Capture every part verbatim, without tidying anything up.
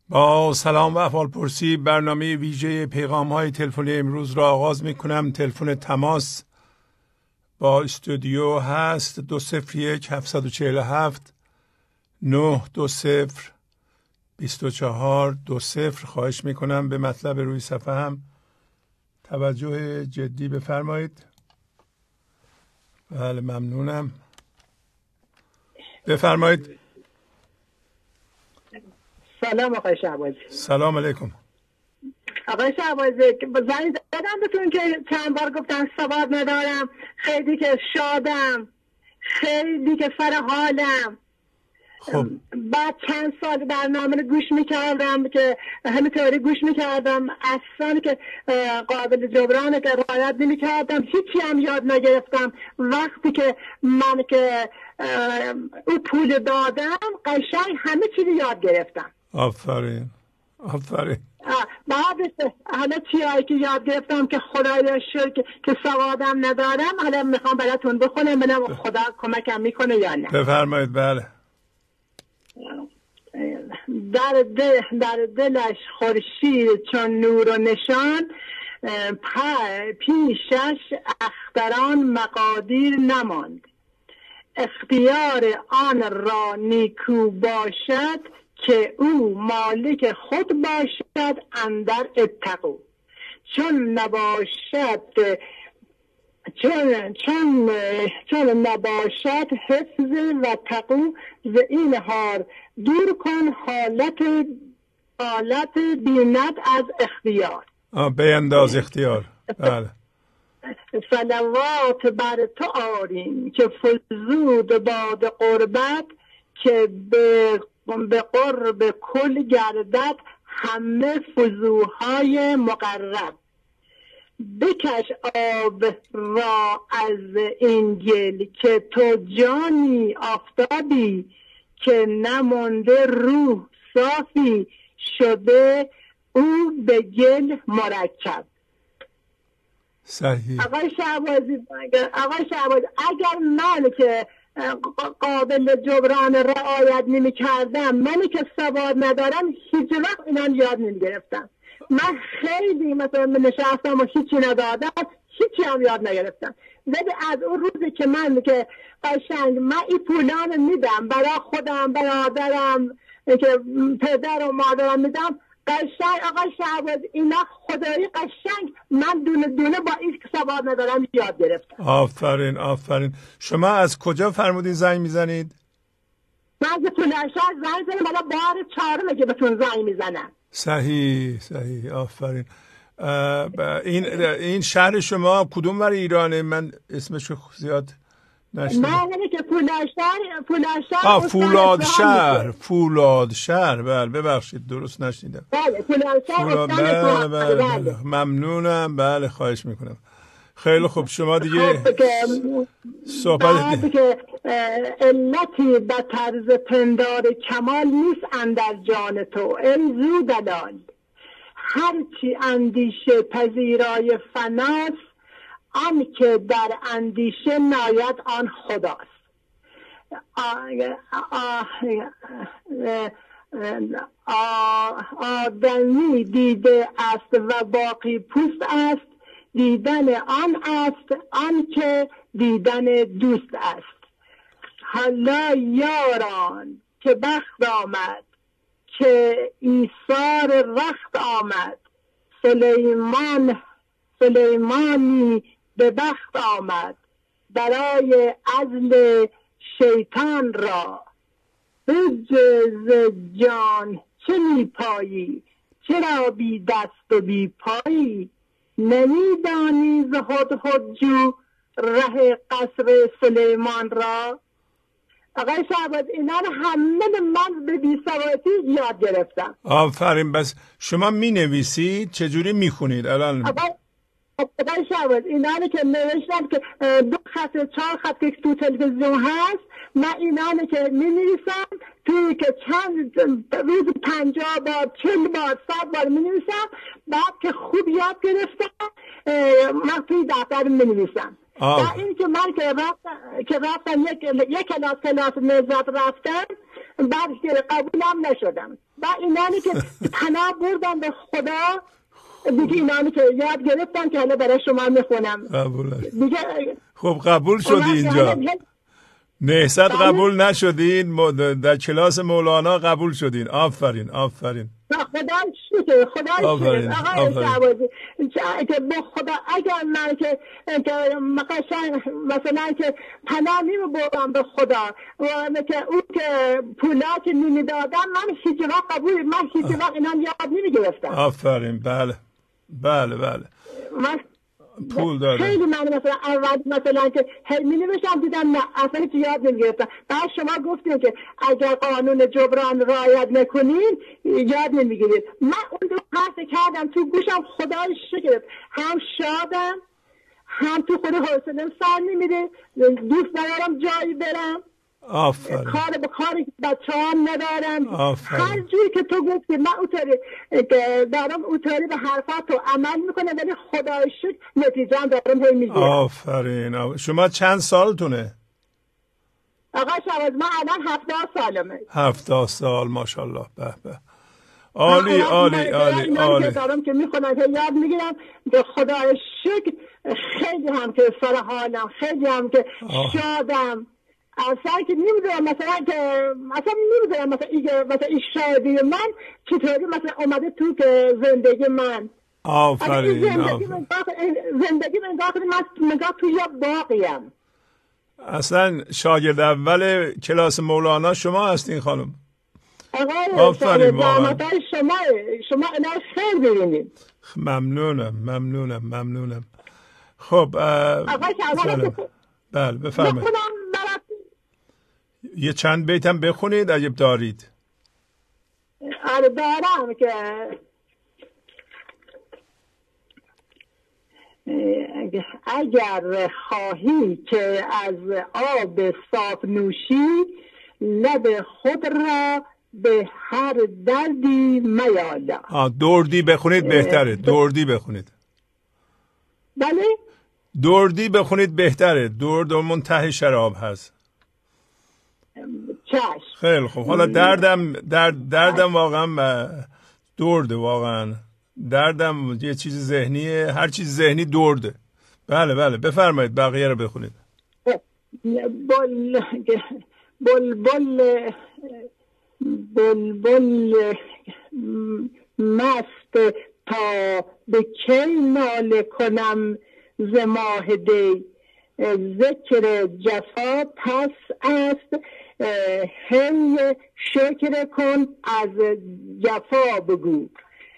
با سلام و احوالپرسی برنامه ویژه پیغام های تلفنی امروز را آغاز می کنم. تلفن تماس با استودیو هست دو صفر یک هفت چهار هفت نه دو صفر بیست و چهار دو صفر. خواهش می کنم به مطلب روی صفحه هم توجه جدی بفرمایید. بله ممنونم. بفرمایید. سلام آقای شعبازی. سلام علیکم آقای شعبازی. زنگ زدم بهتون که چند بار گفتم سواد ندارم، خیلی که شادم، خیلی که سر حالم. خب بعد چند سال برنامه رو گوش میکردم که همینطوری گوش میکردم، اصلا که قابل جبرانه که رعایت نمیکردم، هیچی هم یاد نگرفتم. وقتی که من که او پول دادم قشنگ همه چیزی یاد گرفتم. آفرین آفرین. بعدش حالا چیزایی که یاد گرفتم که خدایا شکر که سوادم ندارم، حالا میخوام براتون بخونم ببینم خدا کمکم میکنه یا نه. بفرمایید. بله. در دل در دلش خورشید چون نور و نشان، پیشش اختران مقادیر نماند. اختیار آن را نیکو باشد که او مالک خود باشد اندر اتقوا. چون نباشد چون چون چون نباشد حفظ و تقوا، ز این هار دور کن حالت حالت بیند از اختیار. آه به انداز اختیار. بله. صلوات بر تو آریم که فزود باد قربت، که به به قرب کل گردد همه فضوهای مقرب. بکش آب را از این گل که تو جانی آفتابی، که نمانده روح صافی شده او به گل مرکب. صحیح. آقای شعبازی آقای شعبازی اگر من که قابل جبران رعایت نمی کردم، منی که سواد ندارم، هیچ وقت اینا یاد نمی گرفتم. من خیلی مثلا نشستم و هیچی ندادم، هیچی هم یاد نگرفتم. ولی از اون روزی که من که قشنگ من این پولان میدم برای خودم، برادرم، که پدر و مادرم میدم، قشنگ آقای شعباز اینا خدایی قشنگ من دونه دونه با این که سواد ندارم یاد گرفتم. آفرین آفرین. شما از کجا فرمودین زنگ میزنید؟ من از پولنشهر زنگ زنم، حالا بار چهارمه که بهتون زنگ میزنم. صحیح صحیح. آفرین. این این شهر شما کدوم ور ایرانه؟ من اسمش زیاد نشنیدم. من که پولادشهر پولادشهر آ فولادشهر فولادشهر. بله ببخشید درست نشنیدم. بله فولادشهر. بله بله بله. ممنونم. بله خواهش میکنم. خیلی خوب. شما دیگه صحبت دیگه که علتی به طرز پندار کمال نیست اندر جان تو ای زو دلال. هرچی اندیشه پذیرای فناست، آن که در اندیشه ناید آن خداست. آدمی دیده است و باقی پوست است، دیدن آن است آن که دیدن دوست است. حالا یاران که بخت آمد، که ایثار رخت آمد، سلیمان سلیمانی به بخت آمد، برای عزل شیطان را. بجز جان چه می پایی، چرا بی دست و بی پایی؟ نمیدانی ز هدهد جو ره قصر سلیمان را. آقای شعباز اینا رو همه من به بی‌سوادی یاد گرفتم. آفرین. بس شما می نویسید چجوری می خونید الان؟ آقای شعباز اینا رو که نوشتم که دو خط چهار خط که تو تلویزیون هست، من اینا رو که می نویسم توی که چند روز پنجاه بار چل بار صد بار می نویسم. بعد که خوب یاد گرفتم من توی دفتر می نویسم. و این که من که رفتم که رفتم یک یک کلاس کلاس نجات رفتم، بعد قبولم نشدم. و اینانی که پناه بردم به خدا دیگه، اینانی که یاد گرفتم که حالا برای شما میخونم دیگه. خب قبول شدی اینجا؟ نهضت قبول نشدین، در کلاس مولانا قبول شدین. آفرین آفرین. خدا شکر خدا شکر آقای شعبازی که به خدا اگر من که مثلا که پناه نمیبردم به خدا و که اون که پولا که نمیدادم من هیچ وقت قبول من هیچ وقت اینا یاد نمیگرفتم. آفرین. بله بله بله. پول داره. خیلی من مثلا اول مثلا که می نوشتم دیدم نه اصلا هیچ یاد نمیگرفتم. بعد شما گفتین که اگر قانون جبران رعایت نکنین یاد نمیگیرید. من اون دو حرف کردم تو گوشم، خدای شکر هم شادم هم تو خود حوصله‌ام سر نمیره، دوست ندارم جایی برم. آفرین. کار به کاری بچه هم ندارم. آفرین. هر جوری که تو گفتی من اوتاری دارم اوتاری به حرفات رو عمل میکنه، ولی خدای شکر نتیجه هم دارم هی میگیرم. آفرین. شما چند سالتونه؟ آقا شواز من الان هفتاد سالمه. هفتاد سال ماشاءالله. به به. عالی عالی عالی عالی. دارم که میخونم که یاد میگیرم که خدای شکر خیلی هم که سر حالم، خیلی هم که شادم. اصلا که نمیدونم مثلا که اصلا نمیدونم مثلا این مثلا این شادی من چطوری مثلا اومده تو که زندگی من. آفرین. زندگی من زندگی من داخل من من تو یه باقیم. اصلا شاگرد اول کلاس مولانا شما هستین خانم. آقای دامادای شما شما اینا خیر ببینید. ممنونم ممنونم ممنونم. خب آقای بله بفرمایید. یه چند بیتم بخونید اگه دارید. آره دارم که اگر خواهی که از آب صاف نوشی لب خود را به هر دردی میالا. آه دردی بخونید بهتره. دردی بخونید. بله دردی بخونید بهتره. درد منتهی شراب هست. چشم. خیلی خوب. حالا دردم درد دردم واقعا درد واقعا دردم یه چیز ذهنیه، هر چیز ذهنی درده. بله بله بفرمایید بقیه رو بخونید. بل بل بل بل بل مست تا به کی ناله کنم ز ماه دی، ذکر جفا پس است هی شکر کن از جفا بگو.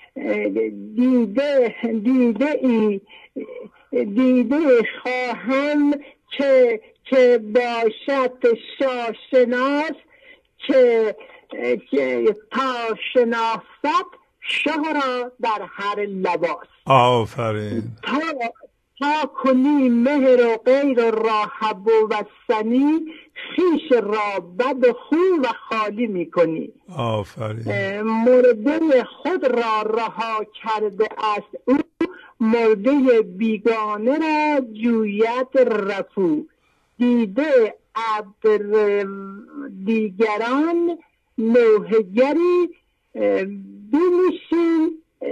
دیده دیده ای دیده خواهم که که باشد شاشناس که که تا شناست شهر در هر لباس. آفرین. تا تا کنی مهر و غیر و راهب و سنی، خیش را بد خو و خالی می کنی. آفرین. مرده خود را رها کرده است او، مرده بیگانه را جویت رفو. دیده ابر دیگران نوحگری بمیشی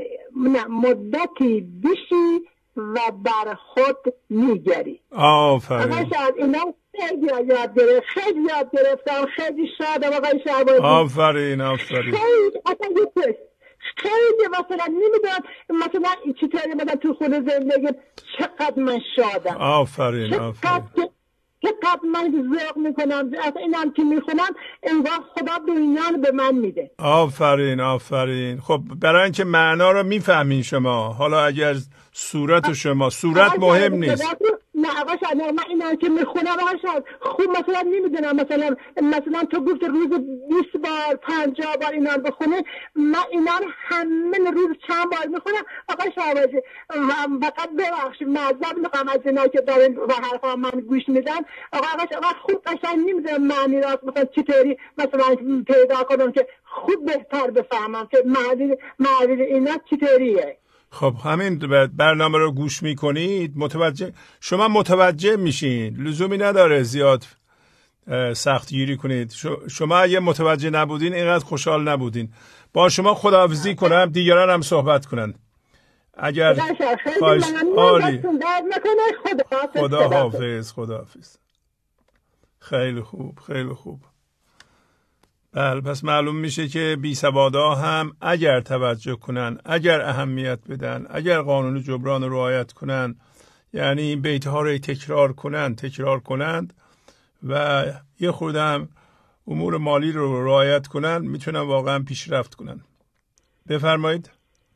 مدتی بشی و بر خود میگری. آفرین. آقای شاید اینا خیلی یاد گرفت، خیلی یاد گرفتم، خیلی شادم آقای شعبازی. آفرین آفرین. خیلی اصلا یه خیلی مثلا نمیدونم مثلا چطوری مثلا تو خونه زندگی چقدر من شادم. آفرین آفرین. چقدر من ذوق میکنم، اصلا اینم که میخونم انگار خدا دنیا رو به من میده. آفرین آفرین. خب برای اینکه معنا رو میفهمین شما، حالا اگر صورت شما صورت مهم نیست. نه آقا شاید من اینا که میخونم آقا شاید خوب مثلا نمیدونم مثلا مثلا تو گفت روز بیست بار پنجاه بار اینا رو بخونه، من اینا رو همه روز چند بار میخونم آقا شاید. فقط ببخشید معذرت میخوام از اینا که دارن و حرفا من گوش میدن. آقا آقا شاید خوب قشنگ نمیدونم معنی راست مثلا چطوری مثلا پیدا کنم که خوب بهتر بفهمم که معنی معنی اینا چطوریه. خب همین برنامه رو گوش میکنید متوجه شما متوجه میشین، لزومی نداره زیاد سختگیری کنید. شما اگه متوجه نبودین اینقدر خوشحال نبودین. با شما خداحافظی کنم، دیگران هم صحبت کنن. اگر خواهش عالی. خدا حافظ. خدا حافظ. خیلی خوب، خیلی خوب. بله، پس معلوم میشه که بی سوادا هم اگر توجه کنن، اگر اهمیت بدن، اگر قانون جبران رو رعایت کنن، یعنی این بیت ها رو تکرار کنن تکرار کنند و یه خورده هم امور مالی رو رعایت کنن، میتونن واقعا پیشرفت کنن. بفرمایید.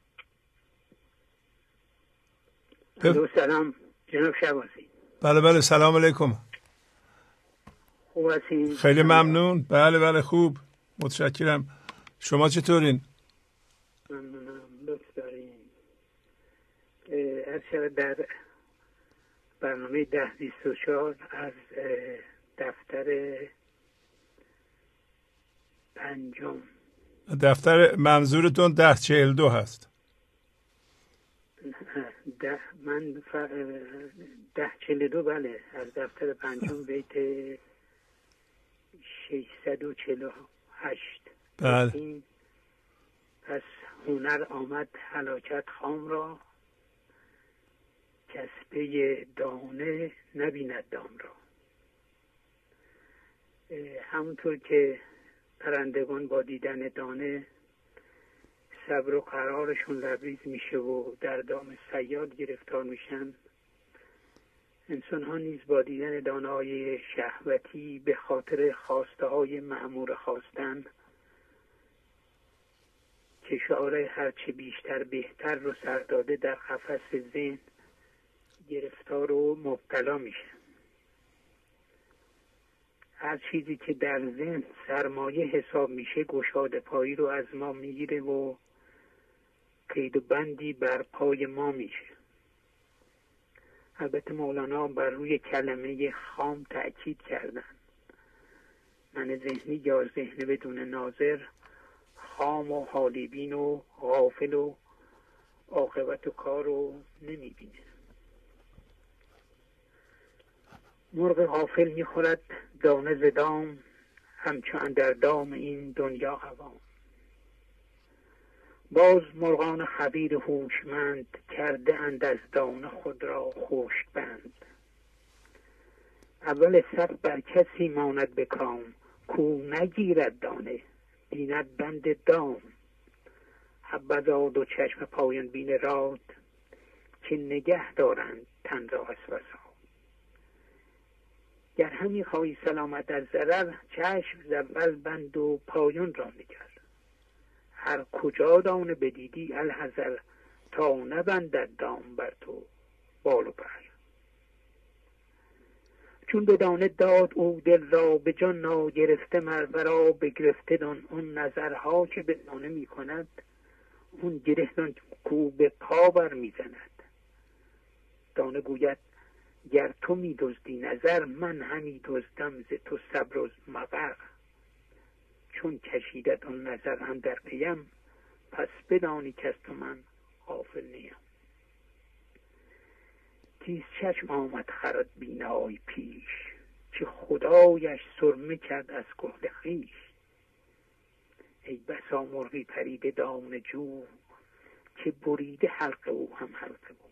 بف... سلام جناب شهبازی. بله بله، سلام علیکم. خوب هستین؟ خیلی ممنون. بله بله خوب، متشکرم. شما چطورین؟ ممنونم، لطف دارین. هر شب در برنامه ده بیست و چهار از دفتر پنجم. دفتر منظورتون ده چهل دو هست؟ ده من ده چهل دو بله، از دفتر پنجم بیت ششصد و چهل و هشت. بله. پس هنر آمد هلاکت خام را، کسبه دانه نبیند دام را. همونطور که پرندگان با دیدن دانه صبر و قرارشون لبریز میشه و در دام صیاد گرفتار میشن، انسان ها نیز با دیدن دانه های شهوتی به خاطر خواسته های مأمور خواستن که شعار هرچه بیشتر بهتر رو سر داده در قفس ذهن گرفتار و مبتلا میشه. هر چیزی که در ذهن سرمایه حساب میشه گشاده پایی رو از ما میگیره و قید و بندی بر پای ما میشه. البته مولانا بر روی کلمه خام تأکید کردن. من ذهنی یا ذهن بدون ناظر خام و حالیبین و غافل و عاقبت و کار رو نمیبینه. مرغ غافل میخورد دانه ز دام، همچو اندر دام این دنیا عوام. باز مرغان خبیر هوشمند، کرده اند از دانه خود را خشک بند. اول صف بر کسی ماند به کام، کو نگیرد دانه بیند بند دام. حبذا دو چشم پایان بین راد، که نگه دارند تن را از فساد. گر همی خواهی سلامت از ضرر، چشم ز اول بند و پایان را نگر. هر کجا دانه بدیدی الحذر، تا نبندد دام بر تو بال و پر. چون به دانه داد او دل را، به جان ناگرفته مرورا بگرفته دان. اون نظرها که به دانه می کند، اون گره دان کو به پا بر می زند. دانه گوید گر تو می دزدی نظر، من همی دزدم ز تو صبر و مقر. چون کشیدت آن نظر اندر پیم، پس بدانی که از تو من غافل نیم. تیز چشم آمد خرد بینای پیش، که خدایش سرمه کرد از کحل خویش. ای بسا مرغی پریده دانه جو، که بریده حلقه او هم حلقه بود.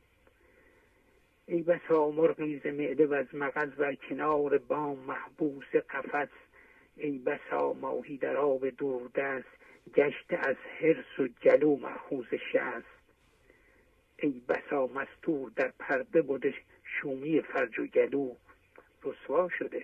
ای بسا مرغی ز معده و از مغز بر کنار بام محبوس قفس. ای بسا ماهی در آب دوردست، گشته از حرص و گلو مأخوذ شست. ای بسا مستور در پرده بوده، شومی فرج و گلو رسوا شده.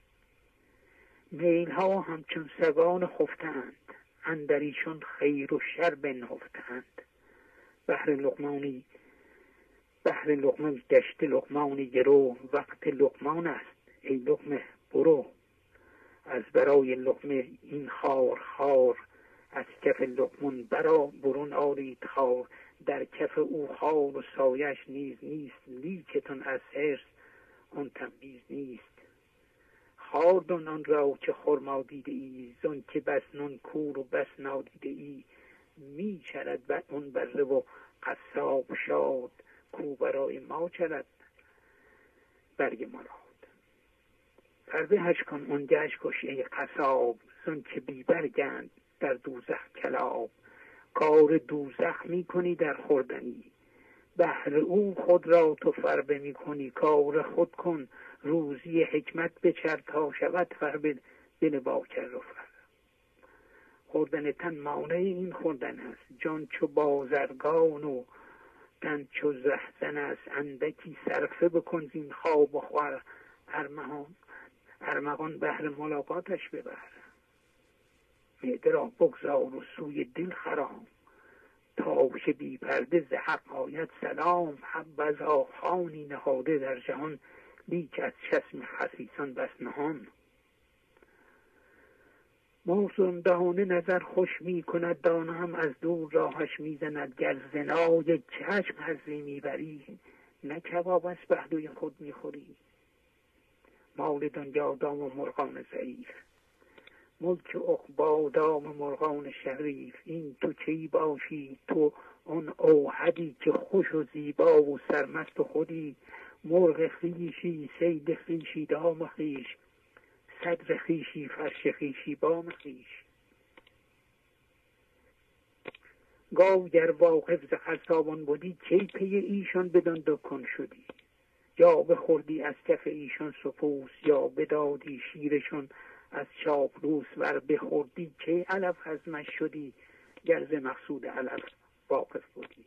میل ها همچون سگان خفتند، اندریشون خیر و شر بنهفتند. بهر لقمانی بهر لقمه گشته لقمانی گرو، وقت لقمان است ای لقمه برو. از برای لقمه این خار خار، از کف لقمون برا برون آرید خار. در کف او خار و سایش نیز نیست، لیکتون از حرص آن تمیز نیست. خار دون آن را که خرما دیده ای، زن که بس نون کور و بس نادیده ای. می چرد بر اون بره و قصاب شاد، کو برای ما چرد برگ مراد. فربهش کن اونجاش کش ای قصاب، زن که بیبرگند در دوزخ کلاب. کار دوزخ می کنی در خوردنی، بهر او خود را تو فربه می کنی. کار خود کن روزی حکمت بچر، تا شود فربه دل باکر و فر. خوردن تن مانع این خوردن است، جان چو بازرگان و تن چو زهزن است. اندکی صرفه بکن زین خواب و خور، ارمغان ارمغان بهر ملاقاتش ببر. معده را بگذار و سوی دل خرام، تا که بی پرده ز حق آید سلام. حبذا خوانی نهاده در جهان، لیک از چشم خسیسان بس نهان. موزون دهانه نظر خوش می کند، دانه هم از دور راهش می زند. گر زنای چشم حظی می بری، نه کباب از پهلوی خود می خوری. مال دنیا دام و مرغان ضعیف، ملک عقبی دام مرغان شریف. این تو کی باشی تو آن اوحدی، که خوش و زیبا و سرمست و خودی. مرغ خویشی صید خویشی دام خویش، صدر خویشی فرش خویشی بام خویش. گاو گر واقف ز خلصابان بودی، کی پی ایشان بدان دکان شدی. یا بخوردی از کف ایشان سپوس، یا بدادی شیرشان از چاپلوس. ور بخوردی کی علف هضمش شدی، گر ز مقصود علف واقف بودی.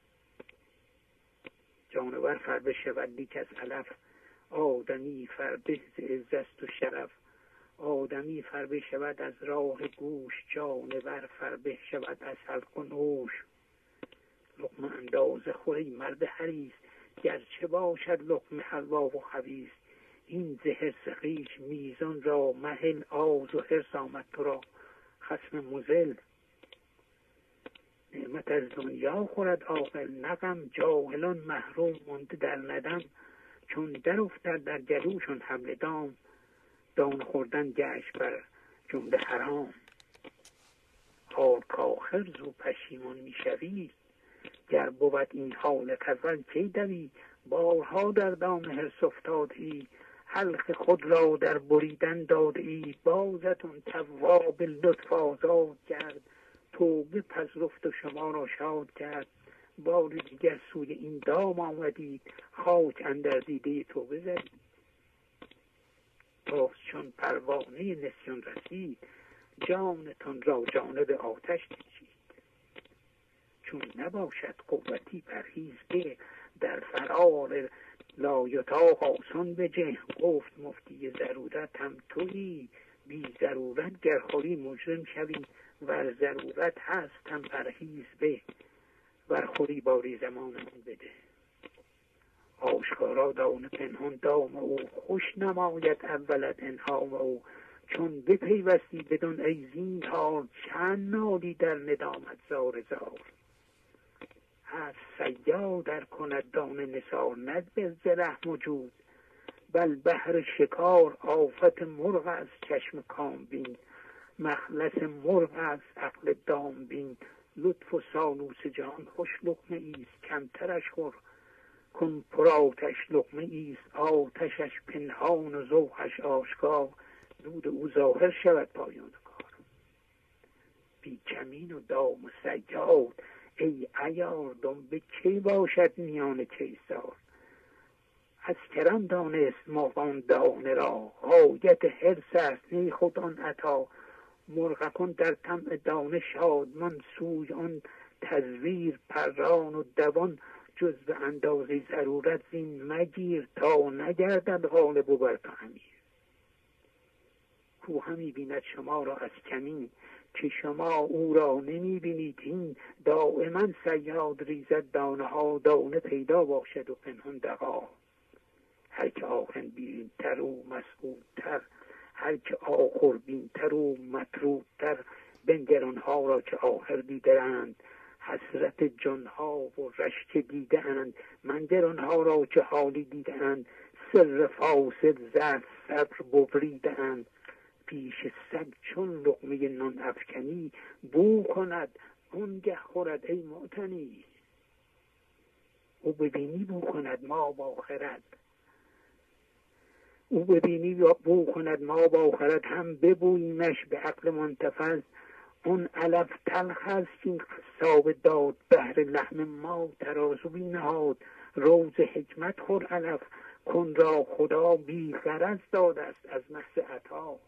جانور فربه شود لیک از علف، آدمی فربه ز عزت و شرف. آدمی فربه شود از راه گوش، جانور فربه شود از حلق و نوش. لقمه اندازه خوری مرد حریص، گرچه باشد لقمه حلوا و خبیث. این ز حرص خویش میزان را مهل، آز و حرص آمد تو را خصم مذل. نعمت از دنیا خورد عاقل، نغم جاهلان محروم مانده در ندم. چون در افتد در گلوشون حبل دام، دان خوردن گشت بر جمله حرام. حال کآخر زو پشیمان میشوی، گر بود این حال اول کی دوی. بارها در دام حرص افتادی، حلق خود را در بریدن دادی. بازتون تواب لطف آزاد کرد، توبه پذرفت و شما را شاد کرد. بار دیگر سوی این دام آمدید، خاک اندر دیده توبه زدید. باز چون پروانه نسیان رسید، جانتان را جانب آتش کشید. چون نباشد قوتی پرهیز به، در فرار لایطاق آسان بجه. گفت مفتی ضرورت هم تویی، بی ضرورت گر خوری مجرم شوی. ور ضرورت هست هم پرهیز به، ور خوری باری زمانمون بده. آشکارا دانه پنهان دام او، خوش نماید اولت انهام او. چون بپیوستی بدون ای زینهار، چند نالی در ندامت زار زار. از صیاد در کند دانه نثار، ند ز رحم وجود بل بهر شکار. آفت مرغ از چشم کام بین، مخلص مرغ از عقل دام بین. لطف و سالوس جهان خوش لقمه ایست، کمترش خور کن پر آتش لقمه ایست. آتشش پنهان و ذوقش آشکار، دود او ظاهر شود پایان کار. بی کمین و دام و صیاد ای عیار، دنبه کی باشد میان کیسار. از کرم دانست مرغان دانه را، غایت حرص است نی خود آن عطا. مرغکان در طمع دانه شادمان، سوی آن تزویر پران و دوان. جز به اندازه ضرورت زین مگیر، تا نگردد غالب و بر تو امیر. کو همی بیند شما را از کمین، که شما او را نمی بینید این. دائما صیاد ریزد دانه ها، دانه پیدا باشد و پنهان دغا. هر که آهن بینتر و مسعودتر، هر که آخر بینتر و مطرودتر. بنگر آنها را که آخر دیدند، حسرت جانها و رشک دیده اند. منگر آنها را که حالی دیده اند، سر فاسد زد صبر ببریده اند. پیش سگ چون لقمه نان افکنی، بو کند آنگه خورد ای معتنی. او ببینی بو کند ما با خرد، او ببینی یا بو کند ما با خرد هم ببوییمش به عقل منتفض. اون علف تلخ است این ثابت داد بهر لحم ما ترازو بی نهاد. روز حکمت خور علف کن را خدا بی غرض داده است از محض عطا.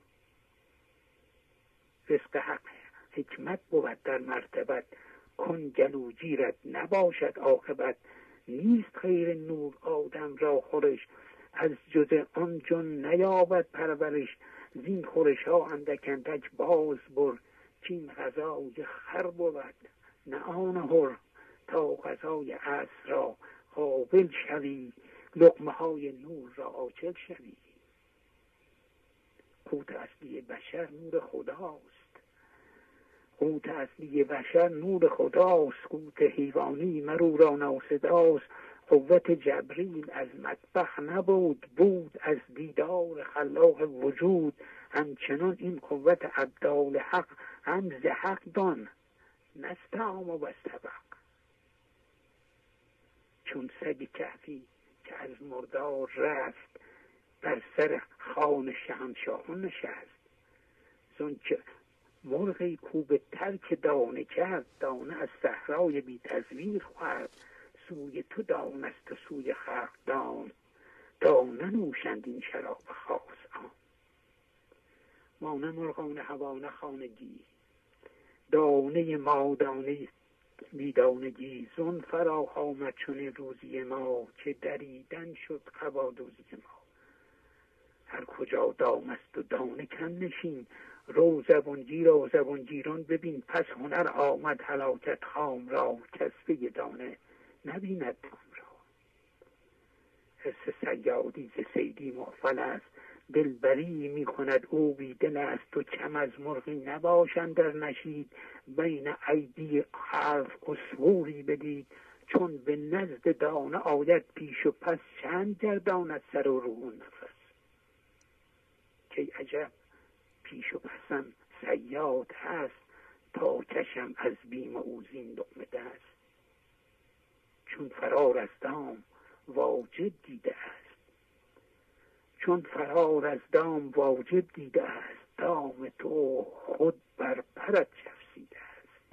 رزق حق حکمت بود در مرتبت کن گلوجیرت نباشد عاقبت. نیست خیر نور آدم را خورش از جز آن جن نیابد پرورش. زین خورش ها اندک اندک باز بر چین غذای خر بود نه آن هر. تا غذای عصر را قابل شوی لقمه های نور را عاجل شوی. قوت اصلی بشر نور خداست، قوت اصلی بشر نور خداست. قوت حیوانی مرو را ناصداست. قوت جبریل از مطبخ نبود بود از دیدار خلاق وجود. همچنان این قوت ابدال حق هم ز حق دان نستعام و بستبق. چون سگ کهفی که از مردار رفت بر سر خوان شهنشاهان نشست. زن که مرغی کو به ترک دانه کرد دانه از صحرای بی تزویر خورد. سوی تو دانست و سوی خلق دان تا ننوشند این شراب خاص آن. ما نه مرغان هوا نه خانگی دانه ما دانه بیدانگی. زن فراخ آمد چون روزی ما که دریدن شد قبادوزی ما. هر کجا دام است و دانه کم نشین رو زبانگیر و زبانگیران ببین. پس هنر آمد هلاکت خام را کسبه دانه نبیند دام را. حس صیادی ز صیدی مغفل است دلبری می کند او بی دل است. و کم از مرغی نباشند در نشید بین ایدی خلق اسوری بدید. چون به نزد دانه آید پیش و پس چند گرداند سر و رو نفس. که عجب پیش و پسم صیاد هست تا کشم از بیم او زین لقمه دست. چون فرار از دام واجب دیده است چون فرار از دام واجب دیده است. دام تو خود بر پرت چفسیده است.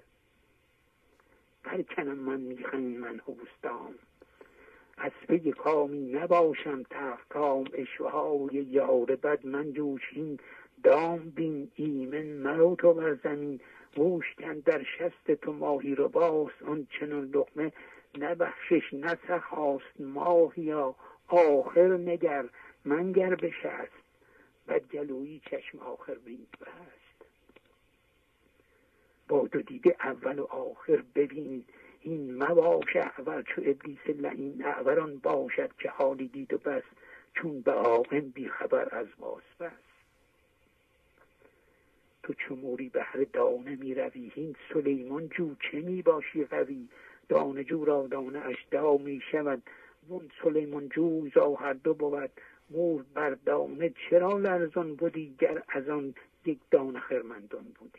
پرکنم من میخنی من هوستام از پی کامی نباشم تختام. اشوه های یار بد من جوشین دام بین ایمن مرو تو بر زمین. موشکن در شست تو ماهی رو باست آن چنان لقمه نبخشش نسخاست. ماهیا آخر نگر منگر بشست بد گلویی چشم آخر بین بست. با دو دیده اول و آخر ببین این مباش اعور چو ابلیس لعین. اعوران باشد که حالی دید و بس چون به آقن بی خبر از باز بس. تو چو موری بهر دانه می روی هین سلیمان جو چه می باشی قوی. دانه جو را دانه اش دا می شود وون سلیمان جو زا هر دو بود. مور بر دانه چرا لرزان بودی گر از آن یک دانه خرمندان بودی.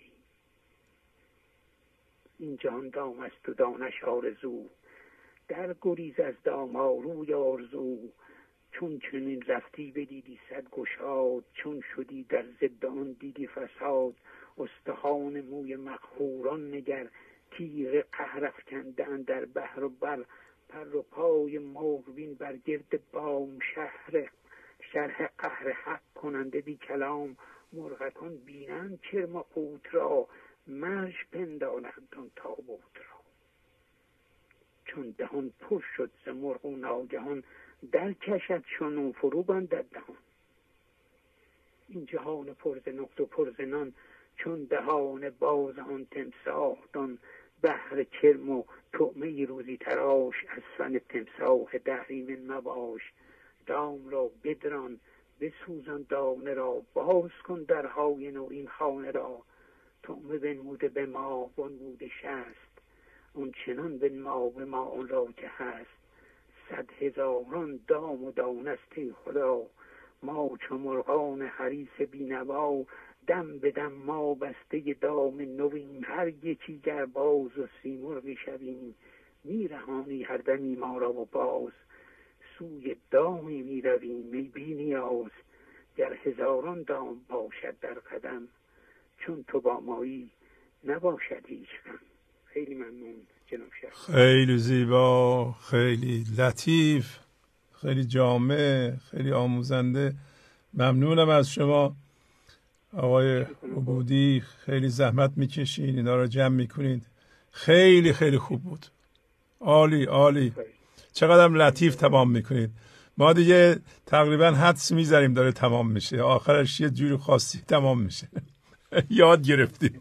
این جهان دام است و دانش آرزو در گریز از دام آروی آرزو. چون چنین رفتی بدیدی صد گشاد چون شدی در ضد آن دیدی فساد. استخوان موی مقهوران نگر تیغ قهر افکنده اندر بحر و بر. پر و پای مرغ بین بر گرد بام شهر شرح قهر حق کننده بی کلام. مرغکان بینند کرم قوت را مرش پندارند آن تابوت را. چون دهان پر شد ز مرغ و ناگهان در کشد چون فرو بندد دهان. این جهان پر ز نقط و پر ز نان چون دهان باز آن تمساح دان. بهر کرم و طعمه روزی تراش از فن تمساح دهری من مباش. دام را بدران بسوزان دانه را باز کن درهای نو این خانه را. طعمه بنموده به ما بنموده شست اون چنان به ما به ما اون را که هست. صد هزاران دام و دانسته خدا ما چو مرغان حریص بینوا. دم به دم ما بسته دام نویم هر یکی گر باز و سیمرغی شویم. میرهانی هر دمی ما را و باز سوی دامی میرویم می بی نیاز. گر هزاران دام باشد در قدم، چون تو با مایی نباشد هیچ غم. خیلی ممنون جناب شهر. خیلی زیبا، خیلی لطیف، خیلی جامع، خیلی آموزنده. ممنونم از شما آقای عبودی، خیلی زحمت میکشین اینا رو جمع میکنید. خیلی خیلی خوب بود، عالی عالی، چقدر لطیف تمام میکنید. ما دیگه تقریبا حدس میزنیم داره تمام میشه، آخرش یه جوری خاصی تمام میشه. یاد گرفتیم.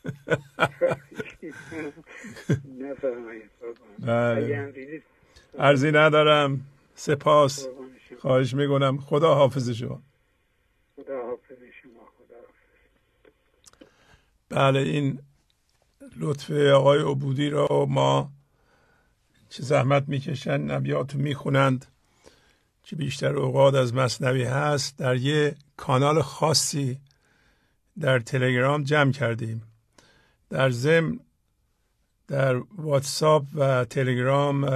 نفرمایید. عرضی ندارم، سپاس، خواهش میکنم. خدا حافظ شما. خدا حافظ شما. خدا حافظ. بله، این لطف آقای عبودی را ما چه زحمت میکشن، ابیات میخونند که بیشتر اوقات از مثنوی هست، در یه کانال خاصی در تلگرام جمع کردیم. در ضمن در واتساپ و تلگرام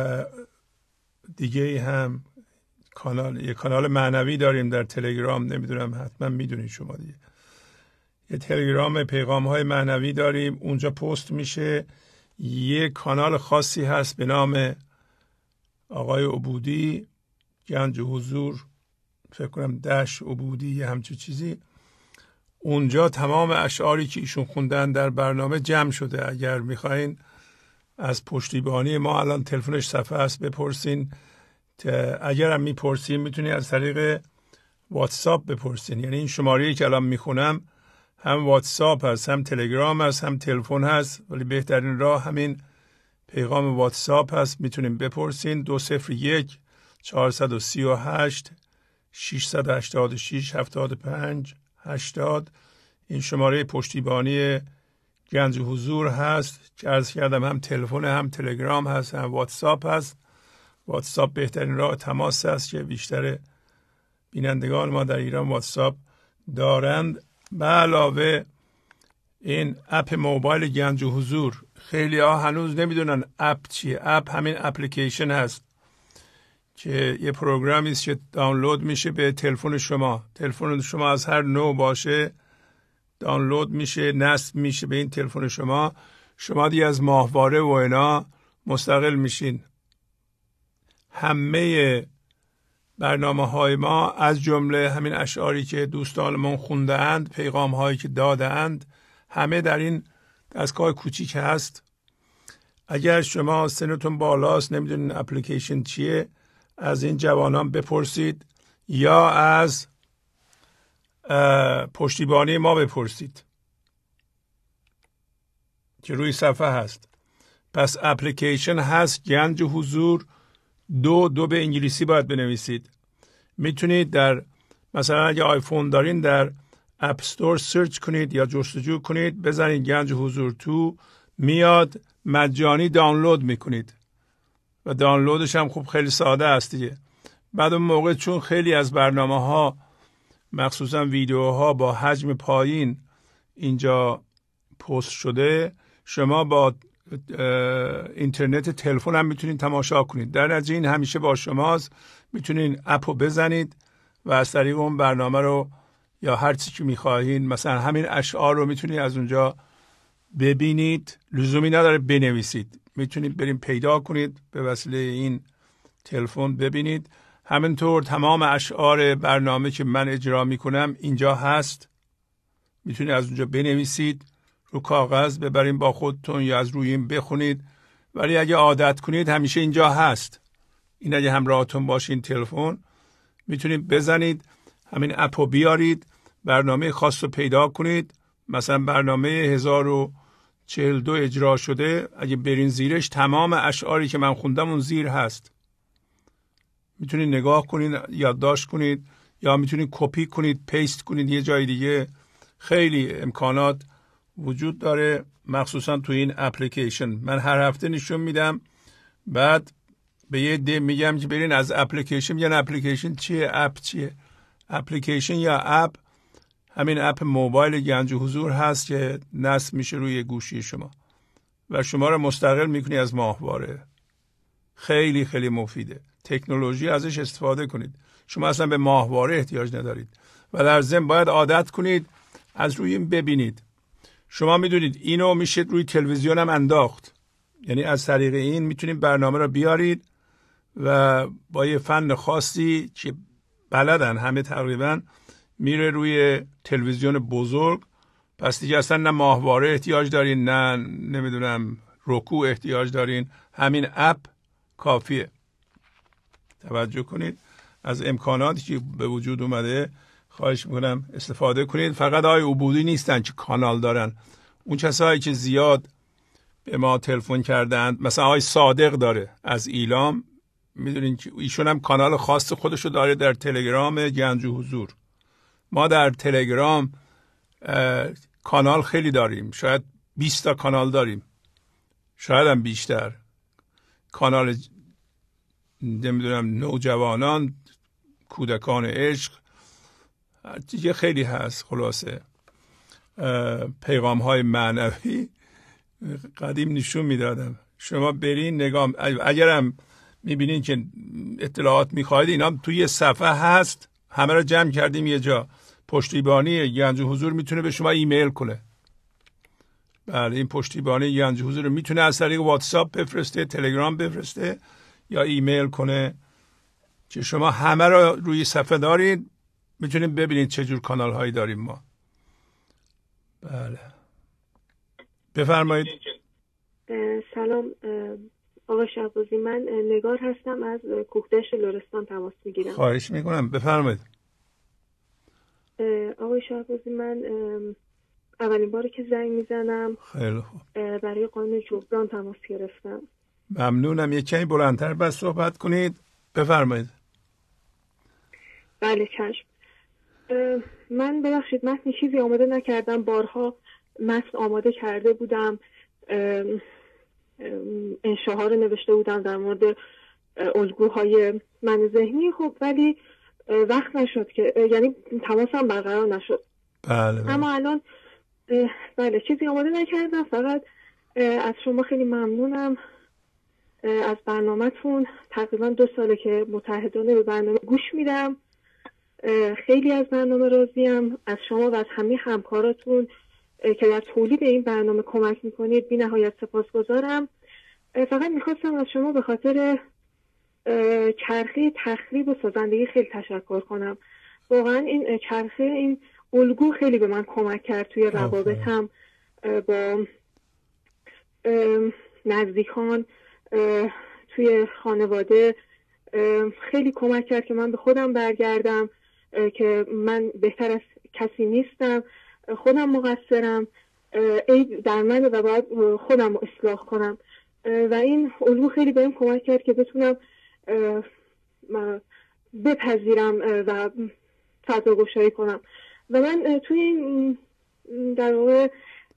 دیگه هم کانال، یه کانال معنوی داریم در تلگرام، نمیدونم حتما میدونید شما دیگه. یه تلگرام پیغام های معنوی داریم، اونجا پست میشه. یه کانال خاصی هست به نام آقای عبودی، گنج حضور، فکر کنم دش عبودی همچه چیزی. اونجا تمام اشعاری که ایشون خوندن در برنامه جمع شده. اگر میخواین از پشتیبانی ما، الان تلفنش صفحه است، بپرسین. اگر هم میپرسین میتونی از طریق واتساپ بپرسین. یعنی این شماره‌ای که الان میخونم هم واتساپ هست، هم تلگرام هست، هم تلفن هست، ولی بهترین راه همین پیغام واتساپ هست. میتونیم بپرسین. دو صفر یک چهارصد و سی و هشت ششصد و هشتاد و شش هفتاد و پنج هشتاد. این شماره پشتیبانی گنج حضور هست که عرض کردم هم تلفن هم تلگرام هست هم واتساپ هست. واتساپ بهترین راه تماس است که بیشتر بینندگان ما در ایران واتساپ دارند. به علاوه این اپ موبایل گنج حضور، خیلی ها هنوز نمیدونن اپ چیه. اپ همین اپلیکیشن هست که یه پروگرامی است که دانلود میشه به تلفن شما. تلفن شما از هر نوع باشه دانلود میشه، نصب میشه به این تلفن شما. شما دیگه از ماهواره و اینا مستقل میشین. همه برنامه های ما از جمله همین اشعاری که دوستانمون خونده اند، پیغام هایی که داده اند، همه در این دستگاه کوچیک هست. اگر شما سنتون بالاست نمیدونین اپلیکیشن چیه، از این جوانان بپرسید یا از پشتیبانی ما بپرسید که روی صفحه هست. پس اپلیکیشن هست گنج حضور، دو دو به انگلیسی باید بنویسید. میتونید در مثلا اگه آیفون دارین در اپ استور سرچ کنید یا جستجو کنید، بزنید گنج حضور تو، میاد مجانی دانلود میکنید و دانلودش هم خوب خیلی ساده است دیگه. بعد اون موقع چون خیلی از برنامه ها مخصوصا ویدیوها با حجم پایین اینجا پست شده، شما با اینترنت تلفن هم میتونید تماشا کنید. در نتیجه این همیشه با شماست. میتونید اپو بزنید و از طریق اون برنامه رو یا هر چی که میخواهید، مثلا همین اشعار رو میتونید از اونجا ببینید. لزومی نداره بنویسید، میتونید بریم پیدا کنید به وسیله این تلفن ببینید. همینطور تمام اشعار برنامه که من اجرا میکنم اینجا هست، میتونید از اونجا بنویسید، رو کاغذ ببرین با خودتون یا از روی این بخونید. ولی اگه عادت کنید همیشه اینجا هست. این اگه همراهتون باشین تلفن میتونید بزنید همین اپو بیارید، برنامه خاص رو پیدا کنید. مثلا برنامه هزار و چهل و دو اجرا شده، اگه برین زیرش تمام اشعاری که من خوندم اون زیر هست. میتونید نگاه کنید، یادداشت کنید یا میتونید کپی کنید، پیست کنید یه جای دیگه. خیلی امکانات وجود داره مخصوصا تو این اپلیکیشن. من هر هفته نشون میدم، بعد به یه ده میگم که برین از اپلیکیشن. میگن اپلیکیشن چیه؟ اپ چیه؟ اپلیکیشن یا اپ همین اپ موبایل گنج حضور هست که نصب میشه روی گوشی شما و شما رو مستقل میکنی از ماهواره. خیلی خیلی مفیده. تکنولوژی ازش استفاده کنید. شما اصلا به ماهواره احتیاج ندارید و در ضمن باید عادت کنید از روی این ببینید. شما میدونید اینو میشه روی تلویزیون هم انداخت، یعنی از طریق این میتونید برنامه رو بیارید و با یه فن خاصی که بلدن همه تقریبا میره روی تلویزیون بزرگ. پس دیگه اصلا نه ماهواره احتیاج دارین نه نمیدونم رکوع احتیاج دارین، همین اپ کافیه. توجه کنید از امکاناتی که به وجود اومده خواهش میکنم استفاده کنید. فقط آقای عبودی نیستن که کانال دارن، اون کسایی که زیاد به ما تلفن کردند، مثلا آقای صادق داره از ایلام، میدونین که ایشون هم کانال خاص خودشو داره در تلگرام گنج و حضور. ما در تلگرام کانال خیلی داریم، شاید بیست تا کانال داریم، شاید هم بیشتر. کانال نمیدونم نوجوانان، کودکان عشق، دیگه خیلی هست. خلاصه پیغام های معنوی قدیم نشون میدادم، شما برین نگاه، اگرم میبینین که اطلاعات میخواید اینا توی صفحه هست، همه رو جمع کردیم یه جا. پشتیبانی گنج و حضور میتونه به شما ایمیل کنه. بله این پشتیبانی گنج و حضور میتونه از طریق واتساپ بفرسته، تلگرام بفرسته یا ایمیل کنه که شما همه رو روی صفحه دارید، میتونید ببینید چه جور کانال هایی داریم ما. بله بفرمایید. سلام آقای شهبازی، من نگار هستم، از کوهدشت لرستان تماس میگیرم. خواهش میکنم بفرمایید. آقای شهبازی، من اولین باری که زنگ میزنم خیلی خوب برای قانون جبران تماس گرفتم. ممنونم. یک کمی بلندتر بس صحبت کنید. بفرمایید. بله چشم. من ببخشید متن چیزی آماده نکردم، بارها متن آماده کرده بودم، انشاها رو نوشته بودم در مورد الگوهای من ذهنی، خب ولی وقت نشد که، یعنی تماسم برقرار نشد. بله, بله. اما الان بله چیزی آماده نکردم، فقط از شما خیلی ممنونم از برنامه‌تون. تقریبا دو ساله که متحدانه به برنامه گوش میدم، خیلی از برنامه راضیم، از شما و از همه همکاراتون که در تولید این برنامه کمک میکنید بی نهایت سپاسگزارم. فقط میخواستم از شما به خاطر چرخه تخریب و سازندگی خیلی تشکر کنم. واقعا این چرخه، این الگو خیلی به من کمک کرد توی روابطم با نزدیکان، توی خانواده، خیلی کمک کرد که من به خودم برگردم که من بهتر از کسی نیستم، خودم مقصرم، عیب در منه و باید خودم رو اصلاح کنم. و این الگو خیلی بهم کمک کرد که بتونم بپذیرم و فضاگشایی کنم. و من توی این در واقع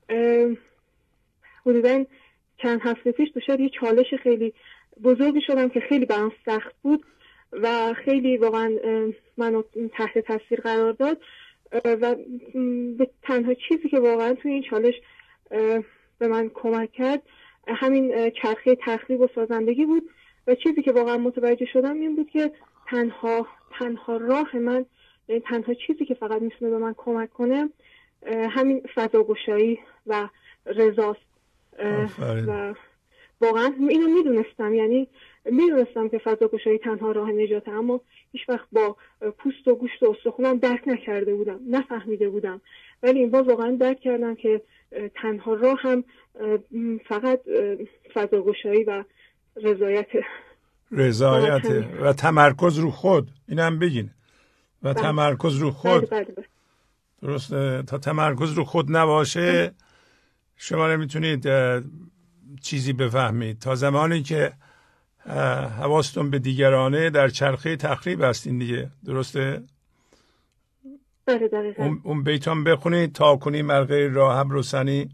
حدوداً چند هفته پیش دچار یه چالش خیلی بزرگی شدم که خیلی برام سخت بود و خیلی واقعا منو تحت تاثیر قرار داد و به تنها چیزی که واقعا توی این چالش به من کمک کرد همین چرخه تخریب و سازندگی بود. و چیزی که واقعا متوجه شدم این بود که تنها تنها راه من، یعنی تنها چیزی که فقط میتونه به من کمک کنه همین فضاگشایی و رضاست. و واقعا اینو میدونستم، یعنی میدونستم که فضاگشایی تنها راه نجاته، اما هیچ وقت با پوست و گوشت و استخونم درک نکرده بودم، نفهمیده بودم. ولی این بار واقعا درک کردم که تنها راه هم فقط فضاگشایی و رضایت رضایت و تمرکز رو خود. اینم بگین و بله. تمرکز رو خود. بله بله. درسته. تا تمرکز رو خود نباشه بله. شما نمیتونید چیزی بفهمید. تا زمانی که حواستون به دیگرانه در چرخه تخریب هستین دیگه. درسته؟ بله دقیقا. اون, اون بیتان بخونید تا کنی مرغه راهب رسنی.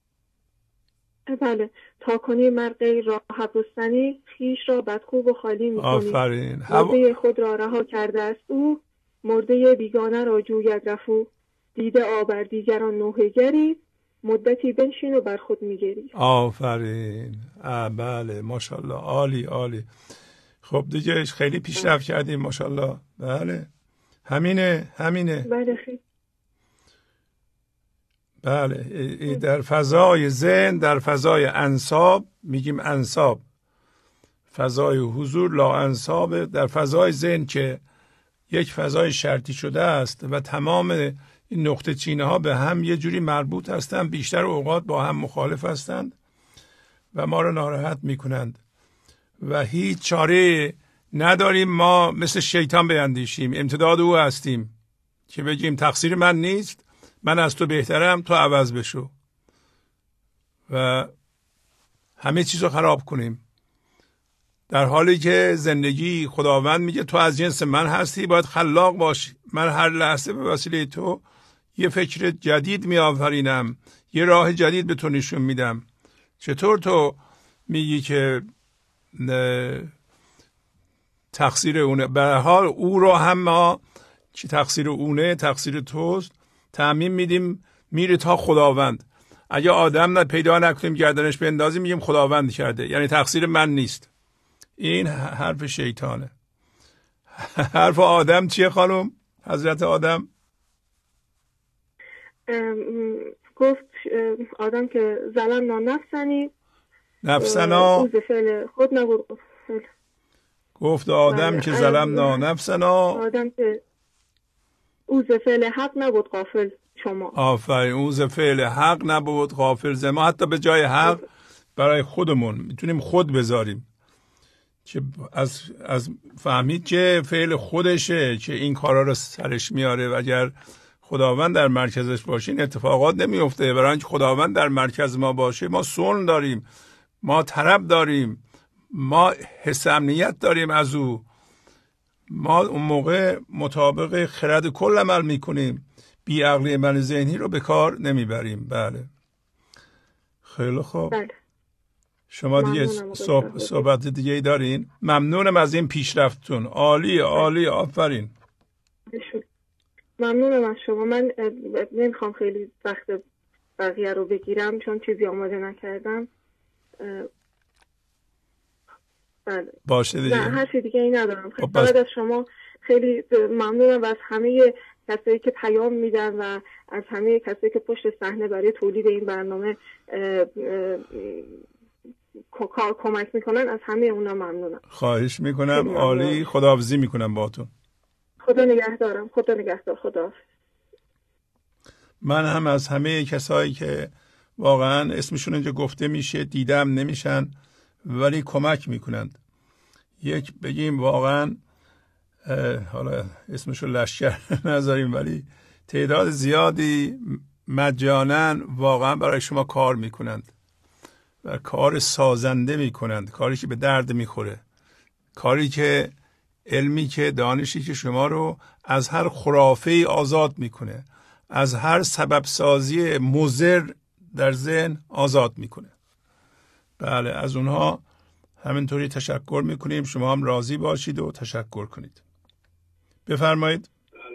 بله. تا کنی مرغه راهب رسنی، خیش را بدخو و خالی میکنی. آفرین. مرده خود را رها کرده است او، مرده بیگانه را جوید رفو. دیده آبر دیگران نوحه گری، مدتی بنشین و بر خود میگری. آفرین. بله ماشاءالله، عالی عالی. خب دیگه خیلی پیشرفت کردیم ماشاءالله. بله همینه همینه. بله خیلی. بله در فضای ذهن، در فضای انساب، میگیم انساب، فضای حضور لا انساب، در فضای ذهن که یک فضای شرطی شده است و تمام این نقطه چینه ها به هم یه جوری مربوط هستند، بیشتر اوقات با هم مخالف هستند و ما رو ناراحت میکنند و هیچ چاره نداریم ما مثل شیطان بیندیشیم، امتداد او هستیم که بگیم تقصیر من نیست، من از تو بهترم، تو عوض بشو و همه چیز رو خراب کنیم، در حالی که زندگی خداوند میگه تو از جنس من هستی، باید خلاق باشی، من هر لحظه به وسیله تو یه فکر جدید میآفرینم، یه راه جدید به تو نشون میدم. چطور تو میگی که تقصیر اونه؟ به هر حال او رو هم ما که تقصیر اونه، تقصیر توست، تعمیم میدیم میره تا خداوند. اگه آدم پیدا نکنیم گردنش بندازیم میگیم خداوند کرده، یعنی تقصیر من نیست. این حرف شیطانه. حرف آدم چیه خانم؟ حضرت آدم گفت آدم که ظلمنا نفسنی نفسنا، اوز فعل خود نبود. گفت آدم که ظلمنا نفسنا، آدم که اوز فعل حق نبود غافل شما. آفرین، اوز فعل حق نبود غافل ز ما. حتی به جای حق برای خودمون میتونیم خود بذاریم که از از فهمید که فعل خودشه که این کارا رو سرش میاره و اگر خداوند در مرکزش باشه این اتفاقات نمیفته. برای اینکه خداوند در مرکز ما باشه ما صلح داریم، ما طرب داریم، ما حس امنیت داریم از او، ما اون موقع مطابق خرد کل عمل میکنیم، بی عقلی من ذهنی رو به کار نمیبریم. بله خیلی خوب. بله. شما دیگه صحبت, صحبت دیگه ای دارین؟ ممنونم از این پیشرفتتون. عالی عالی، آفرین. ممنونم از شما. من نمیخوام خیلی وقت بقیه رو بگیرم چون چیزی آماده نکردم. بله. باشه دیگه. نه حرفی دیگه ای ندارم. فقط از شما خیلی ممنونم و از همه کسایی که پیام میدن و از همه کسایی که پشت صحنه برای تولید این برنامه کار کمک میکنن، از همه اونا ممنونم. خواهش میکنم. عالی. خداحافظی میکنم باهاتون. خدا نگهدارم. خدا نگهدار. خدا. من هم از همه کسایی که واقعا اسمشون اینجا گفته میشه دیدم نمیشن ولی کمک میکنند، یک بگیم واقعا حالا اسمشو لشکر نذاریم ولی تعداد زیادی مجانا واقعا برای شما کار میکنند و کار سازنده میکنند، کاری که به درد میخوره، کاری که علمی که دانشی که شما رو از هر خرافه‌ای آزاد میکنه، از هر سبب سازی مضر در ذهن آزاد میکنه. بله از اونها همینطوری تشکر میکنیم. شما هم راضی باشید و تشکر کنید. بفرمایید.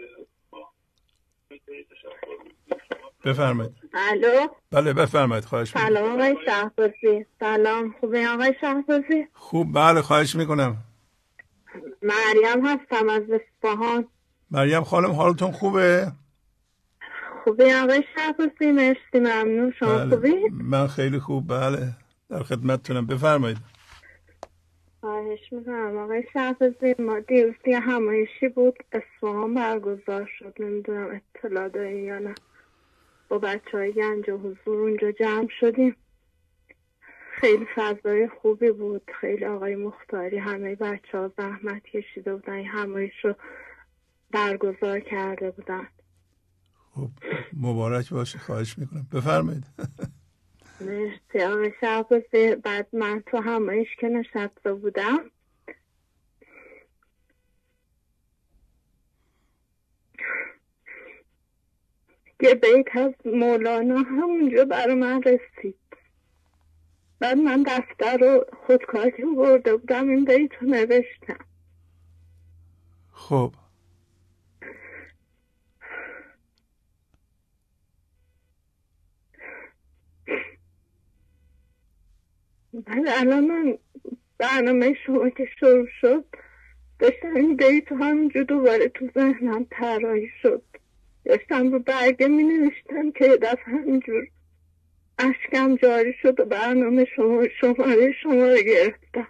بفرمایید. الو. بله بفرمایید. خواهش میکنم. سلام آقای شهبازی. سلام، خوبه آقای شهبازی؟ خوب بله خواهش میکنم. مریم هستم از اصفهان. مریم خانم حالتون خوبه؟ خوبه آقای شهبازی؟ مرسی ممنون. شما بله. خوبی؟ من خیلی خوب بله در خدمتتونم. بفرمایید. خواهش میکنم آقای شهبازی. ما دیروز یه همایشی بود اصفهان برگزار شد، نمیدونم اطلاع دارین یا نه، با بچه های گنج و حضور اونجا جمع شدیم. خیلی فضای خوبی بود. خیلی آقای مختاری همه بچه ها زحمت کشیده بودن، این همایش رو برگزار کرده بودن. خب مبارک باشه. خواهش میکنم. بفرمایید. مرسی آقای شهبازی. بعد من تو همایش که نشسته بودم یه بیت از مولانا همونجا برای من رسید. بعد من دفتر رو خودکاری برده بودم، این بیت رو نوشتم. خب بعد الان من برنامه شما که شروع شد داشتم این بیت همینجور دوباره تو ذهنم طراحی شد، داشتم رو برگه می نوشتم که یه دفعه همینجور اشکم جاری شد و برنامه شما شماره شما رو گرفتم.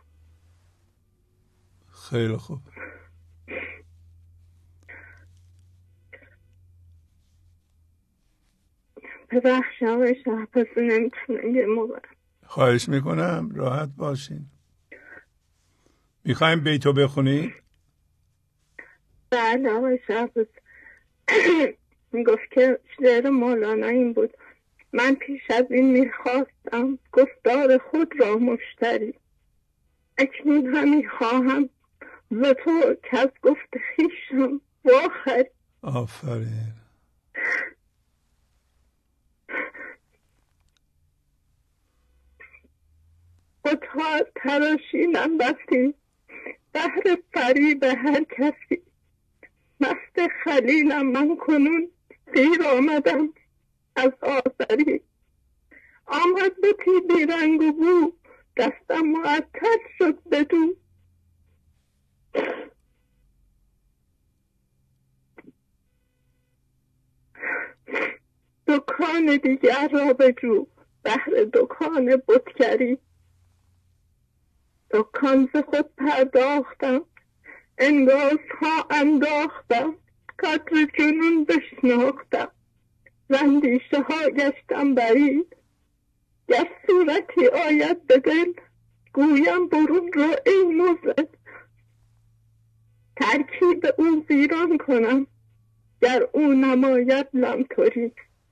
خیلی خوب. ببخشید آقای شهبازی نمیتونم یه موقع. خواهش میکنم راحت باشین. میخوایم بیتو بخونی؟ بله آقای شهبازی. میگفت که شعر مولانا این بود: من پیش از این میخواستم گفتار خود را مشتری، اکنون همین خواهم ز تو که از گفت خویشم واخری. آفرین. بت‌ها تراشیدم بسی بهر فریب هر کسی، مست خلیلم من کنون دیر آمدم از آزری. آمد بتی بی رنگ و بو دستم معطل شد بدو، دکان دیگر را بجو بهر دکان بتگری. دکان ز خود پرداختم انگاز ها انداختم، قدر جنون بشناختم زندیشه ها گشتم برید. گر صورتی آید به دل گویم برون را ای موزد، ترکیب او ویران کنم گر او نماید لمتری.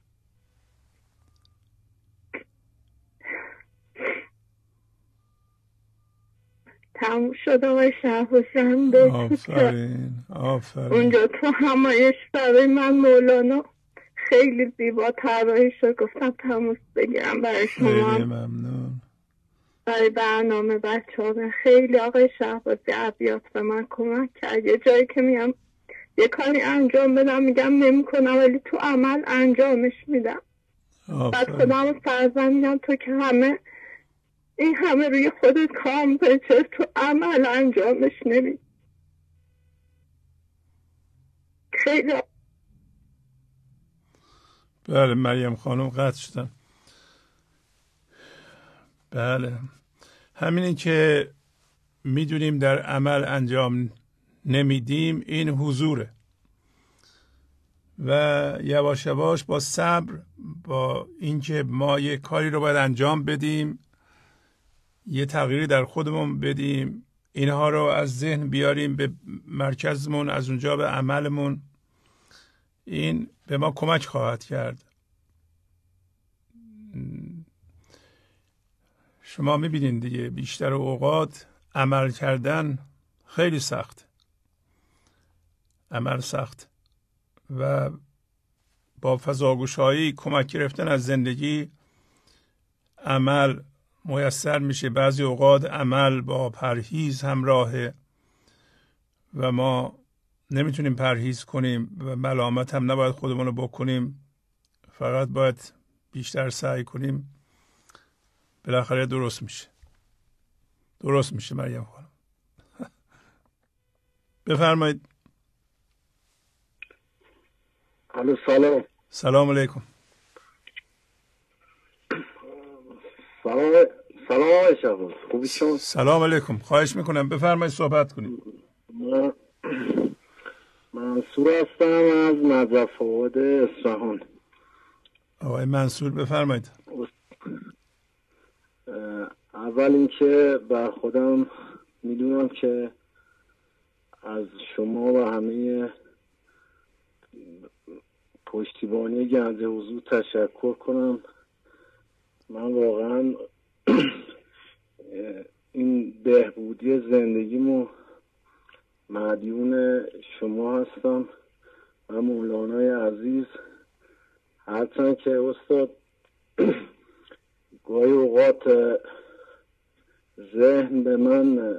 تموم شد آقای شهبازی. آفرین آفرین. اونجا تو همایش برای من مولانا خیلی زیبا طراحی شد، گفتم تموم بگیرم برای شما. خیلی ممنون. برای برنامه بچه ها خیلی آقای شهبازی ابیات به من کمک کرد. یه جایی که میام یه کاری انجام بدم میگم نمی کنم ولی تو عمل انجامش میدم. بعد خودم رو فرزن میگم تو که همه این همه روی خودت کام بچه تو عمل انجامش نمی. خیلی. بله مریم خانم قطع شدن. بله همینی که میدونیم در عمل انجام نمیدیم این حضوره و یواش یواش با صبر، با اینکه ما یه کاری رو باید انجام بدیم، یه تغییری در خودمون بدیم، اینها رو از ذهن بیاریم به مرکزمون، از اونجا به عملمون، این به ما کمک خواهد کرد. شما میبینین دیگه بیشتر اوقات عمل کردن خیلی سخت، عمل سخت و با فضاگوشایی کمک گرفتن از زندگی عمل میسر میشه. بعضی اوقات عمل با پرهیز همراهه و ما نمیتونیم پرهیز کنیم و ملامت هم نباید خودمون رو بکنیم، فقط باید بیشتر سعی کنیم، بالاخره درست میشه. درست میشه مریم خانم. بفرمایید. الو سلام. سلام علیکم. سلام سلام آقای شهباز، خوبی شما؟ سلام علیکم، خواهش میکنم بفرمایید صحبت کنید. من منصور هستم از نجف آباد اصفهان. آقای منصور بفرمایید. اول اینکه بر خودم میدونم که از شما و همه پشتیبانی گنج حضور تشکر کنم. من واقعا این بهبودی زندگیمو مدیون شما هستم و مولانای عزیز. هرچند که استاد گاهی اوقات ذهن به من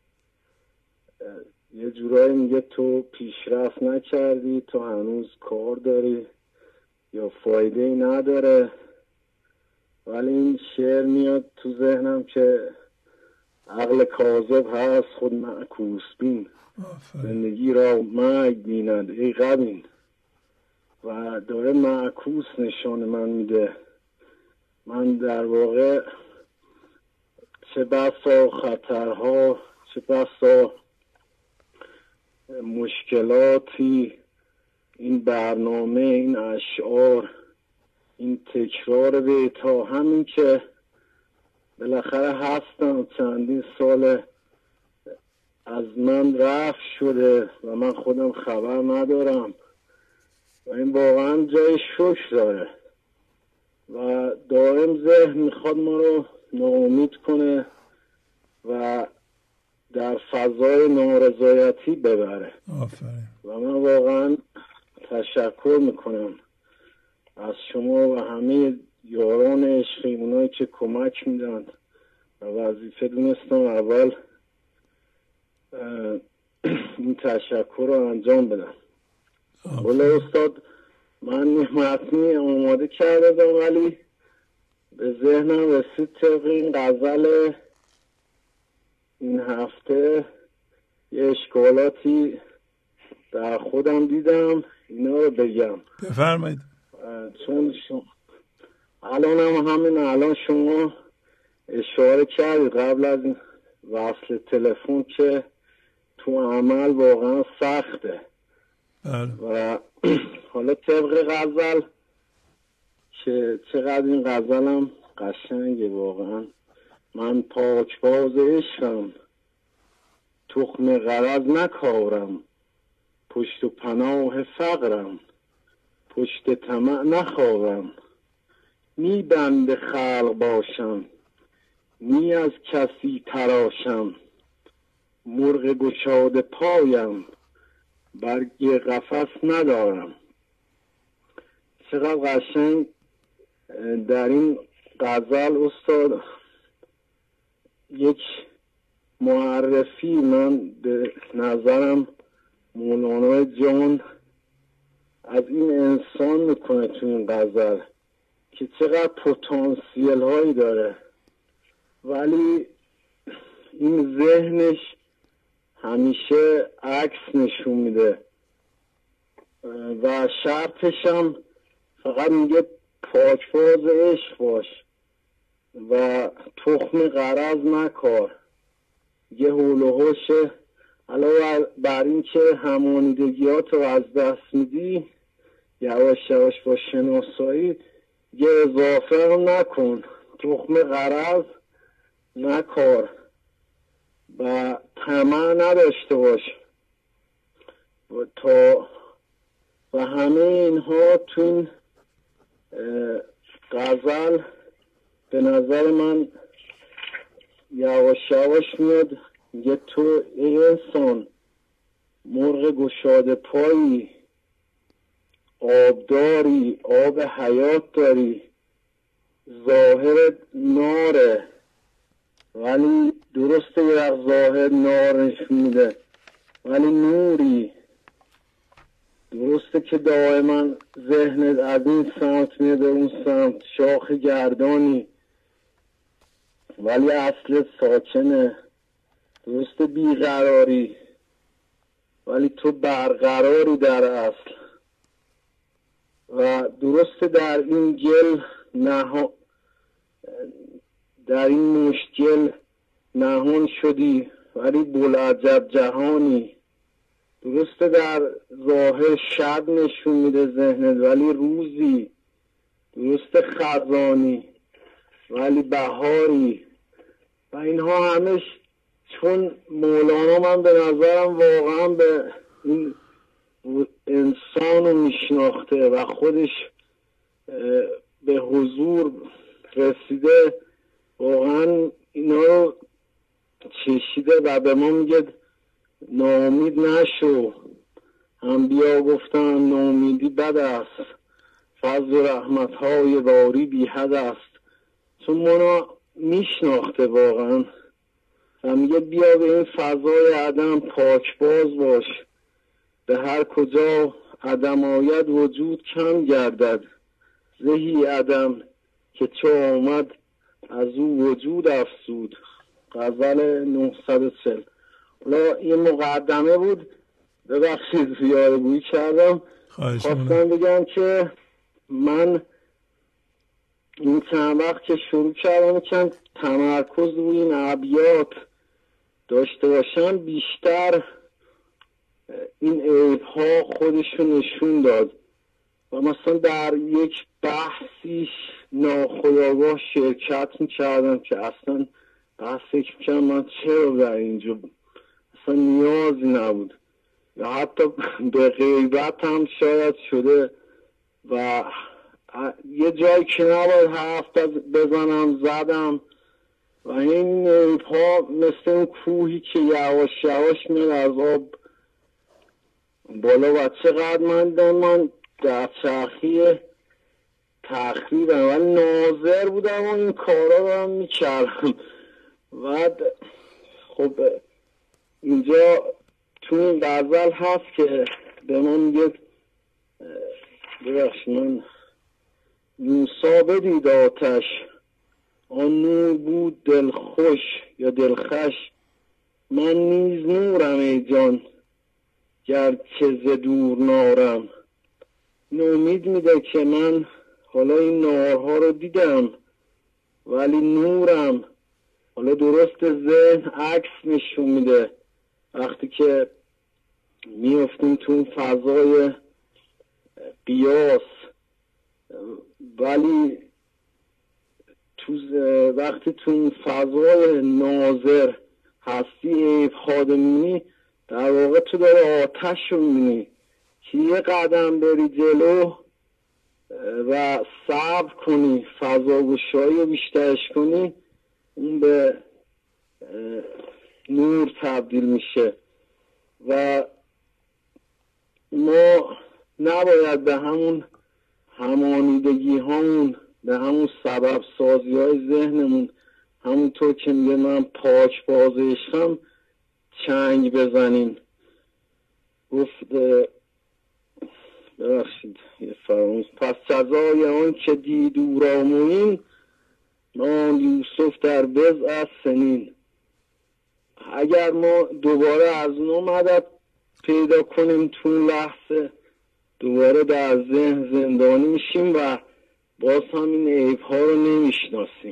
یه جورایی میگه تو پیشرفت نکردی، تو هنوز کار داری یا فایده ای نداره، ولی این شعر میاد تو ذهنم که عقل کاذب هست خود معکوس بین، زندگی را مرگ بیند ای غبین. و داره معکوس نشان من میده. من در واقع چه بسا خطرها، چه بسا مشکلاتی این برنامه، این اشعار، این تکرار بیتا، همین که بالاخره هستم چندین سال از من رفت شده و من خودم خبر ندارم و این واقعا جای شکر داره و دائم ذهن میخواد ما رو ناامید کنه و در فضای نارضایتی ببره. آفرین. و من واقعا تشکر میکنم از شما و همه یاران عشقی، اونایی که کمک میدن و وظیفه دونستم اول این تشکر رو انجام بدم. ولی استاد من متنی آماده کردم ولی به ذهنم رسید طبق این غزل این هفته یه اشکالاتی در خودم دیدم، اینا رو بگم. بفرمایید. چون شما الان هم همین الان شما اشاره کردید قبل از این وصل تلفن که تو عمل واقعا سخته. بله. و حالا طبق غزل که چقدر این غزلم قشنگه واقعا. من پاکباز عشقم، تخم غرض نکارم، پشت و پناه فقرم، پشت طمع نخوارم، می بند خلق باشم، می از کسی تراشم، مرغ گشاد پایم، برگ قفس ندارم. چقدر قشنگ در این غزل استاد یک معرفی من به نظرم مولانا جان از این انسان میکنه تو این غزل که چقدر پتانسیل هایی داره ولی این ذهنش همیشه عکس نشون میده و شرطش هم فقط میگه پاکباز عشق باش و تخم غرض نکار. یه حول و حوشه علاوه بر این که همانیدگیات رو از دست میدی یواش یواش با شناسایی یه اضافه هم نکن، تخم غرض نکار و طمع نداشته باش و تا و همه اینها تو این غزل به نظر من یواش یواش میاد میگه تو ای انسان مرغ گشاده پایی، آبداری، آب حیات داری، ظاهر ناره ولی درسته یه ظاهر نار نشون میده ولی نوری. درسته که دائما ذهنت از این سمت میده اون سمت، شاخ گردانی ولی اصلت ساکنه. درسته بیقراری ولی تو برقراری در اصل و درسته در این گل نه در این مشکل نهان شدی ولی بلعجب جهانی. درسته در ظاهر شب نشون میده ذهنت ولی روزی. درسته خزانی ولی بهاری. و اینها همش چون مولانا من به نظرم واقعا به این انسان رو میشناخته و خودش به حضور رسیده واقعا اینا رو چشیده و به ما میگه ناامید نشو. هم بیا گفتن ناامیدی بد است، فضل و رحمت های باری بی حد است. چون ما میشناخته واقعا و میگه بیا به این فضای عدم پاکباز باش، به هر کجا عدم آید وجود کم گردد، زهی عدم که چو آمد از او وجود افزود. غزل نهصد و چهل. حالا این مقدمه بود، ببخشید زیادگویی کردم. خواستم بگم که من این چند وقت که شروع کردم چند تمرکز روی این ابیات داشته باشم، بیشتر این عیب‌ها خودشو نشون داد و مثلا در یک بحثیش ناخودآگاه شرکت میکردم که اصلا بحث فکر میکردم من چرا در اینجا اصلا نیازی نبود، یا حتی به غیبت هم شاید شده و یه جایی که نباید حرف بزنم زدم و این عیب‌ها مثل این کوهی که یواش یواش میاد از آب بالا و چقدر من من در چرخی تخریبم و ناظر بودم و این کارا رو هم میکردم. و خب اینجا تو این غزل هست که به من میگه ببخش من موسی بدید آتش آن نور بود دلخوش یا دلخش، من نیز نورم ای جان گرچه ز دور نارم. این امید میده که من حالا این نارها رو دیدم ولی نورم. حالا درست ذهن عکس نشون میده وقتی که میفتیم تو اون فضای قیاس، ولی تو وقتی تو اون فضای ناظر هستی عیب خادمونی در واقع تو داره آتش رو میبینی که یه قدم بری جلو و صبر کنی فضا گشایی رو بیشترش کنی اون به نور تبدیل میشه و ما نباید به همون همانیدگی همون به همون سبب سازی های ذهنمون همونطور که میگه من پاک باز عشقم چنگ بزنیم. گفت ببخشید یه فراموش پس سزای آن که دید او را معین نام یوسف در بضع سنین. اگر ما دوباره از نو مدد پیدا کنیم تو لحظه دوباره در ذهن زندانی میشیم و باز هم این عیب ها رو نمیشناسیم.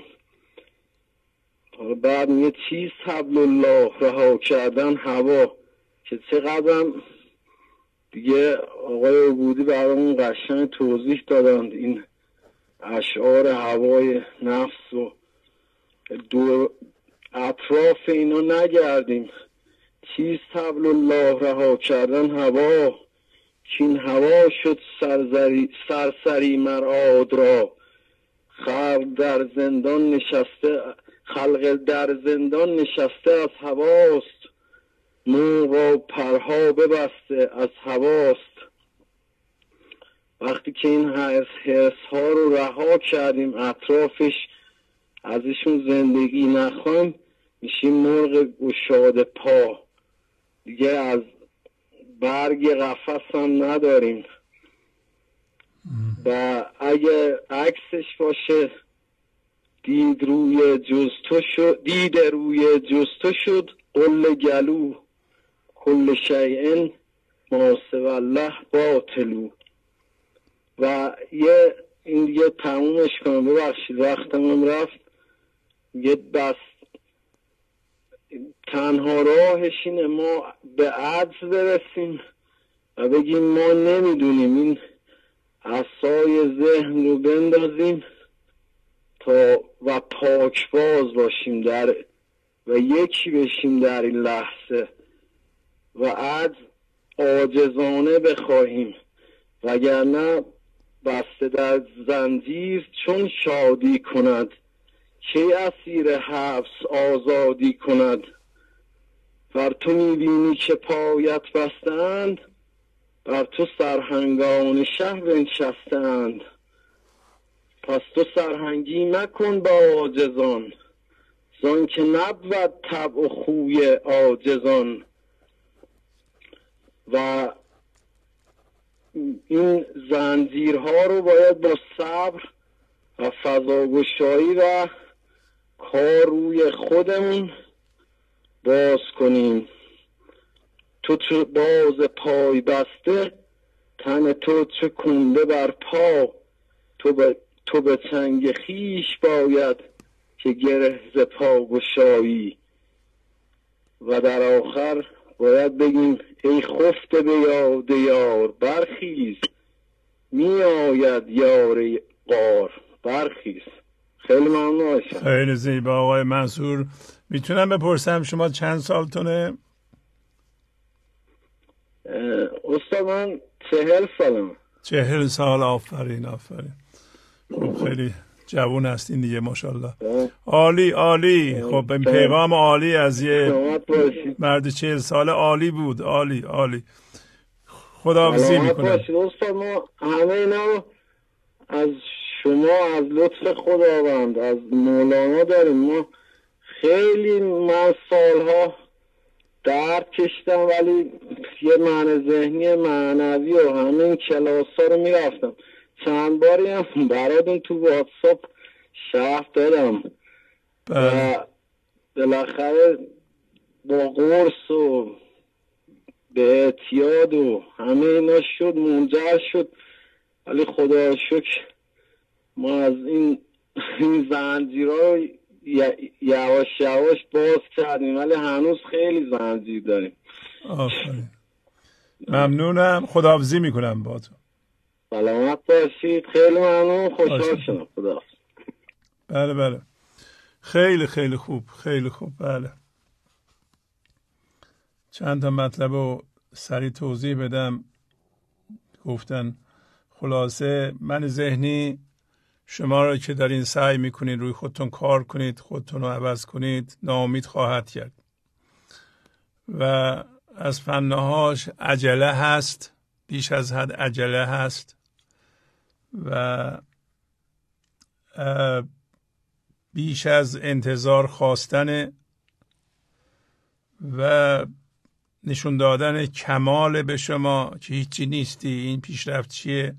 بعد یه چیز حبل الله رها کردن هوا که چقدر دیگه آقای عبودی برامون قشنگ توضیح دادند این اشعار هوای نفس و دور اطراف اینا نگردیم. چیز حبل الله رها کردن هوا که این هوا شد سرسری سرسری مرعاد را. خلق در زندان نشسته خلق در زندان نشسته از هواست، مرغ را پرها ببسته از هواست. وقتی که این حرس حرس ها رو رها کردیم اطرافش ازشون زندگی نخوایم میشیم مرغ گشاده پا، دیگه از برگ قفس هم نداریم. و اگه عکسش باشه دید روی جستو شد دید روی جستو شد قل گلو کل شیء ما سوی الله باطلو. و یه این دیگه تمومش کنم ببخشید وقتم رفت. یه بس تنها راهش اینه ما به عجز برسیم و بگیم ما نمیدونیم، این عصای ذهن رو بندازیم تا و پاکباز باشیم در و یکی بشیم در این لحظه و عجز عاجزانه بخواهیم، وگرنه بسته در زنجیر چون شادی کند که اسیر حبس آزادی کند. بر تو میبینی که پایت بستند بر تو سرهنگان شهر بنشستند. پس تو سرهنگی مکن با عاجزان زان که نبود طبع و خوی عاجزان. و این زنجیرها رو باید با صبر و فضاگشایی و کار روی خودمون باز کنیم. تو چه باز پای بسته، تن تو چه کنده بر پا. تو به, تو به چنگ خیش باید که گره ز پا گشایی. و در آخر باید بگیم ای خفته به یاد یار برخیز، می آید یار غار برخیز. خیلی ممنون باشم. خیلی زیبا آقای منصور. میتونم بپرسم شما چند سالتونه؟ استاد من چهل سالم. چهل سال. آفرین آفرین. خیلی جوون هستین دیگه ماشاءالله. عالی عالی. خب این پیغام عالی از یه مرد چهل ساله عالی بود. عالی عالی. خداحافظی میکنم. استاد ما همه اینا از شما، از لطف خداوند، از مولانا داریم. ما خیلی من سالها درد کشتم ولی یه معنی ذهنی معنوی و همین کلاس ها رو میرفتم. چند باری هم براتون تو واتساپ شرح دادم و بالاخره با قرص و به اعتیاد و همه اینا شد، منجر شد. ولی خدا شکر ما از این این زنجیرها رو یواش یواش باز کردیم ولی هنوز خیلی زنجیر داریم. آفرین. ممنونم. خداحافظی میکنم با تو. سلامت باشید. خیلی ممنون. خوشحال شدم. خدا. بله بله. خیلی خیلی خوب. خیلی خوب. بله. چند تا مطلب رو سریع توضیح بدم. گفتن خلاصه من ذهنی شما را که دارین سعی میکنید روی خودتون کار کنید، خودتون رو عوض کنید، ناامید خواهد کرد. و از فنهاش عجله هست، بیش از حد عجله هست و بیش از انتظار خواستن و نشون دادن کمال به شما که هیچی نیستی، این پیشرفت چیه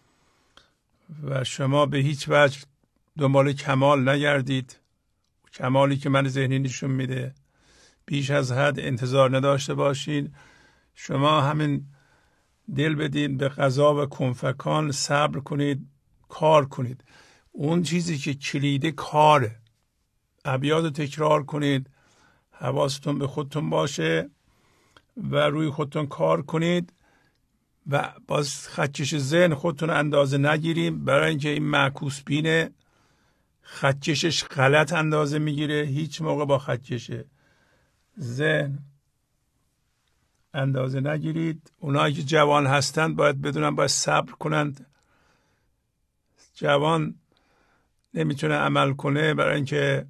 و شما به هیچ وجه دنبال کمال نگردید. کمالی که من ذهنی نشون میده بیش از حد انتظار نداشته باشید. شما همین دل بدین به قضا و کنفکان، صبر کنید، کار کنید. اون چیزی که کلیده کاره. ابیات رو تکرار کنید، حواستون به خودتون باشه و روی خودتون کار کنید و باز خدکش ذهن خودتون اندازه نگیریم، برای اینکه این معکوس بینه خدکشش غلط اندازه میگیره. هیچ موقع با خدکش ذهن اندازه نگیرید. اونایی که جوان هستند باید بدونن باید صبر کنند. جوان نمیتونه عمل کنه برای اینکه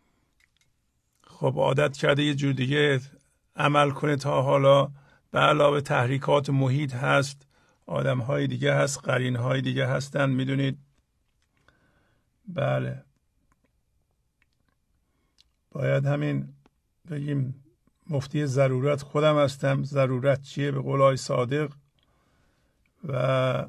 خب عادت کرده یه جور دیگه عمل کنه تا حالا. به علاوه تحریکات محیط هست، آدم های دیگه هست، قرین های دیگه هستن، میدونید. بله باید همین بگیم مفتی ضرورت خودم هستم. ضرورت چیه؟ به قول آقای صادق. و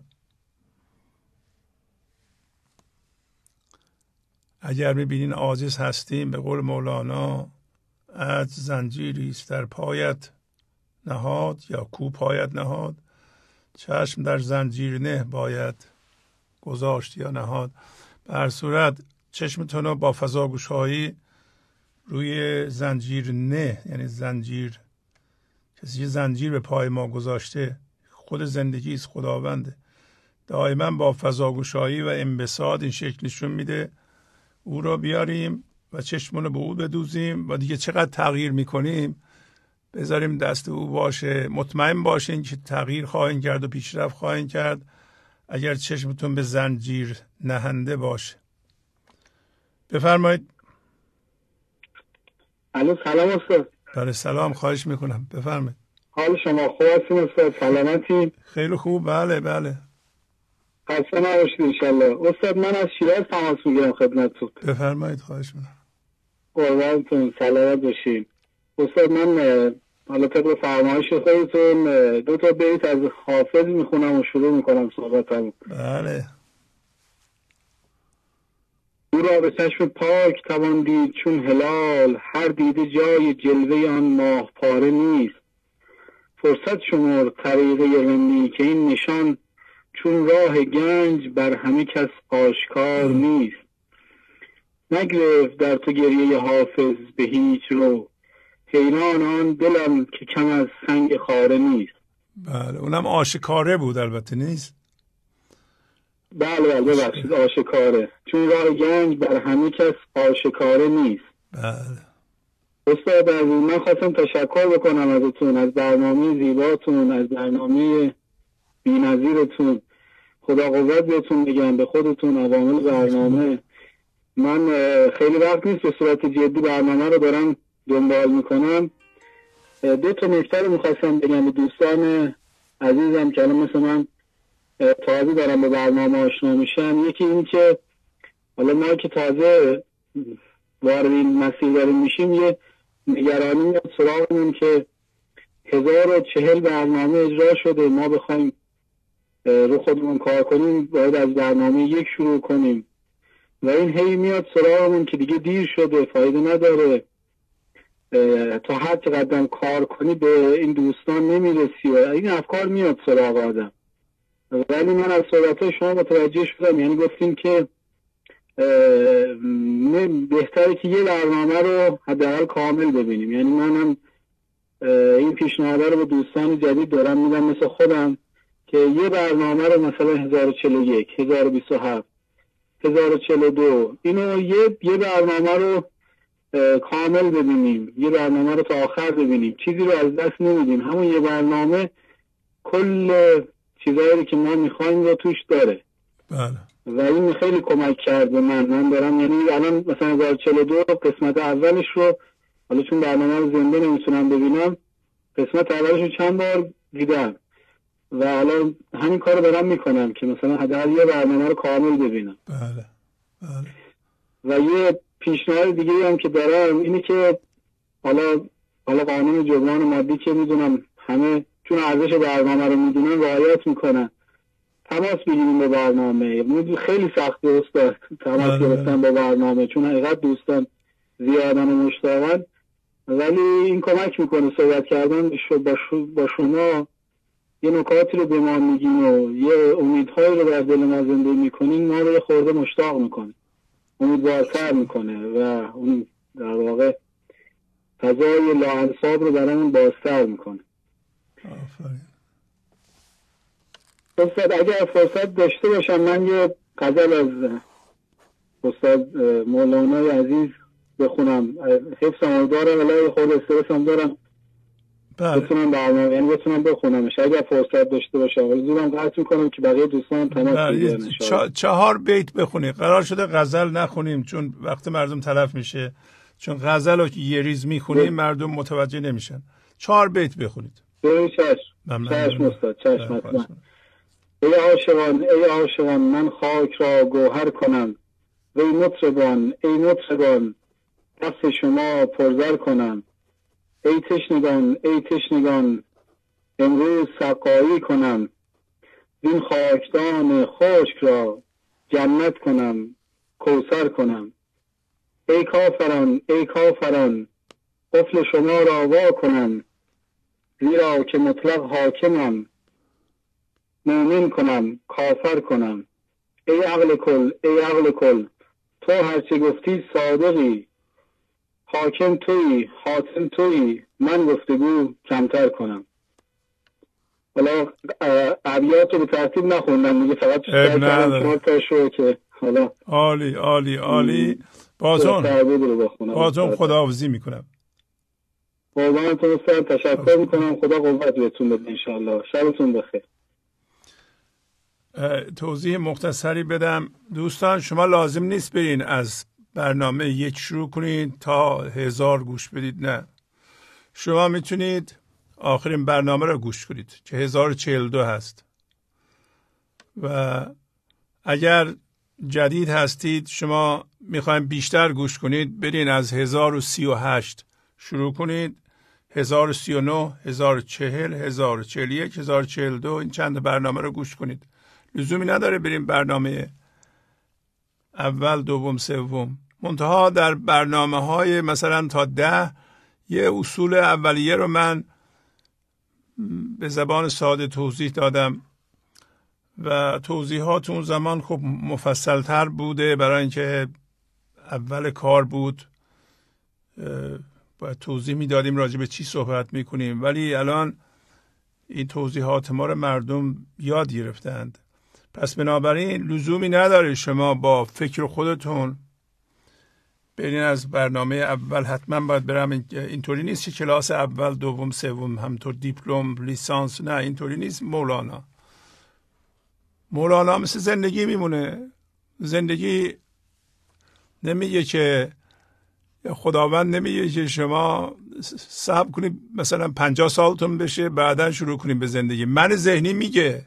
اگر میبینین عاجز هستیم، به قول مولانا، عجز زنجیری است در پایت نهاد یا کو پایت نهاد، چشم در زنجیر نه باید گذاشت یا نهاد. به هر صورت چشمتون رو با فضاگوشایی روی زنجیر نه، یعنی زنجیر، کسی که زنجیر به پای ما گذاشته خود زندگی است، خداونده. دائما با فضاگوشایی و انبساط این شکل نشون میده او رو بیاریم و چشمون رو به او بدوزیم و دیگه چقدر تغییر میکنیم بذاریم دست او باشه. مطمئن باشین که تغییر خواهیم کرد و پیشرفت خواهیم کرد اگر چشمتون به زنجیر نهنده باشه. بفرمایید. الو سلام استاد. بله سلام، خواهش میکنم بفرمایید. حال شما خوب هستین استاد؟ سلامتی؟ خیلی خوب. بله بله. خسته نباشید انشالله. استاد من از شیراز تماس میگیرم خدمتتون. بفرمایید. خواهش میکنم. قربانتون، سلامت باشید. استاد من حالا طبق فرمایش خودتون دو تا بیت از حافظ میخونم و شروع میکنم صحبتم. بله. او را به چشم پاک توان دید چون هلال، هر دیده جای جلوه آن ماه پاره نیست. فرصت شمر طریقه رندی که این نشان، چون راه گنج بر همه کس آشکار نیست. نگرفت در تو گریه حافظ به هیچ رو، حیران آن دلم که کم از سنگ خاره نیست. بله اونم آشکاره بود البته نیست. بله بله ببخشید آشکاره، چون راه گنج بر همه کس آشکاره نیست. بله استاد عزیز من خواستم تشکر بکنم ازتون، از برنامه زیباتون، از برنامه بی‌نظیرتون. خدا قوت بهتون میگم، به خودتون، عوامل برنامه. من خیلی وقت نیست به صورت جدی برنامه رو دارم دنبال میکنم. دو تا نکته رو میخواستم بگم به دوستان عزیزم که الان مثل من تازه دارم به برنامه آشنا میشن. یکی این که حالا ما که تازه وارد این مسیر داریم میشیم، یه نگرانی میاد سراغمون که هزار و چهل برنامه اجرا شده، ما بخوایم رو خودمون کار کنیم باید از برنامه یک شروع کنیم و این هی میاد سراغمون که دیگه دیر شده، فایده نداره، تا هر چقدر کار کنی به این دوستان نمیرسی. و این افکار میاد سراغ آدم. ولی من از صحبت شما متوجه شدم، یعنی گفتیم که بهتره که یه برنامه رو حداقل کامل ببینیم. یعنی منم این پیشنهاد رو به دوستان جدید دارم میدم مثل خودم که یه برنامه رو مثلا هزار و چهل و یک، هزار و بیست و هفت، هزار و چهل و دو اینو یه یه برنامه رو کامل ببینیم، یه برنامه رو تا آخر ببینیم، چیزی رو از دست نمیدیم. همون یه برنامه کل چیزایی که ما میخوایم رو توش داره. بله و این خیلی کمک کرد به من. من دارم یعنی الان مثلا هزار و چهل و دو قسمت اولش رو، حالا چون برنامه رو زنده نمیتونم ببینم، قسمت اولش رو چند بار دیدم و حالا همین کار رو دارم میکنم که مثلا حداقل یه برنامه رو کامل ببینم. بله بله. و یه پیشنهاد دیگه هم که دارم اینه که حالا حالا قانون جبران مادی که میدونم همه چون ارزش برنامه رو میدونن رعایت میکنن، تماس بگیریم به برنامه. خیلی سخته استاد تماس گرفتن با برنامه، چون حقیقت دوستان زیادن و مشتاقن، ولی این کمک میکنه صحبت کردن با شما، یه نکاتی رو به ما میگین و یه امیدهایی رو در دل ما زنده میکنین، ما رو یه خورده مشتاق میکنه، امیدوارتر میکنه و اون در واقع فضای لاانصاب رو برامون بازتر میکنه. آفرین. استاد اگر فرصت داشته باشم من یه غزل از استاد مولانای عزیز بخونم، حفظم دارم ولی خود استرسم دارم، بله بتونم برنامه یعنی بتونم بخونمش اگر فرصت داشته باشم. ولی زورم قطع میکنم که بقیه دوستان تماس بگیرن. چه چهار بیت بخونی. قرار شده غزل نخونیم چون وقت مردم تلف میشه، چون غزل رو که یه ریز میخونیم مردم متوجه نمیشن. چهار بیت بخونید. بله چشم. چشم استاد چشم حتما. ای عاشقان ای عاشقان من خاک را گوهر کنم، وی مطربان ای مطربان دست شما پرزر کنم. ای تشنگان ای تشنگان امروز سقایی کنم، این خاکدان خشک را جنت کنم کوثر کنم. ای کافران ای کافران قفل شما را وا کنم، زیرا که مطلق حاکمم مومن کنم کافر کنم. ای عقل کل ای عقل کل تو هرچه گفتی صادقی، حاکم تویی حاکم تویی من گفتگو کمتر کنم. حالا ابیات رو به ترتیب نخوندم دیگه، فقط چهار تا شو که حالا عالی عالی عالی. بازون بازون خداحافظی میکنم. قربانتون سر تشکر میکنم. خدا قوت بهتون بده انشاءالله. شبتون بخیر. توضیح مختصری بدم دوستان، شما لازم نیست برین از برنامه یک شروع کنید تا هزار گوش بدید، نه، شما میتونید آخرین برنامه رو گوش کنید که هزار و چهل و دو هست و اگر جدید هستید شما میخوایم بیشتر گوش کنید برین از هزار و سی و هشت شروع کنید، هزار و سی و نه، هزار و چهل، هزار و چهل و یک، هزار و چهل و دو این چند برنامه رو گوش کنید. لزومی نداره بریم برنامه اول دوم سوم. منتها در برنامه های مثلا تا ده یه اصول اولیه رو من به زبان ساده توضیح دادم و توضیحات اون زمان خب مفصلتر بوده، برای اینکه اول کار بود باید توضیح میدادیم راجع به چی صحبت میکنیم، ولی الان این توضیحات ما رو مردم یاد گرفتند. پس بنابراین لزومی نداره شما با فکر خودتون برین از برنامه اول حتما باید برم. اینطوری نیست که کلاس اول دوم سوم همطور دیپلم لیسانس، نه اینطوری نیست. مولانا مولانا مثل زندگی میمونه. زندگی نمیگه که خداوند نمیگه که شما صبر کنید مثلا پنجاه سالتون بشه بعدا شروع کنید به زندگی. من ذهنی میگه،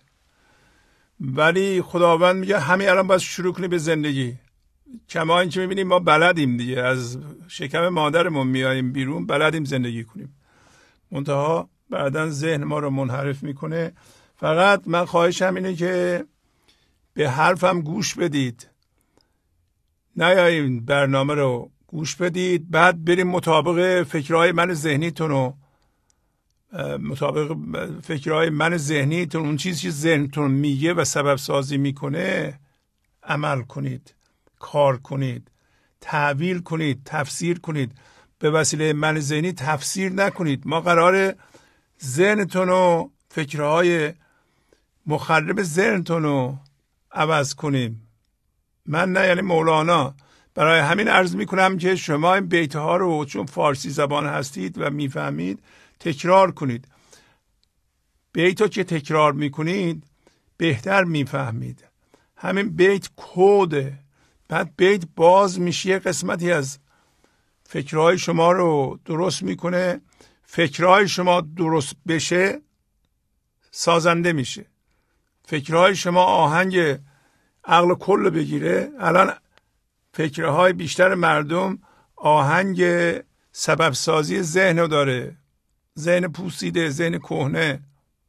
ولی خداوند میگه همین الان باید شروع کنید به زندگی. کما اینکه میبینیم ما بلدیم دیگه، از شکم مادرمون میاییم بیرون بلدیم زندگی کنیم، منتها بعدا ذهن ما رو منحرف میکنه. فقط من خواهشم اینه که به حرفم گوش بدید، نیاییم برنامه رو گوش بدید بعد بریم مطابق فکرهای من ذهنیتون رو مطابق فکرهای من ذهنیتون اون چیزی که ذهنتون میگه و سبب سازی میکنه عمل کنید، کار کنید، تعویل کنید، تفسیر کنید. به وسیله من ذهنی تفسیر نکنید. ما قراره ذهنتون رو فکرهای مخرب ذهنتون رو عوض کنیم. من نه، یعنی مولانا. برای همین عرض میکنم که شما این بیت ها رو چون فارسی زبان هستید و میفهمید تکرار کنید. بیت ها که تکرار میکنید بهتر میفهمید. همین بیت کوده، بعد بیت باز میشه قسمتی از فکرهای شما رو درست میکنه. فکرهای شما درست بشه سازنده میشه. فکرهای شما آهنگ عقل کل بگیره. الان فکرهای بیشتر مردم آهنگ سبب سازی ذهن رو داره، ذهن پوسیده، ذهن کهنه.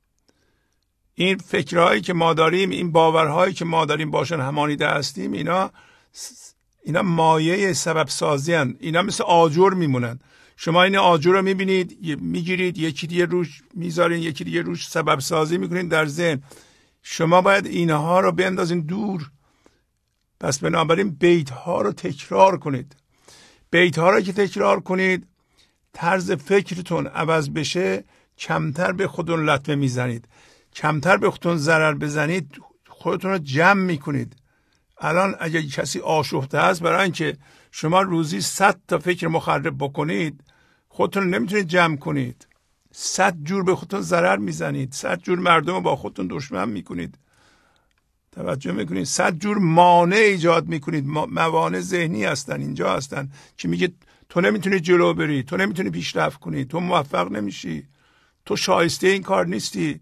این فکرهایی که ما داریم، این باورهایی که ما داریم باشن همانیده هستیم، اینا اینا مایه سبب سازی هستند. اینا مثل آجر میمونن. شما این آجر رو میبینید، میگیرید، یکی دیگه روش میذارین، یکی دیگه روش سبب سازی میکنین در ذهن. شما باید اینها رو بندازین دور. پس بنابراین بیت ها رو تکرار کنید. بیت ها رو که تکرار کنید طرز فکرتون عوض بشه، کمتر به خودتون لطمه میزنید، کمتر به خودتون ضرر بزنید، خودتون رو جمع میکنید. الان اگه کسی آشفته هست، برای اینکه شما روزی صد تا فکر مخرب بکنید خودتون نمیتونید جمع کنید. صد جور به خودتون ضرر میزنید، صد جور مردم رو با خودتون دشمن میکنید. توجه میکنید؟ صد جور مانع ایجاد میکنید. موانع ذهنی هستن، اینجا هستن که میگه تو نمیتونی جلو بری، تو نمیتونی پیشرفت کنی، تو موفق نمیشی، تو شایسته این کار نیستی.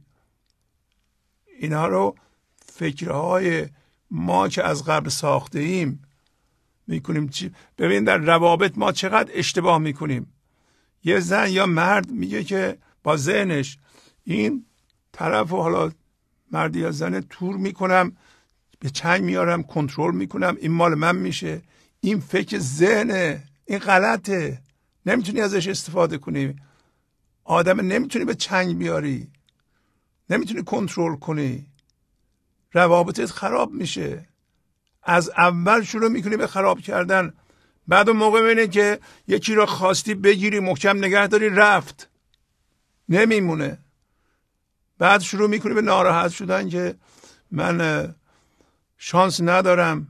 اینها رو فکرهای ما که از قبل ساخته ایم میکنیم. ببین در روابط ما چقدر اشتباه میکنیم. یه زن یا مرد میگه که با ذهنش این طرف و حالا مرد یا زن تور میکنم، به چنگ میارم، کنترل میکنم، این مال من میشه. این فکر ذهنه، این غلطه، نمیتونی ازش استفاده کنی. آدم نمیتونی به چنگ بیاری، نمیتونی کنترل کنی، روابطت خراب میشه. از اول شروع میکنی به خراب کردن. بعد اون موقع میبینی که یکی رو خواستی بگیری محکم نگه داری، رفت، نمیمونه. بعد شروع میکنی به ناراحت شدن که من شانس ندارم.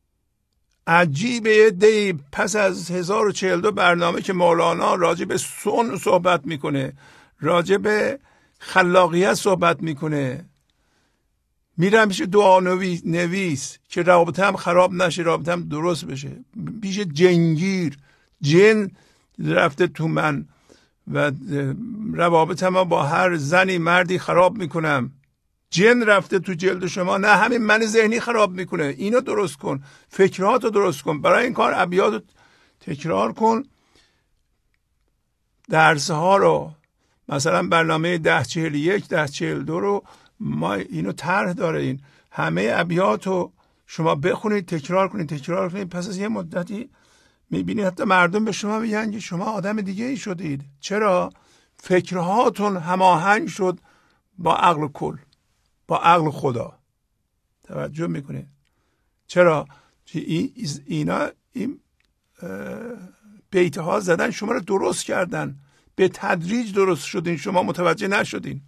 عجیبه یه دی پس از هزار و چهل و دو برنامه که مولانا راجع به سن صحبت میکنه، راجع به خلاقیت صحبت میکنه، میرم پیش دعا نویس که رابطه هم خراب نشه، رابطه هم درست بشه. پیش جنگیر، جن رفته تو من و روابط ما با هر زنی مردی خراب میکنم. جن رفته تو جلد شما، نه همین من ذهنی خراب میکنه. اینو درست کن، فکراتو درست کن. برای این کار ابیاتو تکرار کن. درس ها رو مثلا برنامه ده چهل یک ده چهل دو رو ما اینو طرح داره. این همه ابیاتو شما بخونید، تکرار کنید تکرار کنید، پس از یه مدتی میبینید حتی مردم به شما میگن که شما آدم دیگه ای شدید. چرا؟ فکرهاتون هماهنگ شد با عقل کل، با عقل خدا. توجه میکنید؟ چرا؟ اینا این بیت ها زدن شما رو درست کردن، به تدریج درست شدین، شما متوجه نشدین.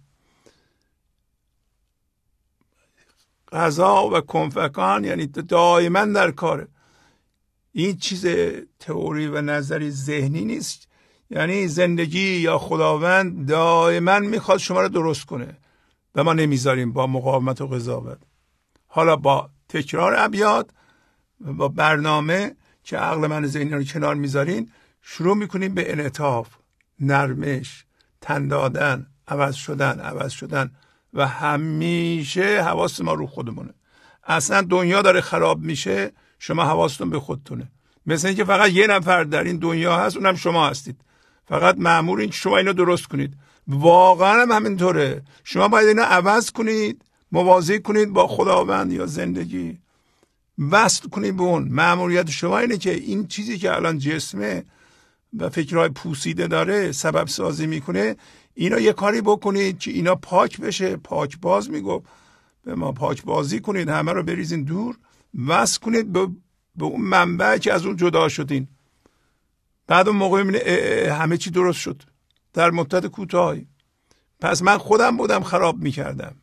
قضا و کنفکان یعنی دائما در کاره. این چیز تئوری و نظری ذهنی نیست. یعنی زندگی یا خداوند دائما میخواد شما رو درست کنه و ما نمیذاریم با مقاومت و قضاوت. حالا با تکرار ابیات و با برنامه که عقل من ذهنی رو کنار میذارین، شروع میکنیم به انعطاف، نرمش، تن دادن، عوض شدن عوض شدن و همیشه حواس ما رو خودمونه. اصلا دنیا داره خراب میشه، شما حواستون به خودتونه. مثل اینکه فقط یه نفر در این دنیا هست، اونم شما هستید. فقط مأمور این که شما اینو درست کنید. واقعا هم همینطوره. شما باید اینو عوض کنید، موازی کنید با خداوند یا زندگی، وصل کنید به اون. مأموریت شما اینه که این چیزی که الان جسمه و فکرهای پوسیده داره سبب سازی میکنه، اینا یه کاری بکنید که اینا پاک بشه. پاک باز میگفت به ما، پاک بازی کنید، همه رو بریزین دور، وصل کنید به, به اون منبع که از اون جدا شدین. بعد اون موقع میبینه همه چی درست شد در مدت کوتاهی. پس من خودم بودم خراب میکردم.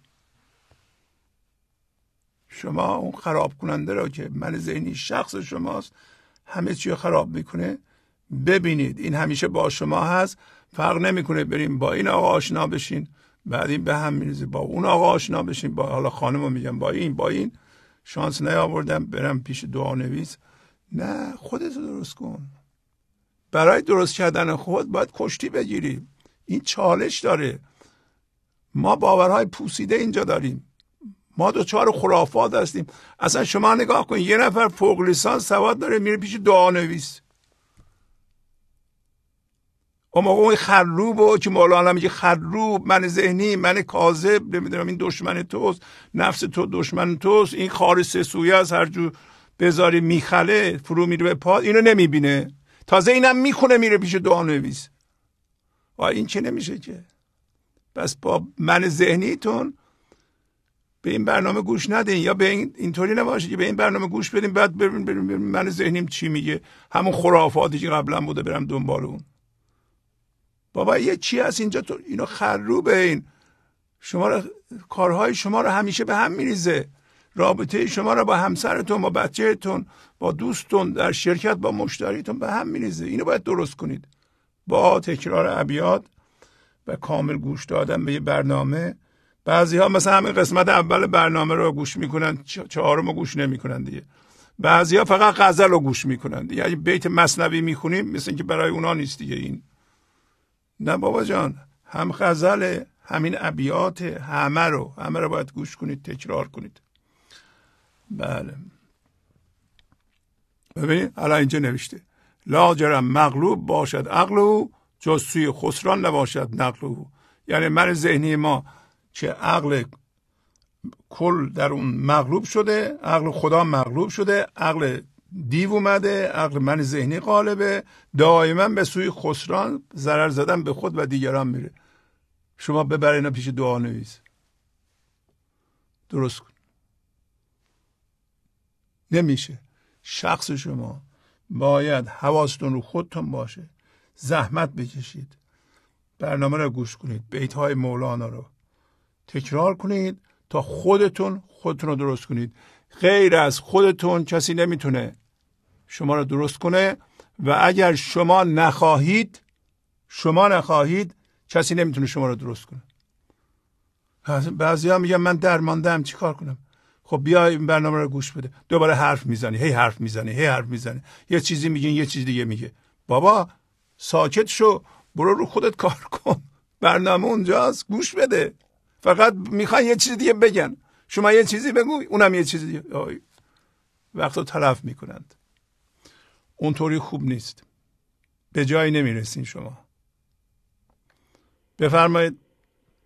شما اون خراب کننده را که من ذهنی شخص شماست همه چی رو خراب میکنه، ببینید این همیشه با شما هست. فرق نمیکنه بریم با این آقا آشنا بشین، بعد این به هم میریزه، با اون آقا آشنا بشین، با حالا خانمو میگم با این با این شانس نیاوردم برم پیش دعا نویس. نه، خودتو درست کن. برای درست کردن خود باید کشتی بگیری. این چالش داره. ما باورهای پوسیده اینجا داریم. ما دوچار خرافات هستیم. اصلا شما نگاه کن، یه نفر فوق لیسانس سواد داره میره پیش دعا نویس. اون موقع اون خروبو که مولانا میگه خروب، من ذهنی، من کاذب، نمیدونم این دشمن توست، نفس تو دشمن توست، این خار سه سویه از هر جو بذاری میخله فرو میره به پا، اینو نمیبینه. تازه اینم میخونه میره پیش دعا نویس. و این چه نمیشه که. بس با من ذهنیتون به این برنامه گوش ندین، یا به این اینطوری نباشه که به این برنامه گوش بدین بعد بریم بریم من ذهنیم چی میگه، همون خرافاتی که قبلا بوده برم دنبال اون. بابا یه چی هست اینجا، تو اینو خروبه، این شما رو، کارهای شما رو همیشه به هم میریزه. رابطه شما رو با همسرتون، با بچه‌تون، با دوستتون، در شرکت با مشتریتون به هم میریزه. اینو باید درست کنید با تکرار ابیات و کامل گوش دادن به یه برنامه. بعضی ها مثلا همین قسمت اول برنامه رو گوش میکنن، چهارم رو گوش نمیکنن دیگه. بعضی ها فقط غزل رو گوش میکنن دیگه. اگه بیت مثنوی میخونیم مثل اینکه برای اونا نیست دیگه این. نه بابا جان، هم غزل، همین ابیات، همه رو همه رو باید گوش کنید، تکرار کنید. بله ببینید الان اینجا نوشته لاجرم مغلوب باشد عقل او، جز سوی خسران نباشد نقل او. یعنی من ذهنی ما که عقل کل در اون مغلوب شده، عقل خدا مغلوب شده، عقل دیو اومده، عقل من ذهنی غالبه، دائما به سوی خسران، ضرر زدن به خود و دیگران میره. شما ببر اینا پیش دعا نویس، درست کن. نمیشه. شخص شما باید حواستون رو خودتون باشه، زحمت بکشید، برنامه رو گوش کنید، بیت‌های مولانا رو تکرار کنید تا خودتون خودتون رو درست کنید. غیر از خودتون کسی نمیتونه شما رو درست کنه و اگر شما نخواهید شما نخواهید کسی نمیتونه شما رو درست کنه. بعضی ها میگن من درماندم چی کار کنم؟ خب بیا این برنامه رو گوش بده. دوباره حرف میزنی، هی حرف میزنی، هی حرف میزنی، یه چیزی میگین یه چیز دیگه میگه. بابا ساکت شو، برو رو خودت کار کن. برنامه اونجاست، گوش بده. فقط میخوان یه چیز دیگه بگن، شما یه چیزی بگو اونم یه چیز دیگه. وقت رو تلف میکنند. اونطوری خوب نیست، به جایی نمیرسین شما. بفرمایید.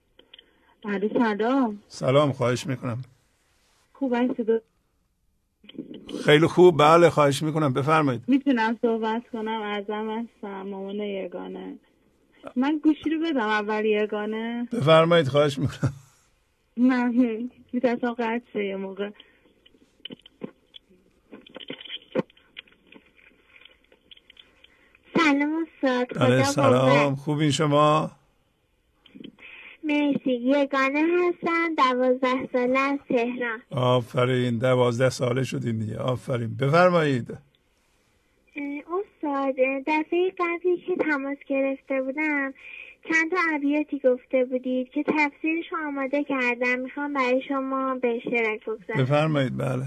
علی سلام. سلام، خواهش میکنم. خوب این صدا خیلی خوب، بله خواهش میکنم بفرمایید. میتونم صحبت کنم؟ ازم هستم مامان یگانه. من گوشی رو بدم اول یگانه. بفرمایید خواهش میکنم. من میتونم قرد شه یه موقع. سلام استاد. خدا سلام، خوبین شما؟ مرسی. یگانه هستم، دوازده ساله از تهران. آفرین، دوازده ساله شدین دیگه، آفرین. بفرمایید. استاد دفعه قبلی که تماس گرفته بودم چند تا ابیاتی گفته بودید که تفسیرش آماده کردم، میخوام برای شما به اشتراک بگذارم. بفرمایید. بله.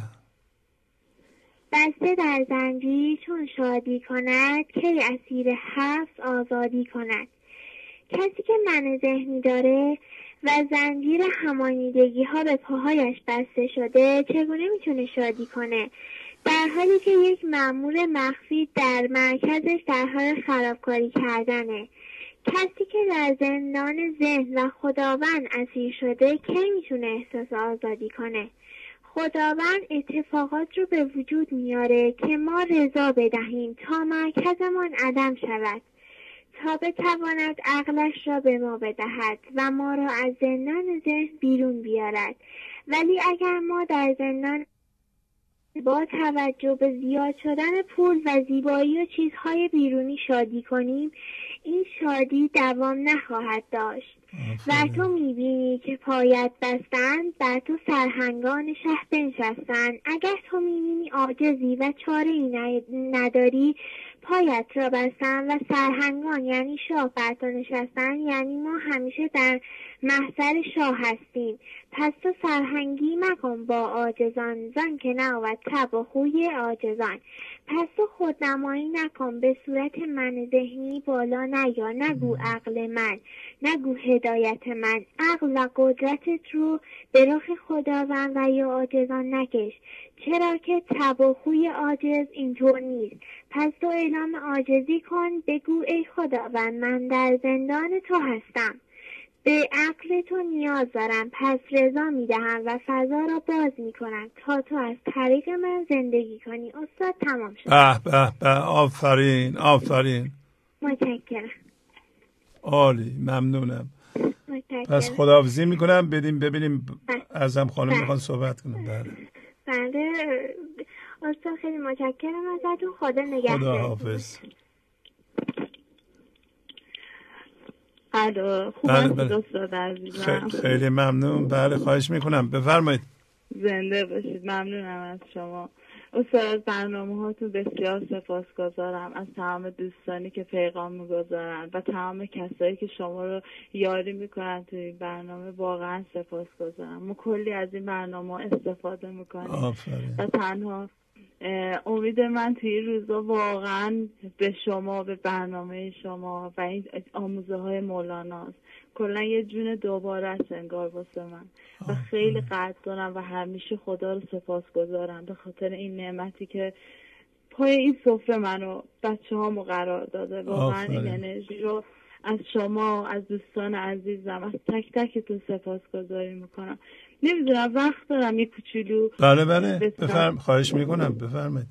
بسته در زنجیر چون شادی کند، کی اسیر حبس آزادی کند. کسی که من ذهنی داره و زنجیر همانیدگی ها به پاهایش بسته شده چگونه میتونه شادی کنه، در حالی که یک مأمور مخفی در مرکزش در حال خرابکاری کردنه. کسی که در زندان ذهن و خداوند اسیر شده کی میتونه احساس آزادی کنه؟ خداوند اتفاقات رو به وجود میاره که ما رضا بدهیم تا مرکزمان عدم شود، تا بتواند عقلش را به ما بدهد و ما را از زندان ذهن بیرون بیارد. ولی اگر ما در زندان با توجه به زیاد شدن پول و زیبایی و چیزهای بیرونی شادی کنیم، این شادی دوام نخواهد داشت. و تو میبینی که پایت بستند، بر تو سرهنگان شه بنشستند. اگر تو میبینی عاجزی و چاره ای نداری، پایت را بستن و سرهنگان یعنی شاه بر تو نشستن، یعنی ما همیشه در محضر شاه هستیم. پس تو سرهنگی مکن با عاجزان، زن که نبود تب و خوی عاجزان. پس تو خودنمایی نکن به صورت من ذهنی بالا نیا، نگو عقل من، نگو هدایت من. عقل و قدرتت رو به رخ خداوند و یا عاجزان نکش، چرا که تب و خوی عاجز اینطور نیست. پس تو اعلام عاجزی کن، بگو ای خداوند من در زندان تو هستم، به عقل تو نیاز دارم، پس رضا میدهم و فضا را باز میکنم تا تو از طریق من زندگی کنی. استاد تمام شد. به به به، آفرین آفرین. متشکرم. عالی، ممنونم. متشکرم. پس خداحافظی میکنم، بدیم ببینیم ازم خانم میخوان صحبت کنم. بله بله استاد خیلی متشکرم ازتون. خدا نگهدار. خدا حافظ. الو، خوب بله هستید بله. استاد عزیزم؟ خیلی ممنون. بله خواهش میکنم، بفرمایید. زنده باشید. ممنونم از شما استاد. از برنامه هاتون بسیار سپاسگزارم، از تمام دوستانی که پیغام میگذارن و تمام کسایی که شما رو یاری میکنن توی این برنامه. واقعا سپاسگزارم. ما کلی از این برنامه استفاده میکنیم. آفرین. و تنها امید من توی این روزا واقعا به شما، به برنامه شما و این آموزه های مولاناست. کلا یه جون دوباره است انگار واسه من و خیلی قدردانم و همیشه خدا رو سپاسگزارم به خاطر این نعمتی که پای این سفره منو بچه هامو قرار داده. واقعا این انرژی رو از شما، از دوستان عزیزم، از تک تکتون سپاسگزاری میکنم. نمیدونم وقت دارم یه کوچولو؟ بله بله بفرم، خواهش میکنم بفرمایید.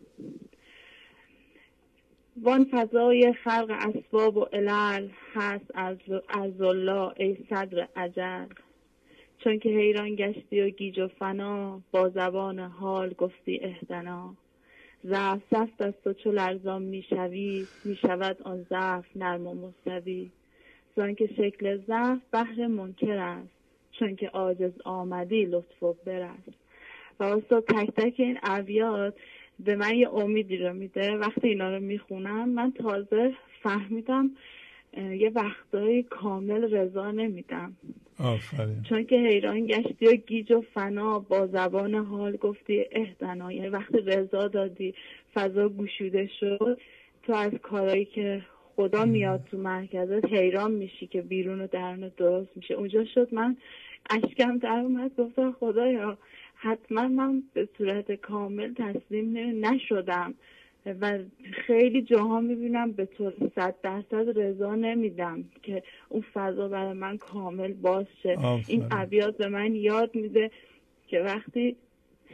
وان فضای خلق اسباب و علل هست از از الله ای صدر اجل، چون که حیران گشتی و گیج و فنا، با زبان حال گفتی اهدنا. ضعف سست است و چو لرزان میشوی، میشود آن ضعف نرم و مستوی. زان که شکل ضعف بهر منکر است، چون که عاجز آمدی لطف و برست. و استاد تک تک این ابیات به من یه امیدی رو میده. وقتی اینا رو میخونم من تازه فهمیدم یه وقتایی کامل رضا نمیدم. آفرین. چون که حیران گشتی و گیج و فنا، با زبان حال گفتی اهدنا. یعنی وقتی رضا دادی، فضا گشوده شد، تو از کارهایی که خدا میاد تو مرکزت حیران میشی که بیرون و درون درست میشه. اونجا شد من اشکم در اومد، گفتم خدایا حتما من به صورت کامل تسلیم نشدم و خیلی جاها میبینم به طور صد درصد رضا نمیدم که اون فضا برای من کامل باز شه. این ابیات به من یاد میده که وقتی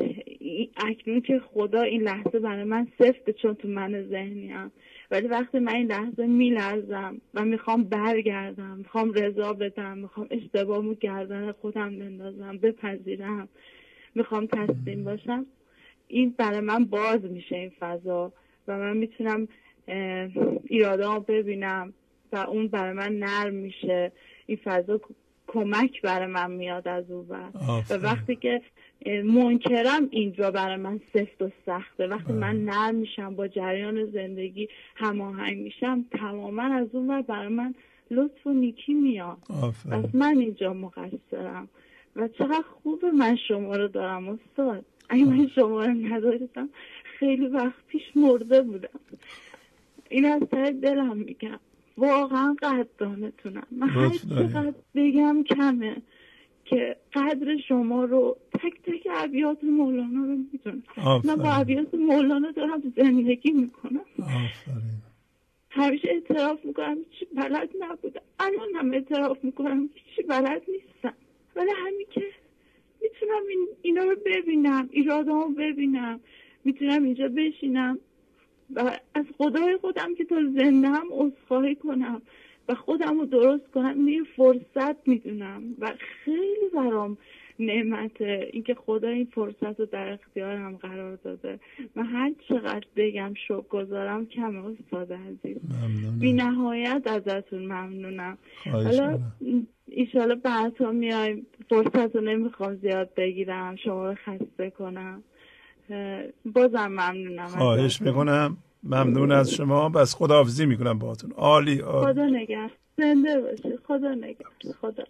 اکنون که خدا این لحظه برای من سفته چون تو من ذهنیم، ولی وقتی من این لحظه میلرزم و میخوام برگردم، میخوام رضا بدم، میخوام اشتباهمو گردن خودم بندازم، بپذیرم، میخوام تسلیم باشم، این برای من باز میشه این فضا و من میتونم ایراده‌امو ببینم و اون برای من نرم میشه. این فضا کمک برای من میاد از اون بعد. و وقتی که منکرم اینجا برای من سفت و سخته، وقتی من نرم میشم با جریان زندگی هماهنگ میشم، تماما از اون بعد برای من لطف و نیکی میاد. پس من اینجا مقصرم و چقدر خوبه من شما رو دارم استاد. اگه من شما رو نداشتم خیلی وقت پیش مرده بودم. این از ته دلم میگم، واقعا قدردانتونم. من هر چقدر بگم کمه که قدر شما رو، تک تک ابیات مولانا رو میدونم. من با ابیات مولانا دارم زندگی میکنم. آفرین. همیشه اعتراف میکنم هیچی بلد نبودم، الان هم اعتراف میکنم هیچی بلد نیستم، ولی همین که میتونم این اینا رو ببینم، ایرادامو ببینم، میتونم اینجا بشینم و از خدای خودم که تا زنده هم عذرخواهی کنم و خودم رو درست کنم. این فرصت میدونم و خیلی برام نعمته اینکه خدا این فرصت رو در اختیارم قرار داده. من هر چقدر بگم شکرگزارم کمه استاد عزیز. بی نهایت ازتون ممنونم. حالا ایشالا بعدها میایم، فرصت رو نمیخوام زیاد بگیرم، شما رو خسته کنم. بازم ممنونم. خواهش میکنم. ممنون از شما. بس خداحافظی میکنم باهاتون. عالی عالی. خدا نگهدار. زنده باشی. خدا نگهدار. خدا.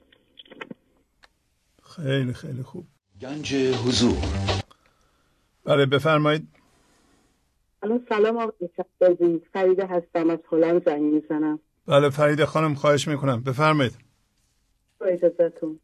خیلی خیلی خوب. گنج حضور. بله بفرمایید. سلام آقای عزیز، فریده هستم از هلند زنگ میزنم. بله فریده خانم خواهش میکنم بفرمایید. با اجازهتون.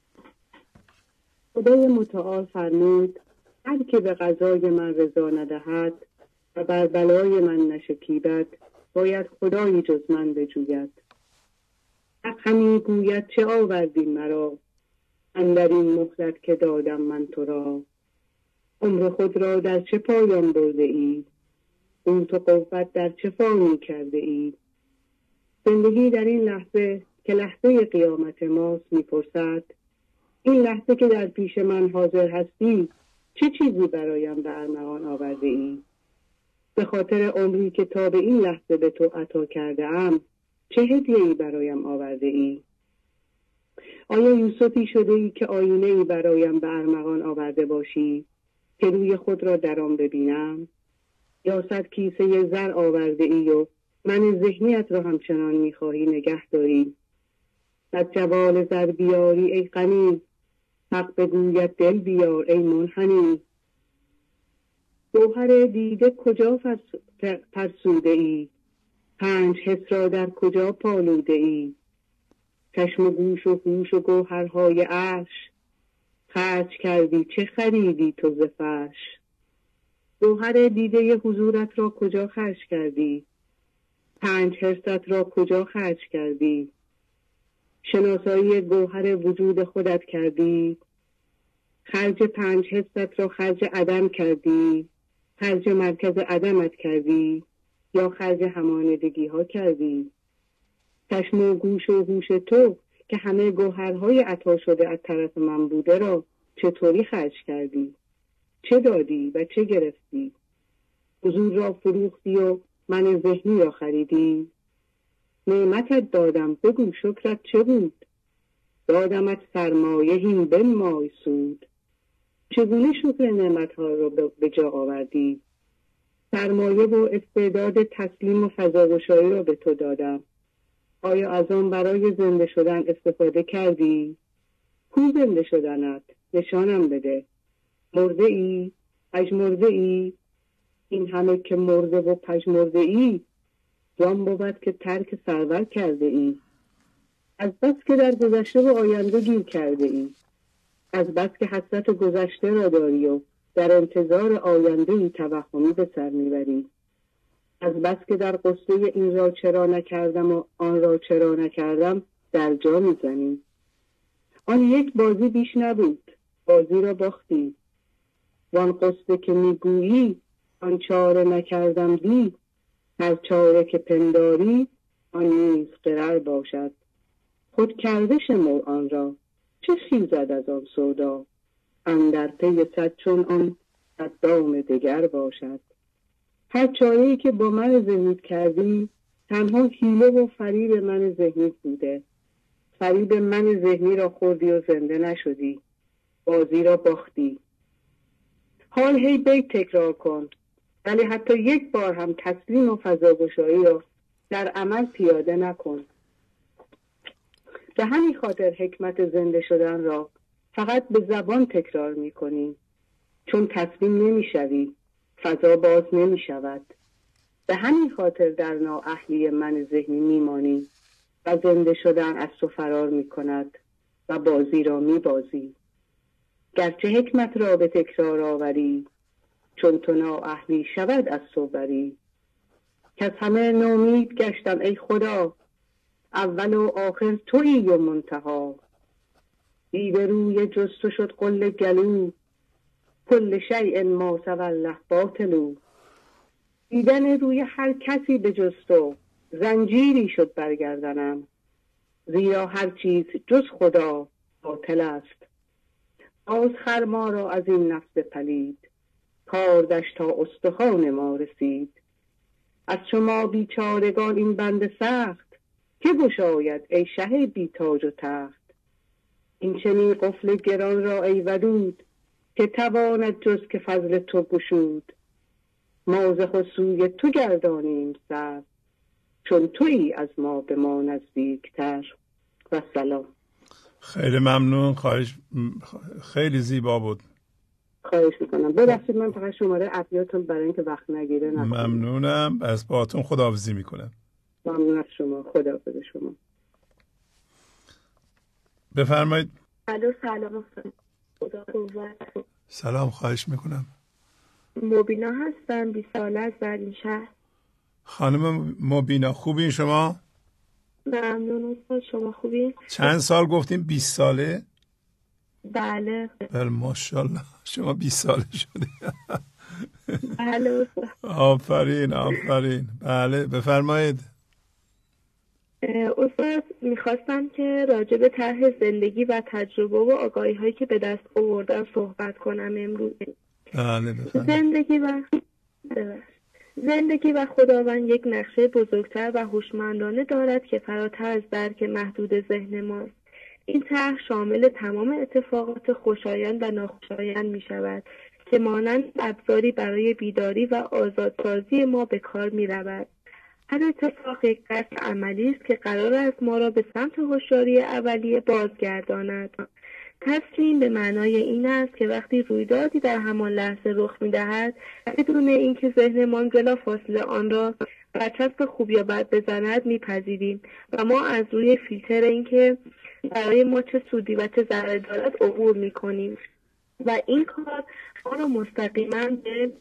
خدای متعال فرمود هر که به قضای من رضا ندهد و بر بلای من نشکیبد باید خدایی جز من بجوید. حق همی گوید چه آوردی مرا اندر این مهلت که دادم من تو را. عمر خود را در چه پایان برده ای، قوت و قوت در چه فانی کرده ای. زندگی در این لحظه که لحظه قیامت ماست میپرسد این لحظه که در پیش من حاضر هستی چه چیزی برایم به ارمغان آورده ای. به خاطر عمری که تا به این لحظه به تو عطا کرده ام چه هدیه‌ای برایم آورده ای. آیا یوسفی شده ای که آینه ای برایم به ارمغان آورده باشی که روی خود را در آن ببینم، یا صد کیسه زر آورده ای و من ذهنیت را همچنان میخواهی نگه داری. صد جوال زر بیاری ای غنی، حق بگوید دل بیار ای منحنی. گوهر دیده کجا فرسوده ای، پنج حس را در کجا پالوده ای. چشم و گوش و هوش و گوهرهای عرش خرج کردی چه خریدی تو ز فرش. گوهر دیده حضورت را کجا خرج کردی، پنج حست را کجا خرج کردی. شناسایی گوهر وجود خودت کردی، خرج پنج حست را خرج عدم کردی، خرج مرکز عدمت کردی یا خرج همانندگی ها کردی. چشم و گوش و هوش تو که همه گوهرهای عطا شده از طرف من بوده را چطوری خرج کردی؟ چه دادی و چه گرفتی؟ حضور را فروختی و من ذهنی را خریدی. نعمتت دادم بگو شکرت چه بود، دادمت سرمایه هین بنمای سود. چگونه شکر نعمتها را به جا آوردی؟ سرمایه و استعداد تسلیم و فضاگشایی را به تو دادم، آیا از آن برای زنده شدن استفاده کردی؟ کو زنده شدنت؟ نشانم بده. مرده ای؟ پژمرده ای؟ این همه که مرده و پژمرده ای جان بود که ترک سرور کرده ای. از بس که در گذشته و آینده گیر کرده ای، از بس که حسرت گذشته را داری و در انتظار آینده ای توهمی به سر میبری. از بس که در قصه این را چرا نکردم و آن را چرا نکردم در جا میزنی. آن یک بازی بیش نبود، بازی را باختی. وان قصه که میگویی آن چاره نکردم دی، هر چاره که پنداری آن نیز قرار باشد. خود کرده شمر آن را چه خیزد از آن سودا، اندر پی صد چون آن صد دام دگر باشد. هر چاره‌ای که با من ذهنی کردی تنها حیله و فریب من ذهنی بوده. فریب من ذهنی را خوردی و زنده نشدی، بازی را باختی. حال هی بیت تکرار کن، ولی حتی یک بار هم تسلیم و فضاگشایی را در عمل پیاده نکن. به همین خاطر حکمت زنده شدن را فقط به زبان تکرار می کنی، چون تسلیم نمی شوی، فضا باز نمی شود. به همین خاطر در نااهلی من ذهنی می مانی و زنده شدن از تو فرار می کند و بازی را می بازی. گرچه حکمت را به تکرار آوری، چون تو نااهلی شود از تو بری. که از همه نومید گشتم ای خدا، اول و آخر تویی و منتها. دیو روی جز تو شد قل گلو، کل شیء ما سوی الله باطلو. دیدن روی هر کسی به جز تو زنجیری شد برگردنم، زیرا هر چیز جز خدا باطل است. باز خر ما را از این نفس پلید، کاردش تا استخوان ما رسید. از شما بیچارگان این بند سخت، که گشاید ای شه بی تاج و تخت. این چنین قفل گران را ای ودود، که تواند جز که فضل تو گشود. ما ز خود سوی تو گردانیم سر، چون تویی از ما به ما نزدیکتر. و سلام. خیلی ممنون. خواهش خیلی زیبا بود. خواهش میکنم. ببخشید من فقط شماره ابیاتون برای اینکه وقت نگیره نکنم. ممنونم. از باهاتون خداحافظی میکنم. ممنون از شما. خداحافظ شما. بفرمایید. الو سلام. خدا قوت. سلام. خواهش میکنم. مبینا هستم، بیست ساله از برلین شهر. خانم مبینا خوبین شما؟ ممنون استاد. شما خوبین؟ چند سال گفتیم؟ بیست ساله؟ بله. بله ماشاءالله شما بیست ساله شده. بله استاد. آفرین آفرین. بله بفرمایید. استاد میخواستم که راجع به طرح زندگی و تجربه و آگاهی هایی که به دست آوردم صحبت کنم امروز. بله بفرمایید. زندگی و زندگی و خداوند یک نقشه بزرگتر و هوشمندانه دارد که فراتر از درک محدود ذهن ماست. این طرح شامل تمام اتفاقات خوشایند و ناخوشایند می شود که مانند ابزاری برای بیداری و آزادسازی ما به کار می رود. هر اتفاق یک قصد عملی است که قرار است ما را به سمت هوشیاری اولیه بازگرداند. تسلیم به معنای این است که وقتی رویدادی در همان لحظه رخ می‌دهد، بدون اینکه ذهنمان بلافاصله آن را برچسب خوب یا بد بزند میپذیریم و ما از روی فیلتر اینکه برای ما چه سودی و چه ضرری دارد عبور میکنیم و این کار ما را مستقیما به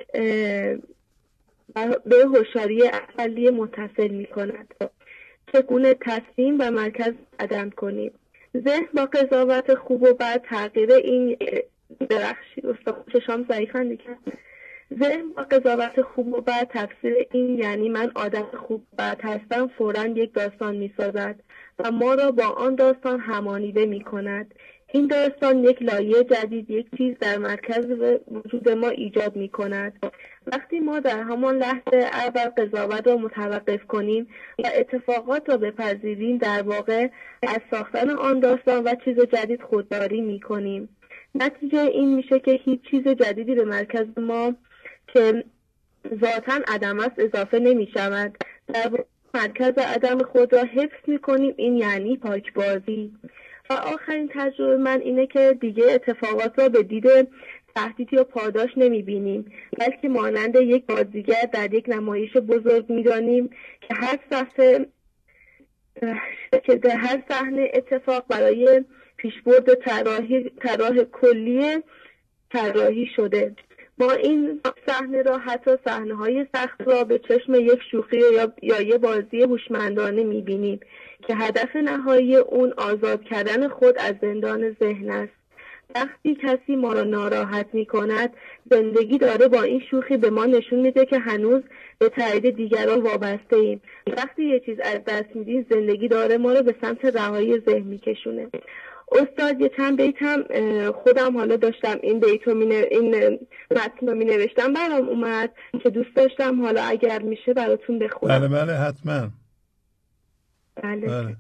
به هوشیاری اولیه متصل میکند. چگونه تسلیم و مرکز عدم کنیم؟ ذهن با قضاوت خوب و بد تغییر این درخشی استاد چشام ضعیفن دیگه. ذهن با قضاوت خوب و بد تفسیر این یعنی من آدم خوب و بد هستم فوراً یک داستان میسازد و ما را با آن داستان همانیده میکند. این داستان یک لایه جدید، یک چیز در مرکز وجود ما ایجاد میکند. وقتی ما در همان لحظه اول قضاوت را متوقف کنیم و اتفاقات را بپذیریم، در واقع از ساختن آن داستان و چیز جدید خودداری میکنیم. نتیجه این میشه که هیچ چیز جدیدی به مرکز ما که ذاتاً عدم است اضافه نمیشود. در واقع مرکز عدم خود را حفظ میکنیم. این یعنی پاکبازی. و آخرین تجربه من اینه که دیگه اتفاقات را به دید تهدید یا پاداش نمیبینیم، بلکه مانند یک بازیگر در یک نمایش بزرگ میدانیم که هر صحنه که در هر صحنه اتفاق برای پیشبرد طراحی طراح کلی طراحی شده. ما این صحنه را حتی صحنه‌های سخت را به چشم یک شوخی یا یا یه بازی هوشمندانه می‌بینیم که هدف نهایی اون آزاد کردن خود از زندان ذهن است. وقتی کسی ما را ناراحت می کند زندگی داره با این شوخی به ما نشون میده که هنوز به تایید دیگران وابسته ایم. وقتی یه چیز از دست میدیم زندگی داره ما رو به سمت رهایی ذهن میکشونه. استاد یه چند بیت هم خودم حالا داشتم این بیت رو می این متن رو می نوشتم برام اومد که دوست داشتم حالا اگر میشه براتون بخونم. بله بله حتما. بله, بله.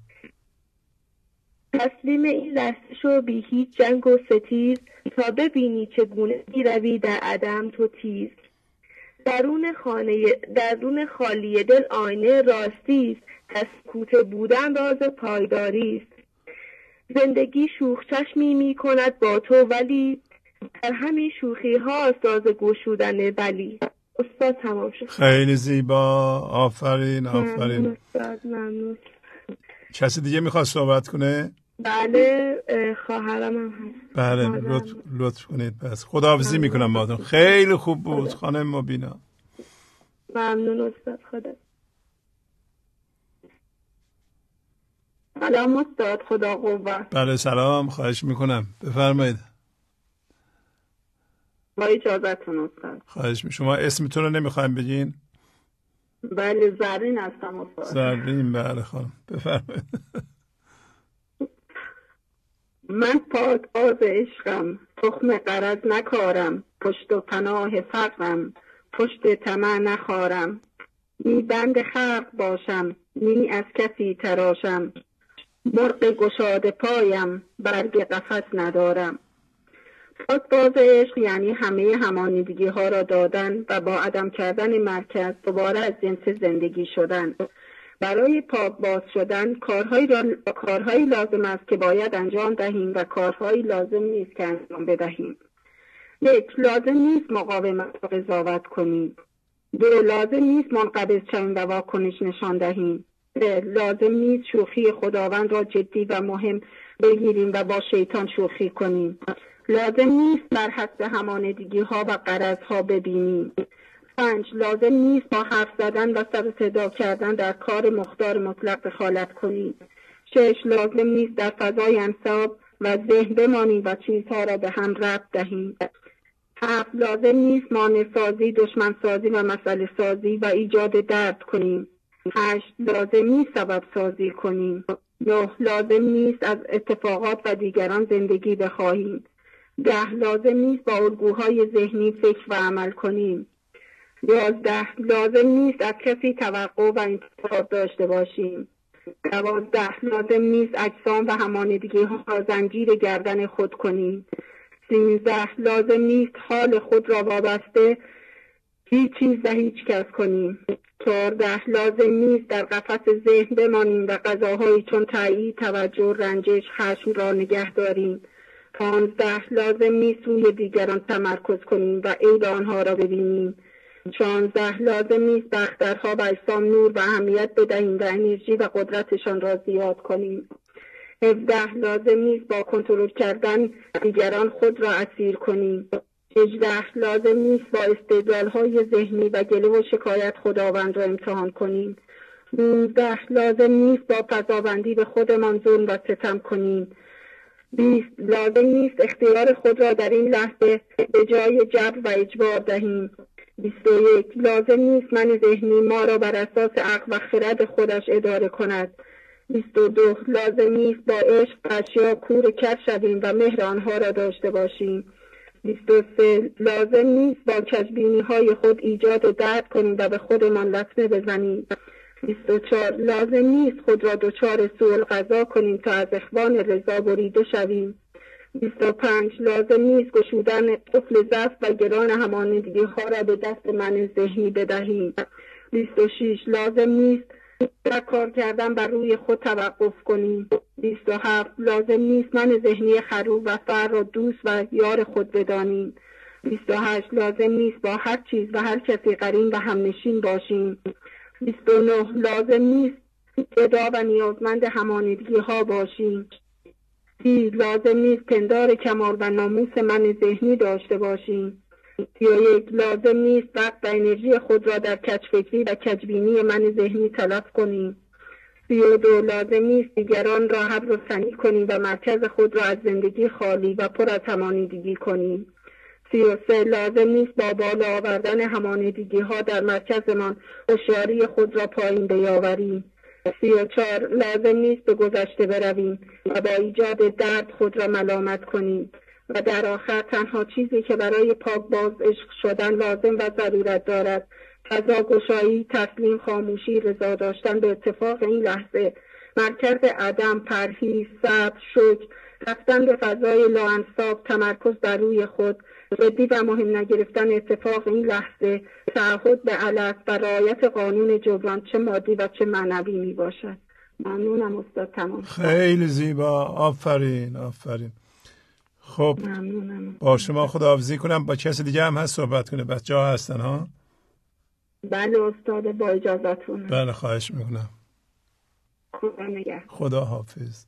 تسلیم این لحظه شو بی هیچ جنگ و ستیز، تا ببینی چگونه میروی در عدم تو تیز. درون خانه درون خالی دل آینه راستی است، سکوت بودن راز پایداری است. زندگی شوخ چشمی می کند با تو ولی در همین شوخی ها ساز گشودن بلی. استاد تمام شد. خیلی زیبا. آفرین آفرین. استاد ممنون. کسی دیگه میخواد صحبت کنه؟ بله خواهرم هم هست. بله لطف, لطف کنید. پس خداحافظی میکنم باهاتون. خیلی خوب بود خانم مبینا. ممنون استاد. خدا. سلام استاد. خدا قوت. بله سلام. خواهش میکنم بفرمایید. با اجازهتون استاد. خواهش می شما اسمتون رو نمیخوایم بگین؟ بله زرین هستم استاد. زرین بله خانم بفرمایید. من پاک باز عشقم، تخم غرض نکارم، پشت و پناه فقرم، پشت طمع نخارم. نی بند خلق باشم، نی از کسی تراشم، مرغ گشاده پایم، برگ قفس ندارم. پاک باز عشق یعنی همه همانیدگی ها را دادن و با عدم کردن مرکز دوباره از جنس زندگی شدن. برای پاک باز شدن کارهایی, را... کارهایی لازم است که باید انجام دهیم و کارهایی لازم نیست که انجام بدهیم. یک، لازم نیست مقاومت و قضاوت کنیم. دو، لازم نیست منقبض شویم و واکنش نشان دهیم. سه، لازم نیست شوخی خداوند را جدی و مهم بگیریم و با شیطان شوخی کنیم. لازم نیست بر حسب همانیدگی ها و غرض ها ببینیم. پنج، لازم نیست با حرف زدن و سر صدا کردن در کار مختار مطلق دخالت کنیم. شش، لازم نیست در فضای انصاب و ذهن بمانیم و چیزها را به هم ربط دهیم. هفت، لازم نیست مانع سازی، دشمن سازی و مسئله سازی و ایجاد درد کنیم. هشت، لازم نیست سبب سازی کنیم. نه، لازم نیست از اتفاقات و دیگران زندگی بخواهیم. ده، لازم نیست با الگوهای ذهنی فکر و عمل کنیم. یازده، لازم نیست از کسی توقع و انتظار داشته باشیم. دوازده، لازم نیست اجسام و همانیدگی ها را زنجیر گردن خود کنیم. سیزده، لازم نیست حال خود را وابسته هیچ چیز و هیچ کس کنیم. چهارده، لازم نیست در قفس ذهن بمانیم و غذاهایی چون تایید، توجه، رنجش، خشم را نگه داریم. پانزده، لازم نیست روی دیگران تمرکز کنیم و عیب آنها را ببینیم. شانزده، لازم نیست به اخترها و اجسام نور و اهمیت بدهیم و انرژی و قدرتشان را زیاد کنیم. هفده، لازم نیست با کنترل کردن دیگران خود را اسیر کنیم. هجده، لازم نیست با استدلال‌های ذهنی و گله و شکایت خداوند را امتحان کنیم. نوزده، لازم نیست با فضابندی به خودمان ظلم و ستم کنیم. بیست، لازم نیست اختیار خود را در این لحظه به جای جبر و اجبار دهیم. بیست و یک، لازم نیست من ذهنی ما را بر اساس عقل و خرد خودش اداره کند. بیست و دو، لازم نیست با عشق و اشیا کور کر شویم و مهر آنها را داشته باشیم. بیست و سه، لازم نیست با کجبینی های خود ایجاد درد کنیم و به خودمان لطمه بزنیم. بیست و چهار، لازم نیست خود را دچار سوء القضا کنیم تا از اخوان رضا بریده شویم. بیست و پنج، لازم نیست گشودن قفل ضعف و گران همانیدگی ها را به دست من ذهنی بدهیم. بیست و شش، لازم نیست در کار کردن بر روی خود توقف کنیم. بیست و هفت، لازم نیست من ذهنی خروب و فر را دوست و یار خود بدانیم. بیست و هشت، لازم نیست با هر چیز و هر کسی قرین و همنشین باشیم. بیست و نه، لازم نیست گدا و نیازمند همانیدگی ها باشیم. سی، لازم نیست پندار کمال و ناموس من ذهنی داشته باشیم. سی و یک، لازم نیست وقت و انرژی خود را در کجفکری و کجبینی من ذهنی تلف کنیم. سی و دو لازم نیست دیگران را حبر و سنی کنیم و مرکز خود را از زندگی خالی و پر از همانیدگی کنیم. سی و سه لازم نیست با بالا آوردن همانیدگی ها در مرکزمان هوشیاری خود را پایین بیاوریم. سی و چهار لازم نیست به گذشته برویم و با ایجاد درد خود را ملامت کنیم. و در آخر تنها چیزی که برای پاک باز عشق شدن لازم و ضرورت دارد فضا گشایی، تسلیم، خاموشی، رضا داشتن به اتفاق این لحظه، مرکز عدم، پرهیز، صبر، شکر، رفتن به فضای لاانصاف، تمرکز بر روی خود، جدی و مهم نگرفتن اتفاق این لحظه، تعهد به علت و رعایت قانون جبران چه مادی و چه معنوی می باشد. ممنونم استاد. تمام. خیلی زیبا. آفرین آفرین. خب ممنونم. با شما خداحافظی کنم. با کسی دیگه هم هست صحبت کنه؟ بچه ها هستن ها؟ بله استاد، با اجازتون. بله خواهش میکنم. خدا نگهدار. خدا حافظ.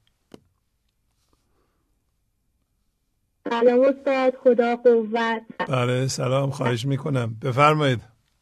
سلام استاد، خدا قوت. بله سلام، خواهش میکنم، بفرمایید.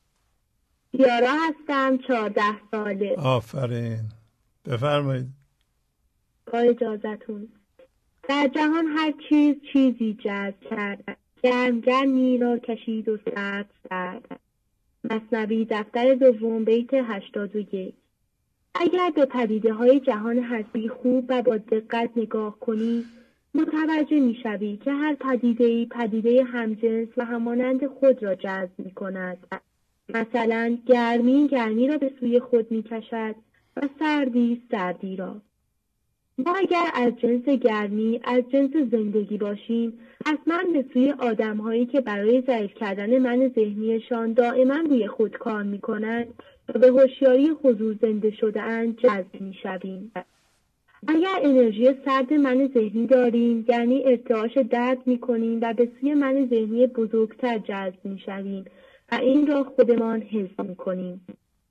یارا هستم، چهارده ساله. آفرین، بفرمایید. با اجازتون. در جهان هر چیز چیزی جذب کرد، گرم گرمی را کشید و سرد سرد. مثنوی دفتر دوم بیت هشتاد و یک. اگر به پدیده های جهان هستی خوب و با دقت نگاه کنی، متوجه می شوی که هر پدیده‌ای پدیده همجنس و همانند خود را جذب می کند. مثلا گرمی گرمی را به سوی خود می کشد و سردی سردی را. ما اگر از جنس گرمی، از جنس زندگی باشیم، حتما به سوی آدم‌هایی که برای ضعیف کردن من ذهنیشان دائما روی خود کار می‌کنند و به هوشیاری حضور زنده شده‌اند جذب می‌شویم. اگر انرژی سرد من ذهنی داریم، یعنی ارتعاش درد می‌کنیم و به سوی من ذهنی بزرگتر جذب می‌شویم و این را خودمان حس می‌کنیم.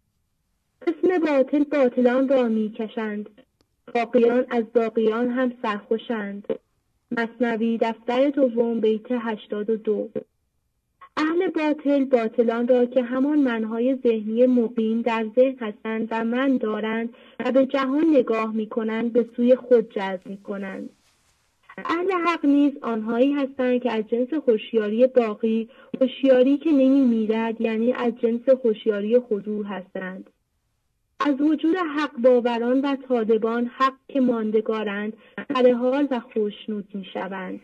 قسم باطل باطلان را می‌کشند، باقیان از باقیان هم سرخوشند. مثنوی دفتر دوم بیت هشتاد و دو. اهل باطل باطلان را که همان منهای ذهنی مقیم در ذهن هستند و من دارند و به جهان نگاه می کنند به سوی خود جذب می کنند. اهل حق نیز آنهایی هستند که از جنس هوشیاری باقی، هوشیاری که نمی میرد، یعنی از جنس هوشیاری حضور هستند. از وجود حق باوران و طالبان حق که ماندگارند سرحال و خوشنود می شوند.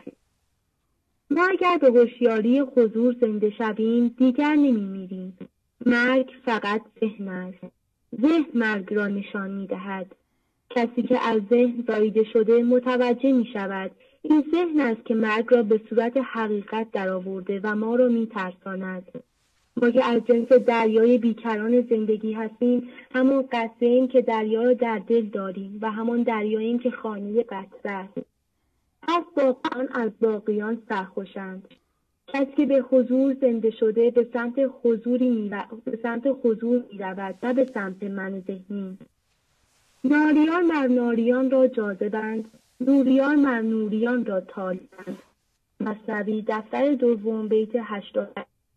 ما اگر به هوشیاری حضور زنده شویم دیگر نمی میریم. مرگ فقط ذهن است. ذهن مرگ را نشان می دهد. کسی که از ذهن زاییده شده متوجه می شود این ذهن است که مرگ را به صورت حقیقت درآورده و ما را می ترساند. ما که از جنس دریای بیکران زندگی هستیم، همان قطره‌ایم که دریا را در دل داریم و همان دریاییم که خانه قطره است. پس باقیان از باقیان سرخوشند. کسی که به حضور زنده شده به سمت حضوری می به سمت حضور می رود و به سمت من ذهنی. ناریان مر ناریان را جاذبند، نوریان مر نوریان را طالبند. مثنوی دفتر دوم بیت هشتاد.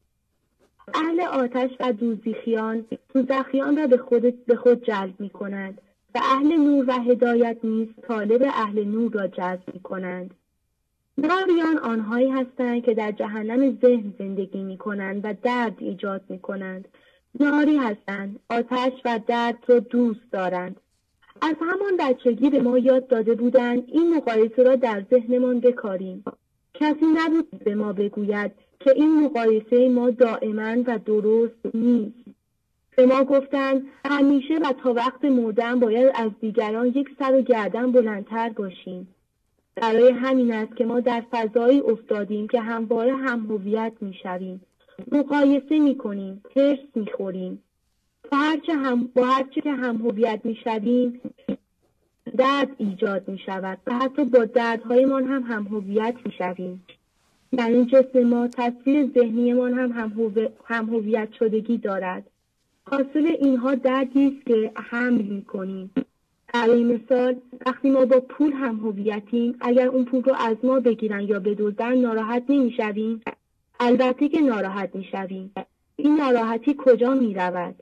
اهل آتش و دوزخیان دوزخیان را به خود به خود جلب می کنند و اهل نور و هدایت نیز طالب اهل نور را جذب می کنند. ناریان آنهایی هستند که در جهنم ذهن زندگی می کنند و درد ایجاد می کنند. ناری هستند، آتش و درد را دوست دارند. از همان بچگی به ما یاد داده بودند این مقایسه را در ذهنمان بکاریم. کسی نبود به ما بگوید که این مقایسه ما دائما و درست نیست. به ما گفتند همیشه و تا وقت مردن باید از دیگران یک سر و گردن بلندتر باشیم. برای همین است که ما در فضایی افتادیم که همواره هم هویت می‌شویم. مقایسه می‌کنیم، هرس می‌خوریم. با هرچه هم با هرچه که هم هویت می‌شویم درد ایجاد می‌شود و حتی با دردهایمان هم هم هویت می‌شویم. در این جسم ما تصویر ذهنیمان هم هم هویت شدگی دارد. حاصل اینها دردی است که حمل می‌کنیم. برای مثال وقتی ما با پول هم هویتیم، اگر اون پول رو از ما بگیرن یا بدزدن ناراحت نمی‌شویم؟ البته که ناراحت می‌شویم. این ناراحتی کجا می‌رود؟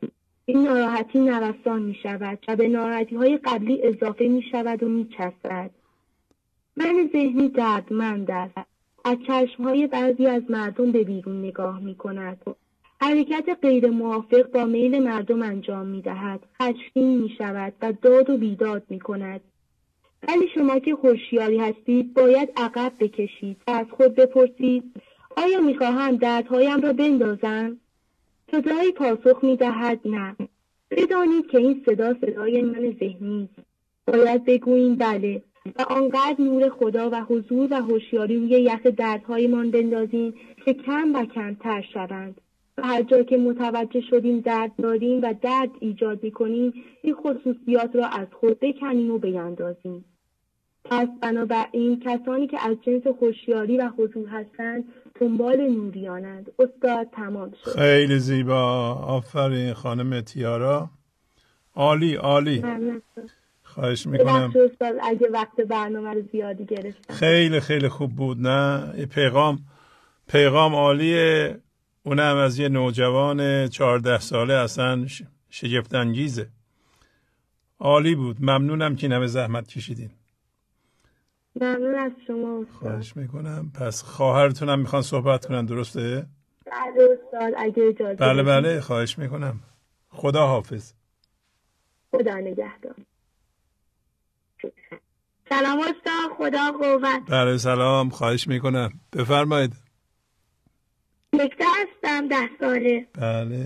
این ناراحتی نوسان می شود و به ناراحتی های قبلی اضافه می شود و می چسبد. من ذهنی دردمند است. از چشم های بعضی از مردم به بیرون نگاه می کند. حرکت غیر موافق با میل مردم انجام می دهد. خشمگین می شود و داد و بیداد می کند. ولی شما که هوشیاری هستید باید عقب بکشید و از خود بپرسید آیا می خواهم دردهایم را بندازم؟ صدایی پاسخ می دهد نه. بدانید که این صدا صدای من ذهنی است. باید بگوییم بله و آنقدر نور خدا و حضور و هوشیاری روی یخ دردهایمان بندازیم که کم و کمتر شوند. و هر جا که متوجه شدیم درد داریم و درد ایجاد می‌کنیم این خصوصیات را از خود بکنیم و بیندازیم. پس بنابراین کسانی که از جنس هوشیاری و حضور هستند دنبال نوریانند. استاد تمام شد. خیلی زیبا. آفرین خانم تیارا. عالی عالی. خواهش میکنم. استاد اگه وقت برنامه رو زیادی گرفتم. خیلی خیلی خوب بود. نه پیغام پیغام عالیه. اونم از یه نوجوان چهارده ساله اصلا شگفت انگیزه. عالی بود. ممنونم که نمه زحمت کشیدین. ممنون از شما استاد. خواهش میکنم. پس خواهرتونم میخوان صحبت کنن درسته؟ بله استاد اگه اجازه بله بله خواهش میکنم. خدا حافظ. خدا نگهدار. سلام استاد. خدا قوت. بله سلام. خواهش میکنم. بفرمایید. نکته هستم ده ساله. بله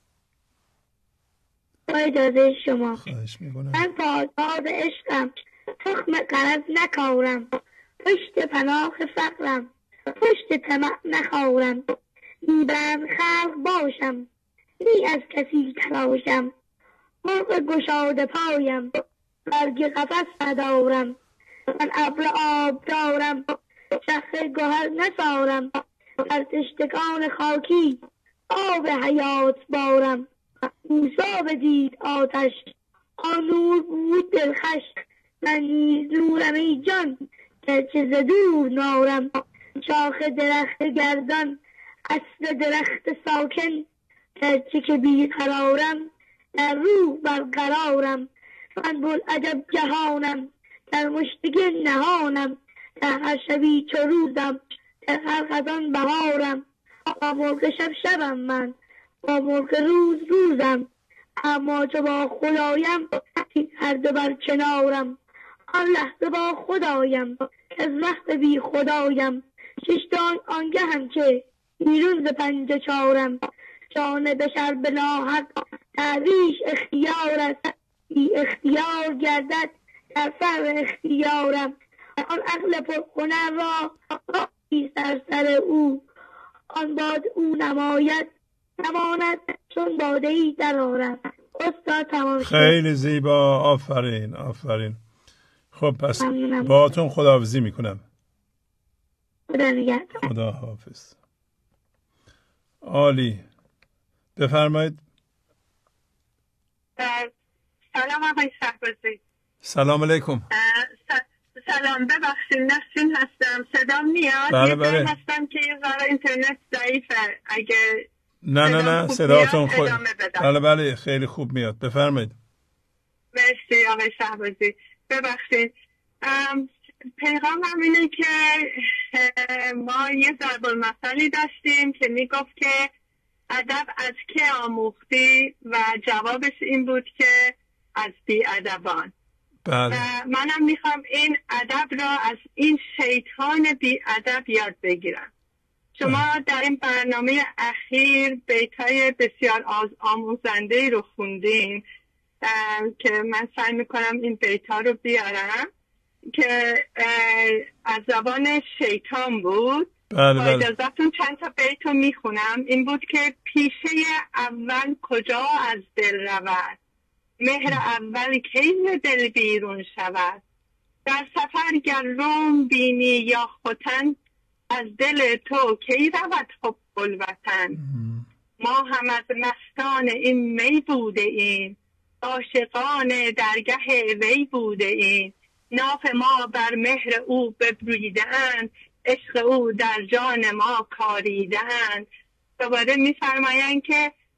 با اجازه شما. خواهش میکنم. من پاسباز عشقم، تخم قرض نکارم، پشت پناه فقرم، پشت طمع نخورم، میبند خلق باشم، نی از کسی تلاشم، مرغ گشاده پایم، برگ قفس ندارم، من ابر آب دارم، شخص گوهر نسارم، در تشتگان خاکی آب حیات بارم. موسی بدید آتش، آن نور بود دلخش، من نیز نورم ای جان گرچه ز دور نارم. شاخ درخت گردان اصل درخت ساکن، گرچه که بی قرارم در روح برقرارم. من بوالعجب جهانم در مشتگه نهانم، در هر شبی چو روزم در هر خزان بهارم. با مرغ شب شبم من، با مرغ روز روزم، اما چو با خدایم هر دو بر کنارم. آن لحظه با خدایم که از وقت بی خدایم، ششتان آنگه هم که بیرون ز پنجه چارم. جان بشر به ناحق درویش اختیار است، بی اختیار گردد در فر اختیارم. آن عقل پرهنر را سر سر او، آن باد او نماید نماند چون باده ای در آرم. استاد تمام. خیلی زیبا. آفرین آفرین. خب پس باهاتون خداحافظی میکنم. خدا نگهدار. خدا حافظ. عالی. بفرمایید. سلام آقای شهبازی. سلام علیکم. سلام ببخشید نسرین هستم. صدام میاد؟ بله بله. هستم که یه ذره اینترنت ضعیفه. اگه نه نه نه صداتون خوب. بله بله خیلی خوب میاد. بفرمایید. مرسی آقای شهبازی. ببخشید پیغامم اینه که ما یه ضرب المثلی داشتیم که میگفت که ادب از که آموختی و جوابش این بود که از بی ادبان. بله. منم میخوام این ادب را از این شیطان بی ادب یاد بگیرم. شما بله. در این برنامه اخیر بیتای بسیار آموزنده رو خوندین که من سعی میکنم این بیتا رو بیارم که از زبان شیطان بود. بله با بله. اجازتون چند تا بیت رو میخونم. این بود که پیشه اول کجا از دل رود، مهر اول کی دل بیرون شود، در سفر گر روم بینی یا ختن، از دل تو کی رود حب الوطن. ما هم از مستان این می بوده ایم، عاشقان درگه وی بوده ایم، ناف ما بر مهر او ببریدند، عشق او در جان ما کاریدند. دوباره میفرمایند که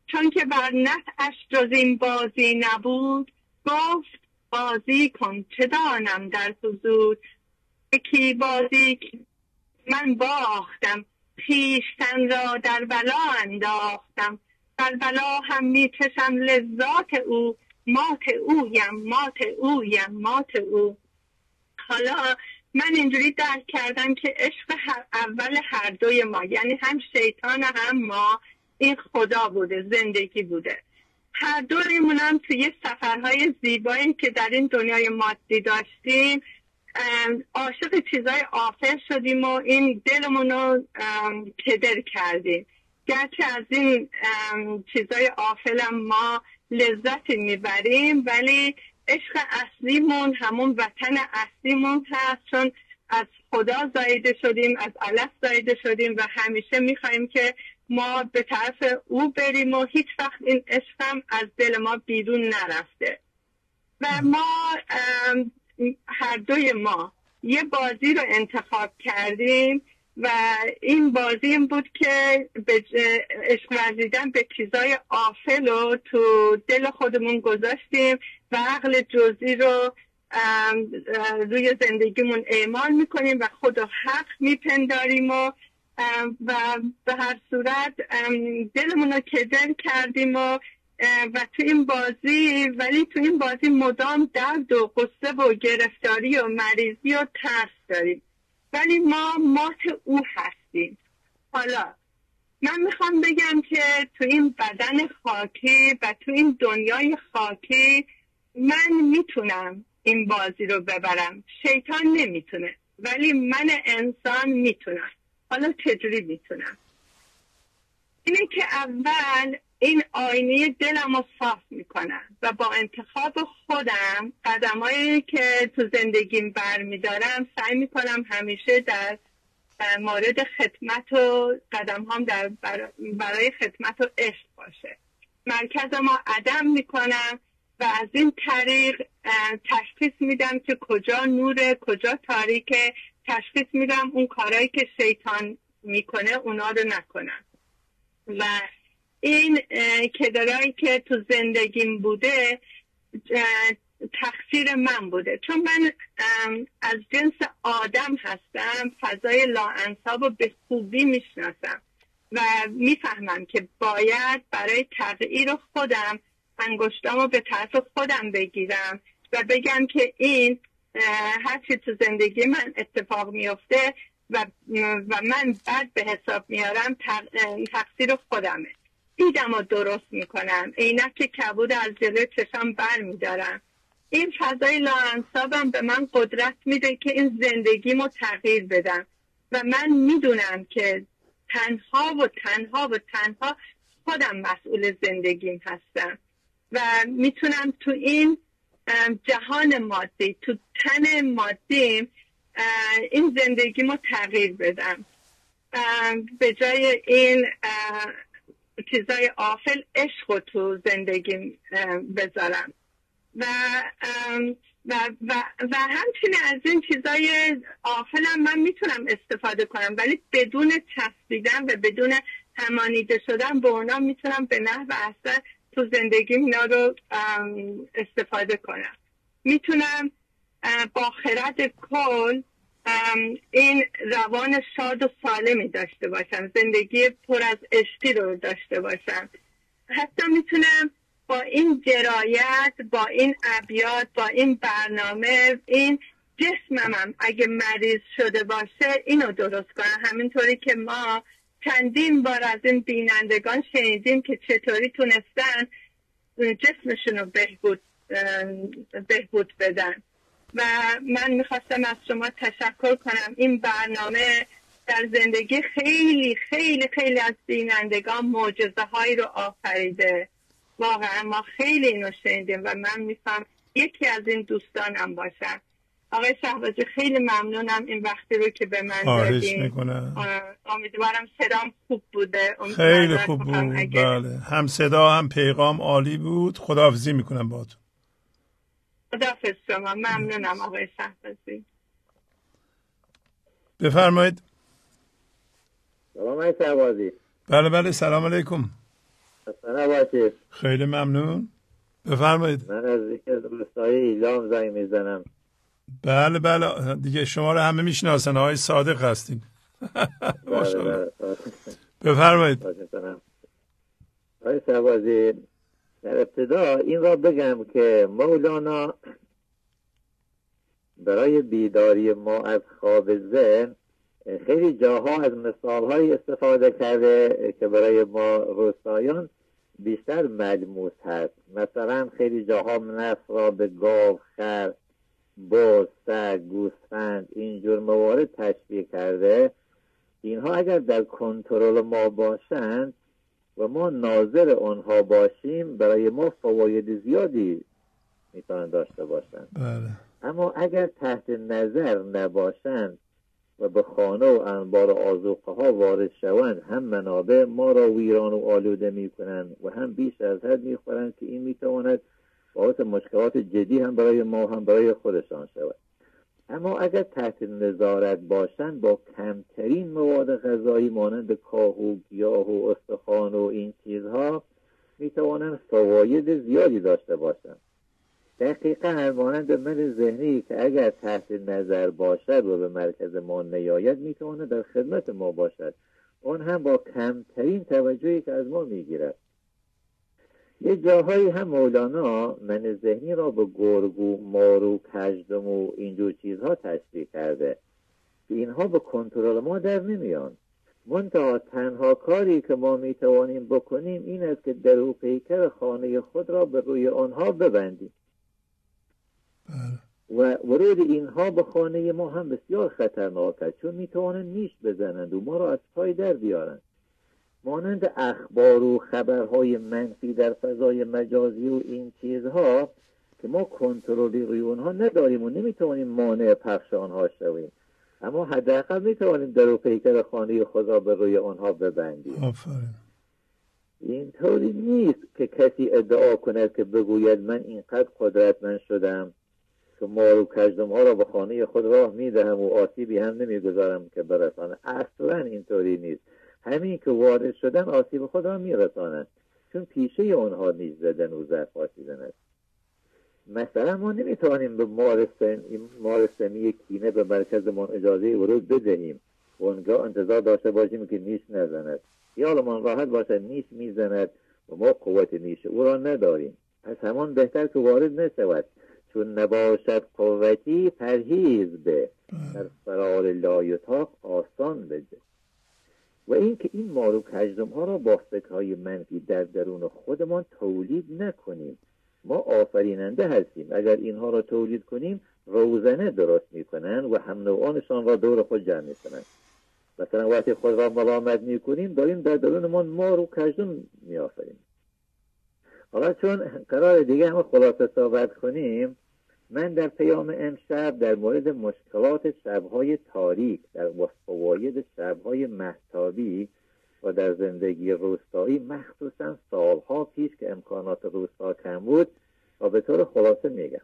چون که بر نطعش جز این بازی نبود، گفت بازی کن چه دانم در حضور. یکی بازی من باختم، خویشتن را در بلا انداختم. بر بلا هم میچشم لذات او، مات اویم مات اویم مات او. حالا من اینجوری درک کردم که عشق هر اول هر دوی ما، یعنی هم شیطان هم ما، این خدا بوده، زندگی بوده. هر دویمون هم توی سفرهای زیبایی که در این دنیای مادی داشتیم عاشق چیزای آفل شدیم و این دلمون رو کدر کردیم. گرچه از این چیزای آفل هم ما لذت میبریم، ولی عشق اصلیمون، همون وطن اصلیمون هست، چون از خدا زایده شدیم، از الف زایده شدیم و همیشه میخواییم که ما به طرف او بریم و هیچ وقت این عشق هم از دل ما بیرون نرفته. و ما هر دوی ما یه بازی رو انتخاب کردیم و این بازی این بود که عشق ورزیدن به چیزای آفل رو تو دل خودمون گذاشتیم و عقل جزئی رو روی زندگیمون اعمال میکنیم و خود رو حق میپنداریم و و به هر صورت دلمون رو کدر کردیم و و تو این بازی ولی تو این بازی مدام درد و غصه و گرفتاری و مریضی و ترس داریم، ولی ما مات او هستیم. حالا من میخوام بگم که تو این بدن خاکی و تو این دنیای خاکی من میتونم این بازی رو ببرم، شیطان نمیتونه، ولی من انسان میتونم. حالا چجوری میتونم؟ اینه که اول این آینه دلم رو صاف میکنم و با انتخاب خودم قدمایی که تو زندگیم برمیدارم سعی میکنم همیشه در مورد خدمت و قدم هم در برای خدمت و عشق باشه. مرکز ما عدم میکنم و از این طریق تشخیص میدم که کجا نوره کجا تاریکه، تشخیص میدم اون کارهایی که شیطان میکنه اونا رو نکنم. و این کدرایی که تو زندگیم بوده تقصیر من بوده، چون من از جنس آدم هستم، فضای لاانصاب رو به خوبی میشناسم و میفهمم که باید برای تغییر خودم انگشتامو به طرف خودم بگیرم و بگم که این هرچی تو زندگی من اتفاق میفته و, و من بعد به حساب میارم تقصیر خودمه. دیدم رو درست میکنم، عینک کبود از جلوی چشم بر میدارم. این فضای لاانصابم به من قدرت میده که این زندگیمو تغییر بدم و من میدونم که تنها و تنها و تنها خودم مسئول زندگیم هستم و میتونم تو این جهان مادی، تو تن مادیم این زندگیمو تغییر بدم. به جای این چیزای آفل عشق رو تو زندگیم بذارم و و و, و همچنین از این چیزای آفلم من میتونم استفاده کنم، ولی بدون چسبیدن و بدون همانیده شدن به اونا میتونم به نحو احسن تو زندگیم اینا رو استفاده کنم. میتونم با خرد کل این روان شاد و سالمی داشته باشم، زندگی پر از عشقی رو داشته باشم. حتی میتونم با این درایت، با این ابیات، با این برنامه، این جسمم اگه مریض شده باشه اینو درست کنم، همینطوری که ما چندین بار از این بینندگان شنیدیم که چطوری تونستن جسمشون رو بهبود بهبود بدن. و من میخواستم از شما تشکر کنم، این برنامه در زندگی خیلی خیلی خیلی از بینندگان معجزه هایی رو آفریده. واقعا ما خیلی اینو شنیدیم و من میفهم یکی از این دوستانم باشم. آقای شهبازی خیلی ممنونم این وقتی رو که به من دادین. امیدوارم صدام خوب بوده. خیلی خوب بود. بله، هم صدا هم پیغام عالی بود. خداحافظی میکنم با تو. خداحافظ شما. ممنونم آقای شهبازی. بفرمایید. سلام آقای شهبازی. بله بله، سلام علیکم. خیلی ممنون. بفرمایید. من از یک روستای ایلام زنگ میزنم. بله بله دیگه شما رو همه میشناسن، آقای صادق هستین. بله بله. بفرمایید. آقای شهبازی، در ابتدا این را بگم که مولانا برای بیداری ما از خواب ذهن خیلی جاها از مثال‌های استفاده کرده که برای ما روستایان بیشتر ملموس هست. مثلا خیلی جاها نفس را به گاو، خر، بز، سگ، گوسفند اینجور موارد تشبیه کرده. اینها اگر در کنترل ما باشند و ما ناظر آنها باشیم برای ما فواید زیادی میتونن داشته باشند. بله. اما اگر تحت نظر نباشند و به خانه و انبار آذوقه ها وارد شوند، هم منابع ما را ویران و آلوده میکنند و هم بیش از حد میخورند که این میتواند باعث مشکلات جدی هم برای ما هم برای خودشان شود. اما اگر تحت نظارت باشند با کمترین مواد غذایی مانند کاه و گیاه و استخوان و این چیزها میتوانند فواید زیادی داشته باشند. دقیقا مانند من ذهنی که اگر تحت نظر باشد و به مرکز ما نیاید میتواند در خدمت ما باشد، اون هم با کمترین توجهی که از ما میگیرد. یه جاهایی هم مولانا من ذهنی را به گرگو، مارو، کژدم و اینجور چیزها تشبیه کرده که اینها به کنترل ما در نمیان. منتها تنها کاری که ما میتوانیم بکنیم این است که در و پیکر خانه خود را به روی آنها ببندیم. و ورود اینها به خانه ما هم بسیار خطرناک است، چون میتوانند نیش بزنند و ما را از پای در بیارند. مانند اخبار و خبرهای منفی در فضای مجازی و این چیزها که ما کنترلی روی اونها نداریم و نمیتوانیم مانع پخش آنها شویم، اما حداقل میتوانیم در و پیکر خانه خود را به روی آنها ببندیم. آفرین. اینطوری نیست که کسی ادعا کند که بگوید من اینقدر قدرتمند شدم که مار و کژدم ها را به خانه خود راه میدهم و آسیبی هم نمیگذارم که برسانه. اصلا اینطوری نیست. همین که وارد شدن آسیب خود را میرسانند، چون پیشه اونها نیز زدن و ظرف آسیدن است. مثلا ما نمیتوانیم به مار سمی کینه به مرکزمان اجازه ورود بدهیم و اونجا انتظار داشته باشیم که نیش نزند. خیالمان راحت باشد نیش میزند و ما قوت نیش او را نداریم. پس همان بهتر که وارد نشود، چون نباشد قوتی پرهیز به، در فرار لایتاق آسان بده. و این که این مارو کژدم ها را با فکرهای منفی در درون خودمان تولید نکنیم. ما آفریننده هستیم. اگر اینها را تولید کنیم روزنه درست میکنن و هم نوعانشان را دور خود جمع میکنن. مثلا وقتی خود را ملامت میکنیم داریم در درونمان مارو کژدم میآفریم. حالا چون قرار دیگه همه خلاصه صحبت کنیم، من در پیام امشب در مورد مشکلات شبهای تاریک، در فواید شبهای مهتابی و در زندگی روستایی، مخصوصا سالها پیش که امکانات روستا کم بود، و به طور خلاصه میگم.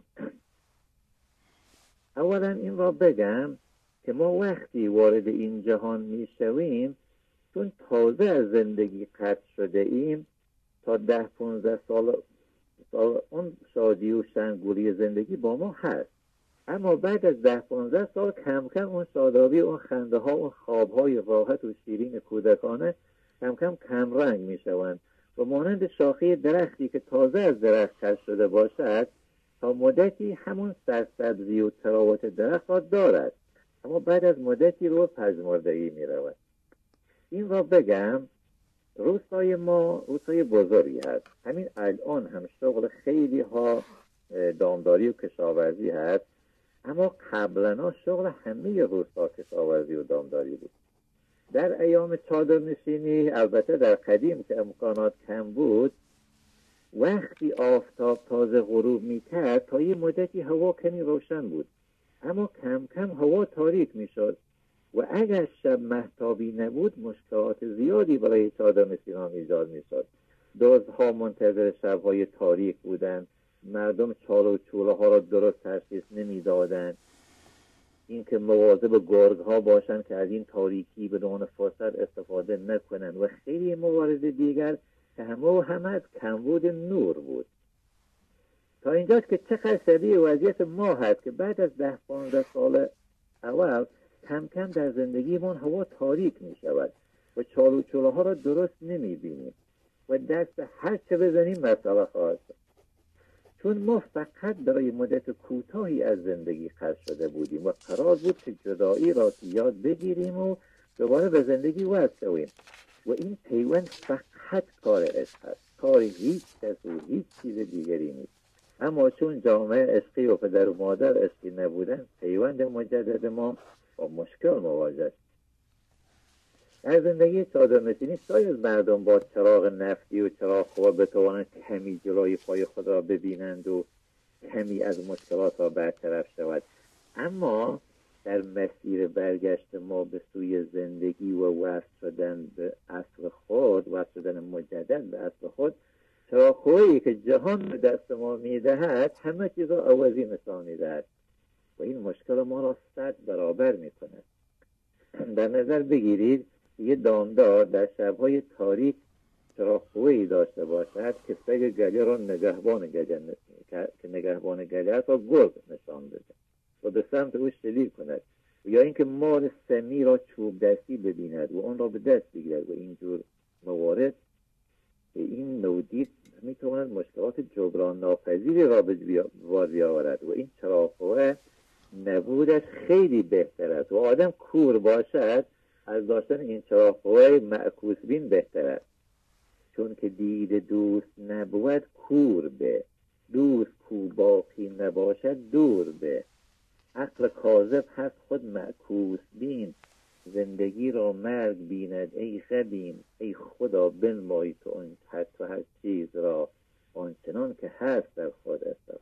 اولا این را بگم که ما وقتی وارد این جهان میشویم، چون تازه از زندگی قطع شده ایم، تا ده پونزده سال اون شادی و شنگوری زندگی با ما هست. اما بعد از ده پانزده سال کم کم اون شادابی، اون خنده ها، اون خواب های راحت و شیرین کودکانه کم کم کم رنگ می شوند و مانند شاخه درختی که تازه از درخت کش شده باشد، تا مدتی همون سرسبزی و تراوت درخت را دارد، اما بعد از مدتی رو پژمردگی می رود. این را بگم روستای ما روستای بزرگی هست. همین الان هم شغل خیلی ها دامداری و کشاورزی هست، اما قبلا شغل همه روستا کشاورزی و دامداری بود. در ایام چادرنشینی، البته در قدیم که امکانات کم بود، وقتی آفتاب تازه غروب میکرد تا یه مدتی هوا کمی روشن بود، اما کم کم هوا تاریک میشد و اگر شب مهتابی نبود مشکلات زیادی برای چادرنشینان ایجاد میشد. دزدها منتظر شبهای تاریک بودند، مردم چاله و چوله ها را درست تشخیص نمیدادند. اینکه مواظب گرگ ها باشند که از این تاریکی بدون فرصت استفاده نکنند و خیلی موارد دیگر که همه و همه از کمبود نور بود. تا اینجاست که چقدر شبیه وضعیت ما هست که بعد از ده پانزده سال اول کم کم در زندگیمون هوا تاریک می شود و چالو چوله ها را درست نمی بینیم و دست هر چه بزنیم مسئله خواهد شد. چون ما فقط برای مدت کوتاهی از زندگی خرج شده بودیم و قرار بود که جدایی را یاد بگیریم و دوباره به زندگی وصل شویم و این پیوند فقط کار عشق است، کار هیچ کس و هیچ چیز دیگری نیست. اما چون جامعه عشقی و پدر و مادر عشقی نبودن، پیوند مجدد ما با مشکل مواجه. در زندگی چادرنشینی شاید مردم با چراغ نفتی و چراغ خواب بتوانند کمی جلوی پای خود را ببینند و کمی از مشکلات را برطرف شود، اما در مسیر برگشت ما به سوی زندگی و وصل شدن به اصل خود، وصل شدن مجدد به اصل خود، چراغ‌هایی که جهان به دست ما میدهد همه چیز را عوضی نشان میدهد و این مشکل ما را صد برابر میکند. در نظر بگیرید یه دامدار در شبهای تاریک چراغ‌هایی داشته باشد که سگ گله را نگهبان گله که نگهبان گله را گرگ نشان بده و به سمت او شلیک کند، یا اینکه مار سمی را چوب دستی ببیند و آن را به دست بگیرد و اینجور موارد این نودید میتواند مشکلات جبران ناپذیری را به بار بیاورد و این چراغ‌ها نبودش خیلی بهتر است و آدم کور باشد از داشتن این چراغ‌های معکوس بین بهتر است، چون که دید دوست نبود کور به، دوست کو باقی نباشد دور به، عقل کاذب هست خود معکوس بین، زندگی را مرگ بیند ای غبین، ای خدا بنمای تو آن حتی هر چیز را آنچنان که هست در خود است.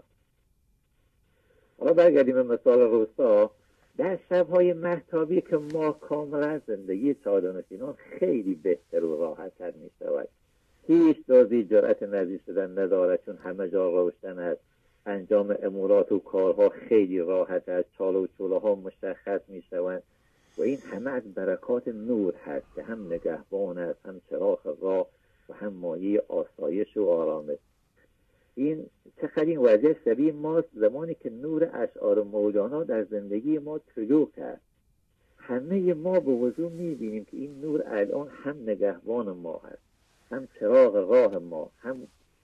حالا برگردیم به مثال روستا. در شبهای مهتابی که ما کاملا زندگی چادرنشینان خیلی بهتر و راحت‌تر می شود. هیچ دزدی جرأت نزدیک شدن ندارد چون همه جا روشن است، انجام امورات و کارها خیلی راحت است، چاله و چوله ها مشخص می شوند و این همه از برکات نور هست که هم نگهبان است، هم چراغ راه و هم مایه آسایش و آرامش. این چقدر این وضعیت شبیه ماست زمانی که نور اشعار مولانا در زندگی ما طلوع کرد. همه ما به وضوح میبینیم که این نور الان هم نگهبان ما هست، هم چراغ راه ما، هم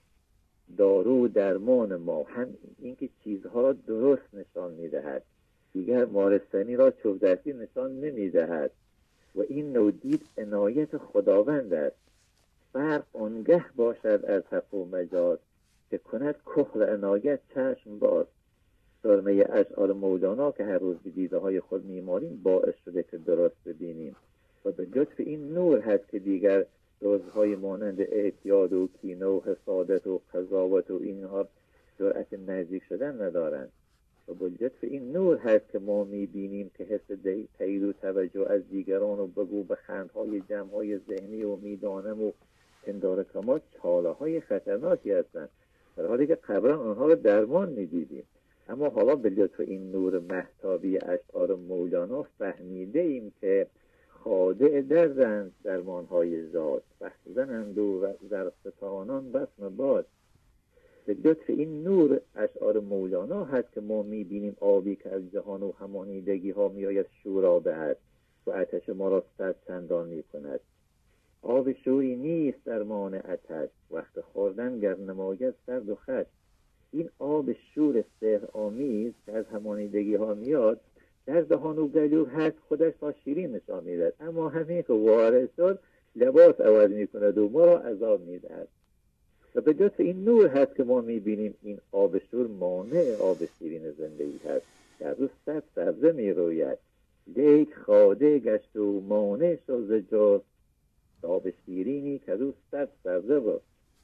دارو درمان ما، هم اینکه چیزها را درست نشان میدهد، دیگر مارستانی را چوب دستی نشان نمیدهد و این نودید عنایت خداوند است. فرق آنگه باشد از حق و مجاز که کند کحل عنایت چشم باز. سرمه اشعار مولانا که هر روز به دیده های خود میماریم باعث شده که درست ببینیم و به لطف این نور هست که دیگر روزهای مانند اعتیاد و کینه و حسادت و قضاوت و اینها جرأت نزدیک شدن ندارند و به لطف این نور هست که ما میبینیم که حس تایید و توجه از دیگران و بگو به خندهای جمعهای ذهنی و میدانم و پندار کما چاله های خطرناکی هستند، در حالی که قبلا آنها را درمان میدیدیم. اما حالا به لطف این نور مهتابی اشعار مولانا فهمیده ایم که خادع دردند درمانهای ذات، بحث زنند و زرستانان بسم باد. به لطف این نور اشعار مولانا هست که ما میبینیم آبی که از جهان و همانیدگی ها میآید شورا دهد و آتش ما را صد چندان میکند. آب شوری نیست درمان آتش، وقت خوردن گر نماید سرد و خش. این آب شور سحر آمیز که از همانیدگی ها میاد در دهان و گلو هست، خودش تا شیرین نشان میدهد، اما همین که وارد شد لباس عوض میکند و ما را عذاب میدهد. و به لطف این نور هست که ما میبینیم این آب شور مانع آب شیرین زندگی هست، در روز صد سبزه میروید، لیک خاده گشت و مانع شد ز جز، آب شیرینی که روز صد سبزه بود.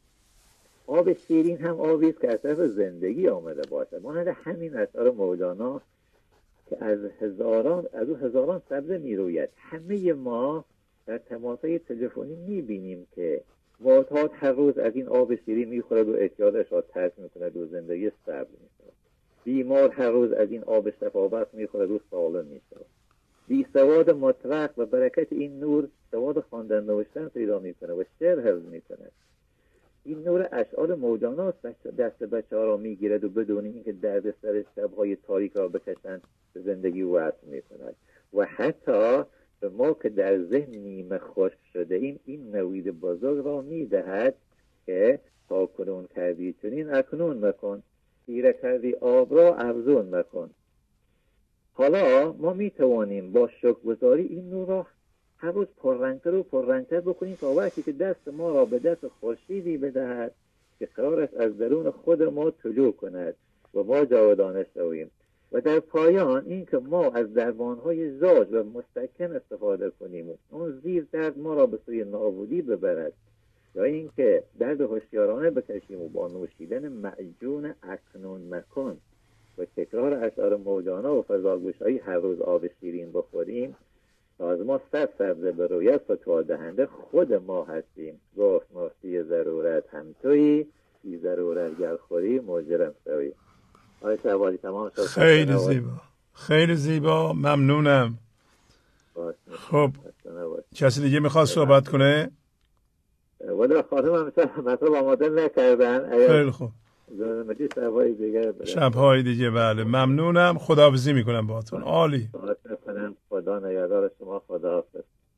آب شیرین هم آبی است که از طرف زندگی آمده باشد، مانند همین اشعار مولانا که از هزاران از او هزاران سبزه میروید. همه ما در تماسهای تلفنی میبینیم که معتاد هر روز از این آب شیرین میخورد و اعتیادش را ترک میکند و زندگی صبر میشود. بیمار هر روز از این آب شفابخش میخورد و سالم میشود. بی سواد مطلق و برکت این نور سواد خواندن نوشتن پیدا میکنه و شعر حفظ میکنه. این نور اشعار مولانا دست بچه ها را میگیرد و بدون اینکه درد سر شبهای تاریک را بکشند به زندگی وصل میکند و حتی به ما که در ذهن نیمه خشک شده ایم این نوید بزرگ را میدهد که تا کنون کردی چنین اکنون مکن، تیره کردی آب را افزون مکن. حالا ما میتوانیم با شکرگزاری این نور را هر روز پررنگتر و پررنگتر بکنیم تا وقتی که دست ما را به دست خورشیدی بدهد که قرار است از درون خود ما طلوع کند و ما جاودانه شویم. و در پایان این که ما از درمانهای زاج و مستحکم استفاده کنیم و اون زیر درد ما را به سوی نابودی ببرد، یا این که درد هوشیارانه بکشیم و با نوشیدن معجون اکنون مکن و تکرار اشعار مولانا و فضاگوشایی هر روز آب شیرین بخوریم تا از ما صد سبزه به رویت فتوا دهنده خود ما هستیم. گفت مفتی ضرورت هم تویی، بی ضرورت گر خوری مجرم شوی. آقای شهبازی تمام شد. خیلی زیبا، خیلی زیبا، ممنونم. خب کسی دیگه میخواد صحبت کنه؟ ولی خانم هم مثلا آماده نکردن. خیلی خوب، شبهای دیگه شبهای دیگه بله. ممنونم، خداحافظی میکنم باهاتون. عالی، خدا نگهدار شما. خداحافظ.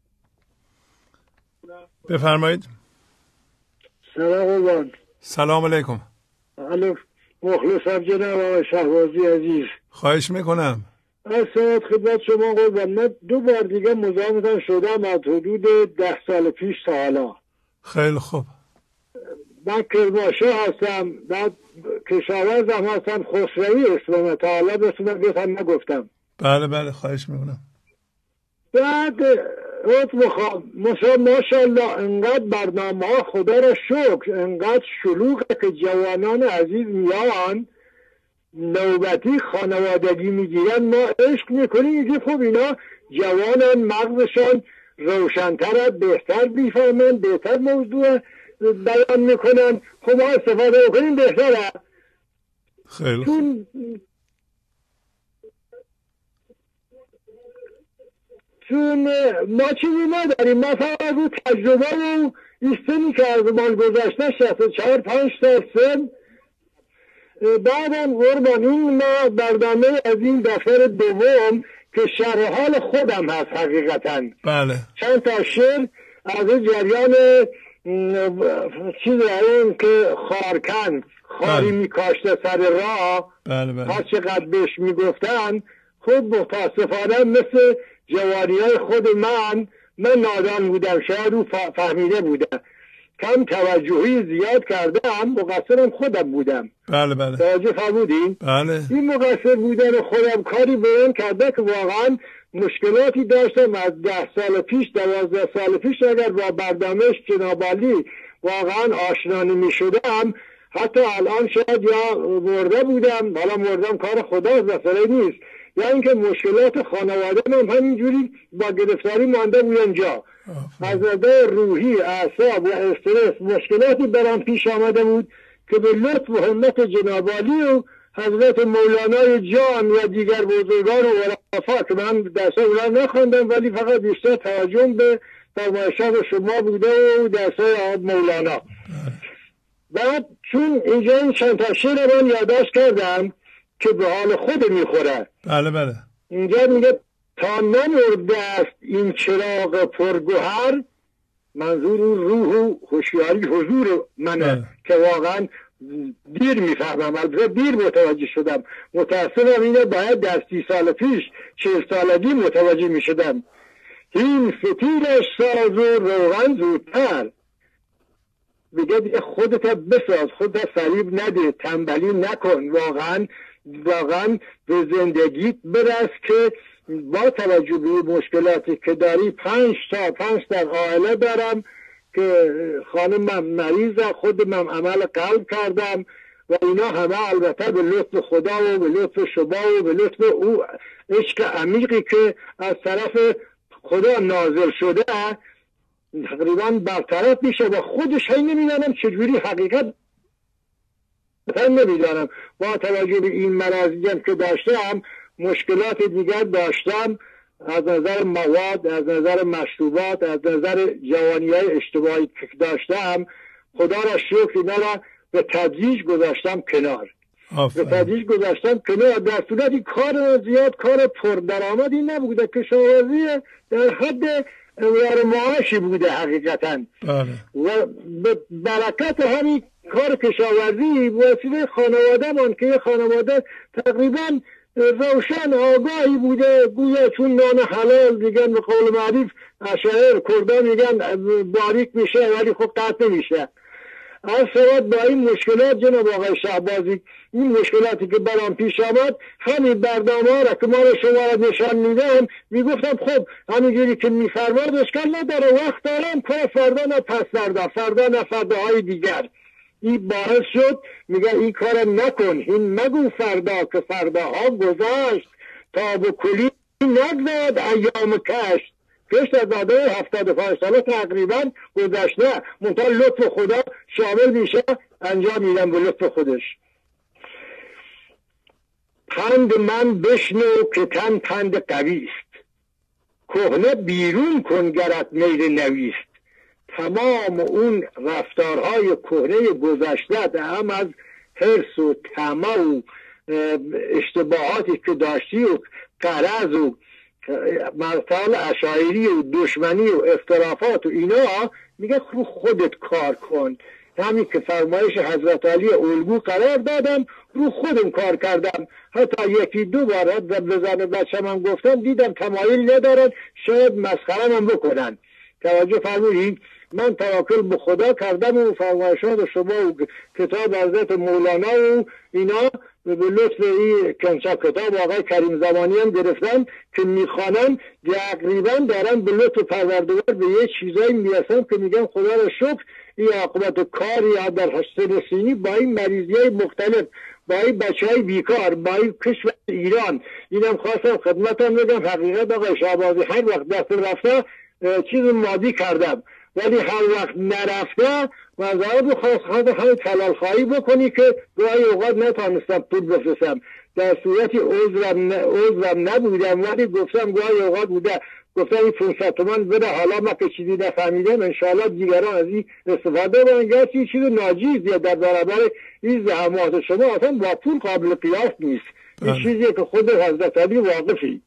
بفرمایید. سلام علیکم. سلام علیکم. الو، مخلصم جناب آقای شهبازی عزیز. خواهش میکنم. از سلامت خدمت شما قربان. من دو بار دیگه مزاحمتان شدم از حدود ده سال پیش تا حالا. خیلی خوب. من کرمانشاه هستم، بعد کشاورزم هستم، خسروی اسمم، تا حالا بسیدم بهتن نگفتم. بله بله خواهش میکنم. بعد روز بخوام مثلا ماشاءالله انقدر برنامه ها خدا را شکر انقدر شلوغه که جوانان عزیز میان نوبتی خانوادگی میگیرن، ما عشق میکنیم میگیم خب اینا جوانان مغزشان روشنتر، بهتر میفهمن، بهتر موضوع بیان میکنن، خب ما استفاده بکنیم بهتره. خیلی چون چون ما چیزی نداریم. ما فقط رو تجربه رو ایستنی که از مال گذشته شست و چهار پنج سال سن بعدم قربان این ما برنامه از این دفتر دوم که شرح حال خودم هست حقیقتا. بله. چند تا شعر از جریان چیز این که خارکن خاری بله. میکاشته سر راه. بله بله. هر چقدر بهش میگفتن خود متاسفانه مثل جوانی های خود من من نادان بودم، شاید او فهمیده بودم، کم توجهی زیاد کردم، مقصرم خودم بودم. بله بله. توجه فرمودین؟ بله. این مقصر بودن خودم کاری به این کرده که واقعا مشکلاتی داشتم از ده سال پیش، دوازده سال پیش اگر با برنامه‌اش جنابالی واقعا آشنا نمی شدم حتی الان شاید یا مرده بودم، حالا مردم کار خدا مسئله نیست، یا اینکه مشکلات خانواده من همینجوری با گرفتاری مانده بود اینجا. از نظر روحی، اعصاب و استرس مشکلاتی برام پیش آمده بود که به لطف و همت جناب عالی و حضرت مولانای جان و دیگر بزرگان و علفا که من درسا اونا نخوندم ولی فقط بیشتر توجه به فرمایشات شما بوده و درسای مولانا. بعد چون اینجا این چند تا شعر من یادداشت کردم که به حال خود میخوره. بله بله. اینجا میگه تا نمرده است این چراغ پرگوهر، منظور روح و هوشیاری حضور منه. بله. که واقعا دیر میفهمم، البته دیر متوجه شدم، متاسفم اینه باید در سی سال پیش چهل سالگی متوجه میشدم. این فتیلش ساز و روغن زودتر، بگه دیگه خودت بساز، خودت فریب نده، تنبلی نکن، واقعا واقعا به زندگیت برس که با توجه به مشکلاتی که داری، پنج تا پنج تا عائله دارم که خانمم مریضه، خودمم عمل قلب کردم و اینا همه البته به لطف خدا و به لطف شما و به لطف او عشق عمیقی که از طرف خدا نازل شده تقریبا برطرف میشه و خودش هی نمیدانم چجوری حقیقت نمیدانم. با توجه به این مرضیم که داشتم مشکلات دیگر داشتم از نظر مواد، از نظر مشروبات، از نظر جوانی های اشتباهی که داشتم، خدا را شکر اینا را به تدریج گذاشتم کنار به تدریج گذاشتم کنار در صورتی کار زیاد کار پردرآمدی نبوده، کشاورزی در حد امرار معاشی بوده حقیقتا و به برکت همین کار کشاورزی وسیله خانواده من که یه خانواده تقریبا روشن آگاهی بوده، گویا چون نان حلال دیگه به قول معروف اشاعره کردا میگن باریک میشه ولی خب قطع نمیشه. از سواد با این مشکلات جناب آقای شهبازی، این مشکلاتی که برام پیش آمد، همین برنامه ها را که ما را شما را نشان میدم میگفتم خب همینجوری که میفرماد اشکال نداره، وقت دارم کار فردا نه پس فردا فردا نه فرداهای دیگر. این باعث شد میگه این کار نکن، این نگو فردا که فرداها گذشت، تا به کلی نگذاد ایام کشت. کشت از داده هفتاد و پنج ساله تقریبا گذشته، منتها لطف خدا شامل میشه انجام میدم به لطف خودش. پند من بشنو که تن پند قویست، کهنه بیرون کن گرت میل نویست. تمام اون رفتارهای کهنه گذشته هم از حرص و طمع و اشتباهاتی که داشتی و غرض و مرتال اشاعری و دشمنی و اختلافات و اینا، میگه خودت کار کن. همین که فرمایش حضرت علی الگو قرار دادم، رو خودم کار کردم. حتی یکی دو بار به زن بچه من گفتم، دیدم تمایل ندارن، شاید مسخره من بکنن. توجه فرمودید؟ من توکل به خدا کردم و فرمایشات شما و کتاب حضرت مولانا و اینا به لطف این کنسا کتاب آقای کریم زمانی هم گرفتم که میخوانم، تقریبا دارم به لطف پروردگار به یه چیزایی میرسم که میگم خدا را شکر این عاقبت کاری در سن سینی با این مریضی های مختلف، با این بچه های بیکار، با این کشور ایران. اینم خواستم خدمتم بگم حقیقت آقای شهبازی، هر وقت دست رفته چیز مادی کردم، ولی هر وقت نرفته منظره بخواست همین تلال خواهی بکنی که گاهی اوقات نتانستم پول بفرستم، در صورتی عذرم, عذرم نبودم، ولی گفتم گاهی اوقات بوده، گفتم این پونصد تومن بده، حالا ما که چیزی نفهمیدم انشاءالله دیگران از این استفاده برن. گرچه این چیز ناجیزیه در برابر این زحمات شما، اصلا با پول قابل قیاس نیست. این چیزیه که خود حضرت علی واقفی.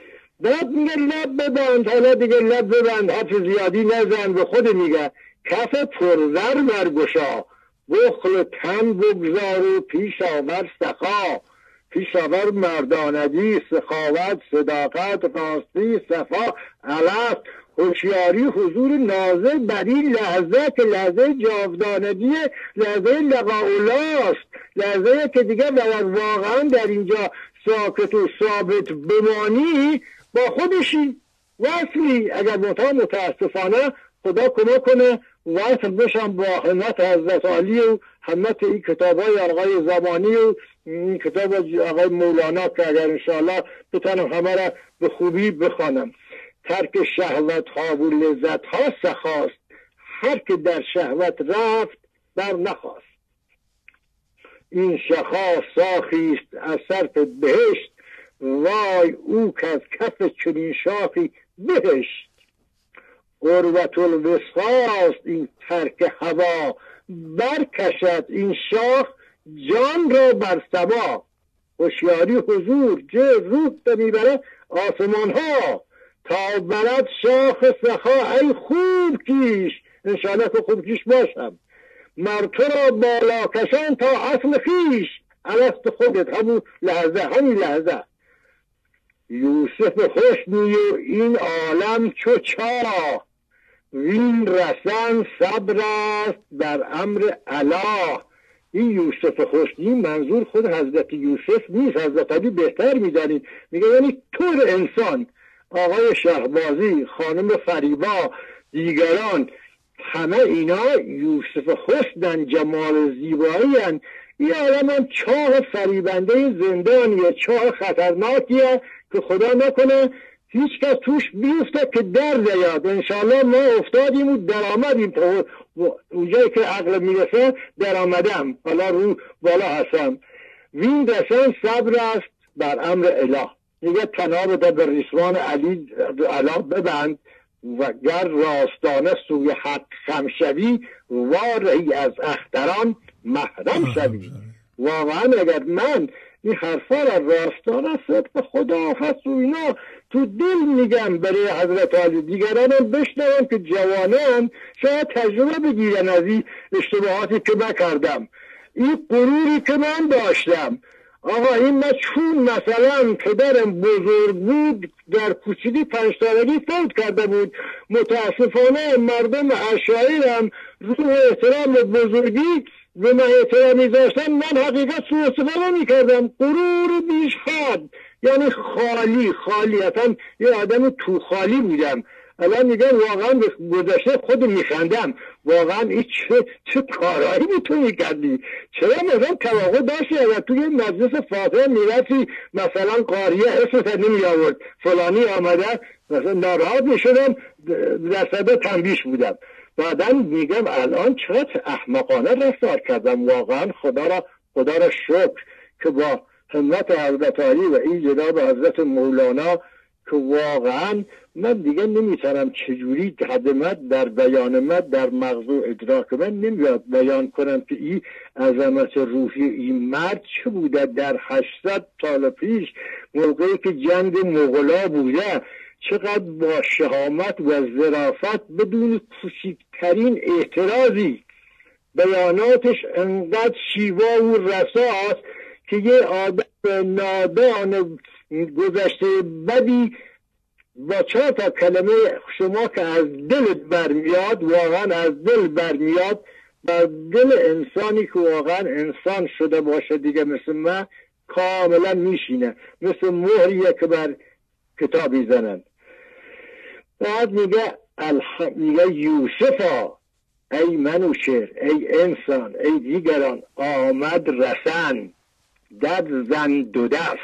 بعد میگه لب ببند، حالا دیگه لب ببند، حرف زیادی نزن، به خود میگه کف پرزر برگشا، بخل تن بگذار و پیش آور سخا. پیش آور مردانگی، سخاوت، صداقت، راستی، صفا، علف، هوشیاری، حضور ناظر بر این لحظه که لحظه جاودانگی، لحظه لقاء است، لحظه که دیگه واقعا در اینجا ساکت و ثابت بمانی، با خودشی وصلی. اگر متا متاسفانه خدا کمک کنه وصل بشم با همت حضرت علی و همت این کتاب های آقای زمانی و این کتاب آقای مولانا که اگر انشاءالله بتانم همه را به خوبی بخوانم. ترک شهوت ها و لذت ها سخاست، هر که در شهوت رفت بر نخواست. این شخا ساخیست از صرف بهشت، وای او که از کف چنین شاخی بهشت. قربت الوسخاست این ترک هوا، برکشد این شاخ جان را بر سما. هوشیاری حضور جه روح میبره آسمان ها، تا برد شاخ سخا ای خوب کیش. انشاءالله که خوب کیش باشم. مرتو را بالا کشان تا اصل خیش، الست خودت همون لحظه همین لحظه. یوسف حسنی و این عالم چو چاه، وین رسن صبر است در امر اله. این یوسف حسنی منظور خود حضرت یوسف نیست، حضرت علی بهتر میدانید. میگه یعنی طور انسان، آقای شهبازی، خانم فریبا، دیگران، همه اینا یوسف حسنن، جمال زیبایی هن. این عالم هم چاه فریبنده زندانیه، چاه خطرناکیه که خدا نکنه هیچ کس توش بیفته که در نیاد. انشاءالله ما افتادیم و در آمدیم، اونجایی که عقل میرسه در آمدم، حالا رو بالا هستم. وین دستان صبر است بر امر اله. میگه تنابت به رسوان علی علا ببند، و گر راستانه سوی حق خم شوی وارهی از اختران محرم شوی. واقعا اگر من این حرفا را راستانه صدق خدا هست و اینا تو دل میگم برای حضرت علی، دیگرانم بشنوم که جوانان شاید تجربه بگیرن از این اشتباهاتی که بکردم، این غروری که من داشتم. آقا این من چون مثلا پدرم بزرگ بود در کوچیکی پنج سالگی فوت کرده بود، متاسفانه مردم عشایرم رو احترام بزرگی به من احترام میذاشتن، من حقیقت سو استفاده میکردم. غرور بیش حد، یعنی خالی خالی اصلا یه آدم تو خالی بودم. الان میگم واقعا به گذشته خود میخندم، واقعا این چه, چه کارهایی بود تو میکردی؟ چرا مثلا توقع داشتی اگر توی مجلس فاتحه میرفتی مثلا قاریه اسمت نمی آورد فلانی آمده مثلا ناراحت میشدم، در صدر تنبیش بودم. بعدا میگم الان چقدر احمقانه رفتار کردم. واقعا خدا را خدا را شکر که با همت حضرت علی و این جناب حضرت مولانا که واقعا من دیگه نمیتونم چجوری قدمت در بیانمت در مغز و ادراک من نمیاد بیان کنم که این عظمت روحی این مرد چه بوده در هشتصد سال پیش موقعی که جنگ مغلا بوده، چقدر با شهامت و ظرافت بدون کوچکترین اعتراضی بیاناتش انقدر شیوا و رساست که یه آدم نادان گذشته بدی با چهار تا کلمه شما که از دلت برمیاد، واقعا از دل برمیاد، بر دل انسانی که واقعا انسان شده باشه دیگه مثل من کاملا میشینه، مثل مهریه که بر کتابی زنن. بعد میگه الح... میگه یوسفا ای منوشر ای انسان ای دیگران آمد رسن دد زن دو دست.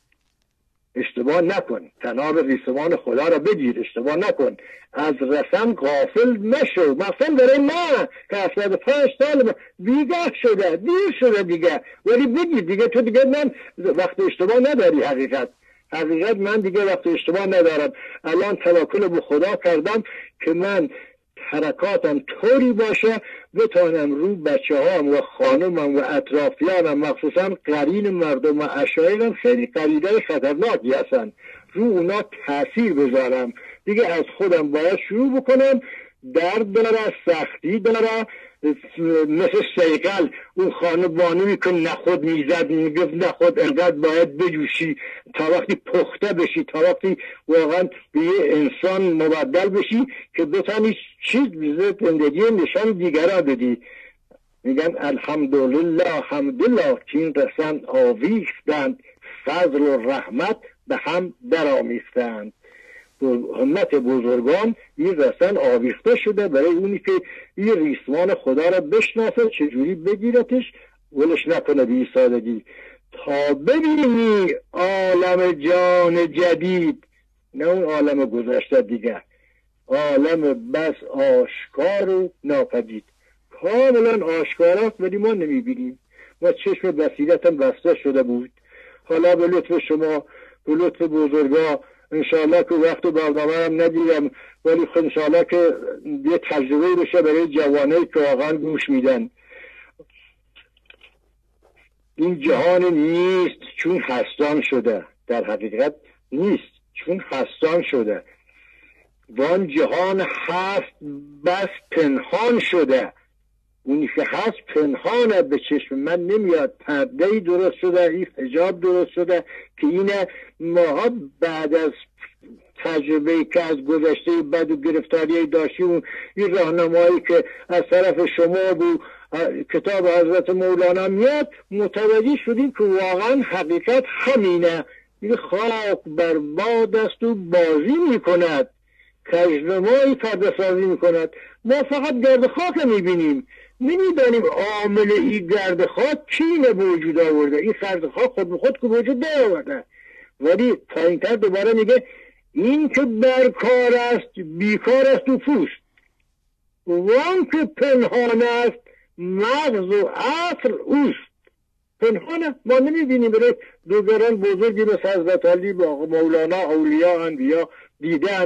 اشتباه نکن، تناب ریسمان خدا را بگیر، اشتباه نکن، از رسن غافل نشو. مثلا برای من که هفتاد و پنج سال بیگاه شده، دیر شده دیگه، ولی بگیر دیگه، تو دیگه من وقت اشتباه نداری. حقیقت حقیقت من دیگه وقت اشتباه ندارم. الان توکل به خدا کردم که من حرکاتم طوری باشه بتانم رو بچه هام و خانمم و اطرافیانم مخصوصا قرین مردم و عشایرم خیلی قریدای خطرناکی هستن، رو اونا تاثیر بذارم. دیگه از خودم باید شروع بکنم. درد داره، سختی داره، مثل سیقل اون خانه بانوی که نخود میزد میگفت نخود انقدر باید بجوشی تا وقتی پخته بشی، تا وقتی واقعا به یه انسان مبدل بشی که بتانی چیز بیزه زندگی نشان دیگران بدی. میگن الحمدلله حمدلله که این رسن آویختند فضل و رحمت به هم در آمیختند. همت بزرگان این رسن آویخته شده برای اونی که این ریسمان خدا را بشناسه، چجوری بگیرتش، ولش نکنه بی سادگی، تا ببینی عالم جان جدید، نه اون عالم گذشته دیگه، عالم بس آشکار و ناپدید. کاملا آشکار است ولی ما نمیبینیم، ما چشم بصیرتم بسته شده بود. حالا به لطف شما، به لطف بزرگا، انشاءالله که وقت و برنامه هم ندیدم ولی خب انشاءالله که یه تجربه بشه برای جوانه که واقعا گوش میدن. این جهان نیست چون هستان شده، در حقیقت نیست چون هستان شده. وان جهان هست بس پنهان شده، اونی که هست پنهانه، به چشم من نمیاد. پرده‌ای درست شده، این حجاب درست شده که اینه ماها بعد از تجربه که از گذشته بد و گرفتاری داشتیم و این راهنمایی که از طرف شما و کتاب حضرت مولانا میاد متوجه شدیم که واقعا حقیقت همینه. این خاک بر باد است و بازی میکند، کژنمایی پرده سازی میکند. ما فقط گرد خاک میبینیم، نمیدانیم عامل این گرد خاک چینه به وجود آورده. این گرد خاک خود به خود که وجود نیاورده، ولی پایین‌تر دوباره میگه این که برکار است بیکار است و پوست، وان که پنهان است مغز و عقل اوست. پنهانه، ما نمیبینیم. برای دوزران بزرگی مثل حضرت علی با مولانا اولیاء انبیا دیدن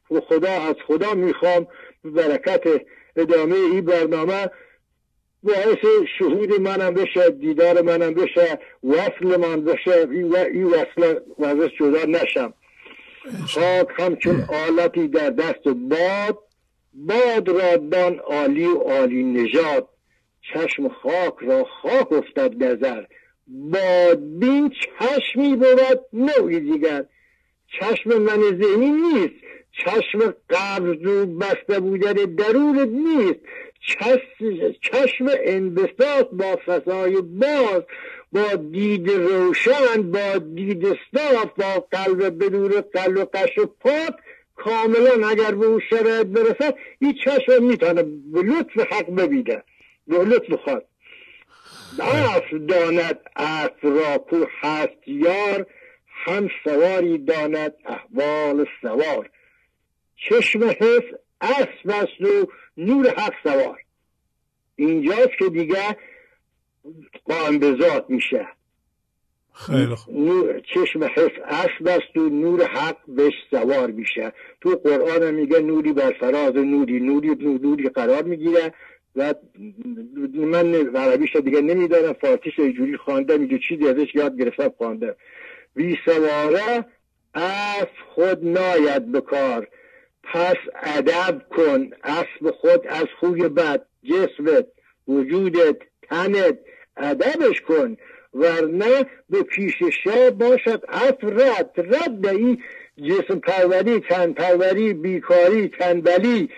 خدا از خدا میخوام برکت ادامه این برنامه باعث شهود منم بشه، دیدار منم بشه، وصل من بشه، این وصل وزش جدا نشم. خاک همچون آلتی در دست باد، باد را دان عالی و عالی نژاد. چشم خاک را خاک افتد نظر، بادبین چشمی بود نوعی دیگر. چشم من ذهنی نیست، چشم قبض و بسته بودن درون نیست، چشم انبساط با فضای باز، با دید روشن، با دید صاف، با قلب بدون قلب و قش و پاک کاملا اگر به اون شرایط برسد این چشم میتونه به لطف حق ببینه، به لطف خود. اسب داند اسب را کو هست یار، هم سواری داند احوال سوار. چشم حس اسب است و نور حق سوار. اینجاست که دیگه قائم به ذات میشه. خیلی خوب. چشم حس اسب است و نور حق بهش سوار میشه. تو قرآن میگه نوری بر فراز نوری، نوری نوری قرار میگیره و من عربیش دیگه نمیدارم، فارسیش اینجوری خوانده، میگه چی ازش یاد گرفتم خوانده. بی سواره اسب خود ناید بکار، پس ادب کن اسب خود از خوی بد. جسمت، وجودت، تنت ادبش کن، ورنه به پیش شاه باشد اسب رد. رد این جسم پروری، تن پروری، بیکاری، تنبلی،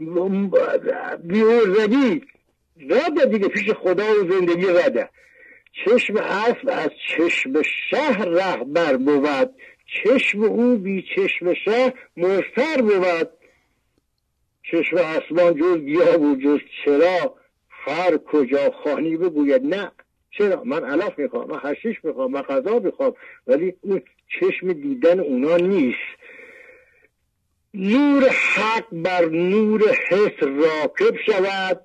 بی‌عرضگی رده دیگه، پیش خدا و زندگی رده. چشم اسب از چشم شه رهبر بود، چشم او بی چشم شه مضطر بود. چشم اسبان جز گیاه و جز چرا، هر کجا خانی بگوید نه. چرا؟ من علف میخوام، من حشیش میخوام، من غذا میخوام، ولی اون چشم دیدن اونا نیست. نور حق بر نور حس راکب شود،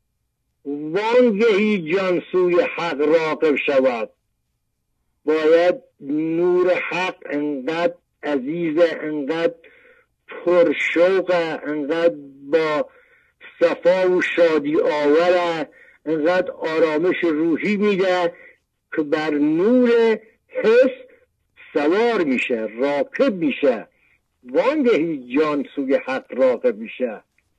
وانگهی جان سوی حق راکب شود. باید نور حق انقدر عزیزه، انقدر پرشوقه، انقدر با صفا و شادی آوره، انقدر آرامش روحی میده که بر نور حس سوار میشه، راکب میشه. وانگهی جان سوی حق راکب میشه.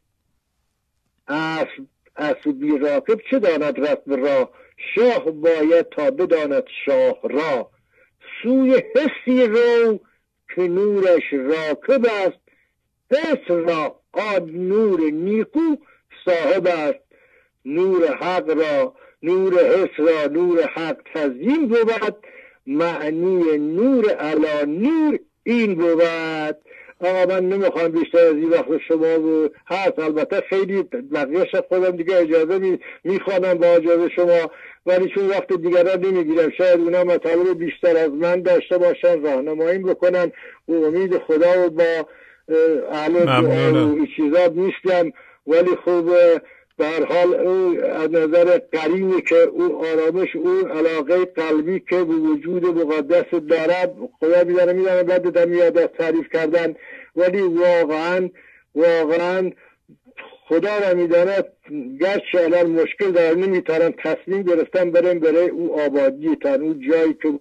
اسب اسب بی راکب چه داند رفت راه، شاه باید تا بداند شاه را. سوی حسی رو که نورش راکب است، حس را آن نور نیکو صاحب است. نور حق را، نور حس را نور حق تزیین بود، معنی نور علا نور این بود. آقا من نمیخوام بیشتر از این وقت شما رو هست، البته خیلی بقیهش خودم دیگه اجازه می میخوانم با اجازه شما، ولی چون وقت دیگران نمیگیرم شاید اونا مطالب بیشتر از من داشته باشن راهنمایی بکنن و امید خدا و با اهل دعا و این چیزا نیستم، ولی خوب به هر حال او از نظر قرینی که او آرامش، او علاقه قلبی که به وجود مقدس دارد خدا بیداره میدانه بعد در میاد از تعریف کردن، ولی واقعا واقعا خدا را میدانه گرچه الان مشکل دارم نمیتونم تصمیم گرفتم برم برای او آبادی تن او جایی که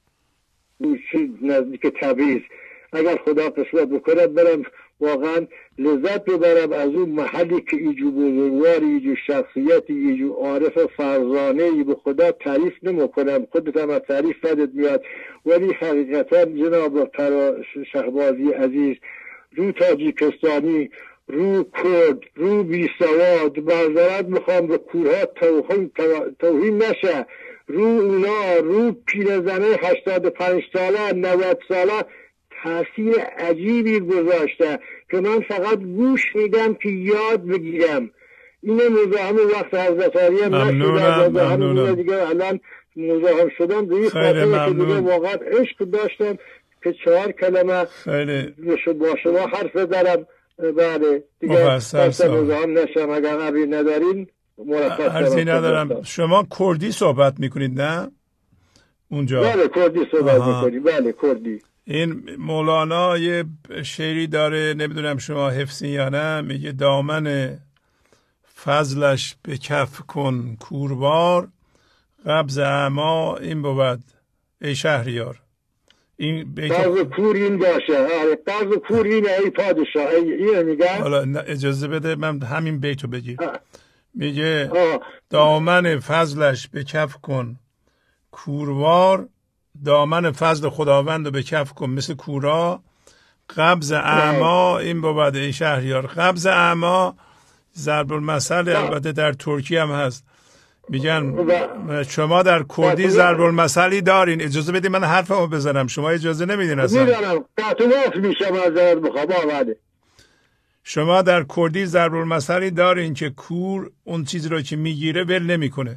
نزدیک تبریز اگر خدا قسمت بکنه برم واقعا لذت ببرم از اون محلی که ایجو بزرگواری، ایجو شخصیتی، ایجو عارف فرزانه ای به خدا تعریف نمی کنم، خودت هم از تعریف بدت میاد، ولی حقیقتا جناب شهبازی عزیز، رو تاجیکستانی، رو کرد، رو بی سواد، معذرت میخوام به کورها توهین توهین نشه، رو اونا، رو پیرزنه هشتاد و پنج ساله، نود ساله تاثیر عجیبی گذاشته که من فقط گوش میدم که یاد بگیرم. این مزاحم وقت حضرت علی هم نشده، مزاحم دیگه الان مزاحم شدم به این خاطر که دیگه واقعا عشق داشتم که چهار کلمه با شما حرف بزنم. بله دیگه مزاحم نشم. اگر عبی ندارین عرضی ندارم. شما کردی صحبت میکنید نه؟ اونجا بله کردی صحبت میکنید. بله کردی. این مولانا یه شعری داره، نمیدونم شما حفظین یا نه، میگه دامن فضلش به کف کن کوروار، قبض اعما این بود ای شهریار. این بیت قبض کور این باشه. آره قبض کور این ای پادشاه. اینو میگن. حالا اجازه بده من همین بیتو بگی. میگه دامن فضلش به کف کن کوروار، دامن فضل خداوند رو به کف کن مثل کورا، قبض اعما این بود ای شهریار. قبض اعما ضرب المثل البته در ترکی هم هست، میگن شما در کردی ضرب المثلی دارین. اجازه بدید من حرفمو بزنم، شما اجازه نمیدین اصلا. میدونم قطعات میشم از در بخواب آمده. شما در کردی ضرب المثلی دارین که کور اون چیزی رو که میگیره ول نمیکنه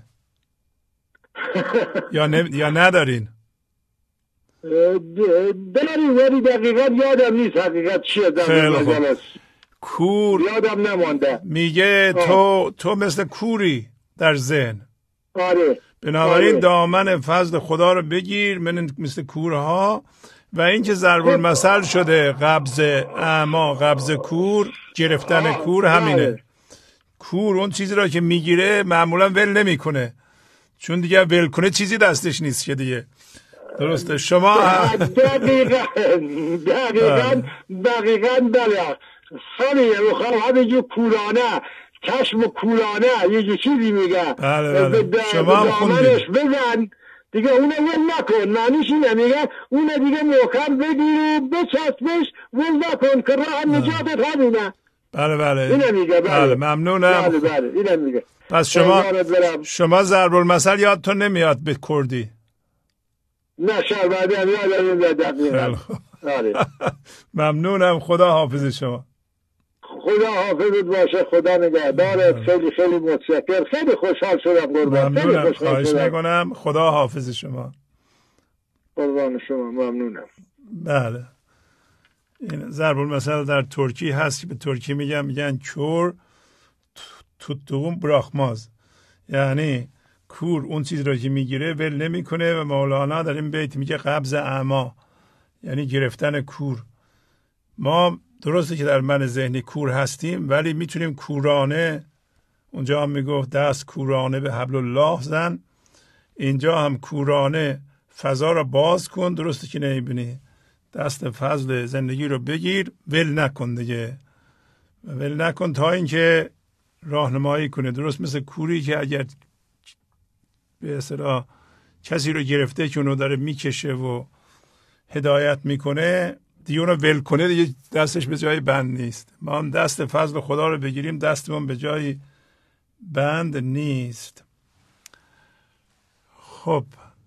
یا ن... یا ندارین؟ داریم ولی دقیقا یادم نیست حقیقت چیه. در کور یادم نمانده. میگه تو تو مثل کوری در ذهن. آره. بنابراین آره. دامن فضل خدا رو بگیر من مثل کورها، و اینکه ضرب المثل شده قبض اعما قبض کور، گرفتن کور همینه. کور اون چیزی رو که میگیره معمولا ول نمیکنه، چون دیگه ول کنه چیزی دستش نیست که دیگه. درسته شما دقیقا دقیقا دقیقا بله. خیلی میخوام همینجور کورانه چشم کورانه یه چیزی میگه. بله بله شما هم خوندید بزن دیگه اونو ول نکن. معنیش اینه میگه اونو دیگه محکم بگیر و بچسبش، ول نکن که راه نجاتت همینه. بله بله اینه میگه. بله, بله ممنونم. بله بله اینه میگه. پس شما شما ضرب المثل یادتون نمیاد به کردی؟ نه شرمنده یادم نمیاد دقیقاً. ممنونم، خدا حافظ شما. خدا حافظت باشه، خدا نگهدارت. خیلی خیلی متشکرم، خیلی خوشحال شدم قربان. ممنونم، خواهش میکنم، خدا حافظ شما. قربان شما، ممنونم. بله این ضرب المثل در ترکی هست که به ترکی میگن میگن کور توتوم براخماز، یعنی کور اون چیز را که میگیره ول نمیکنه. و مولانا در این بیت میگه قبض اعما یعنی گرفتن کور. ما درسته که در من ذهنی کور هستیم، ولی میتونیم کورانه، اونجا هم میگفت دست کورانه به حبل الله زن، اینجا هم کورانه فضا را باز کن. درسته که نمیبینی، دست فضل زندگی رو بگیر، ول نکن دیگه، ول نکن تا اینکه راهنمایی کنه. درست مثل کوری که اگر به اصطلاح کسی رو گرفته که اونو داره میکشه و هدایت میکنه، دیگه اونو ول کنه دیگه دستش به جای بند نیست. ما هم دست فضل خدا رو بگیریم، دستمون به جای بند نیست. خب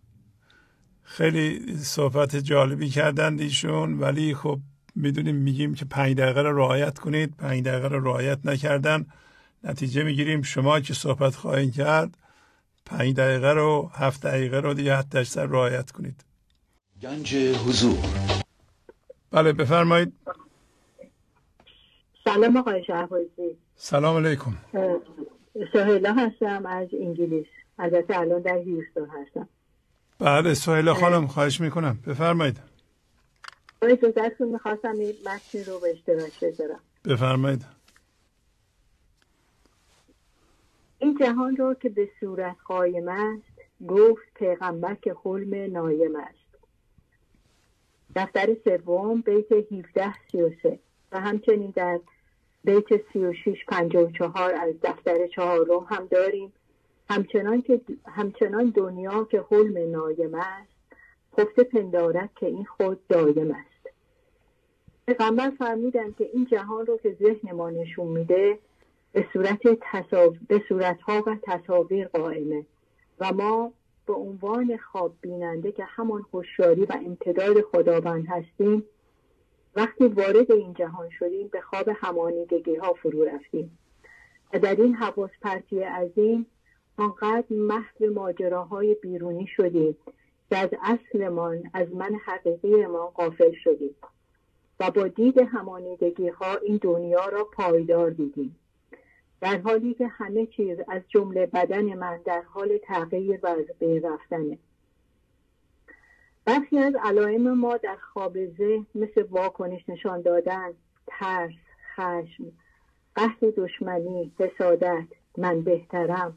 خیلی صحبت جالبی کردند ایشون، ولی خب میدونیم میگیم که پنج دقیقه رو رعایت کنید، پنج دقیقه رو رعایت نکردن، نتیجه میگیریم شما که صحبت خواهید کرد پنج دقیقه رو هفت دقیقه رو دیگه حتی اکثر رعایت کنید. گنج حضور. بله بفرمایید. سلام آقای شهبازی. سلام علیکم. سهیلا هستم از انگلیس، البته الان در هیوستون هستم. بله سهیلا خانم خواهش میکنم بفرمایید. اجازهتون میخواستم این متن رو به اشتراک بذارم. بفرمایید. این جهان را که به صورت قایم است، گفت پیغمبر که حلم نایم است. دفتر سوم بیت هفده سی و سه و همچنین در بیت سی و شش پنجاه و چهار از دفتر چهارم هم داریم. همچنان که همچنان دنیا که حلم نایم است، خفته پندارد که این خود دایم است. پیغمبر فرمودند که این جهان رو که ذهن ما نشون میده به صورت تصاو... به صورتها و تصاویر قائمه و ما به عنوان خواب بیننده که همان هوشیاری و امتداد خداوند هستیم، وقتی وارد این جهان شدیم به خواب همانیدگی ها فرو رفتیم و در این حواس پرتی عظیم آنقدر محو ماجراهای بیرونی شدیم که از اصلمان، از من حقیقی ما غافل شدیم و با دید همانیدگی ها این دنیا را پایدار دیدیم، در حالی که همه چیز از جمله بدن من در حال تغییر و از بین رفتنه. برخی از علائم ما در خواب ذهن مثل واکنش نشان دادن، ترس، خشم، قهر دشمنی، حسادت، من بهترم،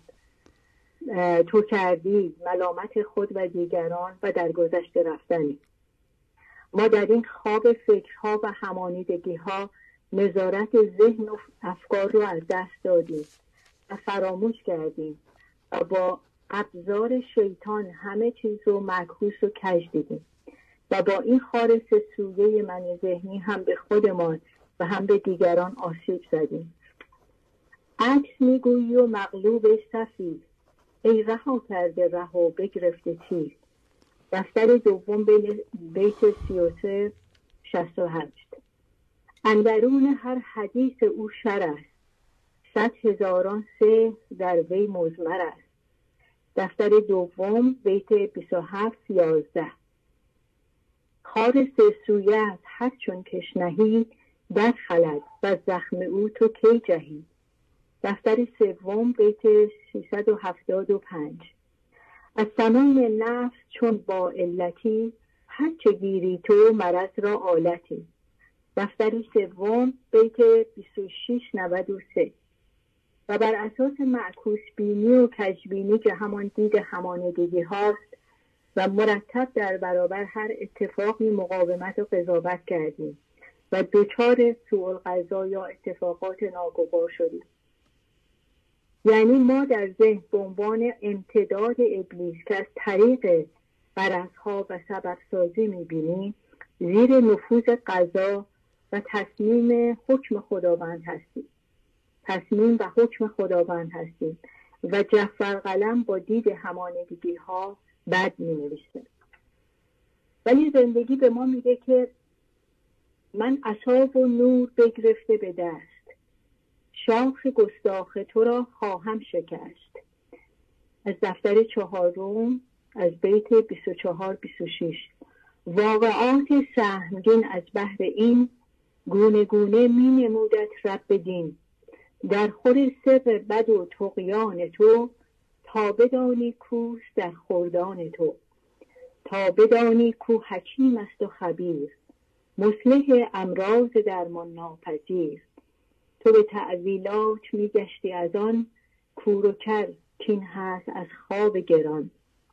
تو کردی، ملامت خود و دیگران و در گذشته رفتنی. ما در این خواب فکرها و همانیدگی‌ها نظارت ذهن و افکار رو از دست دادیم و فراموش کردیم و با ابزار شیطان همه چیز رو معکوس و کج دیدیم و با این خار سه سویه من ذهنی هم به خودمان و هم به دیگران آسیب زدیم. عکس میگویی و مغلوب سفید، ای رها کرده ره و بگرفته تیر. دفتر دوم بیت سی و سه شصت و هشت. اندرون هر حدیث او شر است، صد هزاران سه در وی مضمر است. دفتر دوم بیت بیست و هفت یازده. خار سه سویه از هر چون کش نهی، در خلد و زخم او تو کی جهی. دفتر سوم بیت سیصد و هفتاد و پنج. از تمام نفس چون با علتی، هر چه گیری تو مرض را آلتی. دفتر سوم بیت بیست و شش نود و سه. و بر اساس معکوس بینی و کژبینی که همان دید همانیدگی هاست و مرتب در برابر هر اتفاقی مقاومت و قضاوت کردیم و دوچار سوء القضا یا اتفاقات ناگوار شدیم. یعنی ما در ذهن به عنوان امتداد ابلیس که از طریق غرضها و سبب سازی میبینیم، زیر نفوذ قضا و تصمیم حکم خداوند هستیم. تصمیم و حکم خداوند هستیم و جعفر قلم با دید همانیدگی ها بد می نویسه. ولی زندگی به ما میگه که من عصا و نور بگرفته به دست، شاخ گستاخ تو را خواهم شکست. از دفتر چهارم از بیت بیست و چهار بیست و شش. واقعات سهمگین از بحر این، گونه گونه می نمودت رب دین. در خور سر بد و طغیان تو، تا بدانی کوس در خوردان تو. تا بدانی کو حکیم است و خبیر، مصلح امراض درمان ناپذیر. تو به تعویلات می گشتی از آن، کور و کر کین هست از خواب گران.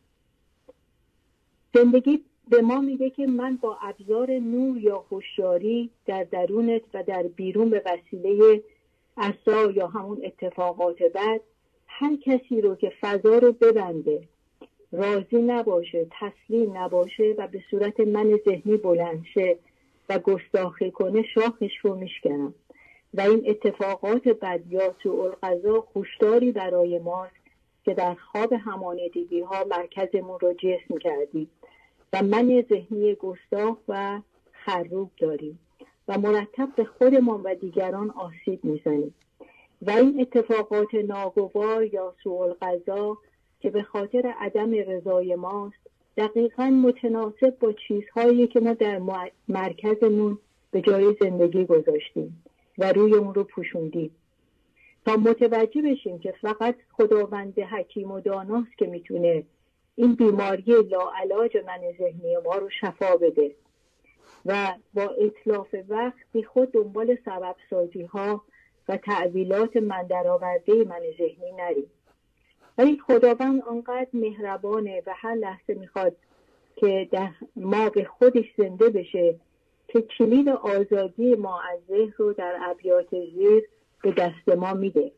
زندگی به ما میگه که من با ابزار نور یا هوشیاری در درونت و در بیرون به وسیله عصا یا همون اتفاقات بد، هر کسی رو که فضا رو ببنده، راضی نباشه، تسلیم نباشه و به صورت من ذهنی بلند شه و گستاخی کنه، شاخش رو میشکنم. و این اتفاقات بد یا سوء القضا هشداری برای ماست که در خواب همانیدگی ها مرکزمون رو جسم کردیم و من ذهنی گستاخ و خروب داریم و مرتب به خودمان و دیگران آسیب میزنیم. و این اتفاقات ناگوار یا سوء القضا که به خاطر عدم رضای ماست، دقیقاً متناسب با چیزهایی که ما در مرکزمون به جای زندگی گذاشتیم و روی اون رو پوشوندیم، تا متوجه بشیم که فقط خداوند حکیم و داناست که میتونه این بیماری لاعلاج من ذهنی ما رو شفا بده و با اتلاف وقت بی خود دنبال سبب سازی ها و تعویلات من درآورده من ذهنی نریم. ولی خداوند آنقدر مهربانه و هر لحظه میخواد که در ما به خودش زنده بشه که کلید آزادی ما از ذهن رو در ابیات زیر به دست ما میده.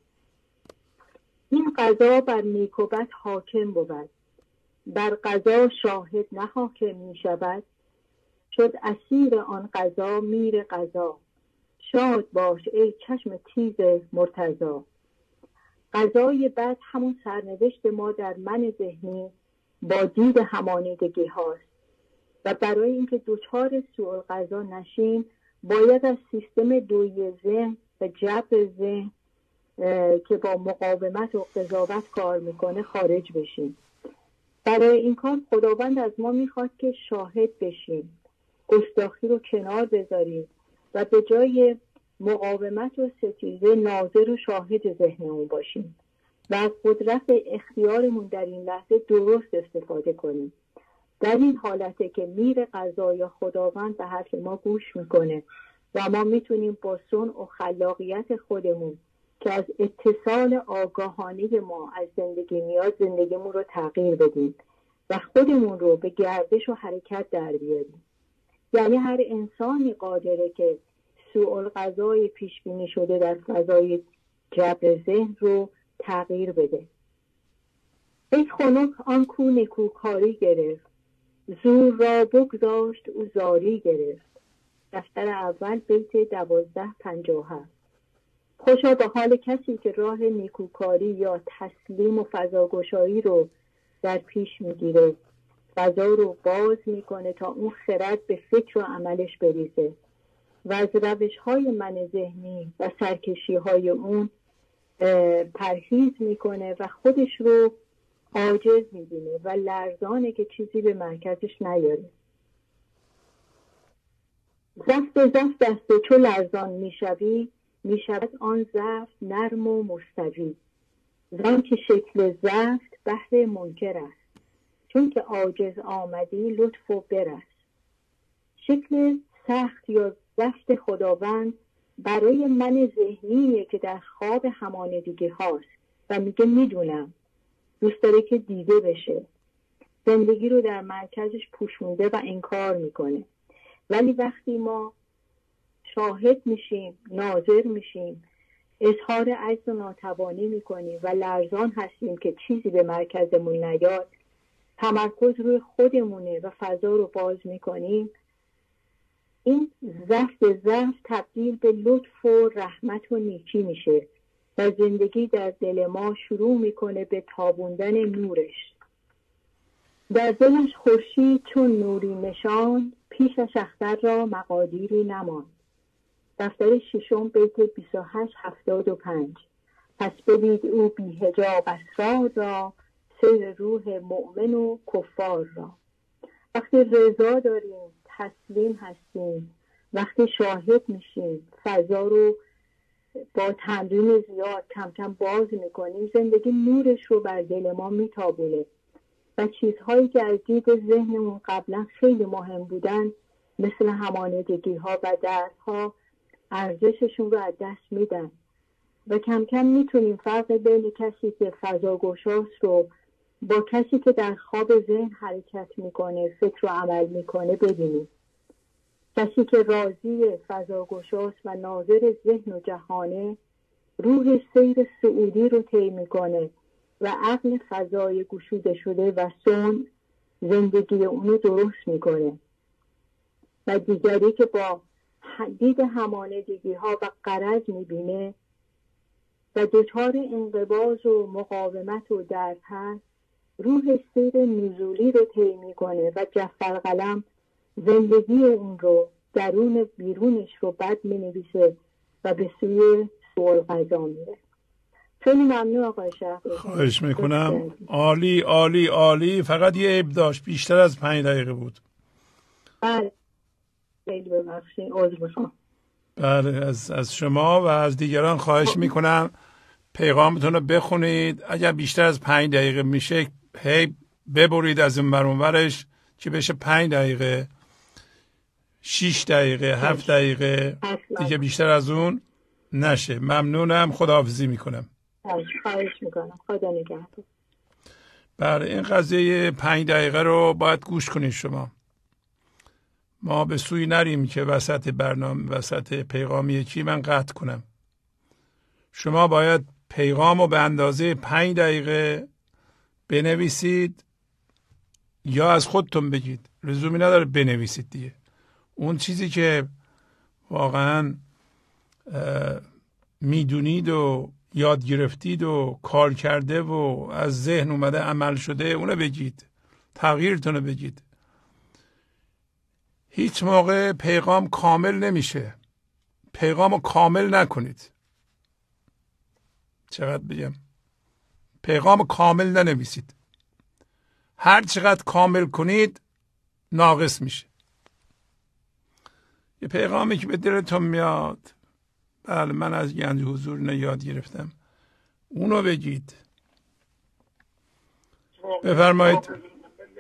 این قضا بر نیک و بد حاکم بود، بر قضا شاهد نه حاکم میشود. شد اسیر آن قضا میر قضا، شاد باش ای چشم تیز مرتضا. قضای بد همون سرنوشت ما در من ذهنی با دید همانیدگی هاست و برای اینکه دوچار سوء القضا نشیم باید از سیستم دویی ذهن و جبر ذهن که با مقاومت و قضاوت کار میکنه خارج بشیم. برای این کار خداوند از ما میخواد که شاهد بشیم، گستاخی رو کنار بذاریم و به جای مقاومت و ستیزه ناظر و شاهد ذهنمون باشیم و از قدرت اختیارمون در این لحظه درست استفاده کنیم در این حالته که میر قضا یا خداوند به حرف ما گوش میکنه و ما میتونیم با صنع و خلاقیت خودمون که از اتصال آگاهانه ما از زندگی میاد زندگیمون رو تغییر بدیم و خودمون رو به گردش و حرکت در بیاریم. یعنی هر انسانی قادره که سوء القضای پیش بینی شده در فضای جبر ذهن رو تغییر بده. ای خنک آن کو نیکوکاری گرفت، زور را بگذاشت او زاری گرفت. دفتر اول بیت دوازده پنجاه هفت. خوشا به حال کسی که راه نیکوکاری یا تسلیم و فضاگشایی رو در پیش میگیره، فضا رو باز میکنه تا اون خرد به فکر و عملش بریزه و از روش های من ذهنی و سرکشی های اون پرهیز میکنه و خودش رو عاجز میبینه و لرزانه که چیزی به مرکزش نیاره. زفت زفت دسته چو لرزان میشوی، میشود آن زفت نرم و مستوی. زان که شکل زفت بهر منکر است، چون که عاجز آمدی لطف و برست. شکل سخت یا زفت خداوند برای من ذهنیه که در خواب همانندگی هاست و میگه میدونم، دوست داره که دیده بشه، زندگی رو در مرکزش پوشونده و انکار میکنه. ولی وقتی ما شاهد میشیم، ناظر میشیم، اظهار عجز و ناتوانی میکنیم و لرزان هستیم که چیزی به مرکزمون نیاد، تمرکز روی خودمونه و فضا رو باز میکنیم، این زفت زفت تبدیل به لطف و رحمت و نیکی میشه و زندگی در دل ما شروع میکنه به تابوندن نورش. در دلش خورشید چون نوری نشان، پیشش اختر را مقادیری نمان. دفتر ششم بیت بیست و هشت هفتاد و پنج. پس بدید او بی حجاب اسرار را، سیر روح مؤمن و کفار را. وقتی رضا داریم، تسلیم هستیم، وقتی شاهد میشیم، فضا رو با تمرین زیاد کم کم باز میکنیم، زندگی نورش رو بر دل ما میتابونه و چیزهایی که از دید ذهنمون قبلا خیلی مهم بودن مثل همانندگی ها و دردها ارزششون رو از دست میدن و کم کم میتونیم فرق بین کسی که فضاگشاست رو با کسی که در خواب ذهن حرکت میکنه، فکر و عمل میکنه ببینیم. کسی که راضی فضاگشاست و ناظر ذهن و جهانه، روح سیر سعودی رو طی میکنه و عقل فضای گشوده شده و صنع زندگی اونو درست میکنه. و دیگری که با دید همانندگی ها و غرض میبینه و دچار انقباض و مقاومت و درد هست، روح سیر نزولی رو طی میکنه و جفر قلم زندگی اون رو درون بیرونش رو بد مینویسه و به سوی سوء القضا میره. خیلی ممنون آقای شهر. خواهش میکنم. عالی عالی عالی. فقط یه عیب داشت، بیشتر از پنج دقیقه بود. بله خیلی ببخشید، عذر میخوام. بله از از شما و از دیگران خواهش میکنم پیغامتون رو بخونید. اگر بیشتر از پنج دقیقه میشه هی ببرید از این ور اون ورش که بشه پنج دقیقه، شیش دقیقه، هفت دقیقه، دیگه بیشتر از اون نشه. ممنونم. خداحافظی میکنم. خواهش میکنم. خدا نگهدار. بله این قضیه پنج دقیقه رو باید گوش کنید شما. ما به سوی نریم که وسط برنامه وسط پیغام یکی من قطع کنم. شما باید پیغام رو به اندازه پنج دقیقه بنویسید یا از خودتون بگید. لزومی نداره بنویسید دیگه. اون چیزی که واقعا میدونید و یاد گرفتید و کار کرده و از ذهن اومده عمل شده اونو بگید. تغییرتون رو بگید. هیچ موقع پیغام کامل نمیشه. پیغام رو کامل نکنید. چقدر بگم؟ پیغام کامل ننویسید. هر چقدر کامل کنید ناقص میشه. یه پیغامی که به دلتون میاد، بله من از گنج حضور اینو یاد گرفتم، اونو بگید. بفرمایید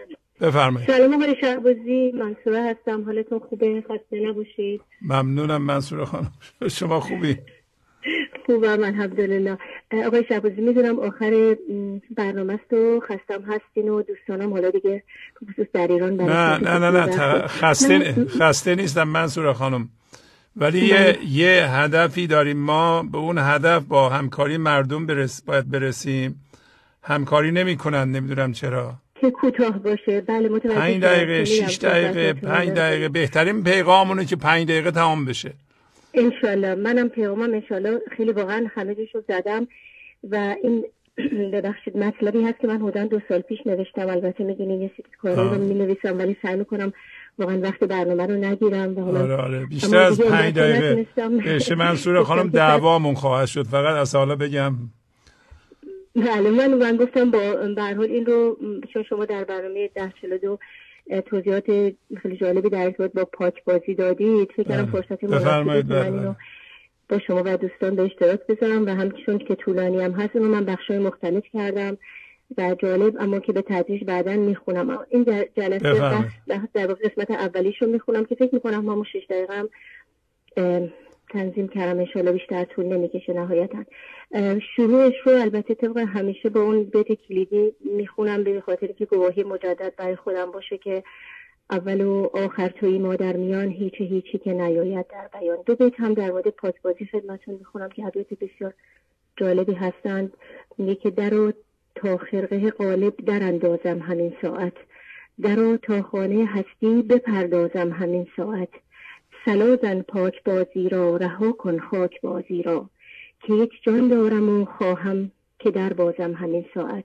بفرمایید. سلام آقای شهبازی، منصوره هستم. حالتون خوبه؟ خسته نباشید. ممنونم منصوره خانم. شما خوبی؟ خوبم الحمدلله. آقای شهبازی میدونم آخر برنامه است و خستم هستین و دوستانم حالا دیگه خصوص در ایران نه نه نه نه تق... خسته خسته نیستم منصوره خانم، ولی یه یه هدفی داریم. ما به اون هدف با همکاری مردم برس... باید برسیم. همکاری نمیکنن، نمیدونم چرا. که کوتاه باشه. بله متوجه. پنج دقیقه، شش دقیقه، پنج دقیقه بهترین پیغامونه که پنج دقیقه تمام بشه. انشالله. منم پیغامم انشالله خیلی واقعا همه جوشو زدم و این ببخشید مطلبی هست که من حدوداً دو سال پیش نوشتم. البته میدونین یه سری کارا رو می-نویسم ولی سعی میکنم واقعا وقت برنامه رو نگیرم. و آره آره بیشتر از پنج دقیقه بشه منصوره خانم دعوامون خواهد شد. فقط از حالا بگم بله من من گفتم با به هر حال این رو چون شما در برنامه ده چهل و دو توضیحات خیلی جالبی در ارتباط با پاک بازی دادید، فکر کنم فرصت مناسبی که من اینو با شما و دوستان به اشتراک بذارم و همچنین که طولانی هم هست اونو من بخشای مختلف کردم و جالب، اما که به تدریج بعداً میخونم. این جلسه بحث در واقع قسمت اولیش رو میخونم که فکر میکنم ما شش دقیقه هم تنظیم کردم، انشالله بیشتر طول نمیکشه نهایتاً. شروعش رو البته طبق همیشه با اون بیت کلیدی میخونم به خاطر که گواهی مجدد برای خودم باشه که اول و آخر توی ما در میان هیچ هیچی که نیاید در بیان. دو بیت هم در مورد پاکبازی خدمتتون میخونم که بیت بسیار جالبی هستند. میگه که درو تا خرقه قالب در اندازم همین ساعت، درو تا خانه هستی بپردازم همین ساعت، سلازن پاک بازی را رها کن خاک بازی را، که یک جان دارم و خواهم که در بازم همین ساعت.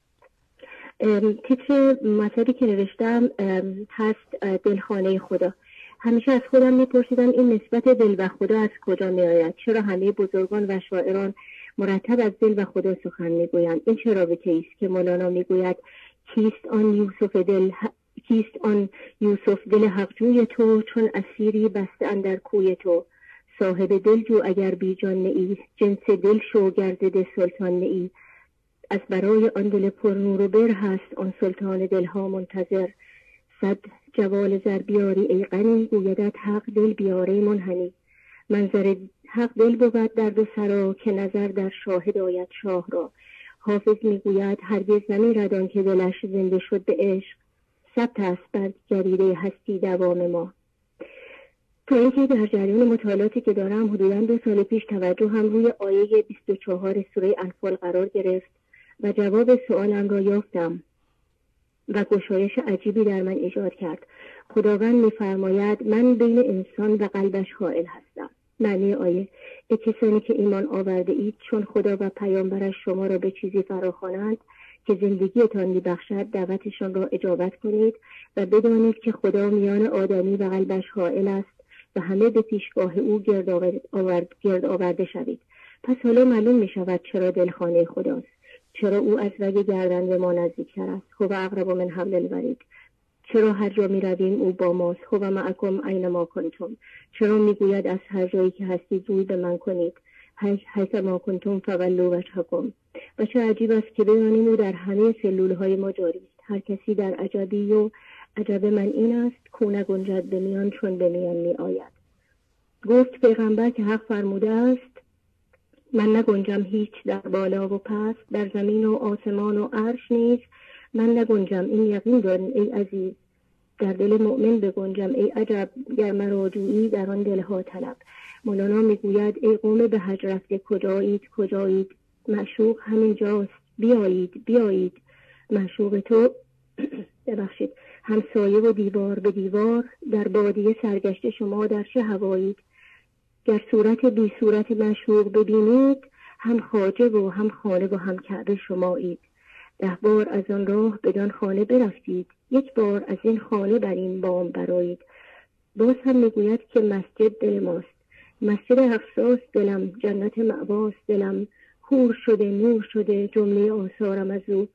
تیتر مطلبی که نوشتم هست دلخانه خدا. همیشه از خودم میپرسیدم این نسبت دل و خدا از کجا میآید؟ چرا همه بزرگان و شاعران مرتب از دل و خدا سخن میگویند؟ این چه رابطه است که مولانا میگوید کیست آن یوسف دل کیست آن یوسف دل حقجوی تو، چون اسیری بسته اندر کوی تو، صاحب دل جو اگر بی جان نئی، جنس دل شو گرد سلطان نئی، از برای آن دل پر نور و بر هست آن سلطان دلها منتظر، صد جوال زر بیاری ای غنی، گویدت حق دل بیاری منحنی، منظر حق دل بود در دو سرا، که نظر در شاهد آید شاه را، حافظ میگوید هرگز نمیرد آن که دلش زنده شد به عشق، ثبت است بر جریده هستی دوام ما. تا اینکه در جریان مطالعاتی که دارم حدوداً دو سال پیش توجه هم روی آیه بیست و چهار سوره انفال قرار گرفت و جواب سوالم را یافتم و گشایش عجیبی در من ایجاد کرد. خداوند می‌فرماید من بین انسان و قلبش حائل هستم. معنی آیه: ای کسانی که ایمان آورده اید، چون خدا و پیامبرش شما را به چیزی فراخوانند که زندگیتان می‌بخشد، دعوتشان را اجابت کنید و بدانید که خدا میان آدمی و قلبش حائل است و همه به پیشگاه او گرد, آورد، گرد آورده شوید. پس حالا معلوم می شود چرا دلخانه خداست، چرا او از رگ گردن به ما نزدیکتر است، هو اقرب من حبل الورید، چرا هر جا می رویم او با ماست، هو معکم اینما کنتم، چرا می گوید از هر جایی که هستید روی به من کنید، حیث ما کنتم فولوا وجهکم. و چه عجیب است که بدانیم او در همه سلول های ما جاری است. هر کسی در عجبی و عجب من این است کو نگنجد به میان چون به میان می آید. گفت پیغمبر که حق فرموده است من نگنجم هیچ در بالا و پست، در زمین و آسمان و عرش نیز من نگنجم، این یقین دارم ای عزیز، در دل مؤمن بگنجم ای عجب، گر مرا جویی در آن دلها طلب. مولانا میگوید ای قوم به حج رفته کجایید کجایید، معشوق همین جاست، بیایید بیایید، معشوق تو ببخشید همسایه و دیوار به دیوار، در بادیه سرگشته شما در چه هوایید، گر صورت بی صورت معشوق ببینید، هم خواجه و هم خانه و هم کعبه شمایید، ده بار از آن راه بدان خانه برفتید، یک بار از این خانه بر این بام برایید. باز هم میگوید که مسجد دل ماست، مسجد اقصاست دلم، جنت مأواست دلم، حور شده نور شده جمله آثارم از او،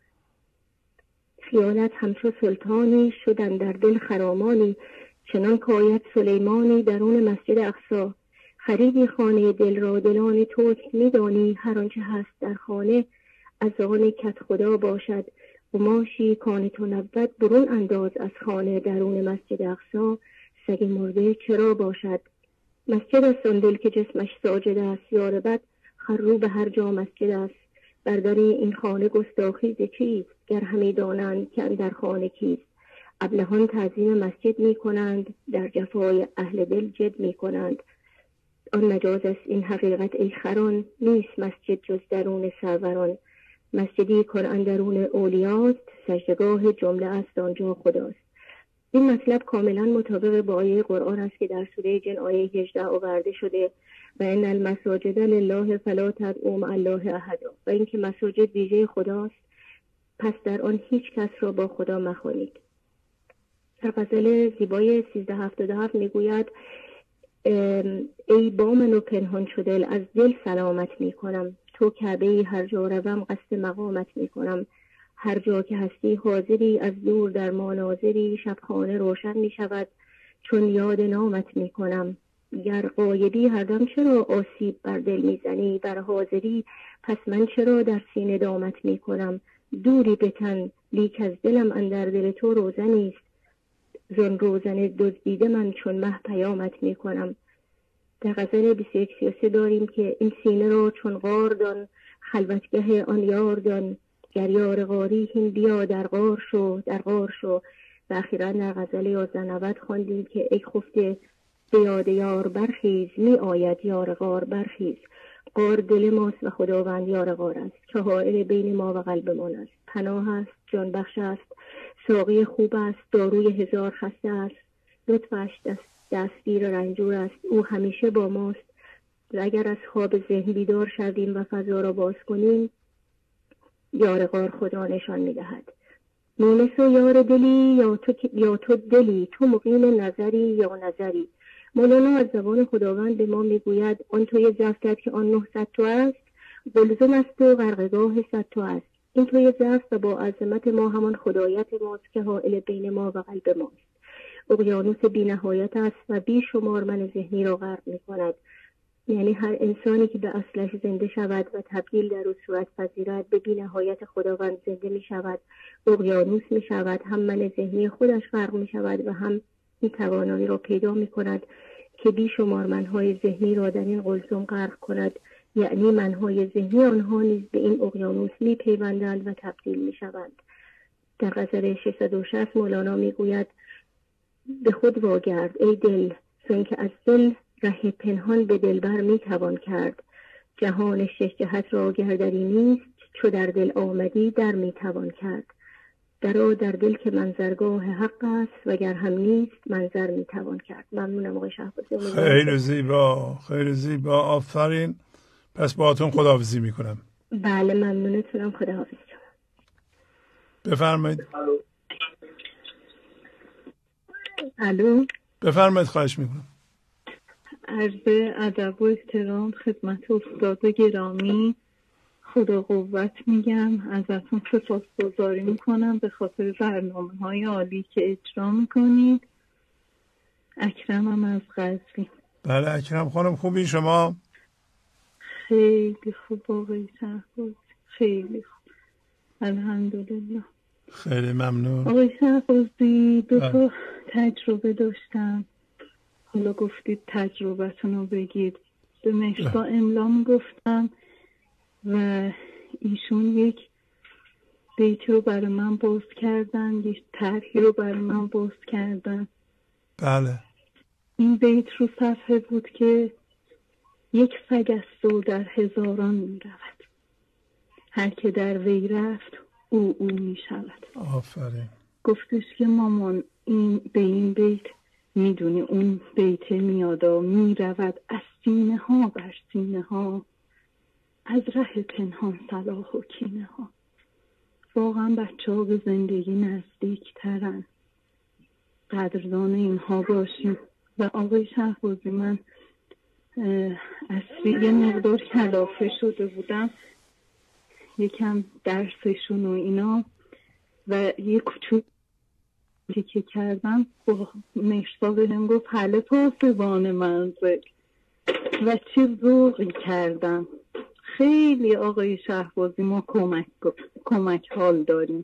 خیالت همچو سلطانی شدن در دل خرامانی، چنان کاید سلیمانی درون مسجد اقصا، خریدی خانه دل را دلان توست میدانی، هر آنچه هست در خانه از آن کت خدا باشد، قماشی کان تو نبود برون انداز از خانه درون مسجد اقصی. سگ مرده چرا باشد مسجد است آن دل که جسمش ساجد است. یار بد خرو به هر جا مسجد است. بر در این خانه گستاخی ز چیست گر همی دانند که اندر خانه کیست. ابلهان تعظیم مسجد می کنند در جفای اهل دل جد می کنند. آن مجاز است این حقیقت ای خران نیست مسجد جز درون سروران. مسجدی کن اندرون اولیاست سجدگاه جمله است آنجا خداست. این مطلب کاملا مطابق با آیه قرآن است که در سوره جن آیه هجده آورده شده و ان المساجد لله فلا تدعوا مع الله احدا. و اینکه مساجد ویژه خداست پس در آن هیچ کس را با خدا مخوانید. در غزل زیبای سیزده هفتاد و هفت میگوید ای با من و پنهان شده از دل سلامت میکنم. تو کعبه ای هر جا روم قصد مقامت میکنم. هر جا که هستی حاضری از دور در ما ناظری. شبخانه روشن میشود چون یاد نامت میکنم. گر غایبی هر دم چرا آسیب بر دل میزنی. بر حاضری پس من چرا در سینه دامت میکنم. دوری بتن لیک از دلم اندر دل تو روزنیست. زن روزن دزدیده من چون مه پیامت میکنم. در غزل بیست و یک سی و سه داریم که این سینه را چون غار دان خلوتگه آن یار دان. گر یار غاری هین بیا در غار شو در غار شو. و اخیرا در غزل یازده نود خواندیم که ای خفته به یاد یار برخیز می آید یار غار برخیز. غار دل ماست و خداوند یار غار است که حائل بین ما و قلب ما است. پناه است جان بخش است ساقی خوب است داروی هزار خسته است. لطفش دست دستگیر رنجور است او همیشه با ماست. و اگر از خواب ذهن بیدار شویم و فضا را باز کنیم یار غار خدا نشان میدهد. مونس و یار دلی یا تو, یا تو دلی تو مقیم نظری یا نظری. مولانا از زبان خداوند به ما میگوید آن توی زفتت که آن نه صد تو است بلزم است و غرقگاه صد تو است. این توی زفت و با عظمت ما همان خدایت ماست که حائل بین ما و قلب ماست. اقیانوس بی نهایت است و بی شمار من ذهنی را غرق می کند. یعنی هر انسانی که به اصلش زنده شود و تبدیل در او صورت پذیرد به بی نهایت خداوند زنده می شود. اقیانوس می شود هم من ذهنی خودش غرق می شود و هم این توانایی را پیدا می کند که بی شمار منهای ذهنی را در این قلزم غرق کند. یعنی منهای ذهنی آنها نیز به این اقیانوس می پیوندند و تبدیل می شوند. در غزل ششصد و شصت مولانا می گوید به خود واگرد ای دل چون که از دل ره پنهان به دلبر می توان کرد. جهان شش جهت را گردری نیست چو در دل آمدی در می توان کرد. درا در دل که منظرگاه حق است وگر هم نیست منظر می توان کرد. ممنونم آقای شهبازی. خیلی زیبا خیلی زیبا آفرین. پس باهاتون خداحافظی می کنم. بله ممنونتونم. خداحافظ. بفرمایید. الو بفرمایید خواهش میکنم. عرض ادب و احترام خدمت استاد گرامی خدا قوت میگم. ازتون سپاسگزاری میکنم به خاطر برنامه های عالی که اجرا میکنید. اکرمم از قزوین. بله اکرم خانم خوبی شما؟ خیلی خوب آقای شهبازی خیلی خوب الحمدلله. خیلی ممنون آقای شهبازی. دو تا تجربه داشتم. حالا گفتید تجربتون رو بگید. به مهسا املا میگفتم و ایشون یک بیتی رو برای من باز کردن یک طرحی رو برای من باز کردن. بله این بیت رو صفحه بود که یک سگ است و در هزاران می رود هر که در وی رفت او او می شود. آفرین. گفتش که مامان این به این بیت میدونی اون بیت میادا می رود از سینه ها بر سینه ها از ره پنهان صلاح و کینه ها. واقعا بچه ها به زندگی نزدیک ترن. قدردان اینها باشیم. و آقای شهبازی من اصلی یه مقدار کلافه شده بودم یکم درسشون و اینا و یه کوچولو که کردم با مهسا بهم گفت حله پاسبان منزل و چه ذوقی کردم. خیلی آقای شهبازی ما کمک کمک حال داریم.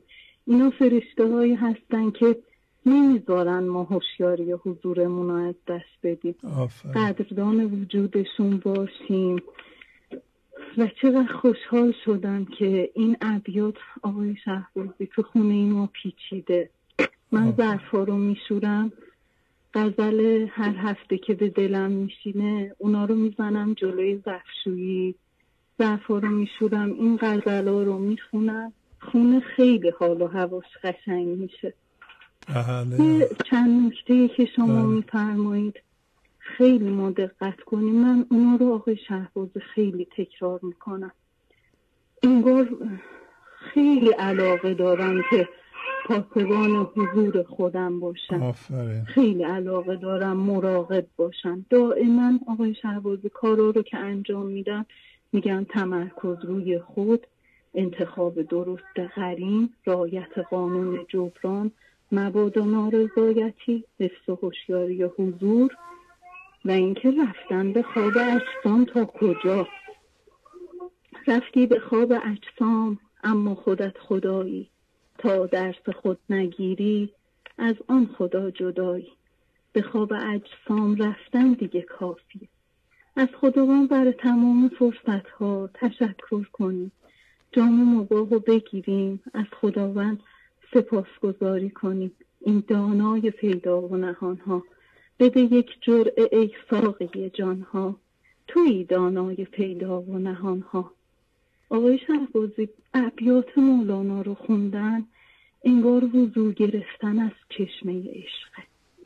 اینا فرشته هایی هستن که نمیذارن ما هوشیاری حضورمون رو از دست بدیم. قدردان وجودشون باشیم. و چقدر خوشحال شدم که این ابیات آقای شهبازی تو خونه ما پیچیده. من ظرفا رو میشورم، غزل هر هفته که به دلم میشینه اونا رو میزنم جلوی ظرفشویی، ظرفا رو میشورم، این غزلا رو میخونم، خونه خیلی حال و هواش قشنگ میشه. یه چند نکته‌ای که شما میفرمایید خیلی ما دقت کنیم. من اونا رو آقای شهبازی خیلی تکرار میکنم. انگار خیلی علاقه دارم که پاسبان حضور خودم باشم. آفرین. خیلی علاقه دارم مراقب باشم. دائما آقای شهبازی کارا رو که انجام میدم میگن تمرکز روی خود، انتخاب درست قرین، رعایت قانون جبران، مبادا نارضایتی، حفظ و هوشیاری حضور و اینکه رفتن به خواب اجسام تا کجا. رفتی به خواب اجسام اما خودت خدایی، تا درس خود نگیری از آن خدا جدایی. به خواب اجسام رفتن دیگه کافیه. از خداوند برای تمام فرصت ها تشکر کنیم، جام مباح رو بگیریم، از خداوند سپاسگزاری کنیم. این دانای پیدا و نهان ها بده یک جرعه ای ساقی جان ها، توی دانای پیدا و نهان ها. آقای شهبازی ابیات مولانا رو خوندن انگار وضو گرفتن از چشمه عشقه.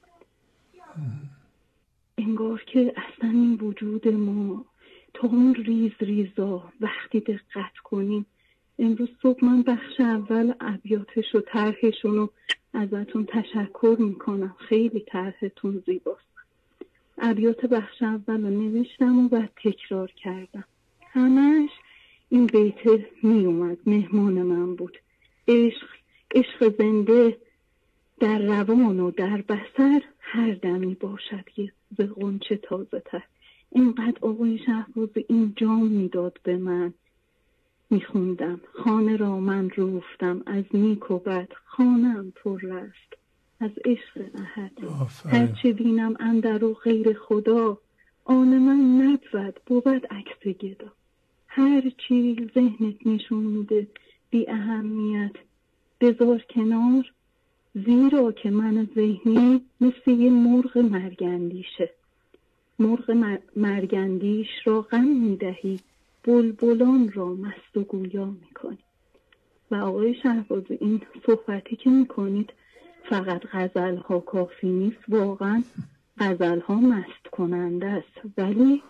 انگار که اصلا این وجود ما تا اون ریز ریزا وقتی دقت کنیم. امروز صبح من بخش اول ابیاتش و طرحشون رو ازتون تشکر میکنم. خیلی طرحتون زیباست. ابیات بخش اول رو نوشتم و بعد تکرار کردم. همش این بیت می اومد، مهمان من بود. عشق عشق زنده در روان و در بصر، هر دمی باشد یه ز غنچه تازه تر. اینقدر آقای شهبازی این جام میداد به من. میخوندم خانه را من روفتم از نیک و بد، خانم پر رست از عشق احد. هرچه بینم اندر و غیر خدا، آن من نبود بود عکس گدا. هر چی ذهنت نشون میده بی اهمیت بذار کنار، زیرا که من ذهنی مثل یه مرغ مرگندیشه. مرغ مرگندیش را غم میدهی، بلبلان را مست و گویا میکنی. و آقای شهبازی این صحبتی که میکنید فقط غزل ها کافی نیست، واقعا غزل ها مست کننده است، ولی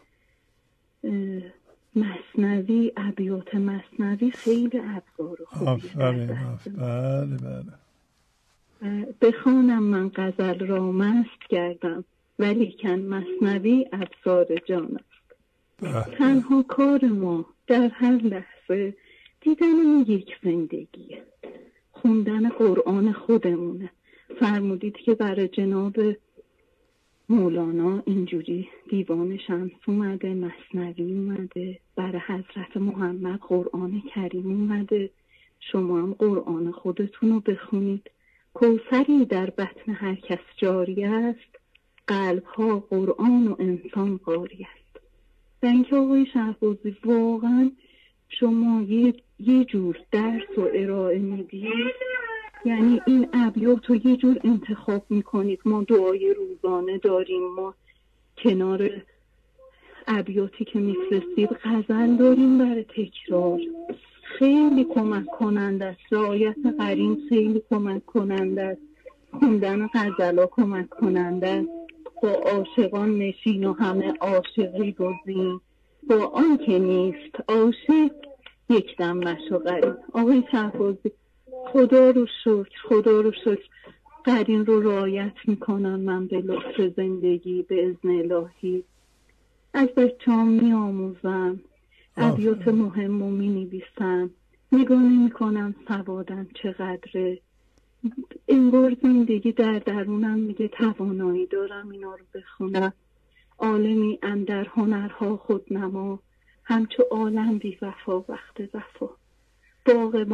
مثنوی، ابیات مثنوی خیلی ابزار خوبیه. آفرین. بله بله. بخوانم من غزل را مست کردم، ولیکن مثنوی ابزار جان است. تنها کار ما در هر لحظه دیدن این یک زندگیه، خوندن قرآن خودمونه. فرمودید که برای جناب مولانا اینجوری دیوان شمس اومده، مثنوی اومده، برای حضرت محمد قرآن کریم اومده. شما هم قرآن خودتون رو بخونید. کوثری در بطن هر کس جاری است، قلب ها قرآن و انسان قاری است. و اینکه آقای شهبازی واقعا شما یه, یه جور درس و ارائه میدید، یعنی این ابیات رو یه جور انتخاب میکنید. ما دعای روزانه داریم، ما کنار ابیاتی که میفرستید غزل داریم برای تکرار. خیلی کمک کننده است. رعایت قرین خیلی کمک کننده است. خوندن غزلا کمک کننده است. با عاشقان نشین و همه عاشقی گزین، با آن که نیست عاشق یک دم مشو قرین. آقای شهبازی خدا رو شکر، خدا رو شکر قرین رو رعایت میکنم. من به لطف زندگی به اذن الهی از بچه‌ام میآموزم، ابیات مهم رو می نویسم، نگاه نمی کنم سوادم چقدره. انگار زندگی در درونم میگه توانایی دارم اینا رو بخونم. عالمی اندر هنرها خود نما، همچو عالم بی وفا وقت وفا. باغبان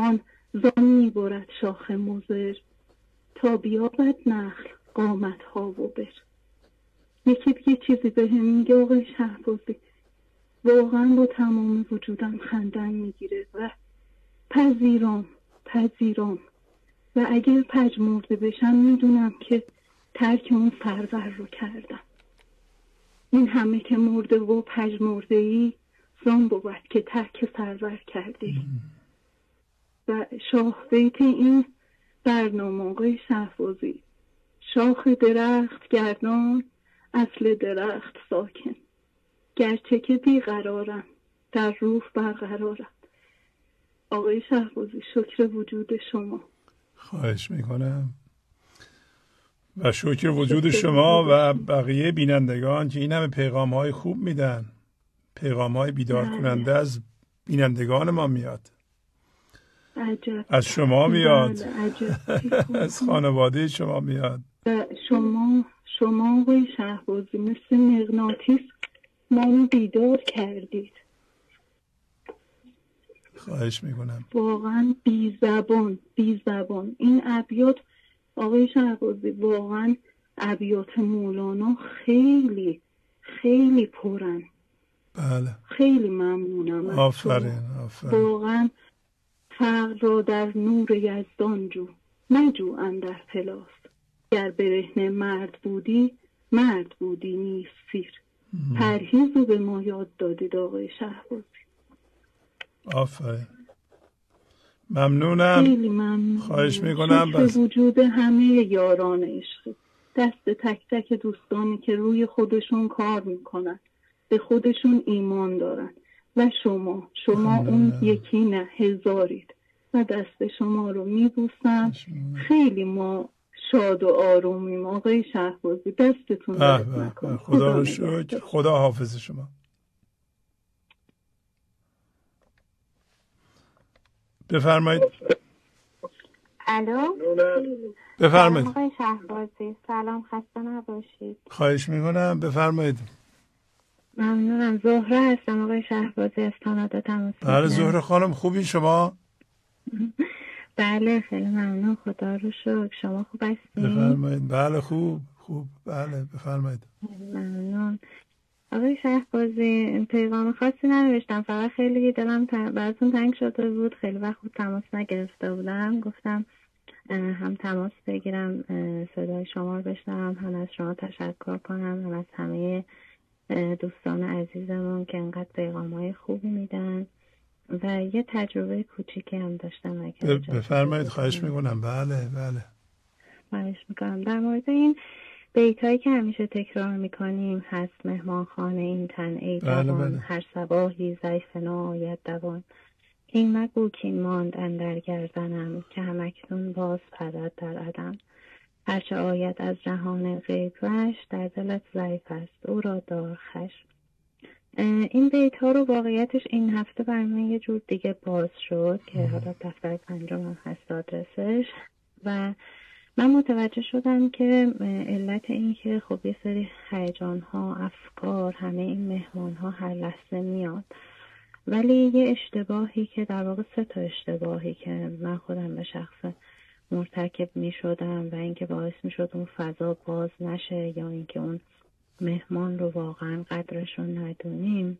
زان میبرد شاخ مضر، تا بیابد نخل قامت ها و بر. یکی دیگه چیزی به هم میگه آقای شهبازی، واقعا با تمام وجودم خندم میگیره و پذیرام پذیرام و اگر پژمرده بشم میدونم که ترک اون سرور رو کردم. این همه که مرده و پژمرده ای، زان بود که ترک سرور کرده. و شاه بیت این برنامه آقای شهبازی، شاخ درخت گردان اصل درخت ساکن، گرچه که بیقرارم در روح برقرارم. آقای شهبازی شکر وجود شما. خواهش میکنم و شکر وجود شما و بقیه بینندگان که این همه پیغام های خوب میدن. پیغام های بیدار کننده از بینندگان ما میاد، عجب. از شما میاد، عجب. از خانواده شما میاد. و شما شما آقای شهبازی مثل مغناطیس ما رو بیدار کردید. خواهش میکنم. واقعا بی زبان بی زبان این ابیات آقای شهبازی، واقعا ابیات مولانا خیلی خیلی پرن. بله. خیلی ممنونم. آفرین آفرین. واقعا فقر را در نور یزدان جو، نجو اندر پلاس. گر برهنه مرد بودی، مرد بودی نیست سیر. پرهیز رو به ما یاد دادید آقای شهبازی. آفرین. ممنونم. خیلی ممنونم. خواهش میکنم. بس وجود همه یاران عشق، دست تک تک دوستانی که روی خودشون کار میکنن، به خودشون ایمان دارن و شما شما اون یکی نه هزارید و دست شما رو میبوسم. خیلی ما شاد و آرومیم آقای شهبازی. دستتون درد نکنه. خدا رو شکر. خدا حافظ شما. بفرمایید. الو. بفرمایید. آقای شهبازی سلام، خسته نباشید. خواهش میکنم. بفرمایید. ممنونم. زهره هستم آقای شهبازی از کانادا تماس میگیرم. بله زهره خانم، خوبی شما؟ بله خیلی ممنون، خدا رو شکر. شما خوب هستین؟ بفرمایید. بله خوب خوب بله بفرمایید. ممنون. آقای شهبازی پیغام خاصی ننوشتم، فقط خیلی دلم براتون تنگ شده بود، خیلی وقت بود تماس نگرفته بودم، گفتم هم تماس بگیرم صدای شما رو بشنوم، هم از شما تشکر کنم، هم از همه دوستان عزیزمون که انقدر پیغام‌های خوبی میدن و یه تجربه کوچیکی هم داشتم. اگه بفرمایید. خواهش میکنم. بله بله خواهش میکنم. در مورد این بیتایی که همیشه تکرار میکنیم هست مهمانخانه این تن ای بله دوان، بله. هر صباحی ضیف ناآید دوان، این مگو کین ماند اندر گردنم، که همکنون باز پرد در عدم، هرچه آید از جهان غیب وش، در دلت ضعیف است او را دار خشم. این بیت ها رو واقعیتش این هفته برای من یه جور دیگه باز شد که حالا دفتر پنجم هم هست آدرسش و من متوجه شدم که علت این که خب یه سری هیجان ها، افکار، همه این مهمان ها هر لحظه میاد، ولی یه اشتباهی که در واقع سه تا اشتباهی که من خودم به شخص مرتکب می شدم و اینکه باعث می شد اون فضا باز نشه یا اینکه اون مهمان رو واقعا قدرش رو ندونیم.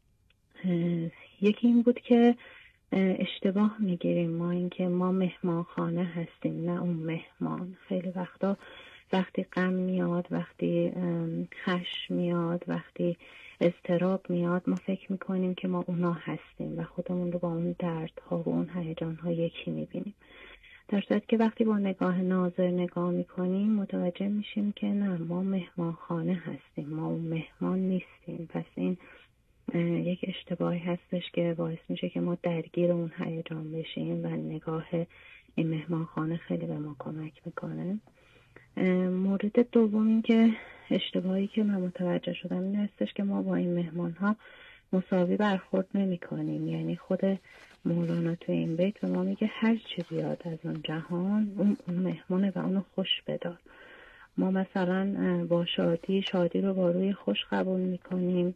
یکی این بود که اشتباه میگیریم ما اینکه ما مهمان خانه هستیم نه اون مهمان. خیلی وقتا وقتی غم میاد، وقتی خشم میاد، وقتی اضطراب میاد، ما فکر میکنیم که ما اونا هستیم و خودمون رو با اون دردها و اون هیجانها یکی میبینیم، در صورتی که وقتی با نگاه ناظر نگاه میکنیم متوجه میشیم که نه، ما مهمان خانه هستیم، ما اون مهمان نیستیم. پس این یک اشتباهی هستش که باعث میشه که ما درگیر اون هیجان بشیم و نگاه این مهمان خانه خیلی به ما کمک میکنه. مورد دوم این که اشتباهی که من متوجه شدم این هستش که ما با این مهمان ها مساوی برخورد نمی کنیم. یعنی خود مولانا تو این بیت به ما میگه هر چی بیاد از اون جهان اون, اون مهمانه و اونو خوش بدار. ما مثلا با شادی شادی رو با روی خوش قبول میکنیم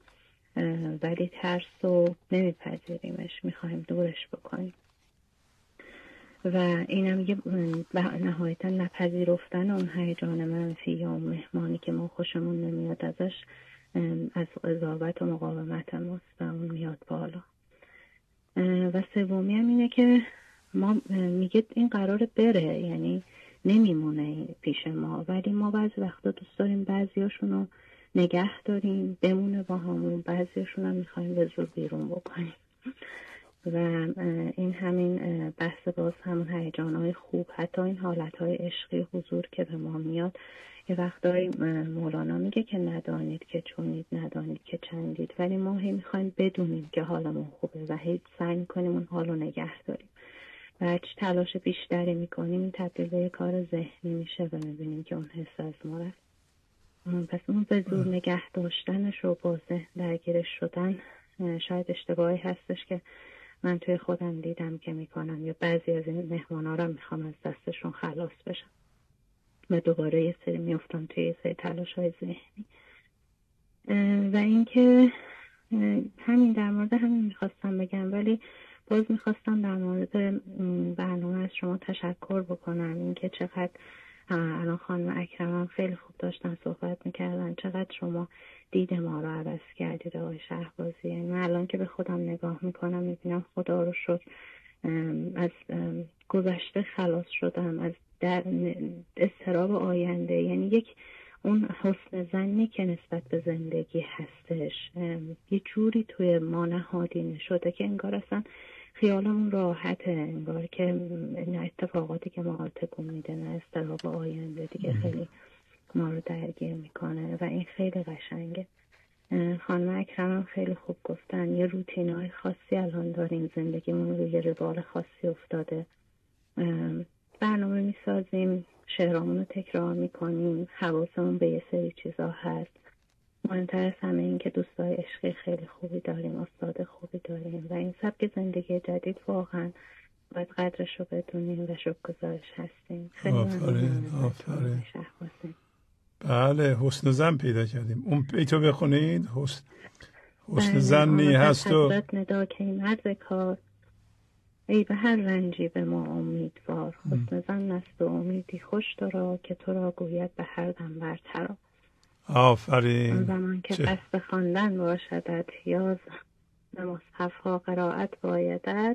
ولی ترس رو نمیپذیریمش، میخوایم دورش بکنیم. و اینم یه نهایتا نپذیرفتن اون هیجان منفی یا اون مهمانی که ما خوشمون نمیاد ازش از قضاوت و مقاومت ماست و اون میاد بالا. و سومی هم اینه که ما میگه این قراره بره، یعنی نمیمونه پیش ما، ولی ما بعضی وقتا دوست داریم بعضیاشون رو نگه داریم بمونه با همون، بعضیاشون هم میخوایم به زور بیرون بکنیم. و این همین بحث باز همون هیجان‌های خوب، حتی این حالتهای عشقی حضور که به ما میاد، یه وقتایی مولانا میگه که ندانید که چونید، ندانید که چندید، ولی ما هی میخوایم بدونیم که حالمون خوبه و هی سعی میکنیم اون حالو نگه داریم و هرچی تلاش بیشتری میکنیم این تبدیل به کار ذهنی میشه و میبینیم که اون حس از ما رفت. پس اون به زور نگه داشتنش و با ذهن درگیرش شدن شاید اشتباهی هستش که من توی خودم دیدم که میکنم، یا بعضی از این مهمانا رو میخوام از دستشون خلاص بشم و دوباره یه سری میفتم توی یه سری تلاش های ذهنی. و اینکه همین در مورد همین میخواستم بگم، ولی باز میخواستم در مورد برنامه از شما تشکر بکنم. اینکه چقدر الان خانم اکرم خیلی خوب داشتن صحبت میکردن، چقدر شما دید ما رو عوض کردید آقای شهبازی. یعنی من الان که به خودم نگاه میکنم میبینم خدا رو شکر از گذشته خلاص شدم، از در اضطراب آینده، یعنی یک اون حسن ظنی که نسبت به زندگی هستش یه جوری توی ما نهادینه شده که انگار اصلا خیالمون راحته، انگار که نه اتفاقاتی که ما تکون میده نه اضطراب آینده دیگه خیلی ما رو درگیر میکنه و این خیلی قشنگه. خانم اکرم خیلی خوب گفتن یه روتینای خاصی الان داریم، زندگیمون روی روال خاصی افتاده، برنامه میسازیم، شعرامون رو تکرار میکنیم، حواسمون به یه سری چیزا هست. مهمتر از همه این که دوستای عشقی خیلی خوبی داریم، استاد خوبی داریم و این سبک زندگی جدید واقعا باید قدرش رو بدونیم و شکرگزارش هستیم. خیلی آفرین آفرین. بله حسن زن پیدا کردیم. اون بیتو بخونید. حسن حسن زنی هست و حضرت ندا که این عرض کار ای به هر رنجی به ما امیدوار. حسن زن است و امیدی خوش تو را که تو را گوید به هر دم برتر. آفرین. اون زمان که قصد خواندن باشدت یاز به مصحف ها قرائت بایدت،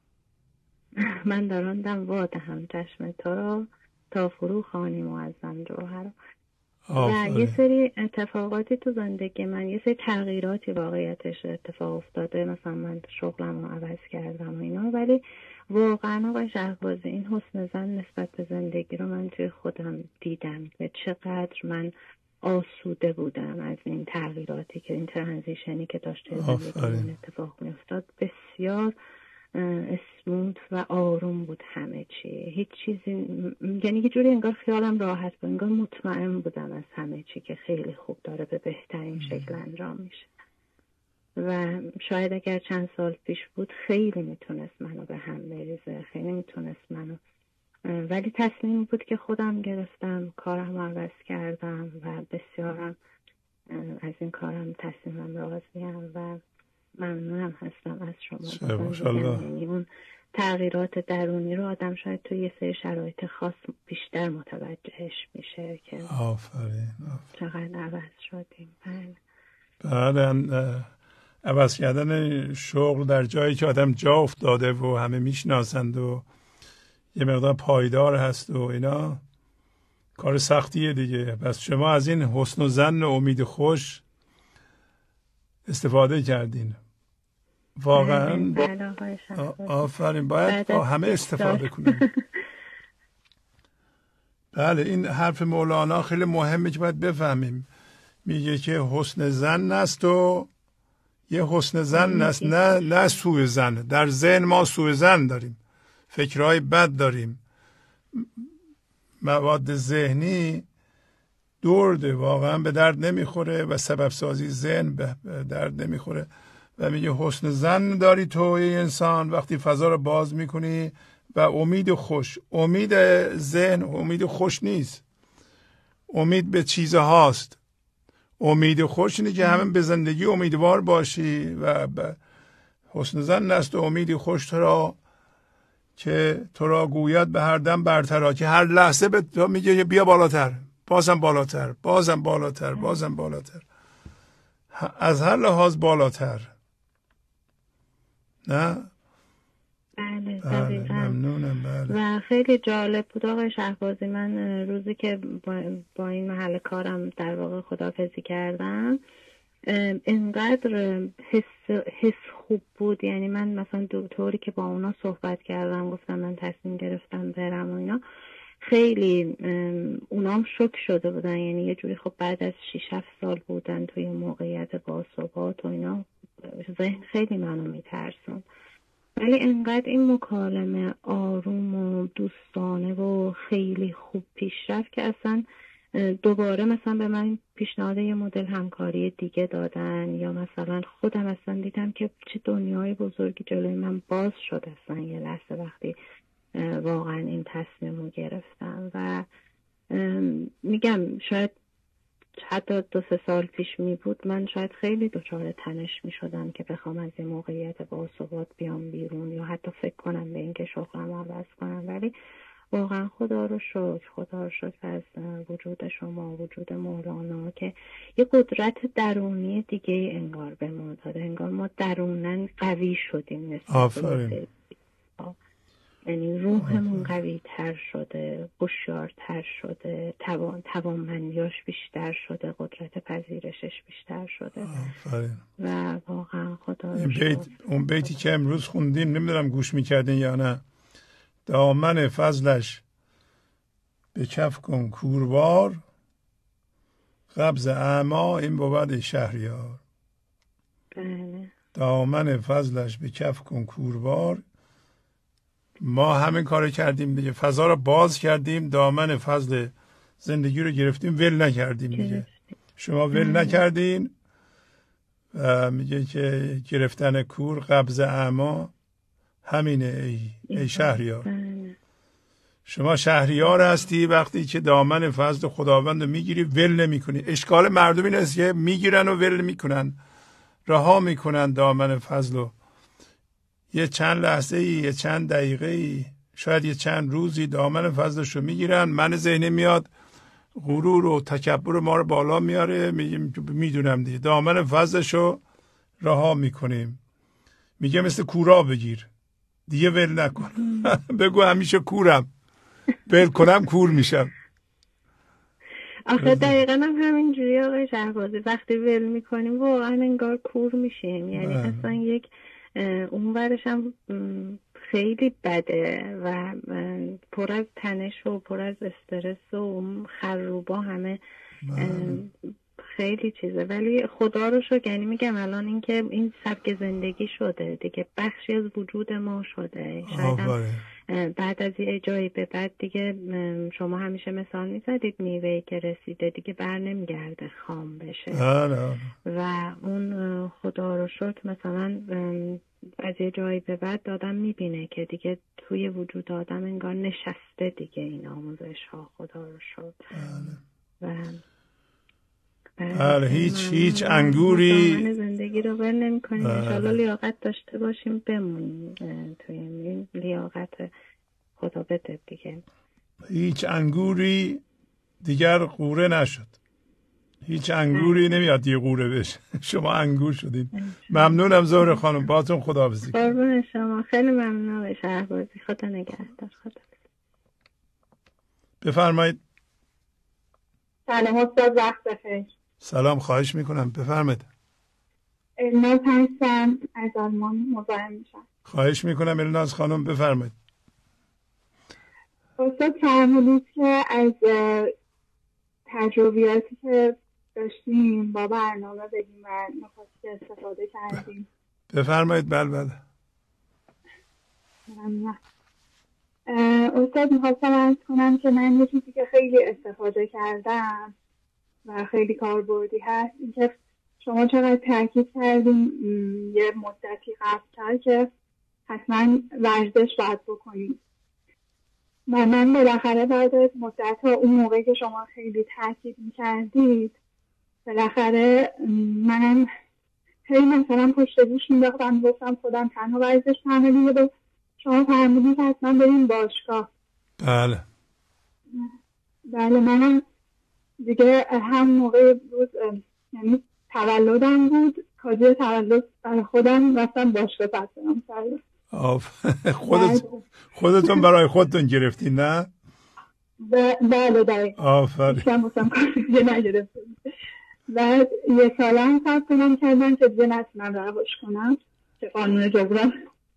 من در آن دم وادهم چشم تو را تا فرو خوانی معظم جوهر. و یه سری اتفاقاتی تو زندگی من، یه سری تغییراتی واقعیتش اتفاق افتاده، مثلا من شغلم رو عوض کردم و اینا، ولی واقعا آقای شهبازی این حسن زن نسبت به زندگی رو من توی خودم دیدم و چقدر من آسوده بودم از این تغییراتی که این ترانزیشنی که داشت توی زندگی اتفاق می افتاد. بسیار اسموت و آروم بود همه چی، هیچ چیزی، یعنی یه جوری انگار خیالم راحت بود، انگار مطمئن بودم از همه چی که خیلی خوب داره به بهترین شکل انجام میشه. و شاید اگر چند سال پیش بود خیلی میتونست منو به هم بریزه، خیلی میتونست منو، ولی تصمیم بود که خودم گرفتم، کارم عوض کردم و بسیارم از این کارم تصمیمم راضیم و ممنونم هستم از شما. ماشاءالله. اون تغییرات درونی رو آدم شاید توی یه سری شرایط خاص بیشتر متوجهش میشه که آفرین چقدر عوض شدیم. بله. بله عوض کردن شغل در جایی که آدم جا افتاده و همه میشناسند و یه مقدار پایدار هست و اینا کار سختیه دیگه. پس شما از این حسن و ظن و امید خوش استفاده کردین واقعا. آفرین. باید با همه استفاده کنیم. بله این حرف مولانا خیلی مهمه که باید بفهمیم. میگه که حسن ظن است و یه حسن ظن است، نه نه سوء ظن. در ذهن ما سوء ظن داریم، فکرهای بد داریم، مواد ذهنی درده، واقعا به درد نمیخوره و سبب سازی ذهن به درد نمیخوره. و میگه حسن ظن داری تو ای انسان وقتی فضا رو باز میکنی و امید خوش. امید ذهن امید خوش نیست، امید به چیزهاست. امید خوش اینه که همه به زندگی امیدوار باشی و به حسن ظن است و امید خوش تو را که تو را گوید به هر دم برترا، که هر لحظه به تو میگه بیا بالاتر، بازم بالاتر، بازم بالاتر، بازم بالاتر، از هر لحاظ بالاتر. نه؟ بله بله دقیقاً. ممنونم. بله. و خیلی جالب بود آقای شهبازی. من روزی که با, با این محل کارم در واقع خداحافظی کردم اینقدر حس, حس خوب بود. یعنی من مثلا طوری که با اونا صحبت کردم، گفتم من تصمیم گرفتم برم و اینا، خیلی اونام شوک شده بودن. یعنی یه جوری خب بعد از شیش هفت سال بودن توی موقعیت باثبات و اینا، ذهن خیلی منو میترسون. ولی انقدر این مکالمه آروم و دوستانه و خیلی خوب پیش رفت که اصلا دوباره مثلا به من پیشنهاد یه مدل همکاری دیگه دادن، یا مثلا خودم اصلا دیدم که چه دنیای بزرگی جلوی من باز شد اصلا یه لحظه وقتی واقعا این تصمیم رو گرفتم. و میگم شاید حتی دو سه سال پیش می بود من شاید خیلی دچار تنش می شدم که بخوام از این موقعیت باثبات بیام بیرون، یا حتی فکر کنم به اینکه شغلم عوض کنم. ولی واقعا خدا رو شکر، خدا رو شکر از وجود شما، وجود مولانا، که یه قدرت درونی دیگه انگار به ما داده. انگار ما درونن قوی شدیم. آفرین. یعنی روحمون قوی تر شده، هوشیارتر شده، توان توانمندیاش بیشتر شده، قدرت پذیرشش بیشتر شده. آفرین. و واقعا خدا این بیت، اون بیتی که امروز خوندین، نمیدونم گوش میکردین یا نه، دامن فضلش به کف کن کوروار، قبض اعما این بود شهریار. بله. دامن فضلش به کف کن کوروار. ما همین کار کردیم دیگه، فضا رو باز کردیم، دامن فضل زندگی رو گرفتیم، ول نکردیم دیگه. شما ول نکردین و میگه که گرفتن کور قبض اعما همینه ای, ای شهریار. شما شهریار هستی وقتی که دامن فضل خداوند رو میگیری، ول نمی کنی. اشکال مردم این است که میگیرن و ول میکنن، رها میکنن دامن فضل رو. یه چند لحظه ای، یه چند دقیقه ای، شاید یه چند روزی دامن فضلش رو میگیرن. من ذهنی میاد، غرور و تکبر ما رو بالا میاره، میگیم میدونم دیگه، دامن فضلش رو رها میکنیم. میگه مثل کورا بگیر دیگه، ول نکن. بگو همیشه کورم، ول کنم کور میشم. آخه دقیقا هم همین جوری آقای شهبازی، وقتی ول میکنیم واقعا انگار کور میشیم. یعنی بله. اصلا یک اون ورش هم خیلی بده و پر از تنش و پر از استرس و خروبا همه خیلی چیزه. ولی خدا رو شکر، یعنی میگم الان این که این سبک زندگی شده دیگه، بخشی از وجود ما شده. شاید بعد از یه جایی به بعد دیگه شما همیشه مثال میزدید میوهی که رسیده دیگه بر نمیگرده خام بشه. آره. و اون خدا رو شکر مثلا از یه جایی به بعد آدم میبینه که دیگه توی وجود آدم انگار نشسته دیگه این آموزش ها. خدا رو شکر. و بله، هیچ هیچ انگوری زندگی رو ول نمی‌کنیم. ان شاءالله لیاقت داشته باشیم بمونیم توی این لیاقت خدا بده دیگه. هیچ انگوری دیگر قوره نشد، هیچ انگوری نمیاد دیگه قوره بشه. شما انگور شدید. ممنونم زهره خانم، باهاتون خداحافظی. قربون شما، خیلی ممنونم شهبازی. خدا نگهدار. خدا. بفرمایید. سلام استاد، وقت بخیر. سلام، خواهش میکنم، بفرمایید. الناز هستم، از آلمان مزاحم میشم. خواهش میکنم الناز خانم، بفرمایید. استاد فرمودید که از تجربیاتی که داشتیم با برنامه بگیم و نکاتی استفاده کردیم. بفرمایید. بله بله. استاد میخواستم عرض کنم که من یه چیزی که خیلی استفاده کردم و خیلی کاربردی هست، این که شما چقدر تاکید کردیم یه مدتی قبل‌تر که حتما ورزش باید بکنیم. و من بالاخره بعد از مدت‌ها، اون موقعی که شما خیلی تاکید می‌کردید، بالاخره منم خیلی مثلا پشت گوش می‌نداختم، گفتم خودم تنها ورزش تمرین رو شما فرمودین که حتما بریم باشگاه. بله بله منم دیگه هم موقع بود، یعنی تولدم بود، کادوی تولد برای خودم رفتم باشگاه ثبت نام کردم. خودت خودتون برای خودتون گرفتین نه؟ بله دقیقا. آفرین. بیشتم بسم کاری دیگه نگرفتم. و یه ساله هم ثبت نام کردم که دیگه نتونم رواش کنم که قانون جبران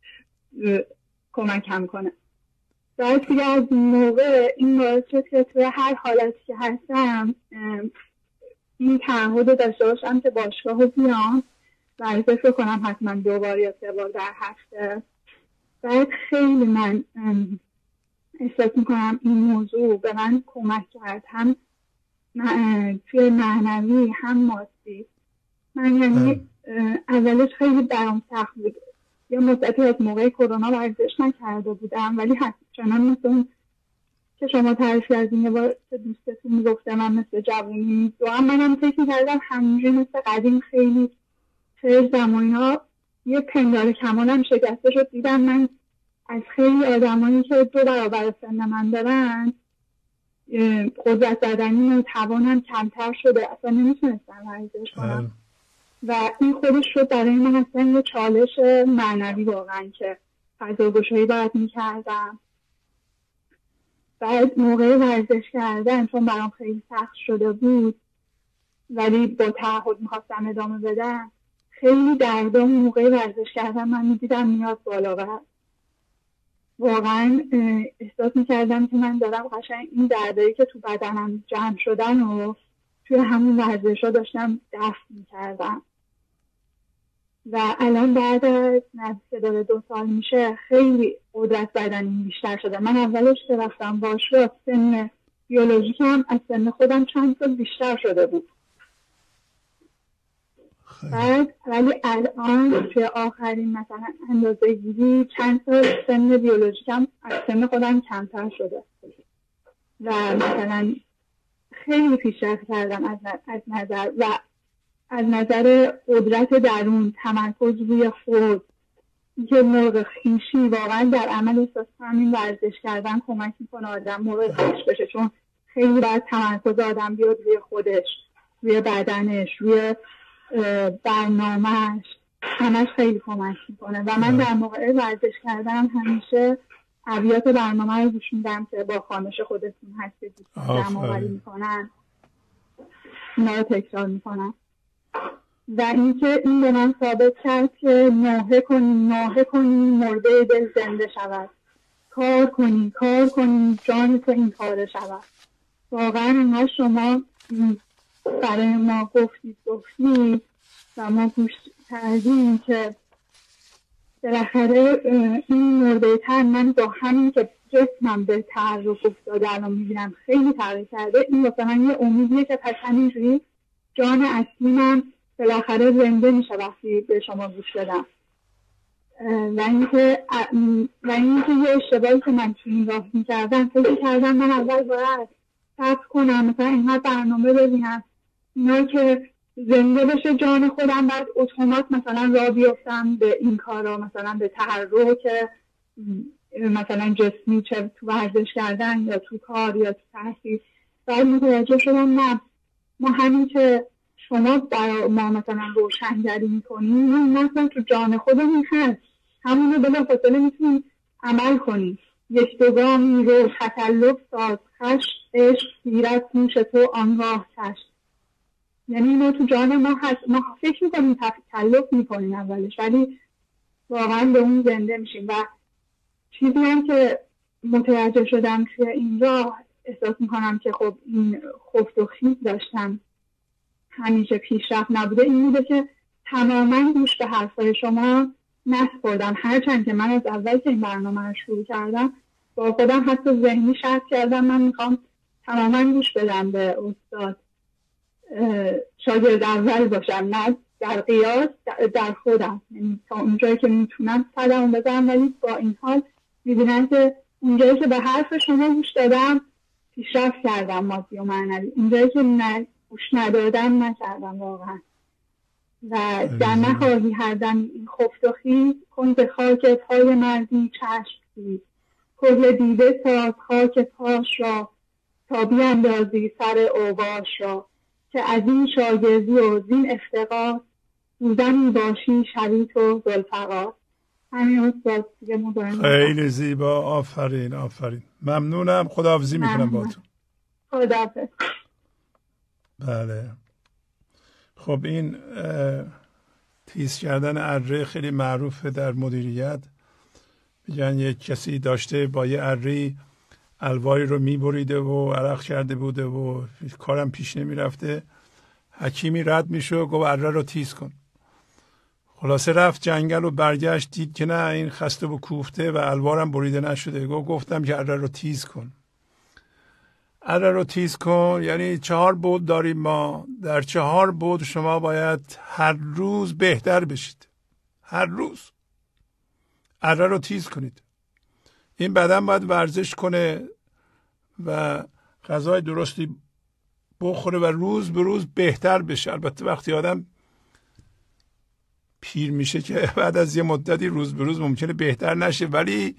کمک هم کنه. بعد دیگه از موقع این باعث شد که توی هر حالتی که هستم این تعهد رو داشته باشم که باشگاه رو بیام و فکر کنم حتما دو بار یا سه بار در هفته. بعد خیلی من احساس میکنم این موضوع به من کمک کرد، هم توی معنوی هم مادی. من یعنی اولش خیلی برام سخت بود، یه مدتی از موقع کرونا ورزش نکرده بودم، ولی همچنان مثل اون که شما تعریف کردین یه بار که دوستتون میگفته من مثل جوونی میدوام، منم فکر کردم همینجوری مثل قدیم خیلی خیلی زمانی ها یه پندار کمالم شکسته شد. دیدم من از خیلی آدمایی که دو برابر سن من دارن قدرت بدنی و توانم کمتر شده، اصلا نمیتونستم ورزش کنم و این خودش شد برای من اصلا یه چالش معنوی واقعا که فضاگشایی باید میکردم. بعد موقع ورزش کردن چون برام خیلی سخت شده بود ولی با تعهد میخواستم ادامه بدم، خیلی دردام موقع ورزش کردن من میدیدم میاد بالا و واقعا احساس میکردم که من دارم قشنگ این دردایی که تو بدنم جمع شدن و توی همون ورزش ها داشتم دفع میکردم. و الان بعد از نزدیک داره دو سال میشه خیلی قدرت بدنی بیشتر شده. من اولش که رفتم باشگاه سن بیولوژیکم از سن خودم چند سال بیشتر شده بود. بعد ولی الان توی آخرین مثلا اندازه گیری چند سال سن بیولوژیکم از سن خودم کمتر شده و مثلا خیلی پیشرفت کردم از, از نظر و از نظر قدرت درون، تمرکز روی خود، که مرغ خویشی واقعا در عمل احساس همین ورزش کردن کمک میکنه آدم مرغ خویش بشه، چون خیلی باید تمرکز آدم بیاد روی خودش، روی بدنش، روی برنامهش، همش خیلی کمک میکنه. و من در موقع ورزش کردن همیشه ابیات برنامه رو گوش میدم که با خوانش خودتون هست که جمع‌آوری میکنن، اینا رو تکرار میکنن. و اینکه این به من ثابت کرد که نوحه کنی نوحه کنی مرده دل زنده شود، کار کنی کار کنی جان تو این کار شود. واقعا اینها شما برای ما گفتید گفتید و ما گوش کردیم که بالاخره این مرده تن من با همین که جسمم به تحرک افتاده الان میبینم خیلی تغییر کرده، این واسه من یه امیدیه که پس همینجوری جان اصلی من بالاخره زنده میشه وقتی به شما گوش بدم. و اینکه و اینکه یه اشتباهی که من توی این راه میکردم، فکر کردم من اول باید صبر کنم مثلا اینها برنامه ببینم اینا که زنده بشه جان خودم، بعد اتومات مثلا راه بیفتم به این کارا، مثلا به تحرک مثلا جسمی، چه تو ورزش کردن یا تو کار یا تو تحصیل. بعد متوجه شدم نه، ما همین که شما برای ما مثلا روشنگری میکنیم این مثلا تو جان خودمون هست، همون رو بلا فاصله میتونیم عمل کنیم. یک دوگامی رو تکلف ساز خش عشق سیرت نوش تو آنگاه کشت. یعنی اینو تو جان ما هست، ما فکر میکنیم تکلف میکنیم اولش ولی واقعا به اون زنده میشیم. و چیزی هم که متوجه شدم که این راه احساس میکنم که خب این خفت و خیز داشتم همیشه پیشرفت نبوده، این بوده که تماما گوش به حرفای شما نسپردم. هرچند که من از اول که این برنامه رو شروع کردم با خودم حتی ذهنی شرط کردم من میخوام تماما گوش بدم به استاد، شاگرد اول باشم، نه در قیاس در خودم، یعنی تا اونجایی که میتونم صدمو بزنم. ولی با این حال میبینم که اونجایی که به حرف شما گوش دادم پیشرفت کردم مادی و معنوی، اونجایی که نه گوش ندادم نکردم واقعا. و در نخواهی هر دم این خفت و خیز، کن به خاک پای مردی چشم خیز. کل دیده ساز خاک پاش را، تا بیندازی سر اوباش را. که از این شاگردی و زین افتقار، زنی باشی شوی تو ذوالفقار. همین استاد دیگه مبارک. خیلی زیبا، آفرین آفرین. ممنونم، خداحافظی میکنم با تو. خداحافظ. بله. خب این تیز کردن اره خیلی معروفه در مدیریت. میگن یک کسی داشته با یه اره الواری رو میبریده و عرق کرده بوده و کارم پیش نمیرفته. حکیمی رد میشه گفت اره رو تیز کن. خلاصه رفت جنگل و برگشت، دید که نه این خسته و کوفته و الوارم بریده نشده. گفت گفتم که اره رو تیز کن. اره رو تیز کن یعنی چهار بعد داریم ما. در چهار بعد شما باید هر روز بهتر بشید. هر روز اره رو تیز کنید. این بدن باید ورزش کنه و غذای درستی بخوره و روز به روز بهتر بشه. البته وقتی آدم پیر میشه که بعد از یه مدتی روز به روز ممکنه بهتر نشه، ولی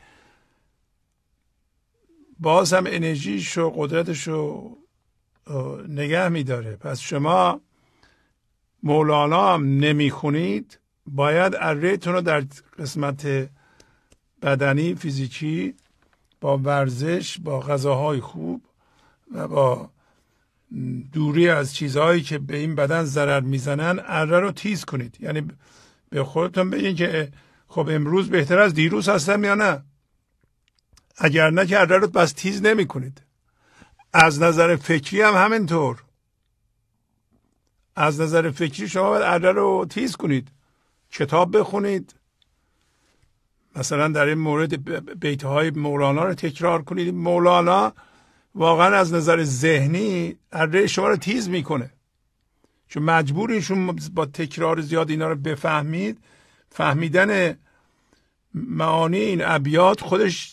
باز هم انرژیش و قدرتش رو نگه میداره. پس شما مولانا هم نمیخونید، باید ارهتون رو در قسمت بدنی فیزیکی با ورزش، با غذاهای خوب و با دوری از چیزهایی که به این بدن ضرر میزنن اره رو تیز کنید. یعنی به خودتون بگین که خب امروز بهتر از دیروز هستم یا نه. اگر نه که اره رو بس تیز نمی کنید. از نظر فکری هم همینطور. از نظر فکری شما باید اره رو تیز کنید. کتاب بخونید. مثلا در این مورد بیتهای مولانا رو تکرار کنید. مولانا واقعا از نظر ذهنی اره شما رو تیز میکنه، چون مجبورشون با تکرار زیاد اینا رو بفهمید. فهمیدن معانی این ابیات خودش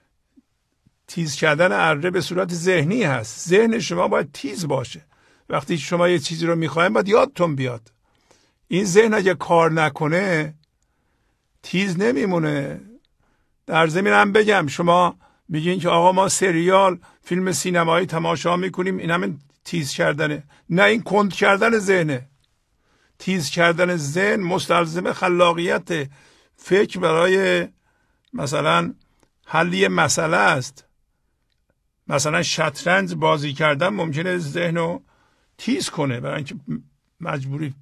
تیز کردن اره به صورت ذهنی هست. ذهن شما باید تیز باشه. وقتی شما یه چیزی رو میخواین باید یادتون بیاد. این ذهن اگه کار نکنه تیز نمیمونه. در ضمن هم بگم شما میگین که آقا ما سریال فیلم سینمایی تماشا میکنیم، این همین تیز کردنه. نه، این کند کردن ذهنه. تیز کردن ذهن مستلزم خلاقیت فکر برای مثلا حل یه مسئله است. مثلا شطرنج بازی کردن ممکنه ذهن رو تیز کنه برای اینکه مجبوری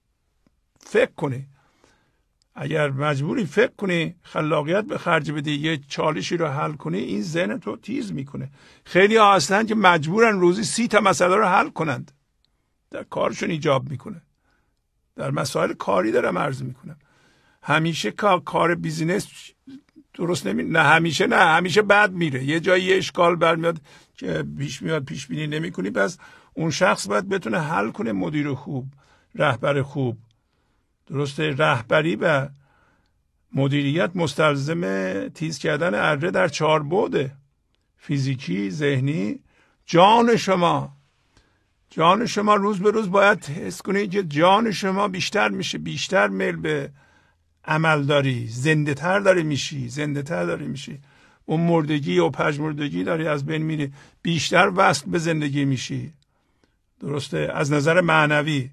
فکر کنی. اگر مجبوری فکر کنی، خلاقیت به خرج بدی، یه چالشی رو حل کنی، این ذهن تو تیز میکنه. خیلی ها هستن که مجبورن روزی سی تا مسئله رو حل کنند. در کارشون ایجاب میکنه. در مسائل کاری دارم عرض میکنم. همیشه کار بیزینس درست نمی نه همیشه نه همیشه بد میره. یه جایی یه اشکال برمیاد که پیش میاد پیش بینی نمیکنی. پس اون شخص باید بتونه حل کنه. مدیر خوب، رهبر خوب. درسته، رهبری و مدیریت مستلزم تیز کردن اره در چهار بعده: فیزیکی، ذهنی، جان شما. جان شما روز به روز باید حس کنید که جان شما بیشتر میشه، بیشتر میل به عمل داری، زنده تر داری میشی، زنده تر داری میشی. اون مردگی و پژمردگی داری از بین میری، بیشتر وصل به زندگی میشی. درسته، از نظر معنوی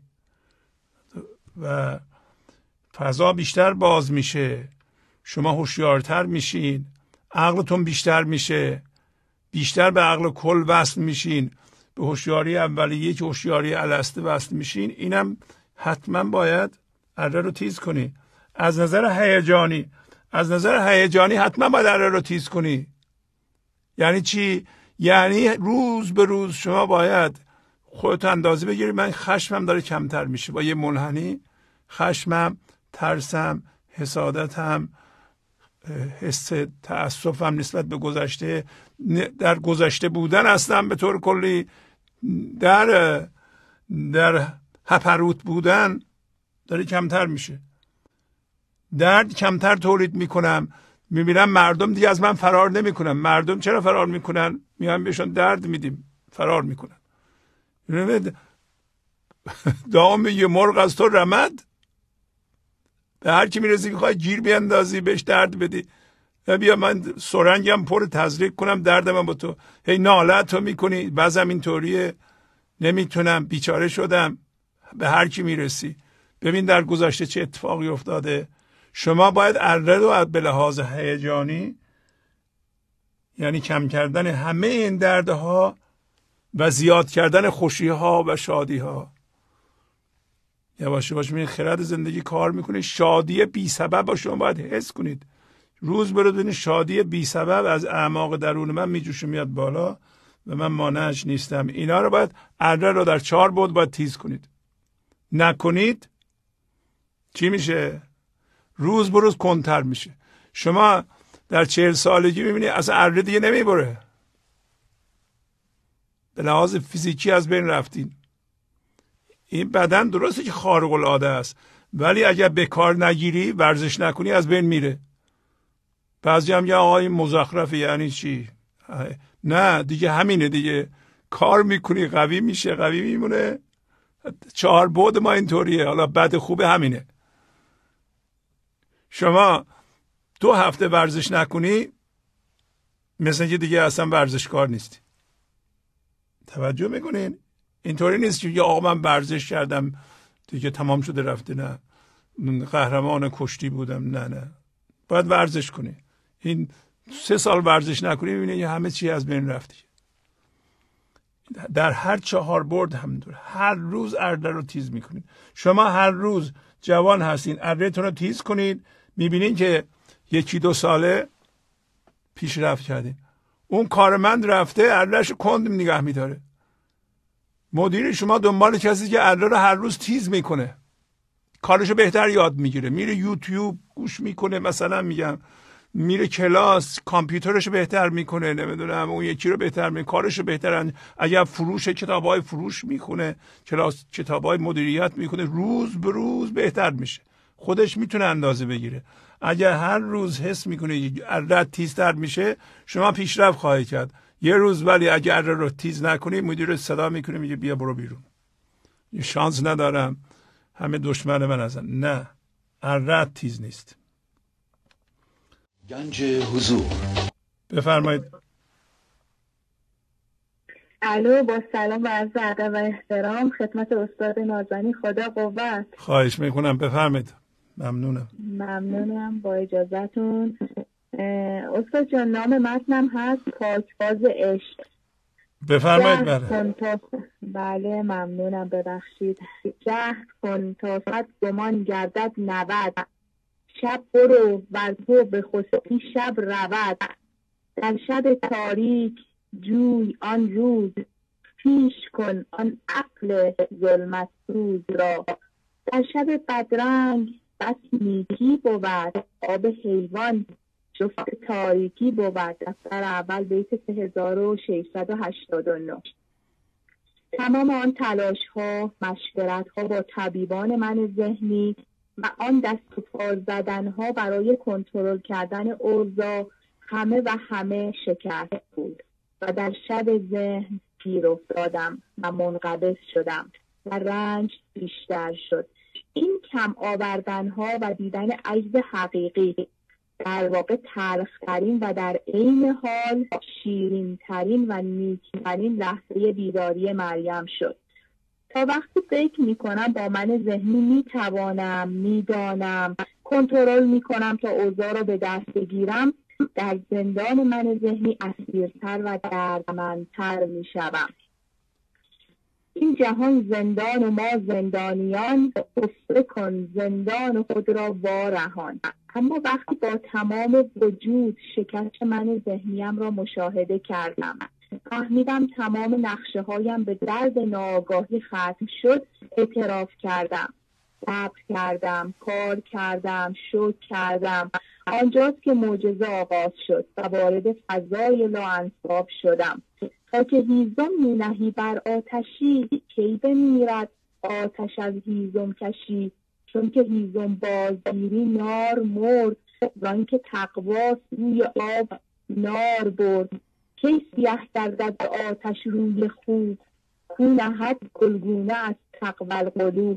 و فضا بیشتر باز میشه. شما هوشیارتر میشین، عقلتون بیشتر میشه، بیشتر به عقل کل وصل میشین، به هوشیاری اولیه که هوشیاری السته وصل میشین. اینم حتما باید اره رو تیز کنی. از نظر هیجانی از نظر هیجانی حتما باید اره رو تیز کنی. یعنی چی؟ یعنی روز به روز شما باید خودت اندازه بگیری. من خشمم داره کمتر میشه با یه منحنی. خشمم، ترسم، حسادتم، حس تأسفم نسبت به گذشته، در گذشته بودن هستم به طور کلی، در در هپروت بودن داره کمتر میشه. درد کمتر تولید میکنم. میبینم مردم دیگه از من فرار نمیکنن. مردم چرا فرار میکنن؟ میایم بهشون درد میدیم، فرار میکنن. دام یه مرغ از تو رمد، به هر کی میرسی میخوای گیر بیندازی، بهش درد بدی. بیا من سرنگم پر تزریق کنم، درد من با تو. هی ناله تو میکنی، بعضم اینطوریه، نمیتونم، بیچاره شدم. به هر کی میرسی. ببین در گذشته چه اتفاقی افتاده. شما باید اره رو به لحاظ هیجانی، یعنی کم کردن همه این دردها و زیاد کردن خوشی ها و شادی ها. یواش یواش میبینید خرد زندگی کار میکنه. شادی بی سبب با شما باید حس کنید. روز برو ببینید شادی بی سبب از اعماق درون من میجوشه میاد بالا و من مانعش نیستم. اینا رو باید اره رو در چهار بعد باید تیز کنید. نکنید چی میشه؟ روز بروز کنتر میشه. شما در چهل سالگی میبینید اصلا اره دیگه نمیبره. به لحاظ فیزیکی از بین رفتین. این بدن درسته که خارق العاده است، ولی اگر به کار نگیری، ورزش نکنی، از بین میره. بعضی هم میگن آقا این مزخرفه، یعنی چی؟ نه دیگه همینه دیگه. کار میکنی قوی میشه، قوی میمونه. چهار بعد ما اینطوریه. حالا بد خوبه همینه. شما دو هفته ورزش نکنی، مثل که دیگه اصلا ورزشکار نیستی. توجه میکنین؟ اینطوری نیست که آقا من ورزش کردم دیگه تمام شده رفته. نه، قهرمان کشتی بودم. نه نه، باید ورزش کنی. این سه سال ورزش نکنی میبینی همه چی از بین رفتی. در هر چهار برد همینطور. هر روز اره رو تیز میکنید. شما هر روز جوان هستین، ارهتون رو تیز کنید، میبینین که یکی دو ساله پیشرفت کردین. اون کارمند رفته ارهش کند نگه میداره. مدیر شما دنبال کسی که اره رو هر روز تیز میکنه، کارشو بهتر یاد میگیره، میره یوتیوب گوش میکنه، مثلا میگم میره کلاس، کامپیوترشو بهتر میکنه، نمیدونم اون یکی رو بهتر میکنه، کارشو بهتر. اگر فروش کتابای فروش میخونه، کلاس کتابای مدیریت میکنه، روز به روز بهتر میشه. خودش میتونه اندازه بگیره. اگر هر روز حس میکنه اره تیزتر میشه، شما پیشرفت خواهی کرد. یه روز ولی اگر اره رو تیز نکنی، مدیر صدا میکنه میگه بیا برو بیرون، یه شانس ندارم، همه دشمن من هستن. نه، اره تیز نیست. گنج حضور. بفرمایید. الو، با سلام و عرض ادب و احترام خدمت استاد نازنین، خدا قوت. خواهش میکنم، بفرمایید. ممنونم. ممنونم، با اجازهتون. استاد جان، نام متنم هست پاکباز عشق. بفرمایید. بله بله ممنونم، ببخشید. جهد کن تا صد گمان گردد نود، شب برو بر تو به خستی شب رود، در شب تاریک جوی آن روز، پیش کن آن عقل ظلمت روز را، در شب بدرنگ بس نیکی بود، آب حیوان جفت تاریکی بود. دفتر اول بیت سه هزار و ششصد و هشتاد و نه. تمام آن تلاش ها، مشورت ها با طبیبان من ذهنی و آن دست و پا زدن ها برای کنترل کردن اوضاع همه و همه شکست بود و در شب ذهن گیر افتادم و منقبض شدم و رنج بیشتر شد. این کم آوردن ها و دیدن عجز حقیقی در واقع تلخترین و در عین حال شیرینترین و نیکترین لحظه بیداری مریم شد. تا وقتی فکر میکنم با من ذهنی میتوانم، میدانم، کنترل میکنم تا اوضاع را به دست بگیرم، در زندان من ذهنی اسیرتر و دردمندتر میشوم. این جهان زندان و ما زندانیان، حفظ کن زندان خود را وارهان. اما وقتی با تمام وجود شکست من ذهنیم را مشاهده کردم، فهمیدم تمام نقشه هایم به درد ناآگاهی ختم شد، اعتراف کردم، صبر کردم، کار کردم، شکر کردم. آنجاست که معجزه آغاز شد و وارد فضای لاانصاف شدم. تا که هیزم می نهی بر آتشی، کی بمیرد آتش از هیزم کشی. چون که هیزم بازگیری نار مرد، زان که تقوا سوی آب نار برد. کی سیه گردد آتش روی خوب، کو نهد گلگونه از تقوی القلوب.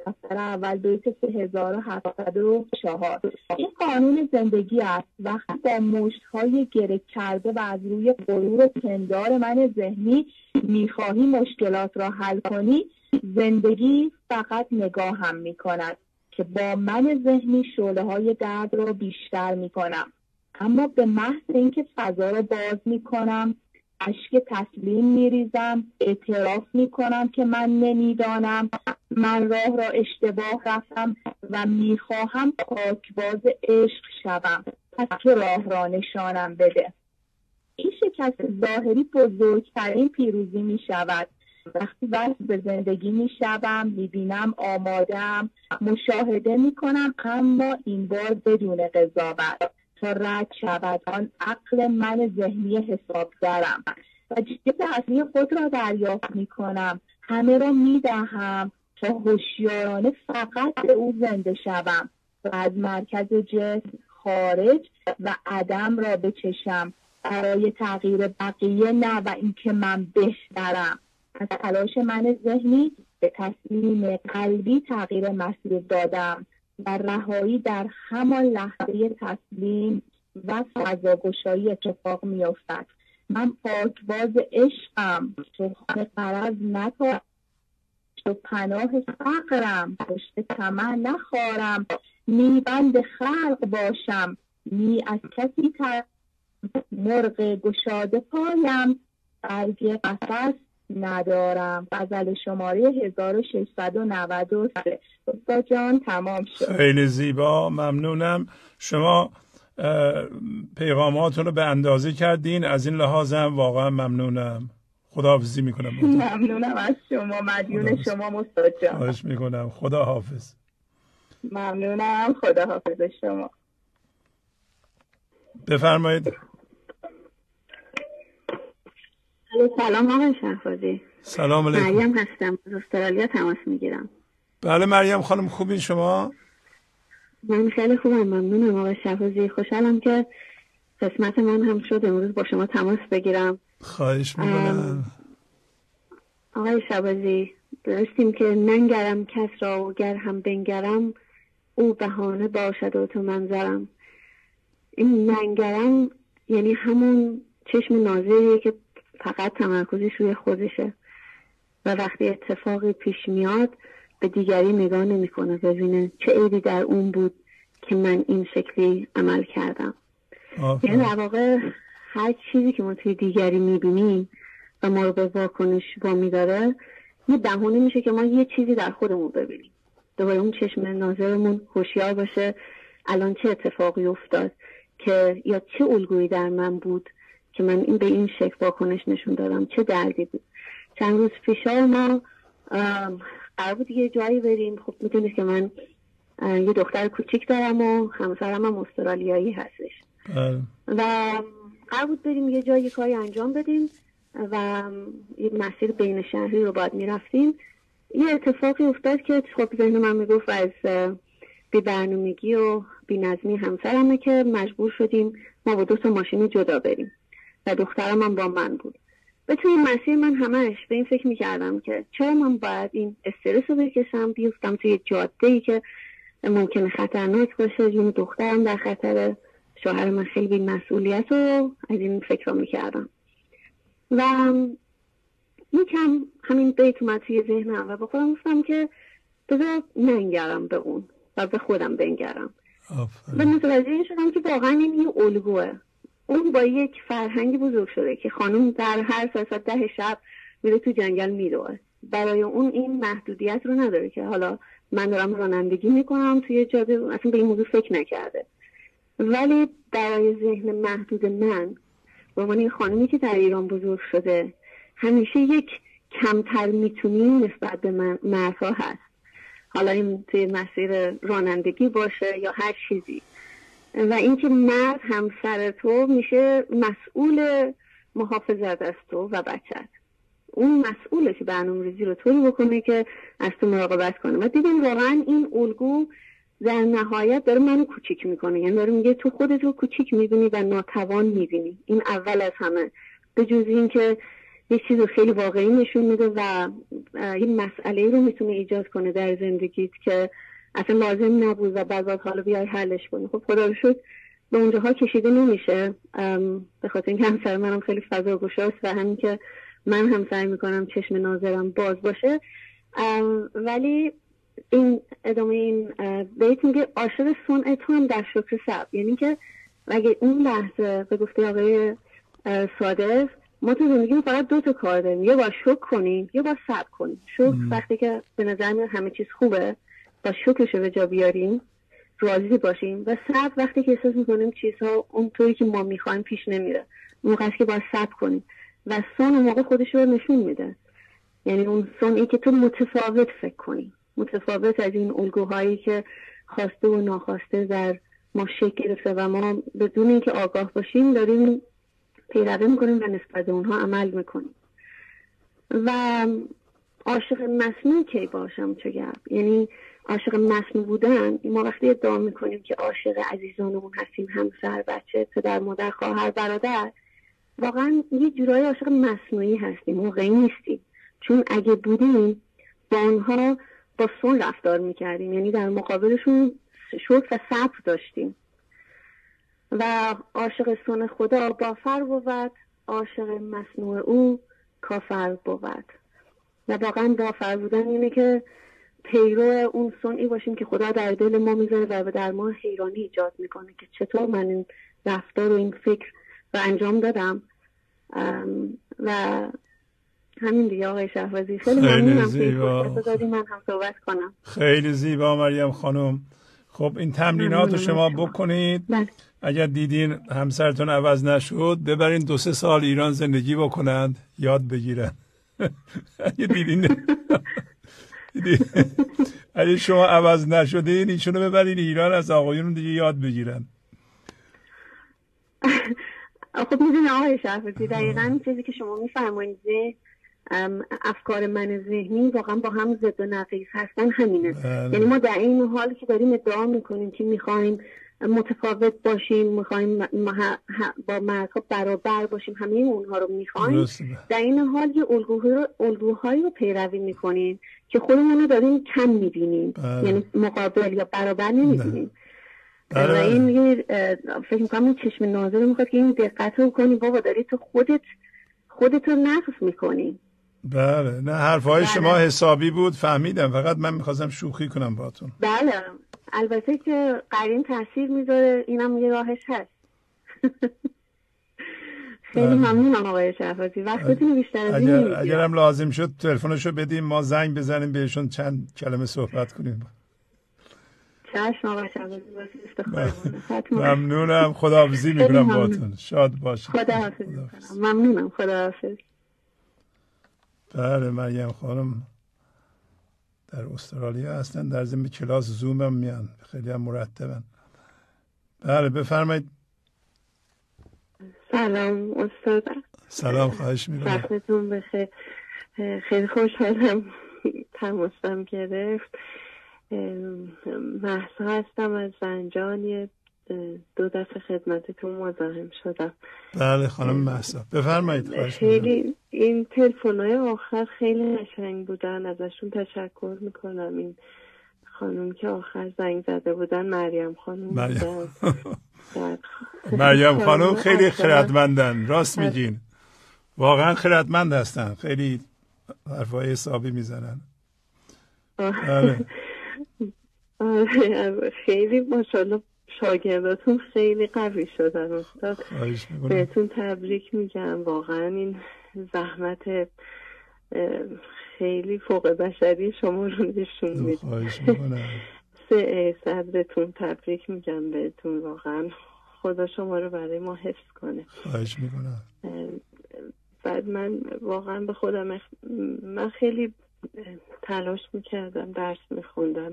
دفتر اول بیت سه هزار و هفتصد و چهار. این قانون زندگی است. وقتی با مشت‌های گره کرده و از روی غرور پندار من ذهنی میخواهی مشکلات را حل کنی، زندگی فقط نگاه هم میکند که با من ذهنی شعله‌های درد را بیشتر میکنم. اما به محض اینکه فضا را باز میکنم، اشک تسلیم میریزم، اعتراف میکنم که من نمیدانم، من راه را اشتباه رفتم و میخواهم پاکباز عشق شوم، پس تو راه را نشانم بده. این شکست ظاهری بزرگترین پیروزی میشود. وقتی وصل به زندگی میشوم، میبینم آمادم، مشاهده میکنم، اما این بار بدون قضاوت، تا رد شود آن عقل من ذهنی حسابگرم و جد اصلی خود را دریافت میکنم. همه را میدهم تا هوشیارانه فقط به او زنده شوم و از مرکز جسم خارج و عدم را بچشم برای تغییر بقیه، نه و اینکه من بهترم. از تلاش من ذهنی به تسلیم قلبی تغییر مسیر دادم و رهایی در همان لحظه تسلیم و فضاگشایی اتفاق میافتد. من پاکباز عشقم، تو خانه غرض نکارم، تو پناه فقرم، پشت طمع نخارم، میبند خلق باشم، می از کسی تر مرغ گشاده پایم، برگ قفس ندارم. غزل شماره هزار و ششصد و نود و سه. استاد جان تمام شد. خیلی زیبا، ممنونم. شما پیغاماتون رو به اندازه کردین، از این لحاظم واقعا ممنونم. خداحافظی میکنم. ممنونم از شما، مدیون شما استاد جان. خواهش میکنم. خدا حافظ. ممنونم. خدا حافظ شما. بفرمایید. سلام آقای شهبازی. سلام علیکم. مریم هستم، از استرالیا تماس میگیرم. بله مریم خانم، خوبین شما؟ من خیلی خوبم، ممنونم آقای شهبازی. خوشحالم که قسمت من هم شد امروز با شما تماس بگیرم. خواهش میکنم. آقای شهبازی، درستیم که ننگرم کس را و گر هم بنگرم، او بهانه باشد و تو منظرم. این ننگرم یعنی همون چشم ناظریه که فقط تمرکزش روی خودشه و وقتی اتفاقی پیش میاد به دیگری نگاه نمیکنه ببینه چه عیبی در اون بود که من این شکلی عمل کردم. یعنی در واقع هر چیزی که ما توی دیگری میبینیم و ما رو به واکنش وامی داره، یه بهونه میشه که ما یه چیزی در خودمون ببینیم. دوباره اون چشم ناظرمون هوشیار باشه الان چه اتفاقی افتاد که یا چه الگویی در من بود که من این به این شکل واکنش نشون دادم، چه دردی بود. چند روز پیش ما قرار بود یه جایی بریم. خب میدونید که من یه دختر کوچیک دارم و همسرم هم استرالیایی هستش و قرار بود بریم یه جایی کاری انجام بدیم و یه مسیر بین شهری رو باید میرفتیم. یه اتفاقی افتاد که خب ذهن من میگفت از بی برنامگی و بی نظمی همسرمه که مجبور شدیم ما با دو تا ماشین جدا بریم و دخترم هم با من بود. و توی این مسیر من همش به این فکر میکردم که چرا من باید این استرس رو بکشم، بیفتم توی جاده‌ای که ممکنه خطرناک باشه، جون دخترم در خطر، شوهر من خیلی بی مسئولیت رو از این فکر رو میکردم و یکم همین بیت اومد توی ذهنم و با خودم گفتم که بذار ننگرم به اون و به خودم بنگرم و متوجه شدم که واقعا این یه الگوه. اون با یک فرهنگ بزرگ شده که خانم در هر ساعت ده شب میره تو جنگل میروه. برای اون این محدودیت رو نداره که حالا من دارم رانندگی میکنم توی جاده، اصلا به این موضوع فکر نکرده. ولی برای ذهن محدود من به عنوان خانمی که در ایران بزرگ شده همیشه یک کمتر میتونیم نسبت به من مردها هست، حالا این توی مسیر رانندگی باشه یا هر چیزی. و اینکه مرد همسر تو میشه مسئول محافظت از تو و بچت، اون مسئوله که برنامه‌ریزی رو طوری بکنه که از تو مراقبت کنه. و دیدم واقعا این الگو در نهایت داره منو کوچیک میکنه، یعنی داره میگه تو خودت رو کوچیک میبینی و ناتوان میبینی. این اول از همه، به جز این که یک چیز خیلی واقعی نشون میده و این مسئله رو میتونه ایجاد کنه در زندگیت که اصلا لازم نبود و بعد باید حالا بیای حلش کنی. خب خدا رو شکر به اونجاها کشیده نمیشه، به خاطر اینکه همسر منم خیلی فضاگوشاست و همین که من هم سعی میکنم چشم ناظرم باز باشه. ولی این ادامه این بیت میگه عاشق صنع تو هم در شکر صبر، یعنی که اگه اون لحظه به گفته آقای صادق ما تو زندگی فقط دو تا کار داریم، یه با شکر کنیم یه با صبر کنیم. شکر وقتی که به نظر میاد همه چیز خوبه با شکرش به جا بیاریم، راضی باشیم، و صبر وقتی که احساس میکنیم چیزها اونطوری که ما میخوایم پیش نمیره، موقعی که باید صبر کنیم و صنع اون موقع خودش رو نشون میده. یعنی اون صنعی که تو متفاوت فکر کنی، متفاوت از این الگوهایی که خواسته و ناخواسته در ما شکل گرفته و ما بدون اینکه آگاه باشیم داریم پیروی میکنیم و نسبت به اونها عمل میکنیم. و عاشق مصنوع کی باشم چه گپ؟ یعنی عاشق مصنوع بودن، ما وقتی ادعا میکنیم که عاشق عزیزانمون هستیم، همسر، بچه، پدر، مادر، خواهر، برادر، واقعا یه جورایی عاشق مصنوعی هستیم، واقعی نیستیم. چون اگه بودیم با اونها با صلح رفتار میکردیم، یعنی در مقابلشون شکر و صبر داشتیم. و عاشق صنع خدا بافر بود، عاشق مصنوع او کافر بود. و واقعا بافر بودن اینه که پیرو اون صنعی باشیم که خدا در دل ما میذاره و در ما حیرانی ایجاد میکنه که چطور من این رفتار و این فکر رو انجام دادم. و همین دیگه آقای شهبازی، خیلی ممنونم که فرصت دادی من هم صحبت کنم. خیلی زیبا مریم خانم. خب این تمرینات رو شما بکنید. بله. اگر دیدین همسرتون عوض نشد ببرین دو سه سال ایران زندگی بکنند، یاد بگیرن. اگه دیدین اگه شما عوض نشدین ایشونو ببرین ایران، از آقایون دیگه یاد بگیرن. خب میدونی آقای شهبازی دقیقاً چیزی که شما میفرمایید، افکار من ذهنی واقعا با هم ضد و نقیض هستن همینه. یعنی ما در این حالی که داریم ادعا میکنیم که میخوایم متفاوت باشیم، میخوایم با مردها برابر باشیم، همه اونها رو میخوایم، در این حال یه الگوهایی رو پیروی میکنیم که خودمون رو داریم کم میبینیم، یعنی مقابل یا برابر نمیبینیم. و این یه فکر میکنم این چشم ناظر میخواد که این دقت رو کنی، بابا داری تو خودت خودت رو نقص میکنی. بله، نه حرفهای بله. شما حسابی بود، فهمیدم، فقط من میخواستم شوخی کنم باتون. بله البته که قرین تاثیر میذاره، اینم یه راهش هست. خیلی ممنونم آقای شهبازی، وقتتون بیشتر از این نمیگیرم. اگر هم لازم شد تلفنشو بدیم، ما زنگ بزنیم بهشون چند کلمه صحبت کنیم. چشم آقای شهبازی، واسه ممنونم، خداحافظی میکنم باتون، شاد باشید. خداحافظ میکنم، ممنونم، خداحافظ. بله مریم خانم در استرالیا هستن، در ضمن کلاس زوم هم میان، خیلی هم مرتبن. بله بفرمایید. سلام استاد. سلام، خواهش میکنم. وقتتون بخیر. خیلی خوشحالم تماسم گرفت. مهسا هستم از زنجان، دو دفعه خدمتتون مزاحم شدم. بله خانم مهسا بفرمایید. خیلی این تلفن‌های آخر خیلی قشنگ بودن، ازشون تشکر میکنم. این خانم که آخر زنگ زده بودن مریم خانم مریم مریم خانم خیلی خردمندن، راست میگین، واقعا خردمند هستن، خیلی حرفای حسابی میزنن. بله خیلی ماشاءالله شاگرداتون خیلی قوی شدن استاد، بهتون تبریک میگم. واقعا این زحمت خیلی فوق بشری شما رو نشون میده. خواهش میکنم. سه صدرتون تبریک میگم بهتون، واقعا خدا شما رو برای ما حفظ کنه. خواهش میکنم. بعد من واقعا به خودم من خیلی تلاش میکردم، درس میخوندم،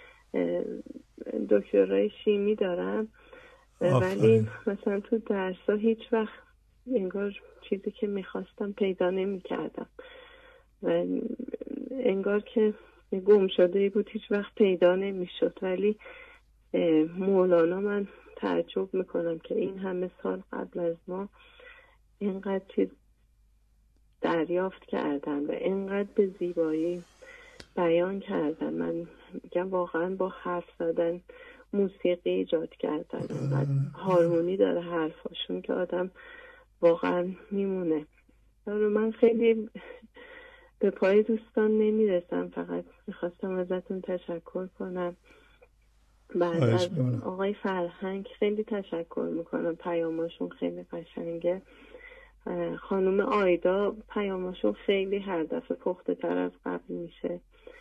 دکترای شیمی دارم، ولی مثلا تو درسا هیچ وقت انگار چیزی که میخواستم پیدا نمیکردم و انگار که گم شده بود، هیچ وقت پیدا نمیشد. ولی مولانا من تعجب میکنم که این همه سال قبل از ما اینقدر چیز دریافت کردن و اینقدر به زیبایی بیان کردن. من میگم واقعا با حرف زدن موسیقی ایجاد کردن، هارمونی داره حرفاشون که آدم واقعا میمونه. من خیلی به پای دوستان نمیرسم، فقط میخواستم ازتون تشکر کنم. بعد از آقای فرهنگ خیلی تشکر میکنم، پیاماشون خیلی قشنگه. خانم آیدا پیاماشون خیلی هر دفعه پخته تر از قبل میشه.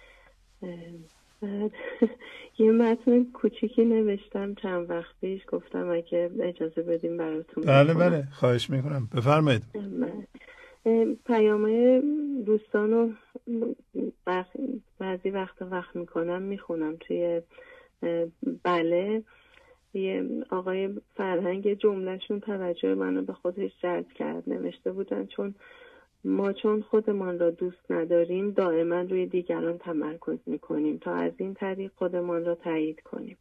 بعد یه متن کوچیکی نوشتم چند وقت پیش، گفتم اگه اجازه بدیم براتون. بله بله خواهش میکنم، بفرمایید. پیامای دوستانو بعضی وقت وقت میکنم میخونم توی بله. یه آقای فرهنگ جملهشون توجه منو به خودش جلب کرد. نوشته بودن چون ما چون خودمان را دوست نداریم دائما روی دیگران تمرکز میکنیم تا از این طریق خودمان را تایید کنیم.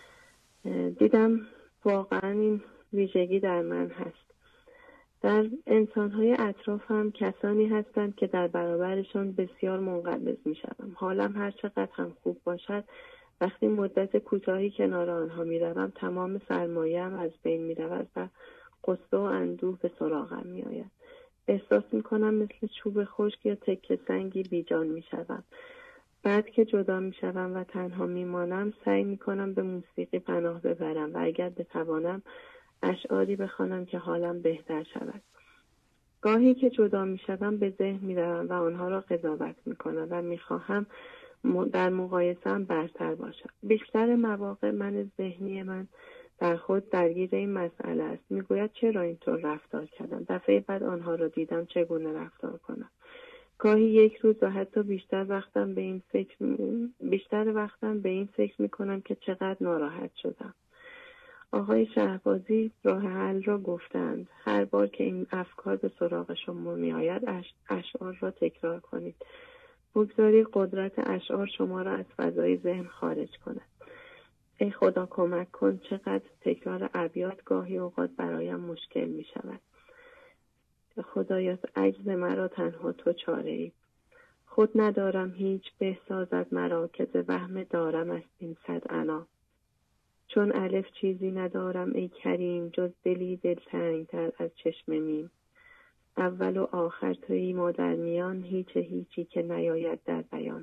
دیدم واقعا این ویژگی در من هست. در انسانهای اطرافم کسانی هستند که در برابرشان بسیار منقبض میشوم. حالم هر چقدر هم خوب باشد، وقتی مدت کوتاهی کنار آنها میروم تمام سرمایه‌ام از بین میرود و غصه و اندوه به سراغم میآید. احساس میکنم مثل چوب خشک یا تکه سنگی بیجان میشوم. بعد که جدا میشوم و تنها میمانم سعی میکنم به موسیقی پناه ببرم و اگر بتوانم اشعاری بخوانم که حالم بهتر شود. گاهی که جدا میشوم به ذهن میروم و آنها را قضاوت میکنم و میخواهم در مقایسه هم برتر باشم. بیشتر مواقع من ذهنی من در خود درگیر این مسئله است. میگوید چرا اینطور رفتار کردم، دفعه بعد آنها را دیدم چگونه رفتار کنم. گاهی یک روز و حتی بیشتر وقتم به این فکر بیشتر وقتم به این فکر میکنم که چقدر ناراحت شدم. آقای شهبازی راه حل را گفتند. هر بار که این افکار به سراغ شما میآید اشعار را تکرار کنید. بگذارید قدرت اشعار شما را از فضای ذهن خارج کند. ای خدا کمک کن، چقدر تکرار ابیات گاهی اوقات برایم مشکل می شود. خدایا عجز مرا تنها تو چاره ای. خود ندارم هیچ بسازد مرا که ز وهم دارم است این صد عنا. چون الف چیزی ندارم ای کریم جز دلی دلتنگ تر از چشم میم. اول و آخر تویی ما در میان، هیچ هیچی که نیاید در بیان.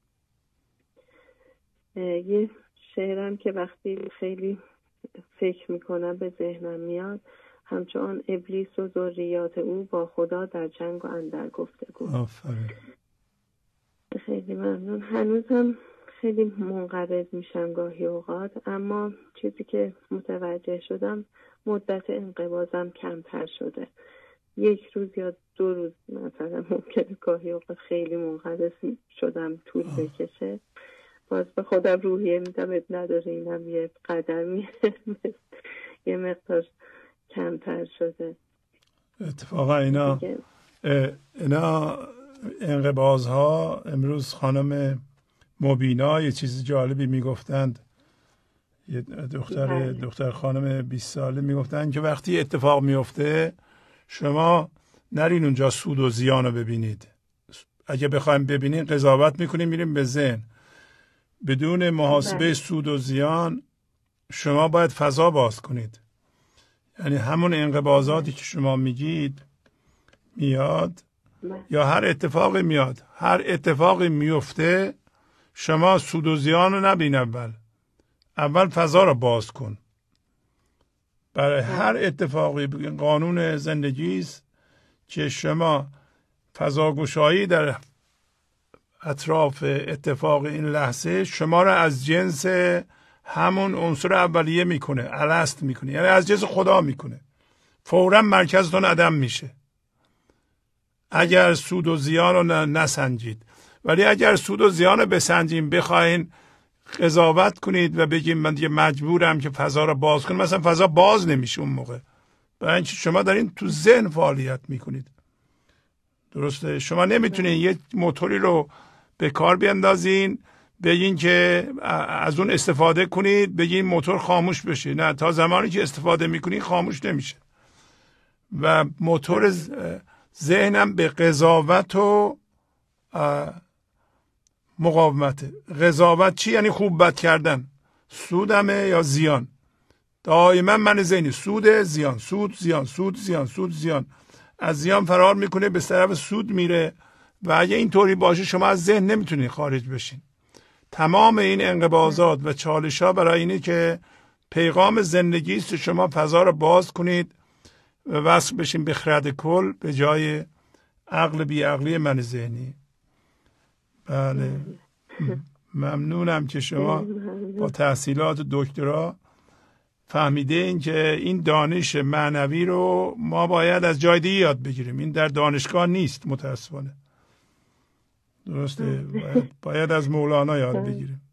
یه شعرم که وقتی خیلی فکر میکنم به ذهنم میاد، همچون ابلیس و ذریات او با خدا در جنگ و اندر گفتگو. آفرین. خیلی ممنون. هنوزم خیلی منقبض میشم گاهی اوقات، اما چیزی که متوجه شدم مدت انقباضم کمتر شده. یک روز یا دو روز مثلا ممکنه گاهی اوقات خیلی منقبض شدم طول بکشه، باز به خودم روحیه میدم اب نداره اینم یه قدمیه یه مقدار کمتر شده. اتفاقا اینا اینا انقباض ها، امروز خانم مبینا یه چیز جالبی میگفتند، یه دختر دختر خانم بیست ساله میگفتند که وقتی اتفاق میفته شما نرین اونجا سود و زیان رو ببینید. اگه بخوایم ببینین قضاوت میکنیم میریم به ذهن. بدون محاسبه سود و زیان شما باید فضا باز کنید. یعنی همون انقباضاتی که شما میگید میاد یا هر اتفاقی میاد، هر اتفاقی میفته شما سود و زیان رو نبین، اول اول فضا رو باز کن. برای هر اتفاقی قانون زندگی است که شما فضاگشایی در اطراف اتفاق این لحظه شما را از جنس همون عنصر اولیه میکنه، الست میکنه، یعنی از جنس خدا میکنه. فوراً مرکزتون عدم میشه اگر سود و زیان رو نسنجید. ولی اگر سود و زیان رو بسنجیم، بخواین قضاوت کنید و بگیم من دیگه مجبورم که فضا رو باز کنم، مثلا فضا باز نمیشه اون موقع، برای اینکه شما دارین تو ذهن فعالیت میکنید. درسته؟ شما نمیتونین یه موتوری رو به کار بیندازین بگین که از اون استفاده کنید بگین موتور خاموش بشه. نه، تا زمانی که استفاده میکنین خاموش نمیشه. و موتور ذهنم به قضاوت و مقاومته. قضاوت چی؟ یعنی خوب بد کردن. سودمه یا زیان؟ دائما من ذهنی سود زیان، سود زیان، سود زیان، سود زیان. از زیان فرار میکنه به طرف سود میره و اگه اینطوری باشه شما از ذهن نمیتونید خارج بشین. تمام این انقباضات و چالش ها برای اینه که پیغام زندگی است، شما فضا رو باز کنید و وصل بشین به خرد کل به جای عقل بی عقلی من ذهنی. بله ممنونم که شما با تحصیلات دکترا فهمیده این که این دانش معنوی رو ما باید از جای دیگه یاد بگیریم. این در دانشگاه نیست متاسفانه. درسته؟ باید, باید از مولانا یاد بگیریم.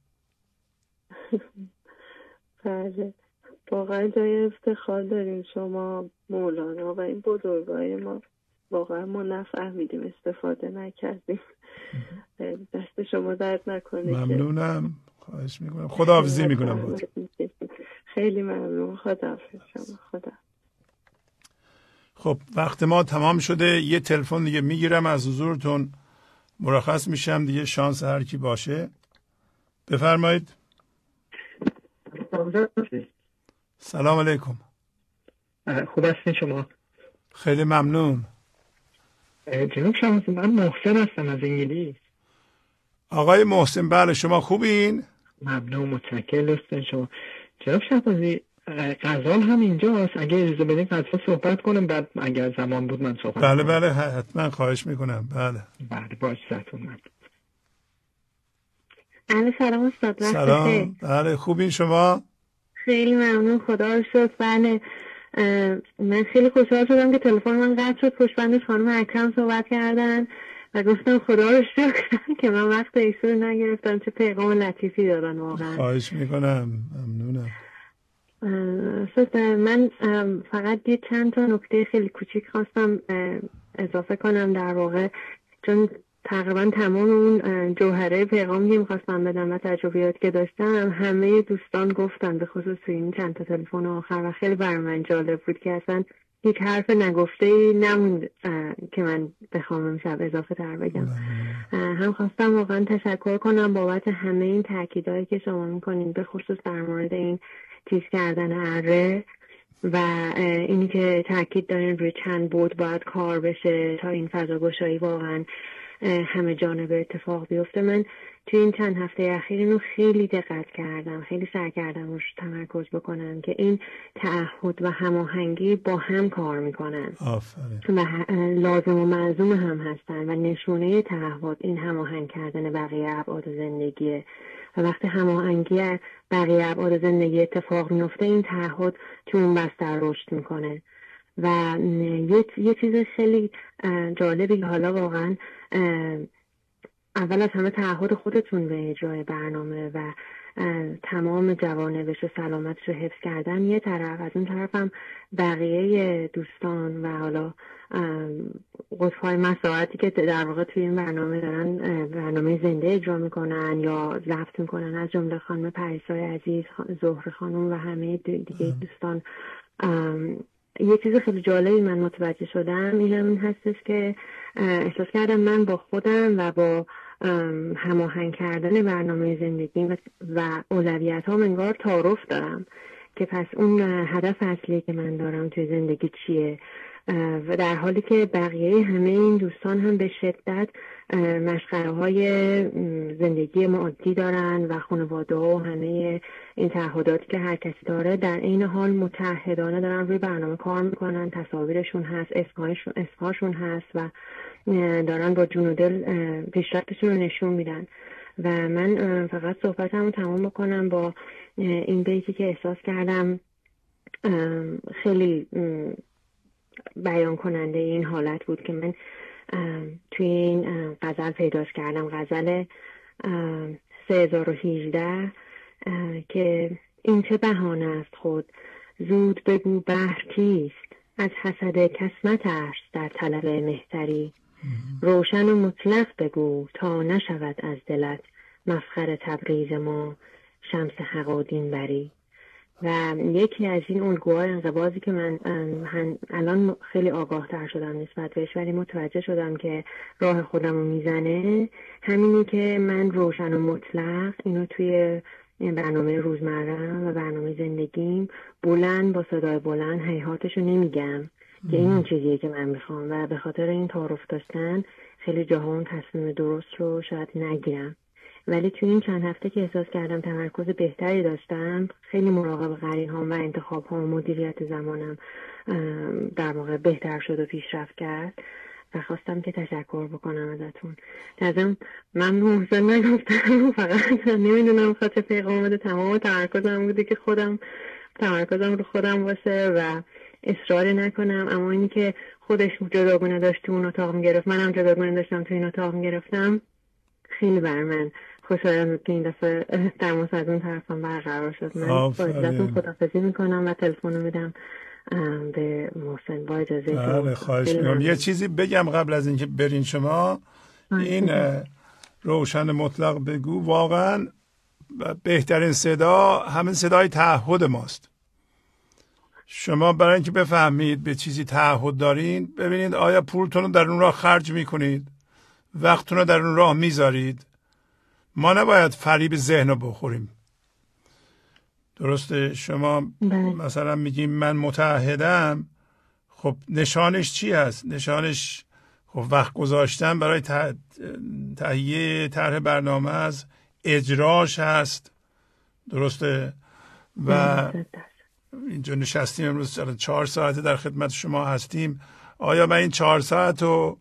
بله واقعا جای افتخار داریم شما مولانا و این بزرگای ما. واقعا ما نفهمیدیم، استفاده نکردیم. دست شما درد نکنه. ممنونم، خواهش میکنم. خداحافظی میکنم. خیلی ممنون. خداحافظ شما. خدا. خب وقت ما تمام شده. یه تلفن دیگه میگیرم از حضورتون، مرخص میشم دیگه، شانس هر کی باشه. بفرمایید. سلام علیکم. خوب هستین شما؟ خیلی ممنون. جناب شماسی، من محسن هستم از انگلیس. آقای محسن، بله شما خوبین؟ ممنون، متشکرم لطفاً شما. جناب شماسی، غزال هم اینجاست، اگه اجازه بدین غزال صحبت کنم، بعد اگر زمان بود من صحبت بله کنم. بله حتما، خواهش میکنم. بله بله با اجازهتون. من الو سلام استاد. سلام. بله خوبین شما؟ خیلی ممنون، خدا رو شکر. بله من خیلی خوشحال شدم که تلفن من قطع شد، پشت بندش خانم اکرم صحبت کردن و گفتم خدا رو شکر که من وقت ایشون نگرفتم. چه پیغام لطیفی دادن واقعا. خواهش میکنم، ممنونم. استاد من فقط یه چند تا نکته خیلی کوچیک خواستم اضافه کنم در واقع، چون تقریبا تمام اون جوهره پیغامی که میخواستم بدم و تجربیات که داشتم همه دوستان گفتن، به خصوص این چند تا تلفن آخر، و خیلی برای من جالب بود که اصلا هیچ حرف نگفته‌ای نموند که من بخوام امشب اضافه تر بگم. هم خواستم واقعا تشکر کنم بابت همه این تاکیدایی که شما میکنین، به خصوص در مورد این چیز کردن اره و اینی که تاکید دارین روی چند بود باید کار بشه تا این فضا گشایی واقعا همه جانبه اتفاق بیفته. من توی این چند هفته اخیر اینو خیلی دقت کردم، خیلی سعی کردم روش تمرکز بکنم که این تعهد و هماهنگی با هم کار میکنن. آفرین. و لازم و ملزوم هم هستن و نشونه تعهد این هماهنگ کردن بقیه ابعاد زندگیه و وقتی هماهنگی بقیه ابعاد زندگی اتفاق میفته این تعهد تو اون بستر رشد میکنه. و یه, یه چیز خیلی جالبی که حالا واقعا اول از همه تعهد خودتون به اجرای برنامه و تمام جوانبش و سلامتش رو حفظ کردن یه طرف، از اون طرف هم بقیه دوستان و حالا قطب‌های مساعدی که در واقع توی این برنامه دارن برنامه زنده اجرا میکنن یا ضبط میکنن، از جمله خانم پریسای عزیز، زهره خانم و همه دیگه دوستان. یه چیز خیلی جالبی من متوجه شدم این همین هستش که احساس کردم من با خودم و با هماهنگ کردن برنامه زندگی و اولویت ها انگار تعارف دارم که پس اون هدف اصلی که من دارم توی زندگی چیه، و در حالی که بقیه همه این دوستان هم به شدت مشغله های زندگی معادی دارن و خانواده و همه این تعهداتی که هر کسی داره، در این حال متعهدانه دارن روی برنامه کار میکنن، تصاویرشون هست، اسمهاشون هست و دارن با جون و دل پیشرفتشون رو نشون میدن. و من فقط صحبتم رو تمام بکنم با این بیتی که احساس کردم خیلی بیان کننده این حالت بود که من توی این غزل پیداش کردم، غزل سه هزار و هجده که این چه بهانه است خود زود بگو بهر کیست، از حسد کسمت است در طلب مهتری، روشن و مطلق بگو تا نشود از دلت مفخر تبریز ما شمس حق و دین بری. و یکی از این الگوهای انقباضی که من الان خیلی آگاه تر شدم نسبت بهش، ولی متوجه شدم که راه خودم رو میزنه، همینی که من روشن و مطلق اینو توی برنامه روزمرم و برنامه زندگیم بلند با صدای بلند هیهاتشو نمیگم که این اون چیزیه که من میخوام، و به خاطر این تعارف داشتن خیلی جاها اون تصمیم درست رو شاید نگیرم. ولی توی این چند هفته که احساس کردم تمرکز بهتری داشتم، خیلی مراقب قریهام و انتخاب‌ها و مدیریت زمانم در واقع بهتر شد و پیشرفت کرد و خواستم که تشکر بکنم ازتون. لازم من محسن نگفتم، فقط نمیدونم خاطر پیغام بده، تمام تمرکزم بوده که خودم تمرکزم رو خودم باشه و اصرار نکنم، اما اینی که خودش جداگونه داشت تو اون اتاق میگرفت، منم جداگونه داشتم تو این اتاق میگرفتم، خیلی بر من خوشایند بود که این دفعه تماس از اون طرفم برقرار شد. من با اجازهتون خداحافظی میکنم و تلفن رو میدم به محسن با اجازه. بله خواهش میکنم. یه چیزی بگم قبل از اینکه برین شما، این روشن مطلق بگو، واقعا بهترین صدا همین صدای تعهد ماست. شما برای اینکه بفهمید به چیزی تعهد دارین، ببینید آیا پولتون رو در اون راه خرج میکنید، وقتتون رو در اون راه میذارید. ما نباید فریب ذهن رو بخوریم. درسته؟ شما مثلا میگیم من متعهدم، خب نشانش چی هست؟ نشانش خب وقت گذاشتن برای تهیه طرح برنامه است، اجراش هست. درسته؟ و اینجا نشستیم امروز چهار ساعته در خدمت شما هستیم. آیا من این چهار ساعت رو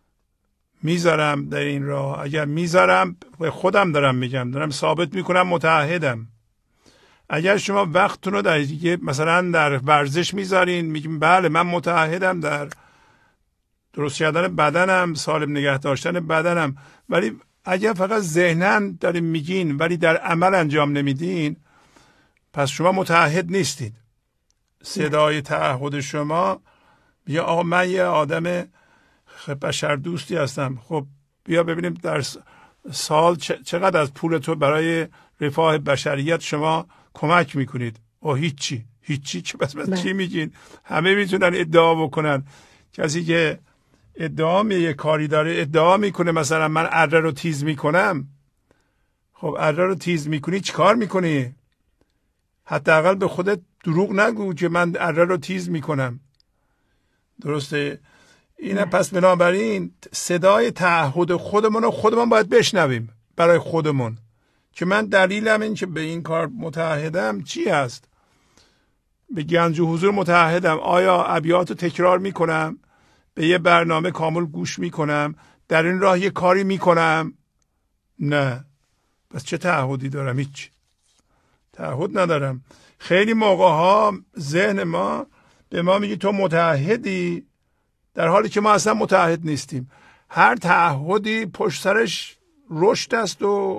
میذارم در این راه؟ اگر میذارم، به خودم دارم میگم، دارم ثابت میکنم متعهدم. اگر شما وقتتون رو در مثلا در ورزش میذارین، میگیم بله من متعهدم در درست کردن بدنم، سالم نگه داشتن بدنم، ولی اگر فقط ذهناً دارین میگین ولی در عمل انجام نمیدین، پس شما متعهد نیستید. صدای تعهد شما میگه آقا من یه آدم بشر دوستی هستم. خب بیا ببینیم در سال چقدر از پول تو برای رفاه بشریت شما کمک میکنید. او هیچی هیچی که بس بس چی میگین؟ همه میتونن ادعا بکنن. کسی که ادعا می یه کاری داره، ادعا میکنه مثلا من اره رو تیز میکنم. خب اره رو تیز میکنی چیکار میکنی؟ حداقل به خودت دروغ نگو که من اره رو تیز میکنم. درسته؟ اینه. پس بنابراین صدای تعهد خودمون رو خودمون باید بشنویم برای خودمون که من دلیلم این که به این کار متعهدم چی هست. به گنج و حضور متعهدم. آیا ابیات رو تکرار میکنم؟ به یه برنامه کامل گوش میکنم؟ در این راه یه کاری میکنم؟ نه. پس چه تعهدی دارم؟ هیچ تعهد ندارم. خیلی موقع ها ذهن ما به ما میگه تو متعهدی، در حالی که ما اصلا متعهد نیستیم. هر تعهدی پشت سرش رشد است و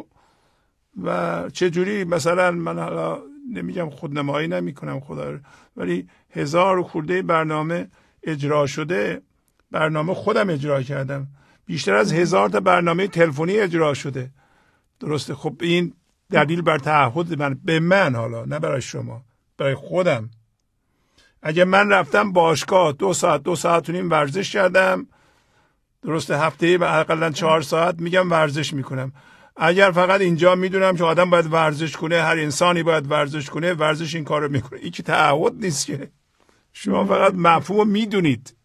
و چجوری مثلا من حالا نمیگم خودنمایی نمی کنم خدا، ولی هزار خورده برنامه اجرا شده، برنامه خودم اجرا کردم، بیشتر از هزار تا برنامه تلفنی اجرا شده. درسته؟ خب این دلیل بر تعهد من، به من، حالا نه برای شما، برای خودم. اگه من رفتم باشگاه دو ساعت دو ساعت و نیم ورزش کردم، درسته، هفته حداقل چهار ساعت میگم ورزش میکنم. اگر فقط اینجا میدونم که آدم باید ورزش کنه، هر انسانی باید ورزش کنه، ورزش این کارو میکنه، این که تعهد نیست که. شما فقط مفهوم میدونید.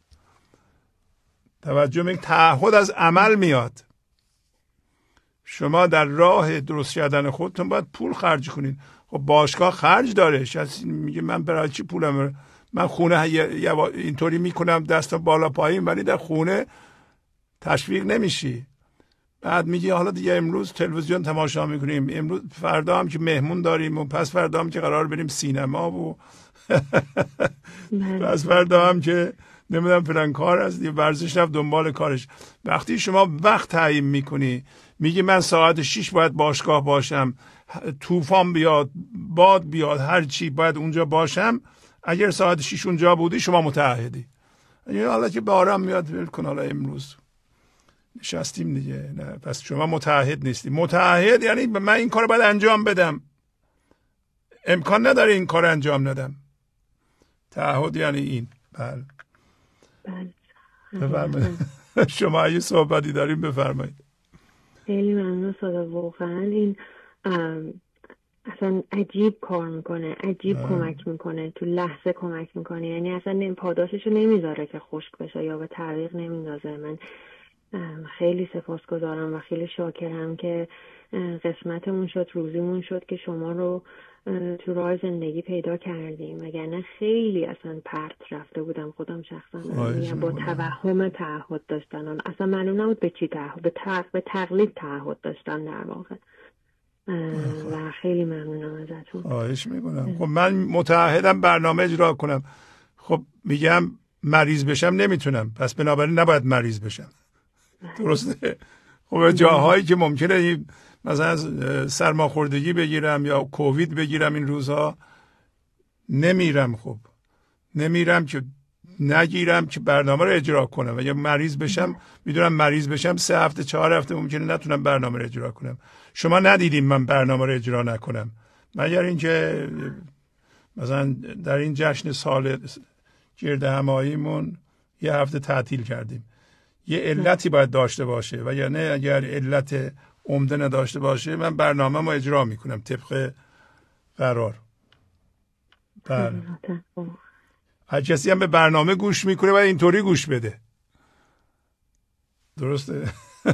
توجه میکنید، تعهد از عمل میاد. شما در راه درست کردن خودتون باید پول خرج کنید. خب باشگاه خرج داره. شاید میگه من برای چی پولم، من خونه اینطوری میکنم دست بالا پایین، ولی در خونه تشویق نمیشی. بعد میگی حالا دیگه امروز تلویزیون تماشا میکنیم، امروز فردا هم که مهمون داریم و پس فردا هم که قرار بریم سینما و پس فردا هم که نمیدونم فلان کار هست، ورزش رفت دنبال کارش. وقتی شما وقت تعیین میکنی، میگی من ساعت شیش باید باشگاه باشم، طوفان بیاد، باد بیاد، هر چی باید اونجا باشم، اگر ساعت شیش اونجا بودی شما متعهدی. یعنی حالا که بارم میاد ول کن، حالا امروز نشستیم دیگه. نه، پس شما متعهد نیستی. متعهد یعنی من این کار باید انجام بدم. امکان نداره این کار انجام ندم. تعهد یعنی این. بله بله بفرمایید. شما اگه صحبتی داریم بفرمایید. خیلی ممنون صدا. واقعا این اصلا عجیب کار میکنه، عجیب آه. کمک میکنه، تو لحظه کمک میکنه. یعنی اصلا پاداششو نمیذاره که خشک بشه یا به تعویق نمیندازه. من خیلی سپاسگزارم و خیلی شاکرم که قسمتمون شد، روزیمون شد که شما رو تو راه زندگی پیدا کردیم. وگرنه خیلی اصلا پرت رفته بودم خودم شخصا. با توهم تعهد داشتن، اصلا معلوم نبود به چی تعهد، به, تق... به تقلید تعهد داشتن در واقع. و خیلی ممنونم ازتون. خواهش میکنم. خب من متعهدم برنامه اجرا کنم. خب میگم مریض بشم نمیتونم، پس بنابراین نباید مریض بشم. درسته؟ خب جاهایی که ممکنه مثلا سرماخوردگی بگیرم یا کووید بگیرم این روزها نمیرم. خب نمیرم که نگیرم که برنامه رو اجرا کنم. و یا مریض بشم میدونم مریض بشم سه هفته چهار هفته ممکنه نتونم برنامه رو اجرا کنم. شما ندیدیم من برنامه رو اجرا نکنم، مگر اینکه مثلا در این جشن سال گرد هماییمون یه هفته تعطیل کردیم. یه علتی باید داشته باشه و یا نه اگر علت عمده نداشته باشه من برنامه ما اجرا میکنم طبق قرار. بله. هر کسی هم به برنامه گوش میکنه و اینطوری گوش بده. درسته؟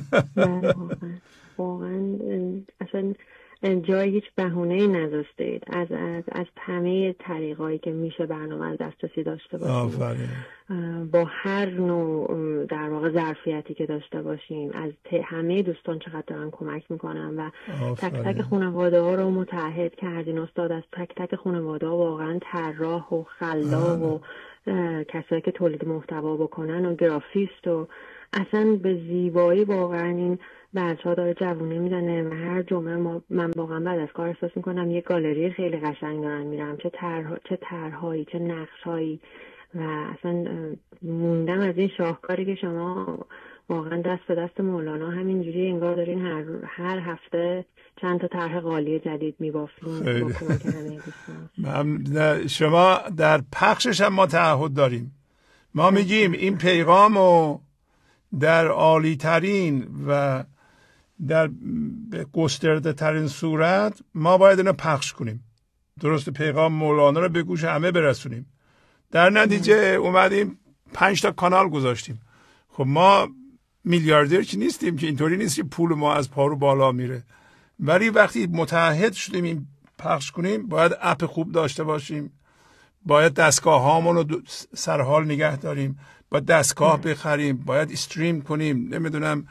واقعا اصلا جای هیچ بهونه‌ای نذاشتید. از از از همه طریقایی که میشه برنامه از دسترسی داشته باشیم. آفرین. با هر نوع در واقع ظرفیتی که داشته باشیم. از همه دوستان چقدر دارن کمک میکنن و آفرین. تک تک خانواده ها رو متعهد کردین استاد. از تک تک خانواده ها واقعا طراح و خلاق و کسایی که تولید محتوا بکنن و گرافیست و اصلا به زیبایی واقعا این بچه‌ها داره جوونه میزنه و هر جمعه ما من واقعا بعد از کار احساس میکنم یه گالری خیلی قشنگ دارن میرم. چه طرح چه طرحهایی چه نقشهایی و اصلا موندم از این شاهکاری که شما واقعا دست به دست مولانا همینجوری انگار دارین هر هر هفته چند تا طرح قالی جدید میبافین با کمک همه دوستان. شما در پخشش هم ما تعهد داریم. ما میگیم این پیغامو در عالی ترین و در گسترده ترین صورت ما باید اینو پخش کنیم. درست؟ پیغام مولانا رو به گوش همه برسونیم. در نتیجه اومدیم پنج تا کانال گذاشتیم. خب ما میلیاردر که نیستیم که اینطوری نیست که پول ما از پا رو بالا میره. ولی وقتی متعهد شدیم این پخش کنیم باید اپ خوب داشته باشیم. باید دستگاه هامون رو سرحال نگه داریم. باید دستگاه بخریم، باید استریم کنیم، نمیدونم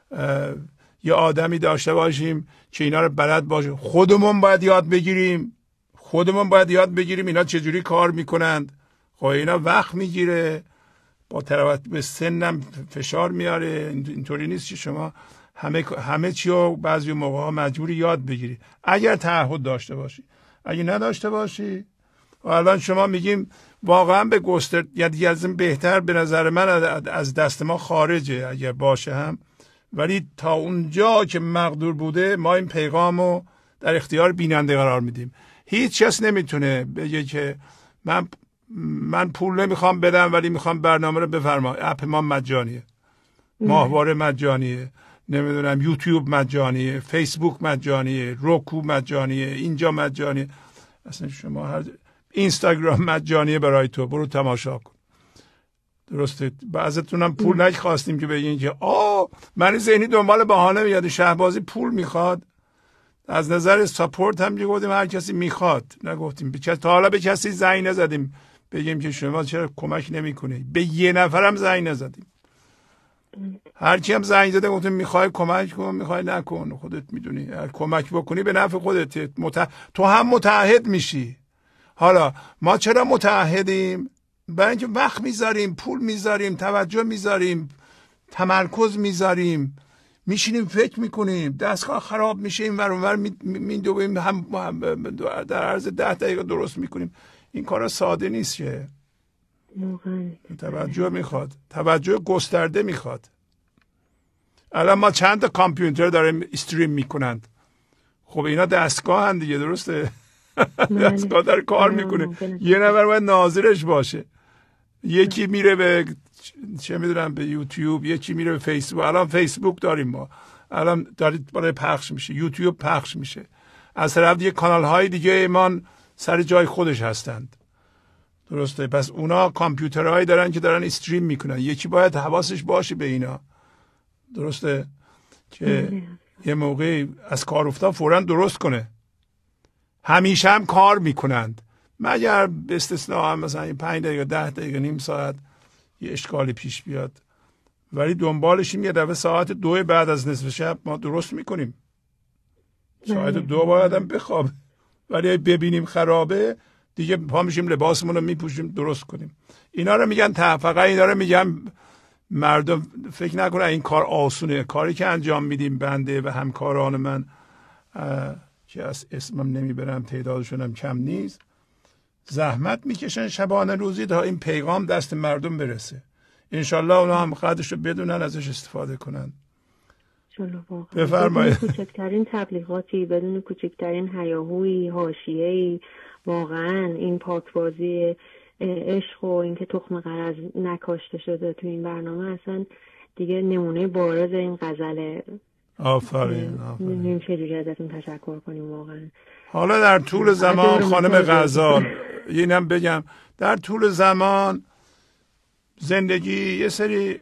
یه آدمی داشته باشیم که اینا رو بلد باشه. خودمون باید یاد بگیریم خودمون باید یاد بگیریم اینا چجوری کار میکنند. خب اینا وقت میگیره، با توجه به سنم فشار میاره. اینطوری نیست که شما همه همه چی رو بعضی موقع ها مجبوری یاد بگیری اگر تعهد داشته باشی. اگه نداشته باشی و الان شما میگیم واقعا به گستر یا دیگه از این بهتر به نظر من از دست ما خارجه اگر باشه هم. ولی تا اونجا که مقدور بوده ما این پیغامو در اختیار بیننده قرار میدیم. هیچ کس نمیتونه بگه که من من پول نمیخوام بدم ولی میخوام برنامه رو بفرما. اپ ما مجانیه، ماهواره مجانیه، نمیدونم یوتیوب مجانیه، فیسبوک مجانیه، روکو مجانیه، اینجا مجانیه. اصلا شما هر اینستاگرام مجانیه برای تو، برو تماشا کن. درسته؟ بعضتون هم پول نخواستیم که بگین که آه من ذهنی دنبال بهانه میاد شهبازی پول میخواد. از نظر ساپورت هم گفتیم هر کسی میخواد، نگفتیم به کسی. تا حالا به کسی زنگ نزدیم بگیم که شما چرا کمک نمیکنی. به یه نفرم زنگ نزدیم. هر کی هم زنگ زده گفتیم میخوای کمک کن، میخوای نکن، خودت میدونی. کمک بکنی به نفع خودت. مت... تو هم متعهد میشی. حالا ما چرا متعهدیم؟ برای اینکه وقت میذاریم، پول میذاریم، توجه میذاریم، تمرکز میذاریم، میشینیم فکر میکنیم، دستگاه خراب میشه این ور اون ور میدویم هم, هم در عرض ده دقیقه درست میکنیم. این کارا ساده نیست که. توجه میخواد، توجه گسترده میخواد. الان ما چند تا کامپیوتر داریم استریم میکنند. خب اینا دستگاه هم دیگه، درسته؟ دستگاه داره کار میکنه، یه نفر باید ناظرش باشه. یکی میره به چه میدونم به یوتیوب، یکی میره به فیسبوک. الان فیسبوک داریم ما، الان دارید برای پخش میشه، یوتیوب پخش میشه، از طرف دیگه کانال های دیگه ایمان سر جای خودش هستند. درسته؟ پس اونا کامپیوترهایی دارن که دارن استریم میکنن. یکی باید حواسش باشه به اینا. درسته؟ که یه موقعی از کار افتاد فوراً درست کنه. همیشه هم کار میکنند، مگر به استثناء هم مثلا پنج دقیقه ده دقیقه نیم ساعت یه اشکالی پیش بیاد، ولی دنبالشیم یه دفعه ساعت دو بعد از نصف شب ما درست میکنیم. ساعت دو باید هم بخواب، ولی ببینیم خرابه دیگه پا میشیم لباسمون رو میپوشیم درست کنیم. اینا رو میگن فقط اینا رو میگن مردم فکر نکنن این کار آسونه. کاری که انجام میدیم بنده و همکاران من که از اسمم نمیبرم، تعدادشون هم کم نیست، زحمت میکشن شبانه روزی تا این پیغام دست مردم برسه. انشالله اونا هم قدرش رو بدونن، ازش استفاده کنن. بفرمایید. بدون کوچکترین تبلیغاتی، بدون کوچکترین هیاهویی، حاشیه‌ای، واقعا این پاکبازی عشق و اینکه تخم غرض نکاشته شده تو این برنامه اصلا دیگه نمونه بارز این غزله. آفرین آفرین. نمیدونیم چجوری ازتون تشکر کنیم واقعا. حالا در طول زمان خانم غزال اینم بگم، در طول زمان زندگی یه سری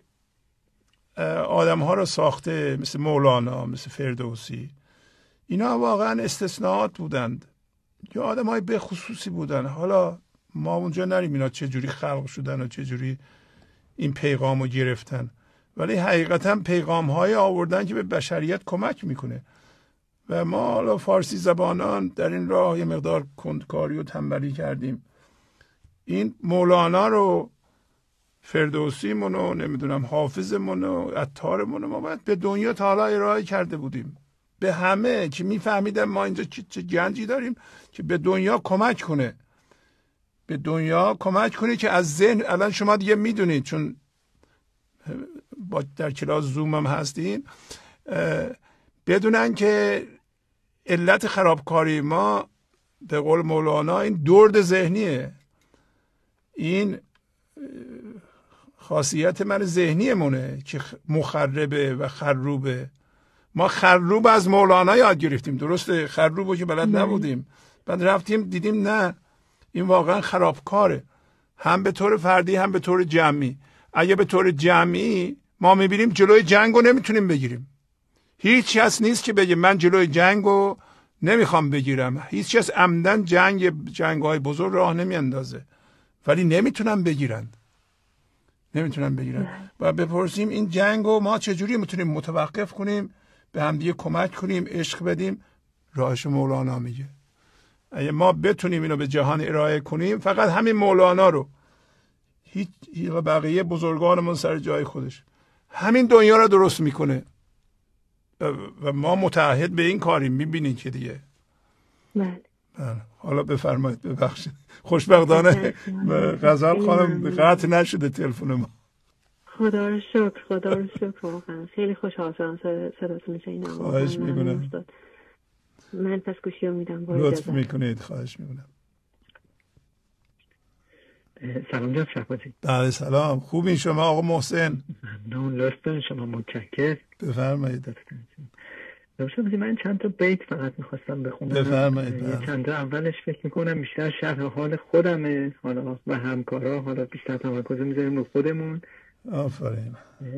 آدم ها رو ساخته، مثل مولانا، مثل فردوسی. اینا واقعا استثناءات بودند یا آدم های به خصوصی بودن. حالا ما اونجا نریم اینا چجوری خلق شدن و چجوری این پیغام رو گرفتن، ولی حقیقتا پیغام های آوردن که به بشریت کمک میکنه. و ما حالا فارسی زبانان در این راه یه مقدار کندکاری و تنبلی کردیم. این مولانا رو، فردوسی منو، نمیدونم حافظ منو، عطار منو ما باید به دنیا تا حالا ارائه کرده بودیم، به همه که میفهمیدن ما اینجا چه گنجی داریم که به دنیا کمک کنه، به دنیا کمک کنه که از ذهن. الان شما دیگه میدونید چون با در کلاس زوم هم هستین، بدونن که علت خرابکاری ما به قول مولانا این درد ذهنیه. این خاصیت من ذهنی مونه که مخربه و خروبه. ما خروب از مولانا یاد گرفتیم، درسته؟ خروبو که بلد نبودیم، بعد رفتیم دیدیم نه، این واقعا خرابکاره، هم به طور فردی هم به طور جمعی. اگه به طور جمعی ما میبینیم جلوی جنگو نمیتونیم بگیریم. هیچ کس نیست که بگه من جلوی جنگو نمیخوام بگیرم. هیچ کس عمدن جنگ جنگ‌های بزرگ راه نمیاندازه، ولی نمیتونن بگیرن. نمیتونن بگیرن. و بپرسیم این جنگو ما چجوری میتونیم متوقف کنیم، به هم دیگه کمک کنیم، عشق بدیم. راهش مولانا میگه. اگه ما بتونیم اینو به جهان ارائه کنیم، فقط همین مولانا رو، هیچ بقیه بزرگانمون سر جای خودش، همین دنیا رو درست میکنه. و ما متعهد به این کاریم. میبینید که دیگه. بله. حالا بفرمایید. ببخشید خوشبختانه غزال خانم قطع نشده تلفن ما. خدا رو شکر، خدا رو شکر. واقعا خیلی خوشحال شدم صداتون شنیدم. خواهش میکنم. من پس گوشی رو میدم. لطف میکنید. خواهش میکنم. سلام جناب شهبازی. بله سلام. خوبین شما آقا محسن؟ ممنون لطفاً، شما متشکرم. بفرمایید. شهبازی من چند تا بیت فقط میخواستم بخونم. بفرمایید. چند تا اولش فکر میکنم بیشتر شرح حال خودمه، حالا و همکارا، حالا بیشتر تمرکز میذاریم رو خودمون. آفرین.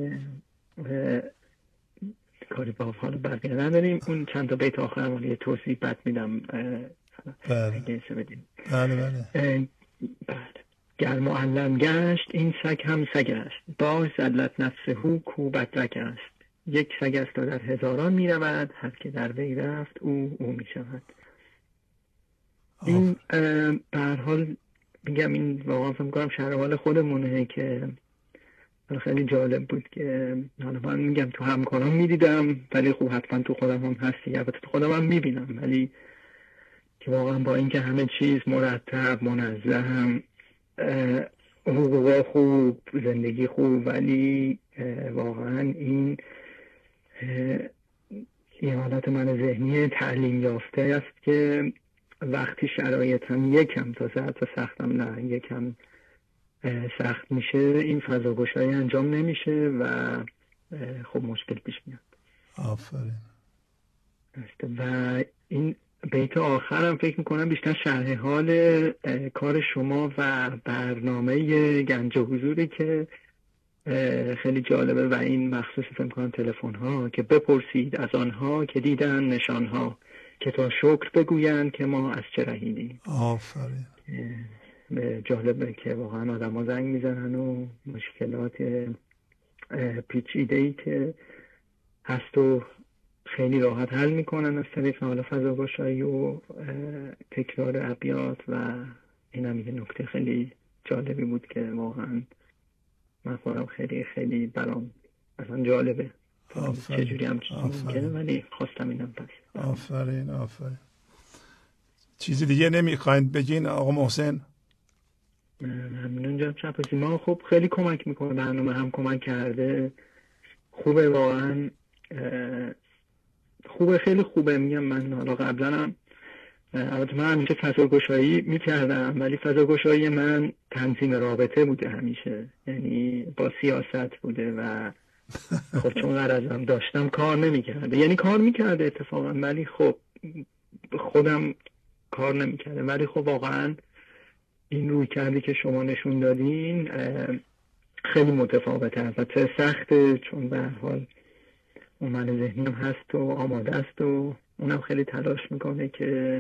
کاری با حال بقیه نداریم. اون چند تا بیت آخرم یه توصیح بد میدم. بله. بله بله. گر معلم گشت این سگ هم سگ است، باز زلت نفسه هو کو بدرگ است. یک سگ است و در هزاران می رود، هر که در وی رفت او او می شود. این به هر حال میگم این واقعا فکر کنم شرح حال خودمونه که خیلی جالب بود که حالا من میگم تو همکاران میدیدم، ولی خب حتما تو خودم هم هستی، البته تو خودم هم میبینم، ولی که واقعا با اینکه همه چیز مرتب منظم، حقوق خوب، زندگی خوب، ولی واقعا این این حالت من ذهنی تعلیم یافته است که وقتی شرایط هم یکم تا تا سختم نه یکم سخت میشه این فضاگشایی انجام نمیشه و خب مشکل پیش میاد. آفرین. و این بیت آخرم فکر میکنم بیشتر شرح حال کار شما و برنامه گنج حضوری که خیلی جالبه و این مخصوص فکر کنم تلفن ها که بپرسید از آنها که دیدن نشان ها که تا شکر بگویند که ما از چه رهیدیم. آفرین. جالبه که واقعا آدم ها زنگ میزنن و مشکلات پیچیده‌ای که هست و خیلی راحت حل میکنن از طریق حالا فضاگشایی و تکرار ابیات و این هم یه نکته خیلی جالبی بود که واقعا من خودم خیلی خیلی برام اصلا جالبه چجوری هم ممکنه ولی خواستم اینم پس. آفرین آفرین. چیزی دیگه نمیخواین بگین آقا محسن؟ ممنون جناب شبازی. ما خب خیلی کمک میکنه برنامه هم کمک کرده خوبه واقعا خوبه خیلی خوبه. میگم من حالا قبلا هم البته من همیشه فضاگشایی میکردم ولی فضاگشایی من تنظیم رابطه بوده همیشه یعنی با سیاست بوده و خب چون غرضم داشتم کار نمیکرده یعنی کار میکرده اتفاقا ولی خب خودم کار نمیکرده ولی خب واقعا این روی کردی که شما نشون دادین خیلی متفاوته. البته سخته چون به هر حال اون من ذهنی هم هست و آماده است و اونم خیلی تلاش میکنه که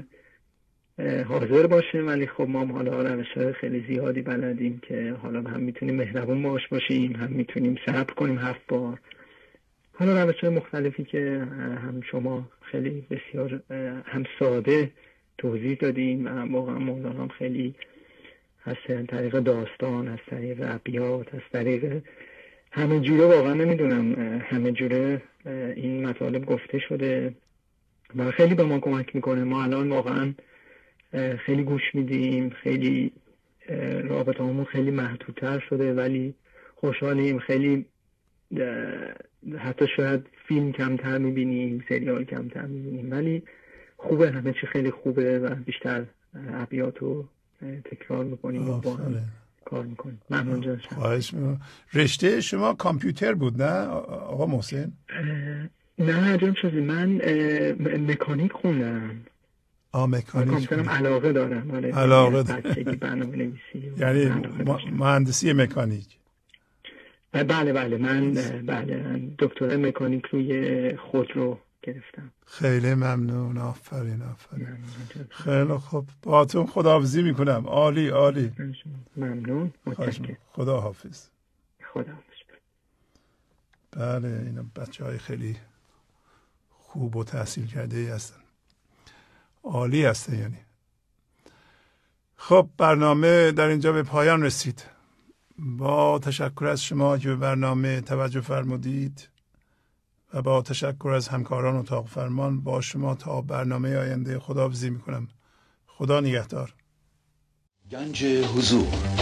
حاضر باشه ولی خب ما حالا روش‌های خیلی زیادی بلدیم که حالا هم میتونیم مهربون باش باشیم هم میتونیم صبر کنیم هفت بار حالا روش‌های مختلفی که هم شما خیلی بسیار هم ساده توضیح دادیم و واقعا مولانا هم خیلی از طریق داستان از طریق ابیات از طریق همه جوره واقعا نمیدونم همه جوره این مطالب گفته شده و خیلی به ما کمک میکنه. ما الان واقعا خیلی گوش میدیم خیلی رابطه همون خیلی محدودتر شده ولی خوشحالیم خیلی حتی شاید فیلم کمتر میبینیم سریال کمتر میبینیم ولی خوبه همه چی خیلی خوبه و بیشتر ابیات رو تکرار میکنیم و با هم کار میکنیم. ممنون جان. خواهش میکنم. رشته شما کامپیوتر بود نه آقا محسن؟ نه جان شازی من مکانیک خوندم. آه مکانیک کامپیوترم علاقه دارم. علاقه دارم. بچگی برنامه نویسی یعنی مهندسی مکانیک. بله بله من بله من دکترا مکانیک روی خودرو گرفتم. خیلی ممنون. آفرین آفرین. خیلی خوب. باهاتون خداحافظی میکنم. عالی عالی. ممنون. متشکرم. خدا حافظ. خدا حافظ. بله اینا بچهای خیلی خوب و تحصیل کرده ای هستن. عالی هسته یعنی. خب برنامه در اینجا به پایان رسید. با تشکر از شما که به برنامه توجه فرمودید و با تشکر از همکاران اتاق فرمان با شما تا برنامه آینده خداحافظی میکنم. خدا نگهدار. گنج حضور.